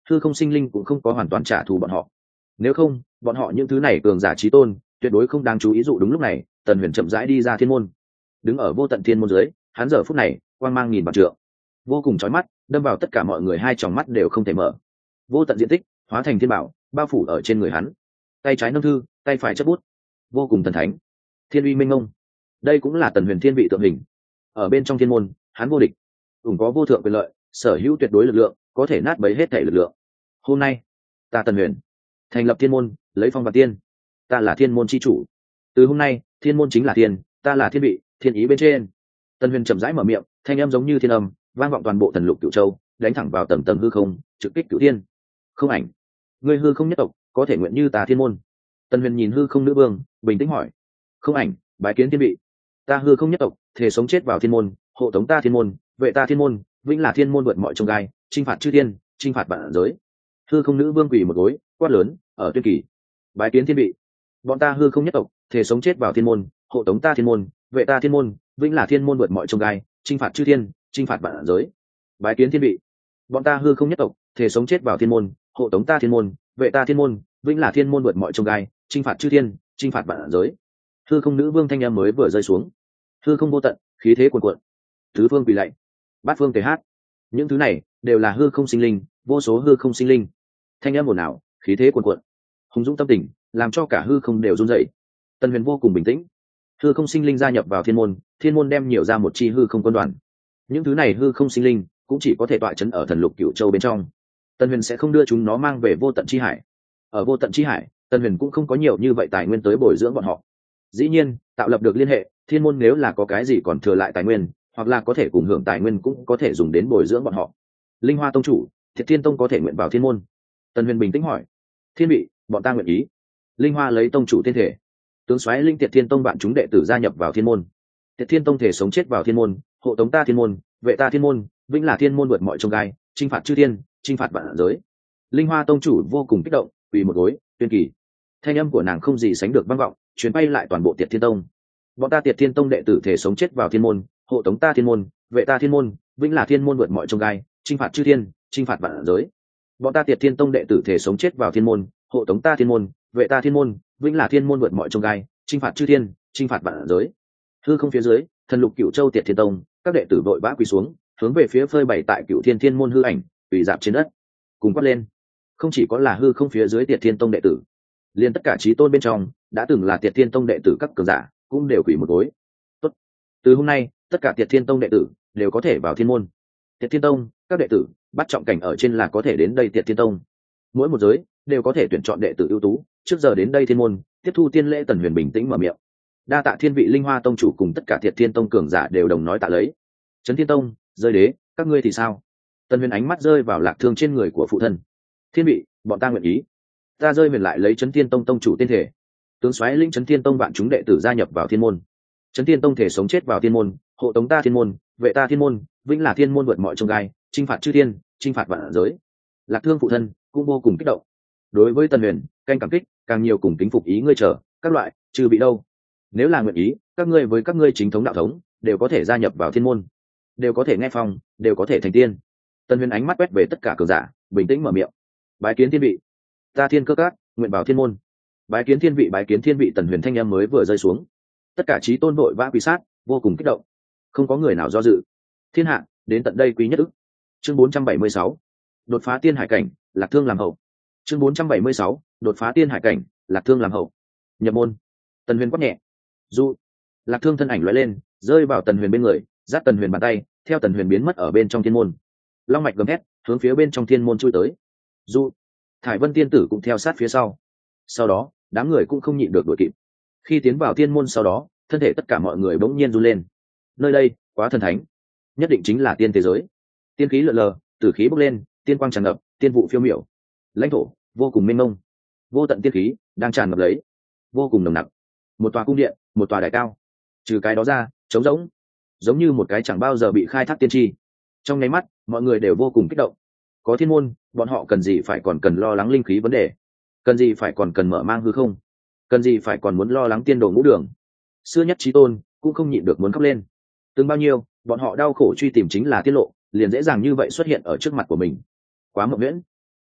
hư không sinh linh cũng không có hoàn toàn trả thù bọn họ. Nếu không, bọn họ những thứ này cường giả chí tôn tuyệt đối không đáng chú ý. Dụ đúng lúc này, Tần Huyền chậm rãi đi ra thiên môn, đứng ở vô tận thiên môn dưới, hắn giờ phút này quang mang nghìn vạn trượng, vô cùng chói mắt, đâm vào tất cả mọi người, hai tròng mắt đều không thể mở. Vô tận diện tích hóa thành thiên bảo bao phủ ở trên người hắn, tay trái nâng thư, tay phải chấp bút, vô cùng thần thánh, thiên uy minh ngông. Đây cũng là Tần Huyền thiên vị tượng hình. Ở bên trong thiên môn, hắn vô địch, ủng có vô thượng quyền lợi, sở hữu tuyệt đối lực lượng, có thể nát bấy hết thể lực lượng. Hôm nay, ta Tần Huyền thành lập thiên môn, lấy phong và tiên, ta là thiên môn chi chủ. Từ hôm nay, thiên môn chính là thiên, ta là thiên vị, thiên ý bên trên. Tần Huyền chậm rãi mở miệng, thanh âm giống như thiên âm, vang vọng toàn bộ thần lục cửu châu, đánh thẳng vào tầng tầng hư không, trực kích cửu thiên. Không ảnh, ngươi hư không nhất tộc, có thể nguyện như ta thiên môn? Tần Huyền nhìn hư không nữ vương, bình tĩnh hỏi. Không ảnh, bái kiến thiên vị. Ta hư không nhất tộc, thể sống chết vào thiên môn, hộ tống ta thiên môn, vệ ta thiên môn, vĩnh là thiên môn vượt mọi chông gai, chinh phạt chư thiên, chinh phạt vạn giới. Hư không nữ vương quỳ một gối, quát lớn, ở tuyên kỳ. Bái kiến thiên vị. Bọn ta hư không nhất tộc, thể sống chết vào thiên môn, hộ tống ta thiên môn, vệ ta thiên môn, vĩnh là thiên môn vượt mọi chông gai, chinh phạt chư thiên, chinh phạt vạn giới. Bái kiến thiên vị. Bọn ta hư không nhất tộc, thể sống chết vào thiên môn, hộ tống ta thiên môn, vệ ta thiên môn, vĩnh là thiên môn vượt mọi chông gai, chinh phạt chư thiên, chinh phạt vạn giới. Hư không nữ vương thanh âm mới vừa rơi xuống, hư không vô tận, khí thế cuồn cuộn, tứ phương quỳ lạy, bát phương tề hát. Những thứ này đều là hư không sinh linh, vô số hư không sinh linh. Thanh âm ồn ào, khí thế cuồn cuộn, hùng dũng tâm tình, làm cho cả hư không đều run rẩy. Tần Huyền vô cùng bình tĩnh. Hư không sinh linh gia nhập vào thiên môn đem nhiều ra một chi hư không quân đoàn. Những thứ này hư không sinh linh cũng chỉ có thể tọa chấn ở thần lục cửu châu bên trong. Tần Huyền sẽ không đưa chúng nó mang về vô tận chi hải. Ở vô tận chi hải, Tần Huyền cũng không có nhiều như vậy tài nguyên tới bồi dưỡng bọn họ. Dĩ nhiên, tạo lập được liên hệ, thiên môn nếu là có cái gì còn thừa lại tài nguyên, hoặc là có thể cùng hưởng tài nguyên, cũng có thể dùng đến bồi dưỡng bọn họ. Linh Hoa tông chủ, Thiệt Thiên tông có thể nguyện vào thiên môn? Tần Huyền bình tĩnh hỏi. Thiên vị, bọn ta nguyện ý. Linh Hoa lấy tông chủ thiên thể, tướng soái linh Thiệt Thiên tông bạn chúng đệ tử gia nhập vào thiên môn. Thiệt Thiên tông thể sống chết vào thiên môn, hộ tống ta thiên môn, vệ ta thiên môn, vĩnh là thiên môn vượt mọi chông gai, chinh phạt chư thiên, chinh phạt vạn giới. Linh Hoa tông chủ vô cùng kích động, quỳ một gối, tuyên kỳ. Thanh âm của nàng không gì sánh được vang vọng, truyền bay lại toàn bộ Tiệt Thiên tông. Bọn ta Tiệt Thiên tông đệ tử thể sống chết vào thiên môn, hộ tống ta thiên môn, vệ ta thiên môn, vĩnh là thiên môn vượt mọi chông gai, chinh phạt chư thiên, chinh phạt vạn giới. Bọn ta Tiệt Thiên tông đệ tử thể sống chết vào thiên môn, hộ tống ta thiên môn, vệ ta thiên môn, vĩnh là thiên môn vượt mọi chông gai, chinh phạt chư thiên, chinh phạt vạn giới. Hư không phía dưới, thần lục cửu châu Tiệt Thiên tông, các đệ tử vội vã quỳ xuống, hướng về phía phơi bày tại Cửu Thiên Thiên môn hư ảnh, quỳ dạp trên đất, cùng quát lên. Không chỉ có là hư không phía dưới Tiệt Thiên tông đệ tử, liền tất cả chí tôn bên trong đã từng là Tiệt Thiên tông đệ tử các cường giả cũng đều quỳ một gối. Tốt, từ hôm nay tất cả Tiệt Thiên tông đệ tử đều có thể vào thiên môn. Tiệt Thiên tông các đệ tử bắt trọng cảnh ở trên là có thể đến đây Tiệt Thiên tông. Mỗi một giới đều có thể tuyển chọn đệ tử ưu tú, trước giờ đến đây thiên môn tiếp thu tiên lễ. Tần Huyền bình tĩnh mở miệng. Đa tạ thiên vị Linh Hoa tông chủ cùng tất cả Tiệt Thiên tông cường giả đều đồng nói tạ lấy. Trấn Thiên tông, rơi đế, các ngươi thì sao? Tần Huyền ánh mắt rơi vào Lạc Thương trên người của phụ thân. Thiên vị, bọn ta nguyện ý. Ta rơi huyền lại lấy Trấn Thiên tông tông chủ tiên thể, tướng soái linh Trấn Thiên tông bạn chúng đệ tử gia nhập vào thiên môn. Trấn Thiên tông thể sống chết vào thiên môn, hộ tống ta thiên môn, vệ ta thiên môn, vĩnh là thiên môn vượt mọi chông gai, chinh phạt chư thiên, chinh phạt vạn giới. Lạc Thương phụ thân cũng vô cùng kích động. Đối với Tần Huyền, canh cảm kích, càng nhiều cùng kính phục ý ngươi chờ, các loại, trừ bị đâu. Nếu là nguyện ý, các ngươi với các ngươi chính thống đạo thống đều có thể gia nhập vào thiên môn, đều có thể nghe phong, đều có thể thành tiên. Tần Huyền ánh mắt quét về tất cả cường giả, bình tĩnh mở miệng. Bái kiến thiên vị. Ta Thiên Cơ Các nguyện vào thiên môn. Bái kiến thiên vị, bái kiến thiên vị. Tần Huyền thanh âm mới vừa rơi xuống, tất cả chí tôn vội vã quỳ sát, vô cùng kích động, không có người nào do dự. Thiên hạ đến tận đây quý nhất ức. Chương 476, đột phá tiên hải cảnh, Lạc Thương làm hậu. Chương 476, đột phá tiên hải cảnh, Lạc Thương làm hậu. Nhập môn. Tần Huyền quát nhẹ. Du. Lạc Thương thân ảnh lóe lên, rơi vào Tần Huyền bên người, dắt Tần Huyền bàn tay, theo Tần Huyền biến mất ở bên trong thiên môn. Long mạch gầm hét, hướng phía bên trong thiên môn chui tới. Du. Thải Vân tiên tử cũng theo sát phía sau. Sau đó, đám người cũng không nhịn được đuổi kịp. Khi tiến vào thiên môn sau đó, thân thể tất cả mọi người bỗng nhiên run lên. Nơi đây quá thần thánh, nhất định chính là tiên thế giới. Tiên khí lượn lờ, tử khí bốc lên, tiên quang tràn ngập, tiên vụ phiêu miểu. Lãnh thổ vô cùng mênh mông, vô tận tiên khí đang tràn ngập lấy, vô cùng nồng nặc. Một tòa cung điện, một tòa đài cao, trừ cái đó ra trống rỗng, giống như một cái chẳng bao giờ bị khai thác tiên tri. Trong nháy mắt, mọi người đều vô cùng kích động. Có thiên môn, bọn họ cần gì phải còn cần lo lắng linh khí vấn đề, cần gì phải còn cần mở mang hư không, cần gì phải còn muốn lo lắng tiên đồ ngũ đường. Xưa nhất chí tôn cũng không nhịn được muốn khóc lên. Từng bao nhiêu bọn họ đau khổ truy tìm chính là tiết lộ, liền dễ dàng như vậy xuất hiện ở trước mặt của mình. Quá mộng nguyễn.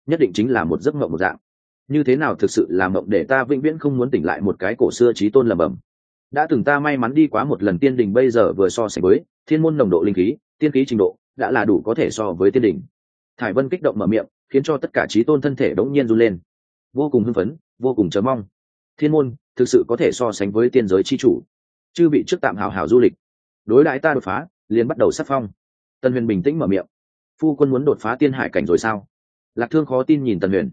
nhất định chính là một giấc mộng một dạng. Như thế nào thực sự là mộng để ta vĩnh viễn không muốn tỉnh lại một cái cổ xưa chí tôn lẩm bẩm. Đã từng ta may mắn đi quá một lần tiên đình, bây giờ vừa so sánh với thiên môn nồng độ linh khí, tiên khí trình độ đã là đủ có thể so với tiên đình. Thải Vân kích động mở miệng, khiến cho tất cả chí tôn thân thể đống nhiên run lên, vô cùng hưng phấn, vô cùng chờ mong. Thiên môn thực sự có thể so sánh với tiên giới chi chủ. Chư vị trước tạm hào hào du lịch, đối đãi ta đột phá liền bắt đầu sắc phong. Tần Huyền bình tĩnh mở miệng. Phu quân muốn đột phá tiên hải cảnh rồi sao? Lạc Thương khó tin nhìn Tần Huyền.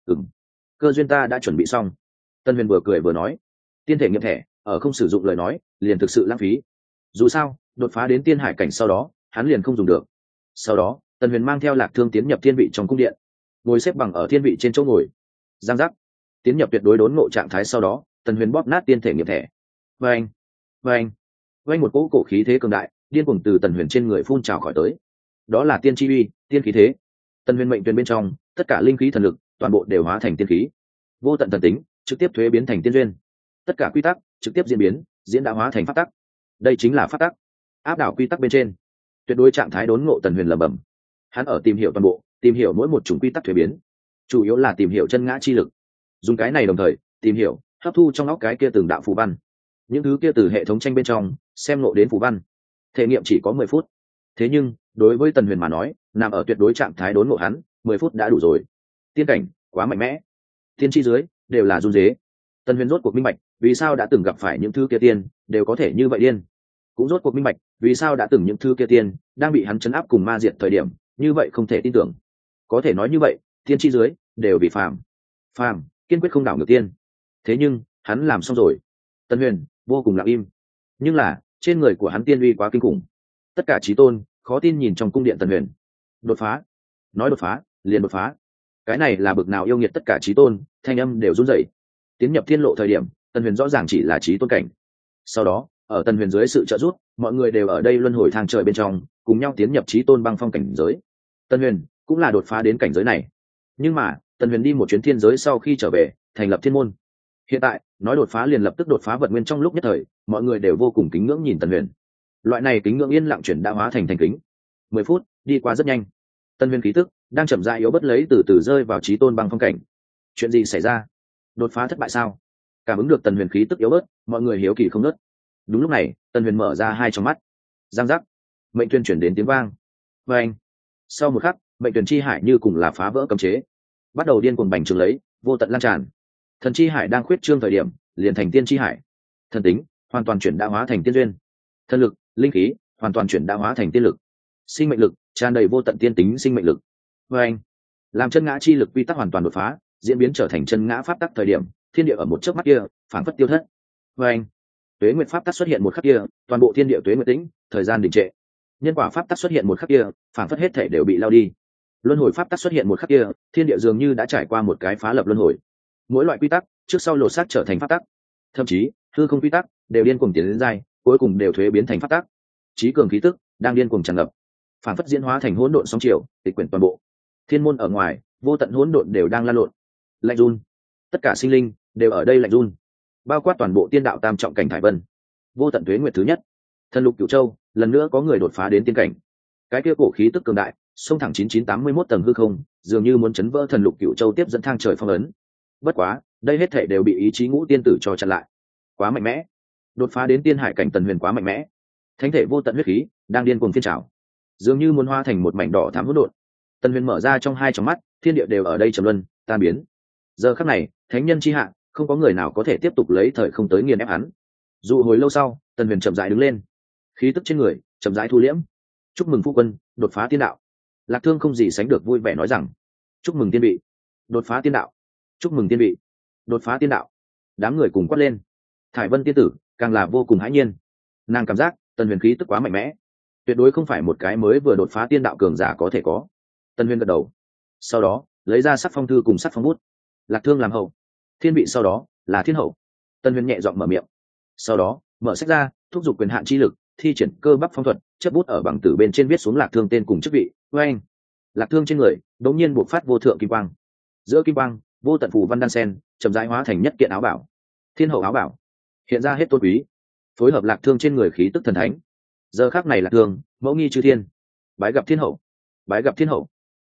Cơ duyên ta đã chuẩn bị xong. Tần Huyền vừa cười vừa nói. Tiên thể nghiệm thẻ ở không sử dụng lời nói liền thực sự lãng phí. Dù sao đột phá đến tiên hải cảnh sau đó hắn liền không dùng được. Sau đó Tần Huyền mang theo Lạc Thương tiến nhập thiên vị trong cung điện, ngồi xếp bằng ở thiên vị trên chỗ ngồi. Giang giác, tiến nhập tuyệt đối đốn ngộ trạng thái. Sau đó Tần Huyền bóp nát tiên thể nghiệm thẻ. Vâng, vâng, vâng, một cỗ cổ khí thế cường đại điên cuồng từ Tần Huyền trên người phun trào khỏi tới. Đó là tiên chi uy, tiên khí thế. Tần Huyền mệnh tuyển bên trong tất cả linh khí thần lực toàn bộ đều hóa thành tiên khí, vô tận thần tính trực tiếp thuế biến thành tiên duyên, tất cả quy tắc trực tiếp diễn biến diễn đã hóa thành pháp tắc. Đây chính là pháp tắc áp đảo quy tắc bên trên, tuyệt đối trạng thái đốn ngộ. Tần Huyền lẩm bẩm. Hắn ở tìm hiểu toàn bộ, tìm hiểu mỗi một chủng quy tắc thuế biến, chủ yếu là tìm hiểu chân ngã chi lực. Dùng cái này đồng thời tìm hiểu hấp thu trong óc cái kia từng đạo phù văn, những thứ kia từ hệ thống tranh bên trong xem ngộ đến phù văn. Thể nghiệm chỉ có 10 phút, thế nhưng đối với Tần Huyền mà nói, nằm ở tuyệt đối trạng thái đốn ngộ hắn 10 phút đã đủ rồi. Tiên cảnh quá mạnh mẽ, tiên chi dưới đều là run rế. Tần Huyền rốt cuộc minh bạch vì sao đã từng gặp phải những thứ kia tiên đều có thể như vậy điên, cũng rốt cuộc minh bạch vì sao đã từng những thứ kia tiên đang bị hắn chấn áp cùng ma diệt thời điểm như vậy không thể tin tưởng. Có thể nói như vậy, tiên chi dưới đều bị phàm, phàm kiên quyết không đảo ngược tiên. Thế nhưng hắn làm xong rồi. Tần Huyền vô cùng lặng im, nhưng là trên người của hắn tiên uy quá kinh khủng. Tất cả chí tôn khó tin nhìn trong cung điện Tần Huyền. Đột phá, nói đột phá liền đột phá, cái này là bực nào yêu nghiệt. Tất cả chí tôn thanh âm đều run rẩy. Tiến nhập thiên lộ thời điểm Tần Huyền rõ ràng chỉ là chí tôn cảnh, sau đó ở Tần Huyền dưới sự trợ giúp, mọi người đều ở đây luân hồi thang trời bên trong cùng nhau tiến nhập chí tôn băng phong cảnh giới. Tần Huyền cũng là đột phá đến cảnh giới này, nhưng mà Tần Huyền đi một chuyến thiên giới sau khi trở về thành lập thiên môn. Hiện tại nói đột phá liền lập tức đột phá vật nguyên. Trong lúc nhất thời mọi người đều vô cùng kính ngưỡng nhìn Tần Huyền. Loại này kính ngưỡng yên lặng chuyển đã hóa thành thành kính. 10 phút đi qua rất nhanh. Tần Huyền khí tức đang chậm rãi yếu bớt, lấy từ từ rơi vào chí tôn băng phong cảnh. Chuyện gì xảy ra? Đột phá thất bại sao? Cảm ứng được Tần Huyền khí tức yếu bớt, mọi người hiếu kỳ không ngớt. Đúng lúc này Tần Huyền mở ra hai tròng mắt. Giang giác, mệnh tuyển chuyển đến tiếng vang. Và anh, sau một khắc mệnh tuyển chi hải như cùng là phá vỡ cấm chế, bắt đầu điên cuồng bành trướng lấy, vô tận lan tràn. Thần chi hải đang khuyết trương thời điểm liền thành tiên chi hải. Thần tính hoàn toàn chuyển đã hóa thành tiên duyên, thần lực linh khí hoàn toàn chuyển đã hóa thành tiên lực, sinh mệnh lực tràn đầy vô tận tiên tính sinh mệnh lực. Và anh, làm chân ngã chi lực quy tắc hoàn toàn đột phá, diễn biến trở thành chân ngã pháp tắc thời điểm, thiên địa ở một chớp mắt kia phảng phất tiêu thất. Và anh, tuế nguyệt pháp tắc xuất hiện một khắc kia, toàn bộ thiên địa tuế nguyệt tĩnh, thời gian đình trệ. Nhân quả pháp tắc xuất hiện một khắc kia, phảng phất hết thể đều bị lao đi. Luân hồi pháp tắc xuất hiện một khắc kia, thiên địa dường như đã trải qua một cái phá lập luân hồi. Mỗi loại quy tắc trước sau lột xác trở thành pháp tắc, thậm chí hư không quy tắc đều điên cuồng tiến đến giai, cuối cùng đều thuế biến thành pháp tắc. Chí cường khí tức đang điên cuồng tràn ngập, phảng phất diễn hóa thành hỗn độn sóng chiều, tịch quyển toàn bộ thiên môn. Ở ngoài vô tận hỗn độn đều đang lan lộn, lạnh run. Tất cả sinh linh đều ở đây lạnh run, bao quát toàn bộ tiên đạo tam trọng cảnh Thải Vân. Vô tận tuế nguyệt thứ nhất, thần lục cửu châu lần nữa có người đột phá đến tiên cảnh. Cái kia cổ khí tức cường đại xông thẳng 9981 tầng hư không, dường như muốn chấn vỡ thần lục cửu châu tiếp dẫn thang trời phong ấn. Bất quá đây hết thể đều bị ý chí ngũ tiên tử cho chặn lại. Quá mạnh mẽ, đột phá đến tiên hải cảnh Tần Huyền quá mạnh mẽ. Thánh thể vô tận huyết khí đang điên cuồng phiên trào, dường như muốn hóa thành một mảnh đỏ thắm hỗn độn. Tần Huyền mở ra trong hai tròng mắt, thiên địa đều ở đây trầm luân tan biến. Giờ khắc này thánh nhân chi hạ không có người nào có thể tiếp tục lấy thời không tới nghiền ép hắn. Dù hồi lâu sau Tần Huyền chậm rãi đứng lên, khí tức trên người chậm rãi thu liễm. Chúc mừng phu quân đột phá tiên đạo. Lạc Thương không gì sánh được vui vẻ nói rằng. Chúc mừng tiên vị đột phá tiên đạo, chúc mừng tiên vị đột phá tiên đạo. Đám người cùng quát lên. Thải Vân tiên tử càng là vô cùng hãi nhiên. Nàng cảm giác Tần Huyền khí tức quá mạnh mẽ, tuyệt đối không phải một cái mới vừa đột phá tiên đạo cường giả có thể có. Tần Huyền gật đầu, sau đó lấy ra sắc phong thư cùng sắc phong bút. Lạc Thương làm hậu, thiên vị sau đó là thiên hậu. Tần Huyền nhẹ giọng mở miệng, sau đó mở sách ra, thúc giục quyền hạn chi lực, thi triển cơ bắp phong thuật, chấp bút ở bằng tử bên trên viết xuống Lạc Thương tên cùng chức vị. Với anh, Lạc Thương trên người đột nhiên bộc phát vô thượng kim quang, giữa kim quang vô tận phù văn đan sen chậm rãi hóa thành nhất kiện áo bảo. Thiên hậu áo bảo hiện ra hết tôn quý, phối hợp Lạc Thương trên người khí tức thần thánh. Giờ khắc này Lạc Thương mẫu nghi chư thiên, bái gặp thiên hậu, bái gặp thiên hậu.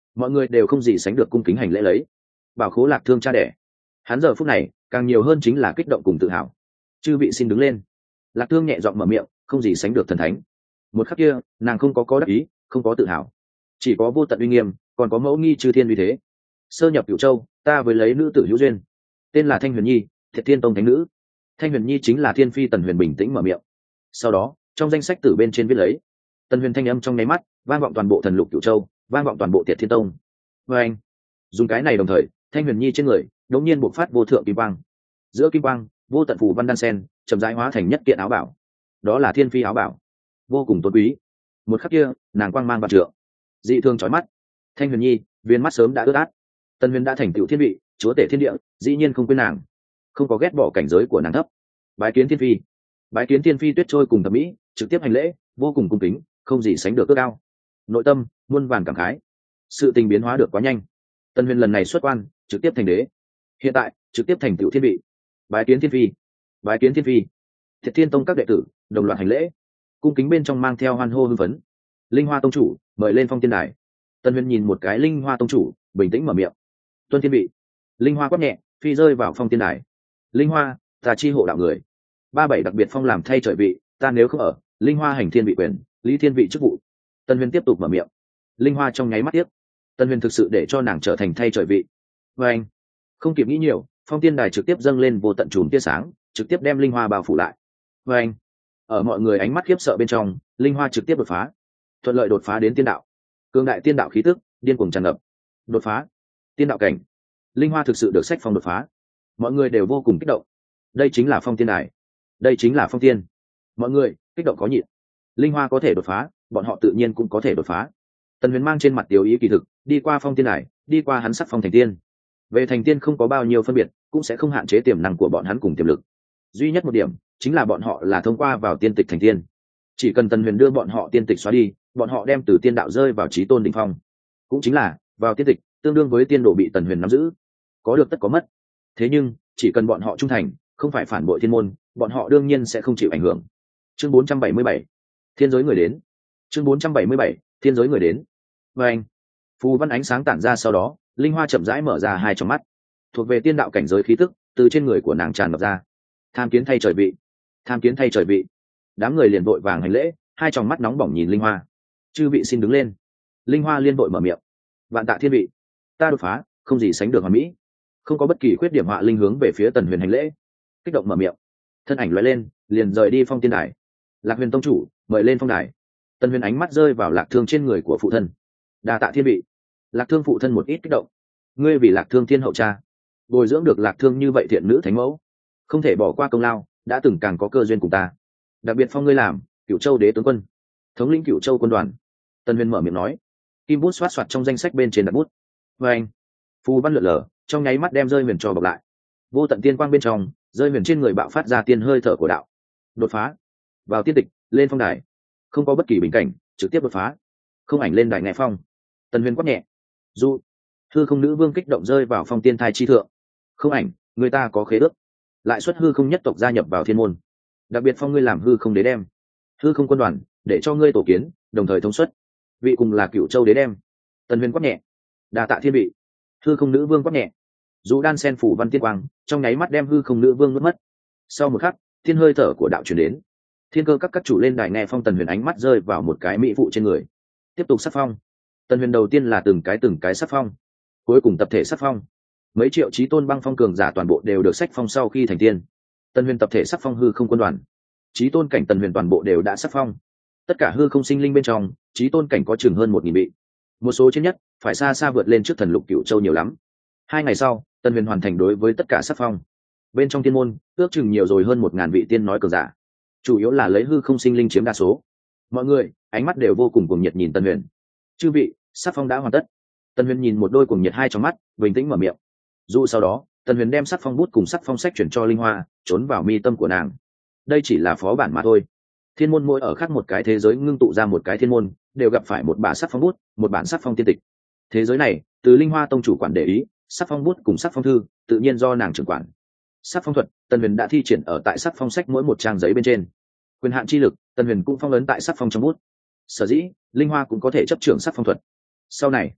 mọi người đều không gì sánh được cung kính hành lễ lấy bảo khố Lạc Thương cha đẻ. Hắn giờ phút này càng nhiều hơn chính là kích động cùng tự hào. Chư vị xin đứng lên. Lạc Thương nhẹ giọng mở miệng, không gì sánh được thần thánh. Một khắc kia nàng không có đắc ý, không có tự hào, chỉ có vô tận uy nghiêm, còn có mẫu nghi chư thiên uy thế. Sơ nhập Cửu Châu, ta với lấy nữ tử hữu duyên, tên là Thanh Huyền Nhi, Thiệt Thiên Tông thánh nữ. Thanh Huyền Nhi chính là thiên phi Tần Huyền bình tĩnh mở miệng. Sau đó trong danh sách tử bên trên viết lấy Tần Huyền thanh âm trong nháy mắt vang vọng toàn bộ thần lục Cửu Châu, vang vọng toàn bộ Thiệt Thiên Tông. Và anh dùng cái này đồng thời, Thanh Huyền Nhi trên người đột nhiên bộc phát vô thượng kim quang. Giữa kim quang vô tận phù văn đan sen chậm rãi hóa thành nhất kiện áo bảo. Đó là thiên phi áo bảo, vô cùng tôn quý. Một khắc kia nàng quang mang vạn trượng, dị thường chói mắt. Thanh Huyền Nhi viên mắt sớm đã ướt át. Tần Huyền đã thành tựu thiên vị, chúa tể thiên địa, dĩ nhiên không quên nàng, không có ghét bỏ cảnh giới của nàng thấp. Bái kiến thiên phi. Bái kiến thiên phi Tuyết Trôi cùng Thẩm Mỹ trực tiếp hành lễ, vô cùng cung kính, không gì sánh được cước cao. Nội tâm muôn vàn cảm khái. Sự tình biến hóa được quá nhanh. Tần Huyền lần này xuất quan trực tiếp thành đế, hiện tại trực tiếp thành tựu thiên vị. Bái kiến thiên phi. Bái kiến thiên phi. Thiệt Thiên Tông các đệ tử đồng loạt hành lễ, cung kính bên trong mang theo hoan hô hưng phấn. Linh Hoa tông chủ mời lên phong tiên đài. Tần Huyền nhìn một cái Linh Hoa tông chủ, bình tĩnh mở miệng. Tuân thiên vị. Linh Hoa quát nhẹ, phi rơi vào phong tiên đài. Linh Hoa, ta chi hộ đạo người. 37 đặc biệt phong làm thay trời vị, ta nếu không ở, Linh Hoa hành thiên vị quyền, lý thiên vị chức vụ. Tần Huyền tiếp tục mở miệng. Linh Hoa trong nháy mắt tiếp. Tần Huyền thực sự để cho nàng trở thành thay trời vị. Và anh không kịp nghĩ nhiều, phong tiên đài trực tiếp dâng lên vô tận chùm tia sáng, trực tiếp đem Linh Hoa bao phủ lại. Và anh ở mọi người ánh mắt khiếp sợ bên trong, Linh Hoa trực tiếp đột phá, thuận lợi đột phá đến tiên đạo. Cường đại tiên đạo khí tức điên cuồng tràn ngập. Đột phá tiên đạo cảnh, Linh Hoa thực sự được sách phong đột phá. Mọi người đều vô cùng kích động. Đây chính là phong tiên đài, đây chính là phong tiên. Mọi người kích động có nhịn. Linh Hoa có thể đột phá, bọn họ tự nhiên cũng có thể đột phá. Tần Huyền mang trên mặt tiểu ý kỳ thực, đi qua phong tiên đài, đi qua hắn sắc phong thành tiên. Về thành tiên không có bao nhiêu phân biệt, cũng sẽ không hạn chế tiềm năng của bọn hắn cùng tiềm lực. Duy nhất một điểm chính là bọn họ là thông qua vào tiên tịch thành tiên. Chỉ cần Tần Huyền đưa bọn họ tiên tịch xóa đi, bọn họ đem từ tiên đạo rơi vào chí tôn đỉnh phong, cũng chính là vào tiên tịch tương đương với tiên đồ bị Tần Huyền nắm giữ. Có được tất có mất. Thế nhưng chỉ cần bọn họ trung thành, không phải phản bội thiên môn, bọn họ đương nhiên sẽ không chịu ảnh hưởng. Chương 477, thiên giới người đến. Chương 477, thiên giới người đến. Và anh phù văn ánh sáng tản ra, sau đó Linh Hoa chậm rãi mở ra hai tròng mắt, thuộc về tiên đạo cảnh giới khí tức từ trên người của nàng tràn ngập ra. Tham kiến thay trời vị, tham kiến thay trời vị. Đám người liền vội vàng hành lễ, hai tròng mắt nóng bỏng nhìn Linh Hoa. Chư vị xin đứng lên. Linh Hoa liên vội mở miệng. Vạn tạ thiên vị, ta đột phá không gì sánh được hoàn mỹ, không có bất kỳ khuyết điểm. Họa linh hướng về phía Tần Huyền hành lễ, kích động mở miệng, thân ảnh lóe lên liền rời đi phong tiên đài. Lạc Huyền tông chủ mời lên phong đài. Tần Huyền ánh mắt rơi vào Lạc Thương trên người của phụ thân. Đa tạ thiên vị. Lạc Thương phụ thân một ít kích động. Ngươi vì Lạc Thương thiên hậu cha, bồi dưỡng được Lạc Thương như vậy thiện nữ thánh mẫu, không thể bỏ qua công lao, đã từng càng có cơ duyên cùng ta. Đặc biệt phong ngươi làm Cửu Châu đế tướng quân, thống lĩnh Cửu Châu quân đoàn. Tần Huyền mở miệng nói, kim bút xoát xoát trong danh sách bên trên đặt bút. Và anh phù văn lượn lờ trong nháy mắt đem rơi huyền cho bọc lại. Vô tận tiên quang bên trong, rơi huyền trên người bạo phát ra tiên hơi thở của đạo. Đột phá vào tiên tịch, lên phong đài, không có bất kỳ bình cảnh, trực tiếp đột phá. Không ảnh lên đài nghe phong. Tần Huyền quát nhẹ. Du hư không nữ vương kích động rơi vào phong tiên thai chi thượng. Không ảnh, người ta có khế ước, lại xuất hư không nhất tộc gia nhập vào thiên môn. Đặc biệt phong ngươi làm hư không đế đem, hư không quân đoàn, để cho ngươi tổ kiến, đồng thời thống suất. Vị cùng là Cửu Châu đế đem. Tần Huyền quát nhẹ. Đa tạ thiên vị. Hư không nữ vương quát nhẹ. Dù đan sen phủ văn tiên quang trong nháy mắt đem hư không nữ vương nuốt mất. Sau một khắc, thiên hơi thở của đạo truyền đến. Thiên cơ các chủ lên đài nghe phong. Tần Huyền ánh mắt rơi vào một cái mỹ phụ trên người, tiếp tục sắc phong. Tần Huyền đầu tiên là từng cái sắc phong, cuối cùng tập thể sắc phong. Mấy triệu chí tôn băng phong cường giả toàn bộ đều được sách phong sau khi thành tiên. Tần Huyền tập thể sắc phong hư không quân đoàn. Chí tôn cảnh Tần Huyền toàn bộ đều đã sắc phong. Tất cả hư không sinh linh bên trong, chí tôn cảnh có chừng hơn 1000 vị. Một số trên nhất phải xa xa vượt lên trước thần lục Cửu Châu nhiều lắm. 2 ngày sau, Tần Huyền hoàn thành đối với tất cả sắc phong. Bên trong thiên môn, ước chừng nhiều rồi hơn 1000 vị tiên nói cường giả, chủ yếu là lấy hư không sinh linh chiếm đa số. Mọi người ánh mắt đều vô cùng cuồng nhiệt nhìn Tần Huyền. Chư vị, sắc phong đã hoàn tất. Tần Huyền nhìn một đôi cuồng nhiệt hai trong mắt, bình tĩnh mở miệng. Dù sau đó, Tần Huyền đem sắc phong bút cùng sắc phong sách chuyển cho Linh Hoa, trốn vào mi tâm của nàng. Đây chỉ là phó bản mà thôi. Thiên môn mỗi ở khác một cái thế giới ngưng tụ ra một cái thiên môn, đều gặp phải một bản sắc phong bút, một bản sắc phong tiên tịch. Thế giới này, từ Linh Hoa tông chủ quản để ý, sắc phong bút cùng sắc phong thư, tự nhiên do nàng trưởng quản. Sắc phong thuật, Tần Huyền đã thi triển ở tại sắc phong sách mỗi một trang giấy bên trên. Quyền hạn chi lực, Tần Huyền cũng phong ấn tại sắc phong trong bút. Sở dĩ, Linh Hoa cũng có thể chấp trưởng sắc phong thuật. Sau này,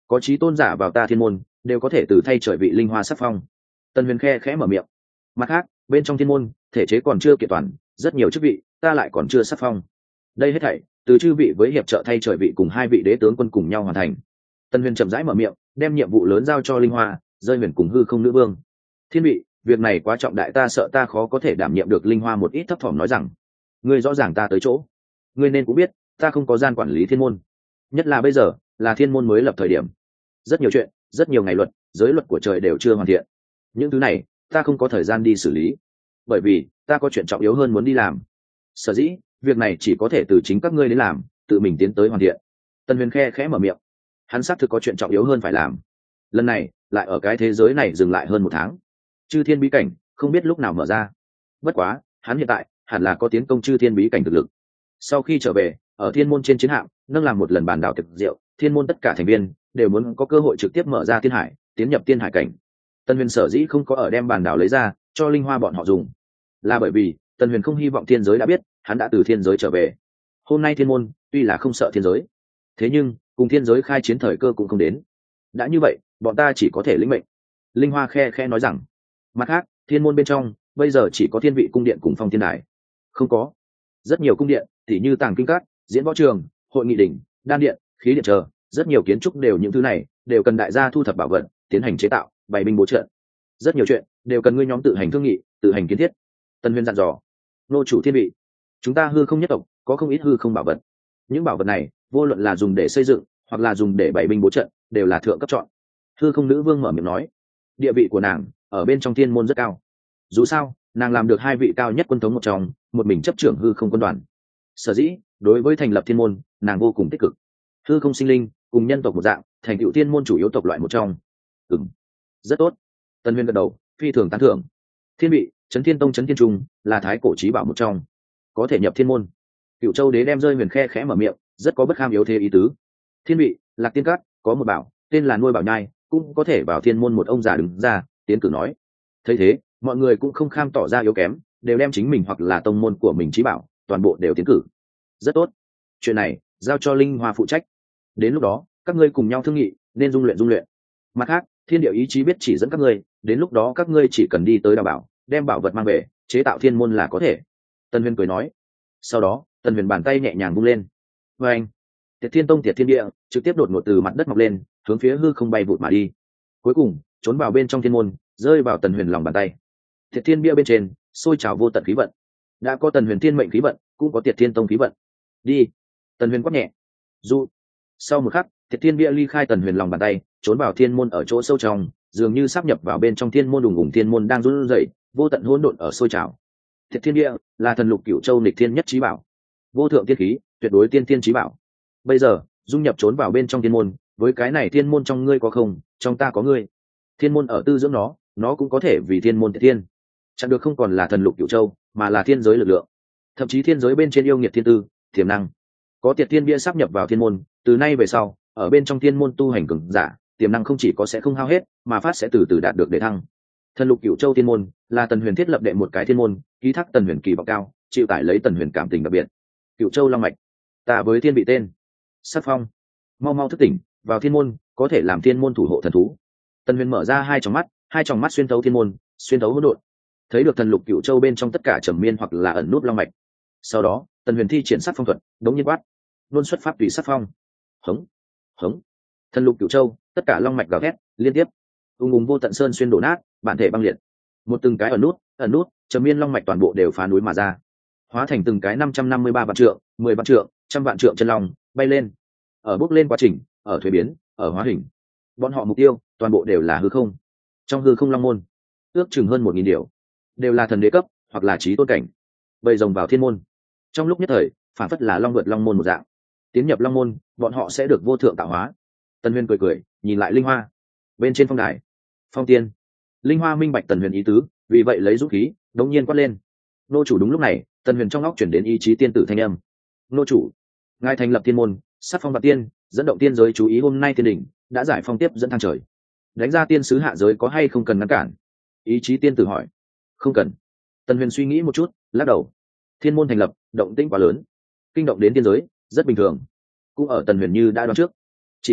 có chí tôn giả vào ta thiên môn đều có thể từ thay trời vị linh hoa sắc phong. Tần Huyền khe khẽ mở miệng. Mặt khác, bên trong thiên môn thể chế còn chưa kiện toàn, rất nhiều chức vị ta lại còn chưa sắc phong. Đây hết thảy từ chư vị với hiệp trợ thay trời vị cùng hai vị đế tướng quân cùng nhau hoàn thành. Tần Huyền chậm rãi mở miệng, đem nhiệm vụ lớn giao cho linh hoa, rơi huyền cùng hư không nữ vương. Thiên vị, việc này quá trọng đại, ta sợ ta khó có thể đảm nhiệm được. Linh hoa một ít thấp thỏm nói rằng, ngươi rõ ràng ta tới chỗ, ngươi nên cũng biết ta không có gian quản lý thiên môn, nhất là bây giờ là thiên môn mới lập thời điểm, rất nhiều chuyện, rất nhiều ngày luật, giới luật của trời đều chưa hoàn thiện, những thứ này ta không có thời gian đi xử lý, bởi vì ta có chuyện trọng yếu hơn muốn đi làm. Sở dĩ việc này chỉ có thể từ chính các ngươi đến làm, tự mình tiến tới hoàn thiện. Tần Huyền khe khẽ mở miệng, hắn xác thực có chuyện trọng yếu hơn phải làm. Lần này lại ở cái thế giới này dừng lại hơn 1 tháng, chư thiên bí cảnh không biết lúc nào mở ra, bất quá hắn hiện tại hẳn là có tiến công chư thiên bí cảnh thực lực. Sau khi trở về, ở thiên môn trên chiến hạm nâng làm một lần bàn đảo thực diệu, thiên môn tất cả thành viên đều muốn có cơ hội trực tiếp mở ra thiên hải, tiến nhập thiên hải cảnh. Tần Huyền sở dĩ không có ở đem bàn đảo lấy ra cho linh hoa bọn họ dùng, là bởi vì Tần Huyền không hy vọng thiên giới đã biết hắn đã từ thiên giới trở về. Hôm nay thiên môn tuy là không sợ thiên giới, thế nhưng cùng thiên giới khai chiến thời cơ cũng không đến, đã như vậy bọn ta chỉ có thể lĩnh mệnh. Linh hoa khe khẽ nói rằng. Mặt khác, thiên môn bên trong bây giờ chỉ có thiên vị cung điện cùng phong thiên đài, không có rất nhiều cung điện tỉ như tàng kinh các, diễn võ trường, hội nghị đỉnh, đan điện, khí điện chờ, rất nhiều kiến trúc đều những thứ này đều cần đại gia thu thập bảo vật, tiến hành chế tạo, bày binh bố trận. Rất nhiều chuyện đều cần ngươi nhóm tự hành thương nghị, tự hành kiến thiết. Tần Huyền dặn dò. Nô chủ thiên vị, chúng ta hư không nhất tộc có không ít hư không bảo vật, những bảo vật này vô luận là dùng để xây dựng hoặc là dùng để bày binh bố trận đều là thượng cấp chọn. Hư không nữ vương mở miệng nói, địa vị của nàng ở bên trong thiên môn rất cao, dù sao nàng làm được 2 vị cao nhất quân thống một trong, một mình chấp trưởng hư không quân đoàn. Sở dĩ đối với thành lập thiên môn nàng vô cùng tích cực. Hư không sinh linh cùng nhân tộc một dạng, thành tựu thiên môn chủ yếu tộc loại một trong. Rất tốt. Tần Huyền gật đầu, phi thường tán thưởng. Thiên vị, Chấn Thiên Tông Chấn Thiên Trung là thái cổ chí bảo một trong, có thể nhập thiên môn. Cửu Châu Đế đem rơi huyền khe khẽ mở miệng, rất có bất kham yếu thế ý tứ. Thiên vị, Lạc Tiên Các có một bảo tên là nuôi bảo nhai, cũng có thể vào thiên môn. Một ông già đứng ra tiến cử nói. Thấy thế, mọi người cũng không kham tỏ ra yếu kém, đều đem chính mình hoặc là tông môn của mình chí bảo toàn bộ đều tiến cử. Rất tốt, chuyện này giao cho linh hoa phụ trách, đến lúc đó các ngươi cùng nhau thương nghị nên dung luyện. Mặt khác, thiên địa ý chí biết chỉ dẫn các ngươi, đến lúc đó các ngươi chỉ cần đi tới đào bảo, đem bảo vật mang về, chế tạo thiên môn là có thể. Tần Huyền cười nói. Sau đó Tần Huyền bàn tay nhẹ nhàng vung lên, và anh, Tiệt Thiên Tông Tiệt Thiên Địa trực tiếp đột ngột từ mặt đất mọc lên, hướng phía hư không bay vụt mà đi, cuối cùng trốn vào bên trong thiên môn, rơi vào Tần Huyền lòng bàn tay. Tiệt Thiên Bia bên trên sôi trào vô tận khí vận, đã có Tần Huyền thiên mệnh khí vận, cũng có Tiệt Thiên Tông khí vận. Đi. Tần Huyền quát nhẹ. Du. Sau một khắc, Tiệt Thiên Bia ly khai Tần Huyền lòng bàn tay, trốn vào thiên môn ở chỗ sâu trong, dường như sắp nhập vào bên trong thiên môn. Đùng đùng, thiên môn đang run rẩy, vô tận hỗn độn ở sôi trào. Tiệt Thiên Bia là thần lục Cửu Châu nghịch thiên nhất chí bảo, vô thượng tiên khí, tuyệt đối tiên thiên chí bảo. Bây giờ dung nhập trốn vào bên trong thiên môn, với cái này thiên môn trong ngươi có không, trong ta có ngươi. Thiên môn ở tư dưỡng nó cũng có thể vì thiên môn Tiệt Thiên, chẳng được không còn là thần lục Cửu Châu, mà là thiên giới lực lượng, thậm chí thiên giới bên trên yêu nghiệt thiên tư, tiềm năng. Có Tiệt Thiên Bia sắp nhập vào thiên môn, từ nay về sau, ở bên trong thiên môn tu hành cường giả, tiềm năng không chỉ có sẽ không hao hết, mà phát sẽ từ từ đạt được đề thăng. Thần lục Cửu Châu thiên môn là Tần Huyền thiết lập đệ một cái thiên môn, ký thác Tần Huyền kỳ vọng cao, chịu tải lấy Tần Huyền cảm tình đặc biệt. Cửu Châu long mạch, ta với thiên vị tên Sắc Phong, mau mau thức tỉnh, vào thiên môn, có thể làm thiên môn thủ hộ thần thú. Tần Huyền mở ra hai tròng mắt xuyên thấu thiên môn, xuyên thấu hỗn độn, thấy được thần lục Cửu Châu bên trong tất cả trầm miên hoặc là ẩn nút long mạch. Sau đó Tần Huyền thi triển Sắc Phong thuật, đống nhiên quát, luôn xuất pháp tùy Sắc Phong. Hống. Thần lục Cửu Châu tất cả long mạch gào thét liên tiếp, ung vô tận sơn xuyên đổ nát, bản thể băng liệt. Một từng cái ẩn nút trầm miên long mạch toàn bộ đều phá núi mà ra, hóa thành từng cái 553 vạn trượng, 10 vạn trượng, trăm vạn trượng chân long bay lên. Ở bước lên quá trình, ở thuế biến, ở hóa hình, bọn họ mục tiêu toàn bộ đều là hư không. Trong hư không long môn ước chừng hơn 1000 điều, đều là thần đế cấp hoặc là chí tôn cảnh, bầy rồng vào thiên môn. Trong lúc nhất thời, phản phất là long vượt long môn một dạng. Tiến nhập long môn, bọn họ sẽ được vô thượng tạo hóa. Tần Huyền cười nhìn lại linh hoa bên trên phong đài. Phong tiên. Linh hoa minh bạch Tần Huyền ý tứ, vì vậy lấy dũng khí đống nhiên quát lên. Nô chủ. Đúng lúc này, Tần Huyền trong óc chuyển đến ý chí tiên tử thanh âm. Nô chủ, ngài thành lập thiên môn, sắc phong bạc tiên, dẫn động tiên giới chú ý, hôm nay thiên đỉnh đã giải phong tiếp dẫn thang trời, đánh ra tiên sứ hạ giới có hay không cần ngăn cản? Ý chí tiên tử hỏi. Không cần. Tần Huyền suy nghĩ một chút, lắc đầu. Thiên môn thành lập, động tĩnh quá lớn, kinh động đến tiên giới, rất bình thường. Cũng ở Tần Huyền như đã đoán trước, chỉ là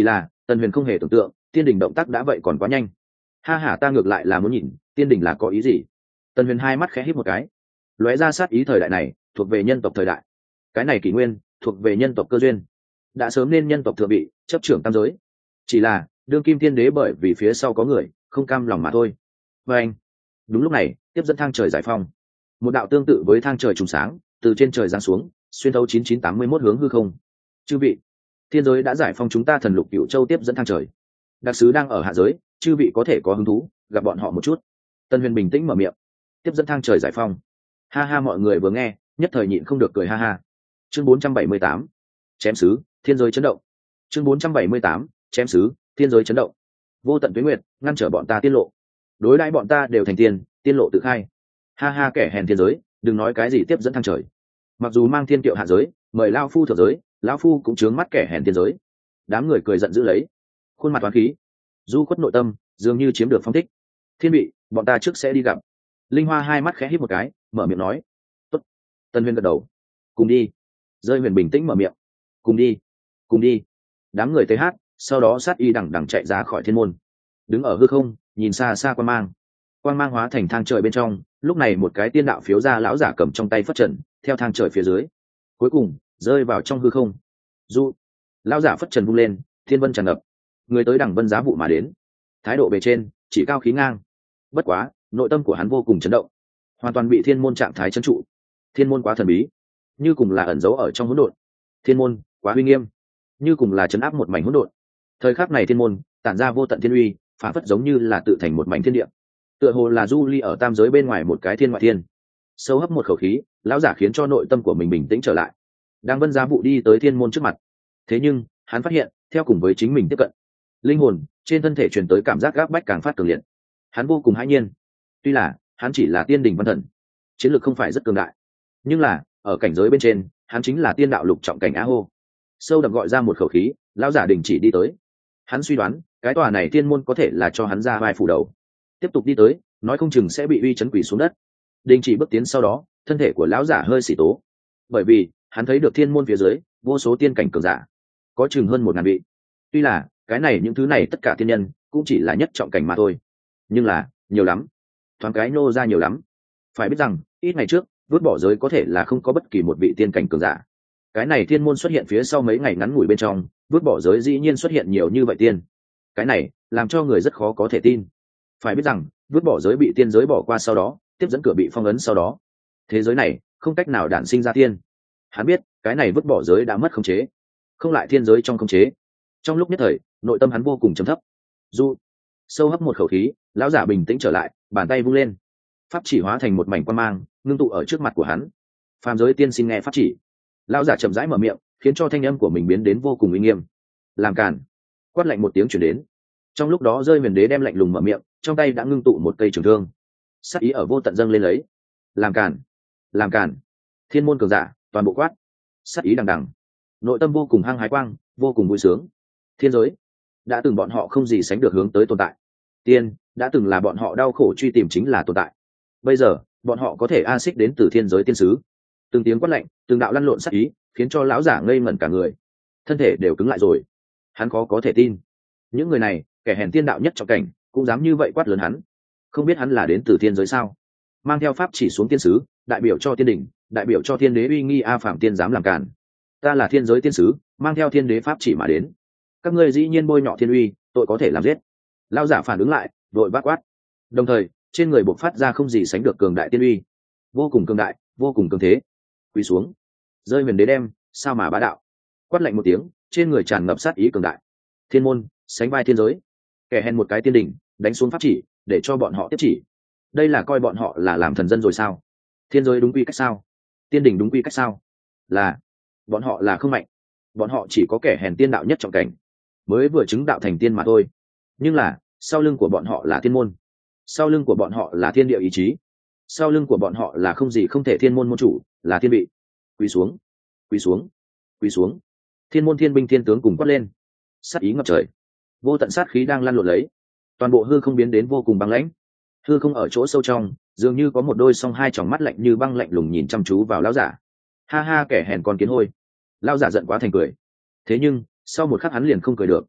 Tần Huyền không hề tưởng tượng tiên đình động tác đã vậy còn quá nhanh. Ha ha, ta ngược lại là muốn nhìn tiên đình là có ý gì. Tần Huyền hai mắt khẽ híp một cái, lóe ra sát ý. Thời đại này thuộc về nhân tộc thời đại, cái này kỷ nguyên thuộc về nhân tộc cơ duyên, đã sớm nên nhân tộc thượng vị chấp trưởng tam giới. Chỉ là đương kim tiên đế bởi vì phía sau có người không cam lòng mà thôi. Và anh, đúng lúc này tiếp dẫn thang trời giải phong, một đạo tương tự với thang trời trùng sáng từ trên trời giáng xuống, xuyên thấu 9981 hướng hư không. Chư vị, thiên giới đã giải phong chúng ta thần lục cửu châu tiếp dẫn thang trời, đặc sứ đang ở hạ giới, chư vị có thể có hứng thú gặp bọn họ một chút. Tân Huyền bình tĩnh mở miệng. Tiếp dẫn thang trời giải phong. Ha ha, mọi người vừa nghe nhất thời nhịn không được cười ha ha. Chương 478, chém sứ thiên giới chấn động. Chương 478, chém sứ thiên giới chấn động. Vô tận tuế nguyệt ngăn trở bọn ta tiết lộ, đối đãi bọn ta đều thành tiên, tiên lộ tự khai. Ha ha, kẻ hèn thiên giới, đừng nói cái gì tiếp dẫn thang trời, mặc dù mang thiên kiệu hạ giới mời lao phu thượng giới, lão phu cũng chướng mắt kẻ hèn thiên giới. Đám người cười giận dữ lấy, khuôn mặt toán khí, du khuất nội tâm dường như chiếm được phong thích. Thiên vị, bọn ta trước sẽ đi gặp. Linh Hoa hai mắt khẽ híp một cái, mở miệng nói. Tốt. Tân Huyền gật đầu. Cùng đi. Rơi Huyền bình tĩnh mở miệng. Cùng đi, cùng đi. Đám người tới hát, sau đó sát y đằng đằng chạy ra khỏi thiên môn, đứng ở hư không nhìn xa xa quang mang hóa thành thang trời bên trong. Lúc này một cái tiên đạo phiếu ra lão giả cầm trong tay phất trần theo thang trời phía dưới, cuối cùng rơi vào trong hư không. Du, lão giả phất trần vung lên, thiên vân tràn ngập, người tới đẳng vân giá vụ mà đến, thái độ bề trên chỉ cao khí ngang. Bất quá nội tâm của hắn vô cùng chấn động, hoàn toàn bị thiên môn trạng thái trấn trụ. Thiên môn quá thần bí, như cùng là ẩn giấu ở trong hỗn độn. Thiên môn quá uy nghiêm, như cùng là chấn áp một mảnh hỗn độn. Thời khắc này thiên môn tản ra vô tận thiên uy, phản phất giống như là tự thành một mảnh thiên địa, tựa hồ là du ly ở tam giới bên ngoài một cái thiên ngoại thiên. Sâu hấp một khẩu khí, lão giả khiến cho nội tâm của mình bình tĩnh trở lại, đang vân giá vụ đi tới thiên môn trước mặt. Thế nhưng hắn phát hiện theo cùng với chính mình tiếp cận, linh hồn trên thân thể truyền tới cảm giác gáp bách càng phát cường liệt. Hắn vô cùng hãi nhiên. Tuy là hắn chỉ là tiên đình văn thần, chiến lược không phải rất cường đại, nhưng là ở cảnh giới bên trên hắn chính là tiên đạo lục trọng cảnh á hô. Sâu đậm gọi ra một khẩu khí, lão giả đình chỉ đi tới. Hắn suy đoán cái tòa này tiên môn có thể là cho hắn ra vai phủ đầu, tiếp tục đi tới nói không chừng sẽ bị uy chấn quỷ xuống đất. Đình chỉ bước tiến sau đó, thân thể của lão giả hơi xỉ tố, bởi vì hắn thấy được thiên môn phía dưới vô số tiên cảnh cường giả, có chừng hơn 1000 vị. Tuy là cái này những thứ này tất cả tiên nhân cũng chỉ là nhất trọng cảnh mà thôi, nhưng là nhiều lắm, thoáng cái nô ra nhiều lắm. Phải biết rằng ít ngày trước vứt bỏ giới có thể là không có bất kỳ một vị tiên cảnh cường giả. Cái này thiên môn xuất hiện phía sau mấy ngày ngắn ngủi bên trong, vứt bỏ giới dĩ nhiên xuất hiện nhiều như vậy tiên. Cái này làm cho người rất khó có thể tin. Phải biết rằng vứt bỏ giới bị tiên giới bỏ qua sau đó, tiếp dẫn cửa bị phong ấn sau đó, thế giới này không cách nào đản sinh ra tiên. Hắn biết cái này vứt bỏ giới đã mất khống chế, không lại thiên giới trong khống chế. Trong lúc nhất thời nội tâm hắn vô cùng trầm thấp. Du, sâu hấp một khẩu khí, lão giả bình tĩnh trở lại, bàn tay vung lên, pháp chỉ hóa thành một mảnh quang mang ngưng tụ ở trước mặt của hắn. Phàm giới tiên xin nghe pháp chỉ. Lão giả chậm rãi mở miệng, khiến cho thanh âm của mình biến đến vô cùng uy nghiêm. Làm càn. Quát lạnh một tiếng truyền đến. Trong lúc đó Rơi Huyền Đế đem lạnh lùng mở miệng, trong tay đã ngưng tụ một cây trường thương, sát ý ở vô tận dâng lên lấy. Làm càn, làm càn. Thiên môn cường giả toàn bộ quát, sát ý đằng đằng, nội tâm vô cùng hăng hái quang, vô cùng vui sướng. Thiên giới đã từng bọn họ không gì sánh được hướng tới tồn tại, tiên đã từng là bọn họ đau khổ truy tìm chính là tồn tại. Bây giờ bọn họ có thể a xích đến từ thiên giới tiên sứ. Từng tiếng quát lạnh, từng đạo lăn lộn sát ý, khiến cho lão giả ngây ngẩn cả người, thân thể đều cứng lại rồi. Hắn khó có thể tin, những người này kẻ hèn tiên đạo nhất trọng cảnh cũng dám như vậy quát lớn hắn. Không biết hắn là đến từ thiên giới sao? Mang theo pháp chỉ xuống tiên sứ, đại biểu cho thiên đình, đại biểu cho thiên đế uy nghi. A phạm tiên dám làm cản. Ta là thiên giới tiên sứ, mang theo thiên đế pháp chỉ mà đến, các ngươi dĩ nhiên bôi nhọ thiên uy, tội có thể làm giết. Lão giả phản ứng lại, vội vã quát, đồng thời trên người bộc phát ra không gì sánh được cường đại tiên uy, vô cùng cường đại, vô cùng cường thế. Quỳ xuống. Rơi Huyền Đế đem sao mà bá đạo, quát lạnh một tiếng, trên người tràn ngập sát ý cường đại. Thiên môn sánh vai thiên giới, kẻ hèn một cái tiên đỉnh đánh xuống pháp chỉ để cho bọn họ tiếp chỉ. Đây là coi bọn họ là làm thần dân rồi sao? Thiên giới đúng quy cách sao? Tiên đỉnh đúng quy cách sao? Là bọn họ là không mạnh, bọn họ chỉ có kẻ hèn tiên đạo nhất trọng cảnh, mới vừa chứng đạo thành tiên mà thôi. Nhưng là sau lưng của bọn họ là thiên môn, sau lưng của bọn họ là thiên địa ý chí, sau lưng của bọn họ là không gì không thể thiên môn môn chủ, là thiên vị. Quỳ xuống, quỳ xuống, quỳ xuống. Thiên môn thiên binh thiên tướng cùng quát lên, sát ý ngập trời, vô tận sát khí đang lan lộn lấy. Toàn bộ hư không biến đến vô cùng băng lãnh. Hư không ở chỗ sâu trong dường như có một đôi song hai tròng mắt lạnh như băng lạnh lùng nhìn chăm chú vào lão giả. Ha ha, kẻ hèn con kiến hôi. Lão giả giận quá thành cười, thế nhưng sau một khắc hắn liền không cười được.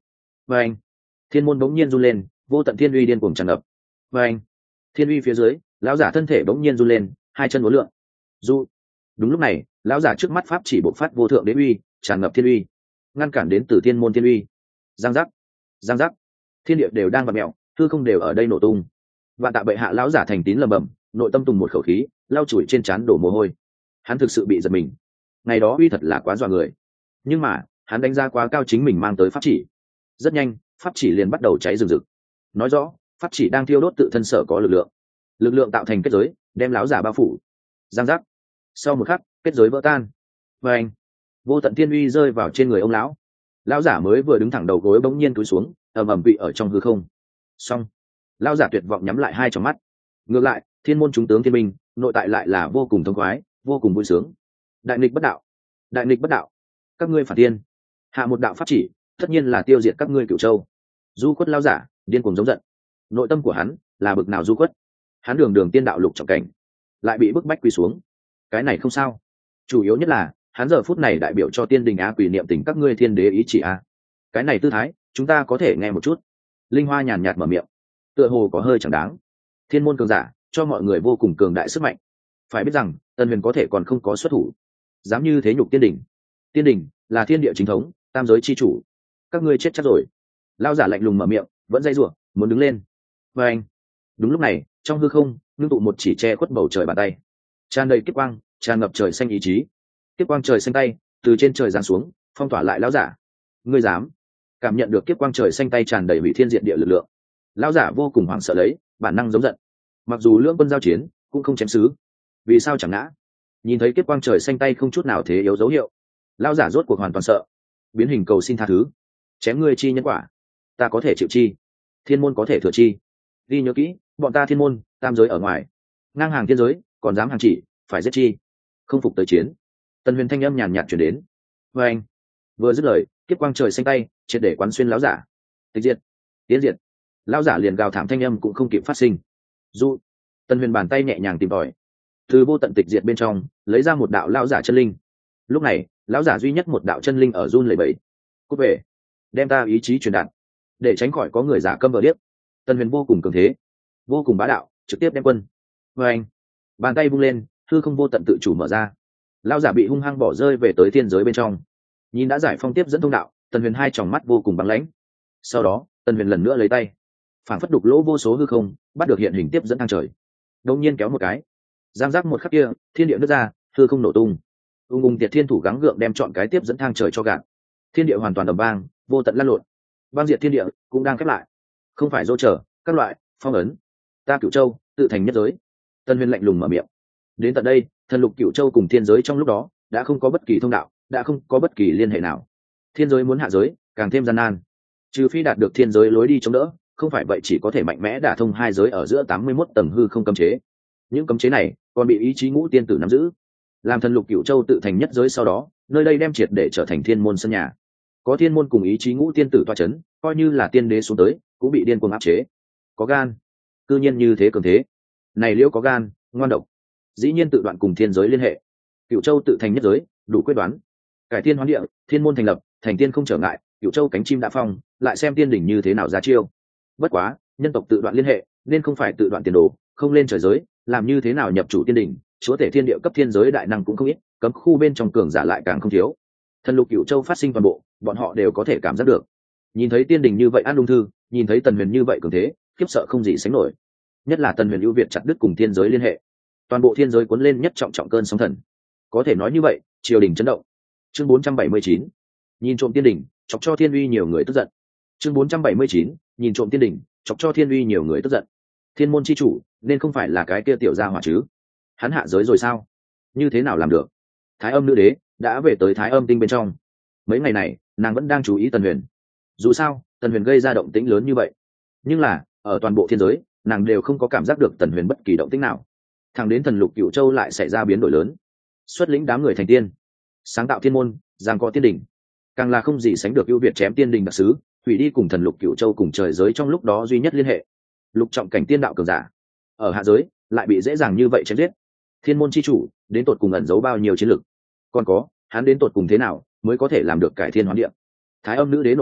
và anh thiên môn bỗng nhiên run lên, vô tận thiên uy điên cuồng tràn ngập. và anh thiên uy phía dưới, lão giả thân thể bỗng nhiên run lên, hai chân uốn lượn. Du. Đúng lúc này, lão giả trước mắt pháp chỉ bộc phát vô thượng đế uy, tràn ngập thiên uy, ngăn cản đến từ thiên môn thiên uy. Giang giác, giang giác, thiên địa đều đang vặn mèo, hư không đều ở đây nổ tung. Vạn tạ bệ hạ, lão giả thành tín lẩm bẩm, nội tâm tùng một khẩu khí, lau chùi trên trán đổ mồ hôi. Hắn thực sự bị giật mình, ngày đó uy thật là quá dọa người, nhưng mà hắn đánh giá quá cao chính mình mang tới pháp chỉ. Rất nhanh, pháp chỉ liền bắt đầu cháy rừng rực, nói rõ pháp chỉ đang thiêu đốt tự thân sở có lực lượng tạo thành kết giới, đem lão giả bao phủ. Giang giác, sau một khắc, kết giới vỡ tan. và anh vô tận thiên uy rơi vào trên người ông lão. Lão giả mới vừa đứng thẳng đầu gối bỗng nhiên cúi xuống, ầm ầm bị ở trong hư không. Xong, lão giả tuyệt vọng nhắm lại hai tròng mắt. Ngược lại, thiên môn chúng tướng thiên binh nội tại lại là vô cùng thông khoái, vô cùng vui sướng. Đại nghịch bất đạo, đại nghịch bất đạo, các ngươi phản tiên, hạ một đạo pháp chỉ, tất nhiên là tiêu diệt các ngươi Cửu Châu. Du Quất lão giả điên cuồng giống giận, nội tâm của hắn là bực nào Du Quất. Hắn đường đường tiên đạo lục trọng cảnh, lại bị bức bách quỳ xuống. Cái này không sao, chủ yếu nhất là hắn giờ phút này đại biểu cho tiên đình á quỷ niệm tình các ngươi thiên đế ý chỉ a. Cái này tư thái chúng ta có thể nghe một chút. Linh Hoa nhàn nhạt mở miệng, tựa hồ có hơi chẳng đáng. Thiên môn cường giả cho mọi người vô cùng cường đại sức mạnh, phải biết rằng Tần Huyền có thể còn không có xuất thủ, dám như thế nhục tiên đình. Tiên đình là thiên địa chính thống, tam giới chi chủ, các ngươi chết chắc rồi. Lao giả lạnh lùng mở miệng, vẫn dây rủa muốn đứng lên. và anh đúng lúc này, trong hư không ngưng tụ một chỉ che khuất bầu trời bàn tay, tràn đầy kiếp quang, tràn ngập trời xanh ý chí. Kiếp quang trời xanh tay từ trên trời giáng xuống, phong tỏa lại lão giả. Ngươi dám? Cảm nhận được kiếp quang trời xanh tay tràn đầy hủy thiên diệt địa lực lượng, lão giả vô cùng hoảng sợ, lấy bản năng giống giận. Mặc dù lưỡng quân giao chiến cũng không chém xứ, vì sao chẳng ngã? Nhìn thấy kiếp quang trời xanh tay không chút nào thế yếu dấu hiệu, lão giả rốt cuộc hoàn toàn sợ, biến hình cầu xin tha thứ. Chém ngươi chi nhân quả, ta có thể chịu chi, thiên môn có thể thừa chi. Ghi nhớ kỹ, bọn ta thiên môn tam giới ở ngoài, ngang hàng thiên giới, còn dám hàng chỉ, phải giết chi. Không phục tới chiến. Tần Huyền thanh âm nhàn nhạt chuyển đến. và anh vừa dứt lời, kiếp quang trời xanh tay triệt để quán xuyên lão giả. Tịch diệt, tiến diệt. Lão giả liền gào thảm, thanh âm cũng không kịp phát sinh. Du. Tần Huyền bàn tay nhẹ nhàng tìm tòi, từ vô tận tịch diệt bên trong lấy ra một đạo lão giả chân linh. Lúc này, lão giả duy nhất một đạo chân linh ở run lẩy bẩy. Cút về, đem ta ý chí truyền đạt, để tránh khỏi có người giả câm vờ điếc. Tần Huyền vô cùng cường thế, vô cùng bá đạo, trực tiếp đem quân. và anh bàn tay vung lên, hư không vô tận tự chủ mở ra. Lão giả bị hung hăng bỏ rơi về tới thiên giới bên trong. Nhìn đã giải phong tiếp dẫn thông đạo, Tần Huyền hai tròng mắt vô cùng băng lãnh. Sau đó, Tần Huyền lần nữa lấy tay, phản phất đục lỗ vô số hư không, bắt được hiện hình tiếp dẫn thang trời. Đột nhiên kéo một cái, giang giác một khắc kia, thiên địa nứt ra, hư không nổ tung. Ung Tiệt Thiên thủ gắng gượng đem chọn cái tiếp dẫn thang trời cho gạn. Thiên địa hoàn toàn ầm vang, vô tận lăn lộn. Băng diệt thiên địa cũng đang khép lại. Không phải dỗ trở, các loại phong ấn. Ta Cửu Châu tự thành nhất giới. Tần Huyền lạnh lùng mở miệng. Đến tận đây, thần lục Cửu Châu cùng thiên giới trong lúc đó đã không có bất kỳ thông đạo, đã không có bất kỳ liên hệ nào. Thiên giới muốn hạ giới càng thêm gian nan, trừ phi đạt được thiên giới lối đi chống đỡ, không phải vậy chỉ có thể mạnh mẽ đả thông hai giới ở giữa 81 tầng hư không cấm chế. Những cấm chế này còn bị ý chí ngũ tiên tử nắm giữ. Làm thần lục Cửu Châu tự thành nhất giới sau đó, nơi đây đem triệt để trở thành thiên môn sân nhà. Có thiên môn cùng ý chí ngũ tiên tử toa chấn, coi như là tiên đế xuống tới cũng bị điên cuồng áp chế. Có gan, cư nhiên như thế cường thế. Này Liễu có gan, ngoan độc, dĩ nhiên tự đoạn cùng thiên giới liên hệ. Cửu Châu tự thành nhất giới, đủ quyết đoán. Cải thiên hoán địa, thiên môn thành lập, thành tiên không trở ngại. Cửu Châu cánh chim đã phong, lại xem tiên đỉnh như thế nào ra chiêu. Bất quá, nhân tộc tự đoạn liên hệ, nên không phải tự đoạn tiền đồ, không lên trời giới, làm như thế nào nhập chủ tiên đỉnh? Chúa tể thiên địa cấp thiên giới đại năng cũng không ít, cấm khu bên trong cường giả lại càng không thiếu. Thần lục Cửu Châu phát sinh toàn bộ, bọn họ đều có thể cảm giác được. Nhìn thấy tiên đỉnh như vậy an ung thư, nhìn thấy Tần Huyền như vậy cường thế, khiếp sợ không gì sánh nổi. Nhất là Tần Huyền ưu việt chặt đứt cùng thiên giới liên hệ, toàn bộ thiên giới cuốn lên nhất trọng cơn sóng thần. Có thể nói như vậy, triều đình chấn động. Chương 479, nhìn trộm tiên đỉnh, chọc cho thiên uy nhiều người tức giận. Chương 479, nhìn trộm tiên đỉnh, chọc cho thiên uy nhiều người tức giận. Thiên môn chi chủ nên không phải là cái kia tiểu gia hỏa chứ? Hắn hạ giới rồi sao? Như thế nào làm được? Thái Âm nữ đế đã về tới Thái Âm tinh bên trong. Mấy ngày này, nàng vẫn đang chú ý Tần Huyền. Dù sao, Tần Huyền gây ra động tĩnh lớn như vậy, nhưng là ở toàn bộ thiên giới, nàng đều không có cảm giác được Tần Huyền bất kỳ động tĩnh nào. Thẳng đến thần lục Cửu Châu lại xảy ra biến đổi lớn, xuất lĩnh đám người thành tiên, sáng tạo thiên môn, giằng co tiên đỉnh, càng là không gì sánh được ưu việt chém tiên đỉnh đặc sứ, hủy đi cùng thần lục Cửu Châu cùng trời giới trong lúc đó duy nhất liên hệ. Lục trọng cảnh tiên đạo cường giả ở hạ giới lại bị dễ dàng như vậy chém giết. Thiên môn chi chủ đến tột cùng ẩn giấu bao nhiêu chiến lực, còn có hắn đến tột cùng thế nào mới có thể làm được cải thiên hoán địa? Thái Âm nữ đế nội tâm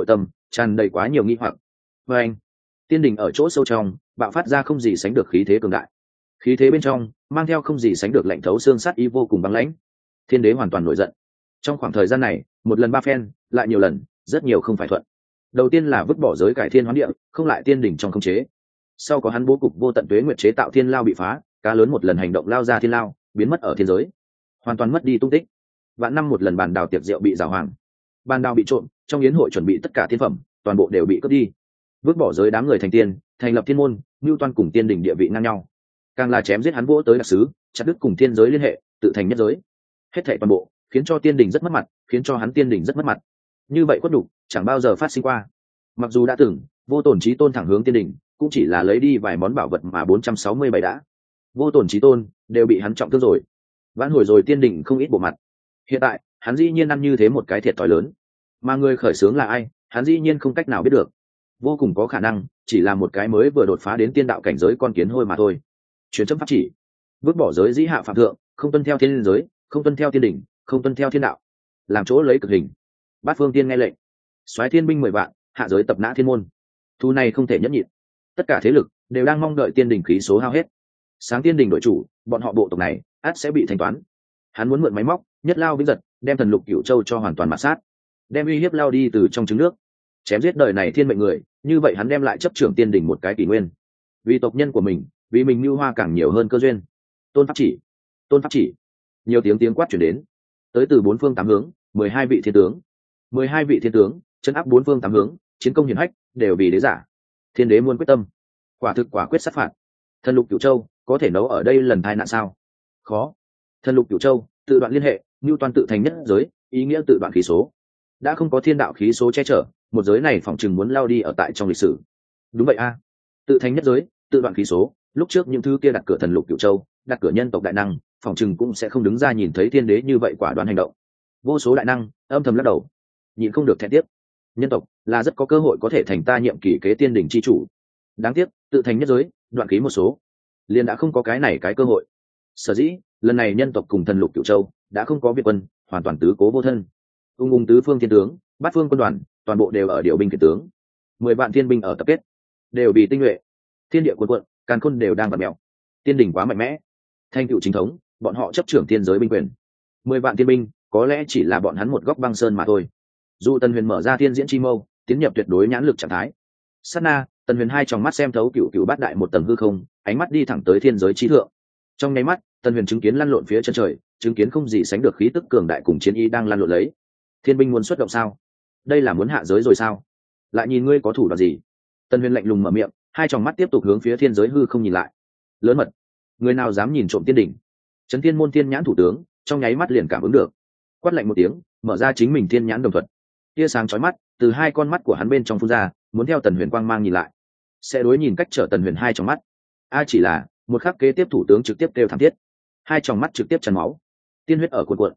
tràn đầy quá nhiều nghi hoặc. Và anh, tiên đình ở chỗ sâu trong bạo phát ra không gì sánh được khí thế cường đại, khí thế bên trong mang theo không gì sánh được lạnh thấu xương sát ý vô cùng băng lãnh. Thiên đế hoàn toàn nổi giận. Trong khoảng thời gian này, một lần ba phen, lại nhiều lần, rất nhiều không phải thuận. Đầu tiên là vứt bỏ giới cải thiên hoán địa, không lại tiên đỉnh trong khống chế. Sau có hắn bố cục vô tận tuế nguyệt chế tạo thiên lao bị phá, cá lớn một lần hành động lao ra thiên lao, biến mất ở thiên giới, hoàn toàn mất đi tung tích. Vạn năm một lần bàn đào tiệc rượu bị giảo hoàng, bàn đào bị trộm, trong yến hội chuẩn bị tất cả thiên phẩm, toàn bộ đều bị cướp đi. Vứt bỏ giới đám người thành tiên, thành lập thiên môn, nưu toan cùng tiên đỉnh địa vị ngang nhau. Càng là chém giết hắn vỗ tới đặc sứ, chặt đứt cùng thiên giới liên hệ, tự thành nhất giới. Hết thảy toàn bộ khiến cho tiên đỉnh rất mất mặt, khiến cho hắn tiên đỉnh rất mất mặt. Như vậy khuất đục chẳng bao giờ phát sinh qua. Mặc dù đã từng vô tổn chí tôn thẳng hướng tiên đỉnh, cũng chỉ là lấy đi vài món bảo vật mà 467 đã. Vô tổn chí tôn đều bị hắn trọng thương rồi, vãn hồi rồi tiên đỉnh không ít bộ mặt. Hiện tại hắn dĩ nhiên ăn như thế một cái thiệt thòi lớn, mà người khởi xướng là ai, hắn dĩ nhiên không cách nào biết được. Vô cùng có khả năng chỉ là một cái mới vừa đột phá đến tiên đạo cảnh giới con kiến hôi mà thôi. Truyền chấm pháp chỉ, vứt bỏ giới dĩ hạ phạm thượng, không tuân theo thiên giới, không tuân theo thiên đỉnh, không tuân theo thiên đạo, làm chỗ lấy cực hình. Bát phương tiên nghe lệnh, soái thiên binh 10 vạn, hạ giới tập nã thiên môn. Thu này không thể nhẫn nhịn, tất cả thế lực đều đang mong đợi tiên đỉnh khí số hao hết. Sáng tiên đỉnh đội chủ, bọn họ bộ tộc này ắt sẽ bị thanh toán. Hắn muốn mượn máy móc, nhất lao vĩnh giật, đem thần lục cửu châu cho hoàn toàn mạt sát, đem uy hiếp lao đi từ trong trứng nước, chém giết đời này thiên mệnh người. Như vậy hắn đem lại chấp trưởng tiên đỉnh một cái kỷ nguyên, vì tộc nhân của mình, vì mình mưu hoa càng nhiều hơn cơ duyên. Tôn pháp chỉ, tôn pháp chỉ. Nhiều tiếng quát chuyển đến, tới từ bốn phương tám hướng, 12 vị thiên tướng, 12 vị thiên tướng chân áp bốn phương tám hướng, chiến công hiển hách, đều vì đế giả. Thiên đế muôn quyết tâm, quả thực quả quyết sát phạt. Thần lục cửu châu có thể nấu ở đây lần tai nạn sao? Khó. Thần lục cửu châu tự đoạn liên hệ, nưu toàn tự thành nhất giới, ý nghĩa tự đoạn khí số. Đã không có thiên đạo khí số che chở, một giới này phỏng chừng muốn lao đi ở tại trong lịch sử. Đúng vậy a, tự thành nhất giới, tự đoạn khí số. Lúc trước những thứ kia đặt cửa thần lục cửu châu, đặt cửa nhân tộc đại năng, phỏng chừng cũng sẽ không đứng ra nhìn thấy thiên đế như vậy quả đoán hành động. Vô số đại năng âm thầm lắc đầu, nhịn không được thẹn tiếc. Nhân tộc là rất có cơ hội có thể thành ta nhiệm kỳ kế tiên đỉnh chi chủ, đáng tiếc tự thành nhất giới, đoạn khí một số, liền đã không có cái này cái cơ hội. Sở dĩ lần này nhân tộc cùng thần lục cửu châu đã không có việt quân, hoàn toàn tứ cố vô thân. Ung tứ phương thiên tướng, bát phương quân đoàn, toàn bộ đều ở điều binh kiệt tướng, 10 vạn thiên binh ở tập kết, đều vì tinh nhuệ. Thiên địa cuồn cuộn, càn khôn đều đang vặn mèo. Tiên đỉnh quá mạnh mẽ, thành tựu chính thống, bọn họ chấp trưởng thiên giới binh quyền. 10 vạn thiên binh có lẽ chỉ là bọn hắn một góc băng sơn mà thôi. Dù Tần Huyền mở ra thiên diễn chi mâu, tiến nhập tuyệt đối nhãn lực trạng thái. Sát na, Tần Huyền hai tròng mắt xem thấu cựu bát đại một tầng hư không, ánh mắt đi thẳng tới thiên giới trí thượng. Trong nháy mắt, Tần Huyền chứng kiến lăn lộn phía chân trời, chứng kiến không gì sánh được khí tức cường đại cùng chiến ý đang lăn lộn lấy. Thiên binh muốn xuất động sao? Đây là muốn hạ giới rồi sao? Lại nhìn ngươi có thủ đoạn gì? Tần Huyền lạnh lùng mở miệng, hai tròng mắt tiếp tục hướng phía thiên giới hư không nhìn lại. Lớn mật, người nào dám nhìn trộm tiên đỉnh? Trấn Thiên môn thiên nhãn thủ tướng trong nháy mắt liền cảm ứng được, quát lạnh một tiếng, mở ra chính mình thiên nhãn đồng thuật. Tia sáng chói mắt từ hai con mắt của hắn bên trong phun ra, muốn theo Tần Huyền quang mang nhìn lại, sẽ đối nhìn cách trở Tần Huyền hai trong mắt. Chỉ là một khắc kế tiếp thủ tướng trực tiếp kêu thảm thiết, hai tròng mắt trực tiếp tràn máu, tiên huyết ở cuộn cuộn.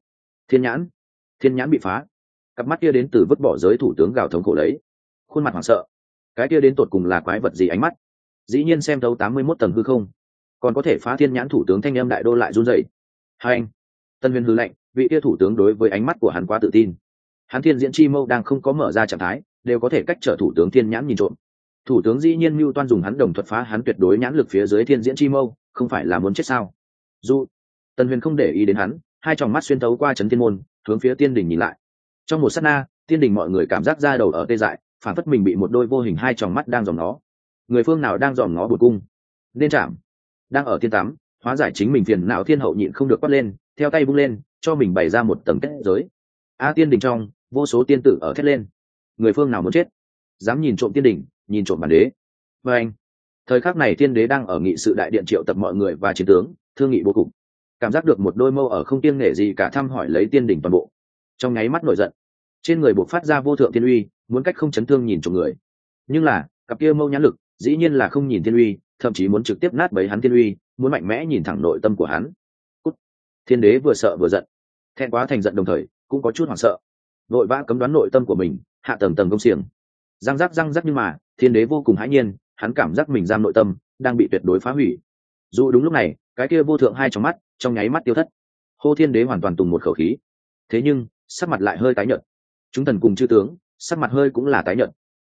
Thiên nhãn bị phá, cặp mắt kia đến từ vứt bỏ giới thủ tướng gào thống khổ lấy, khuôn mặt hoảng sợ. Cái kia đến tột cùng là quái vật gì? Ánh mắt dĩ nhiên xem thấu 81 tầng hư không, còn có thể phá thiên nhãn thủ tướng thanh âm đại đô lại run rẩy. Hai anh, Tần Huyền hừ lạnh, vị kia thủ tướng đối với ánh mắt của hắn quá tự tin. Hắn thiên diễn chi mâu đang không có mở ra trạng thái, đều có thể cách trở thủ tướng thiên nhãn nhìn trộm. Thủ tướng dĩ nhiên mưu toan dùng hắn đồng thuật phá hắn tuyệt đối nhãn lực phía dưới thiên diễn chi mâu, không phải là muốn chết sao? Dù Tần Huyền không để ý đến hắn, hai tròng mắt xuyên thấu qua trấn thiên môn, hướng phía tiên đỉnh nhìn lại. Trong một sát na, tiên đỉnh mọi người cảm giác da đầu ở tê dại, phản phất mình bị một đôi vô hình hai tròng mắt đang dòm nó. Người phương nào đang dòm nó bổn cung? Nên chạm. Đang ở tiên tắm, hóa giải chính mình phiền não thiên hậu nhịn không được quát lên, theo tay vung lên, cho mình bày ra một tầng kết giới. Tiên đỉnh trong, vô số tiên tử ở thét lên. Người phương nào muốn chết, dám nhìn trộm tiên đỉnh, nhìn trộm bản đế. Và anh, thời khắc này tiên đế đang ở nghị sự đại điện triệu tập mọi người và chiến tướng, thương nghị bố cục. Cảm giác được một đôi mâu ở không kiêng nể gì cả thăm hỏi lấy tiên đỉnh toàn bộ, trong nháy mắt nổi giận, trên người buộc phát ra vô thượng tiên uy, muốn cách không chấn thương nhìn trộm người. Nhưng là cặp kia mâu nhãn lực dĩ nhiên là không nhìn tiên uy, thậm chí muốn trực tiếp nát bấy hắn tiên uy, muốn mạnh mẽ nhìn thẳng nội tâm của hắn. Cút. Thiên đế vừa sợ vừa giận, thẹn quá thành giận đồng thời cũng có chút hoảng sợ, vội vã cấm đoán nội tâm của mình, hạ tầng công xiềng. Răng rắc, nhưng mà thiên đế vô cùng hãi nhiên, hắn cảm giác mình giam nội tâm đang bị tuyệt đối phá hủy. Dù đúng lúc này, cái kia vô thượng hai trong mắt trong nháy mắt tiêu thất. Hô Thiên đế hoàn toàn tùng một khẩu khí, thế nhưng sắc mặt lại hơi tái nhợt. Chúng thần cùng chư tướng sắc mặt hơi cũng là tái nhợt.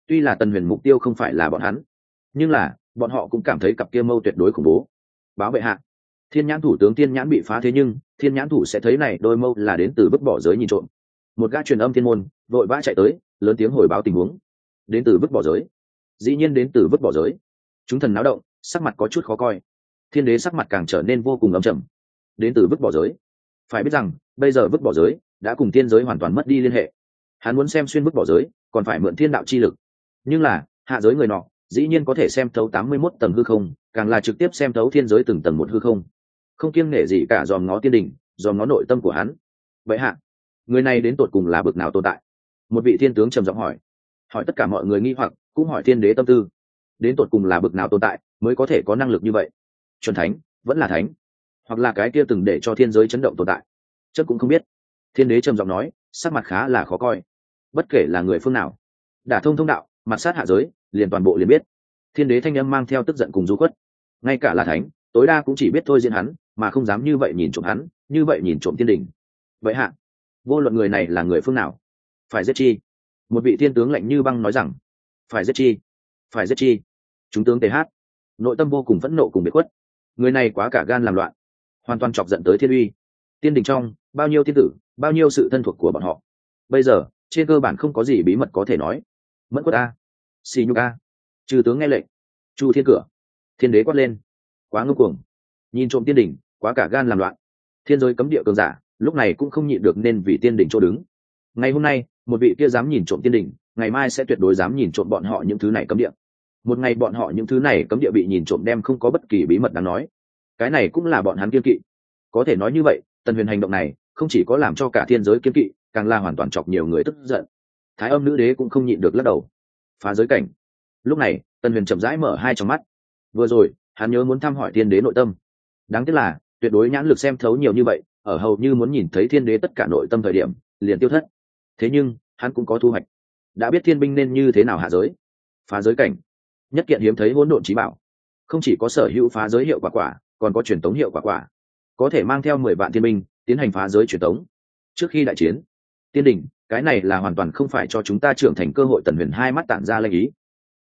Tuy là Tần Huyền mục tiêu không phải là bọn hắn, nhưng là bọn họ cũng cảm thấy cặp kia mâu tuyệt đối khủng bố. Báo bệ hạ, thiên nhãn thủ tướng Thiên Nhãn bị phá, thế nhưng thiên nhãn thủ sẽ thấy này đôi mâu là đến từ vứt bỏ giới nhìn trộm. Một gã truyền âm thiên môn vội vã chạy tới, lớn tiếng hồi báo tình huống. Đến từ vứt bỏ giới? Dĩ nhiên đến từ vứt bỏ giới. Chúng thần náo động, sắc mặt có chút khó coi. Thiên đế sắc mặt càng trở nên vô cùng âm trầm. Đến từ vứt bỏ giới? Phải biết rằng bây giờ vứt bỏ giới đã cùng thiên giới hoàn toàn mất đi liên hệ. Hắn muốn xem xuyên vứt bỏ giới còn phải mượn thiên đạo chi lực, nhưng là hạ giới người nọ dĩ nhiên có thể xem thấu 81 tầng hư không, càng là trực tiếp xem thấu thiên giới từng tầng một hư không, không kiêng nể gì cả, dòm ngó tiên đình, dòm ngó nội tâm của hắn. Vậy hạ, người này đến tột cùng là bực nào tồn tại? Một vị thiên tướng trầm giọng hỏi tất cả mọi người nghi hoặc, cũng hỏi thiên đế tâm tư. Đến tột cùng là bực nào tồn tại mới có thể có năng lực như vậy? Chuẩn thánh, vẫn là thánh, hoặc là cái kia từng để cho thiên giới chấn động tồn tại? Chắc cũng không biết. Thiên đế trầm giọng nói, sắc mặt khá là khó coi. Bất kể là người phương nào, đả thông thông đạo, mặt sát hạ giới, liền toàn bộ liền biết. Thiên đế thanh âm mang theo tức giận cùng du khuất. Ngay cả là thánh, tối đa cũng chỉ biết thôi diễn hắn, mà không dám như vậy nhìn trộm hắn, như vậy nhìn trộm thiên đình. Vậy hạ, vô luận người này là người phương nào, phải giết chi. Một vị thiên tướng lạnh như băng nói rằng, phải giết chi, phải giết chi. Chúng tướng TH nội tâm vô cùng phẫn nộ cùng biệt khuất. Người này quá cả gan làm loạn, hoàn toàn chọc giận tới thiên uy. Tiên đình trong bao nhiêu thiên tử, bao nhiêu sự thân thuộc của bọn họ, bây giờ trên cơ bản không có gì bí mật có thể nói. Mẫn quất a, xì nhục a. Trừ tướng nghe lệnh. Chu thiên cửa. Thiên đế quát lên, quá ngông cuồng, nhìn trộm tiên đình, quá cả gan làm loạn. Thiên giới cấm địa cường giả lúc này cũng không nhịn được nên vì tiên đình chỗ đứng. Ngày hôm nay một vị kia dám nhìn trộm tiên đình, ngày mai sẽ tuyệt đối dám nhìn trộm bọn họ những thứ này cấm địa. Một ngày bọn họ những thứ này cấm địa bị nhìn trộm, đem không có bất kỳ bí mật đáng nói. Cái này cũng là bọn hắn kiên kỵ. Có thể nói như vậy, Tần Huyền hành động này không chỉ có làm cho cả thiên giới kiên kỵ, càng là hoàn toàn chọc nhiều người tức giận. Thái Âm nữ đế cũng không nhịn được lắc đầu. Phá giới cảnh. Lúc này Tần Huyền chậm rãi mở hai tròng mắt. Vừa rồi hắn nhớ muốn thăm hỏi thiên đế nội tâm, đáng tiếc là tuyệt đối nhãn lực xem thấu nhiều như vậy, ở hầu như muốn nhìn thấy thiên đế tất cả nội tâm thời điểm liền tiêu thất. Thế nhưng hắn cũng có thu hoạch, đã biết thiên binh nên như thế nào hạ giới. Phá giới cảnh, nhất kiện hiếm thấy hỗn độn chí bảo, không chỉ có sở hữu phá giới hiệu quả, còn có truyền tống hiệu quả, có thể mang theo 10 vạn thiên binh tiến hành phá giới truyền tống. Trước khi đại chiến tiên đình, cái này là hoàn toàn không phải cho chúng ta trưởng thành cơ hội. Tần Huyền hai mắt tản ra lanh ý.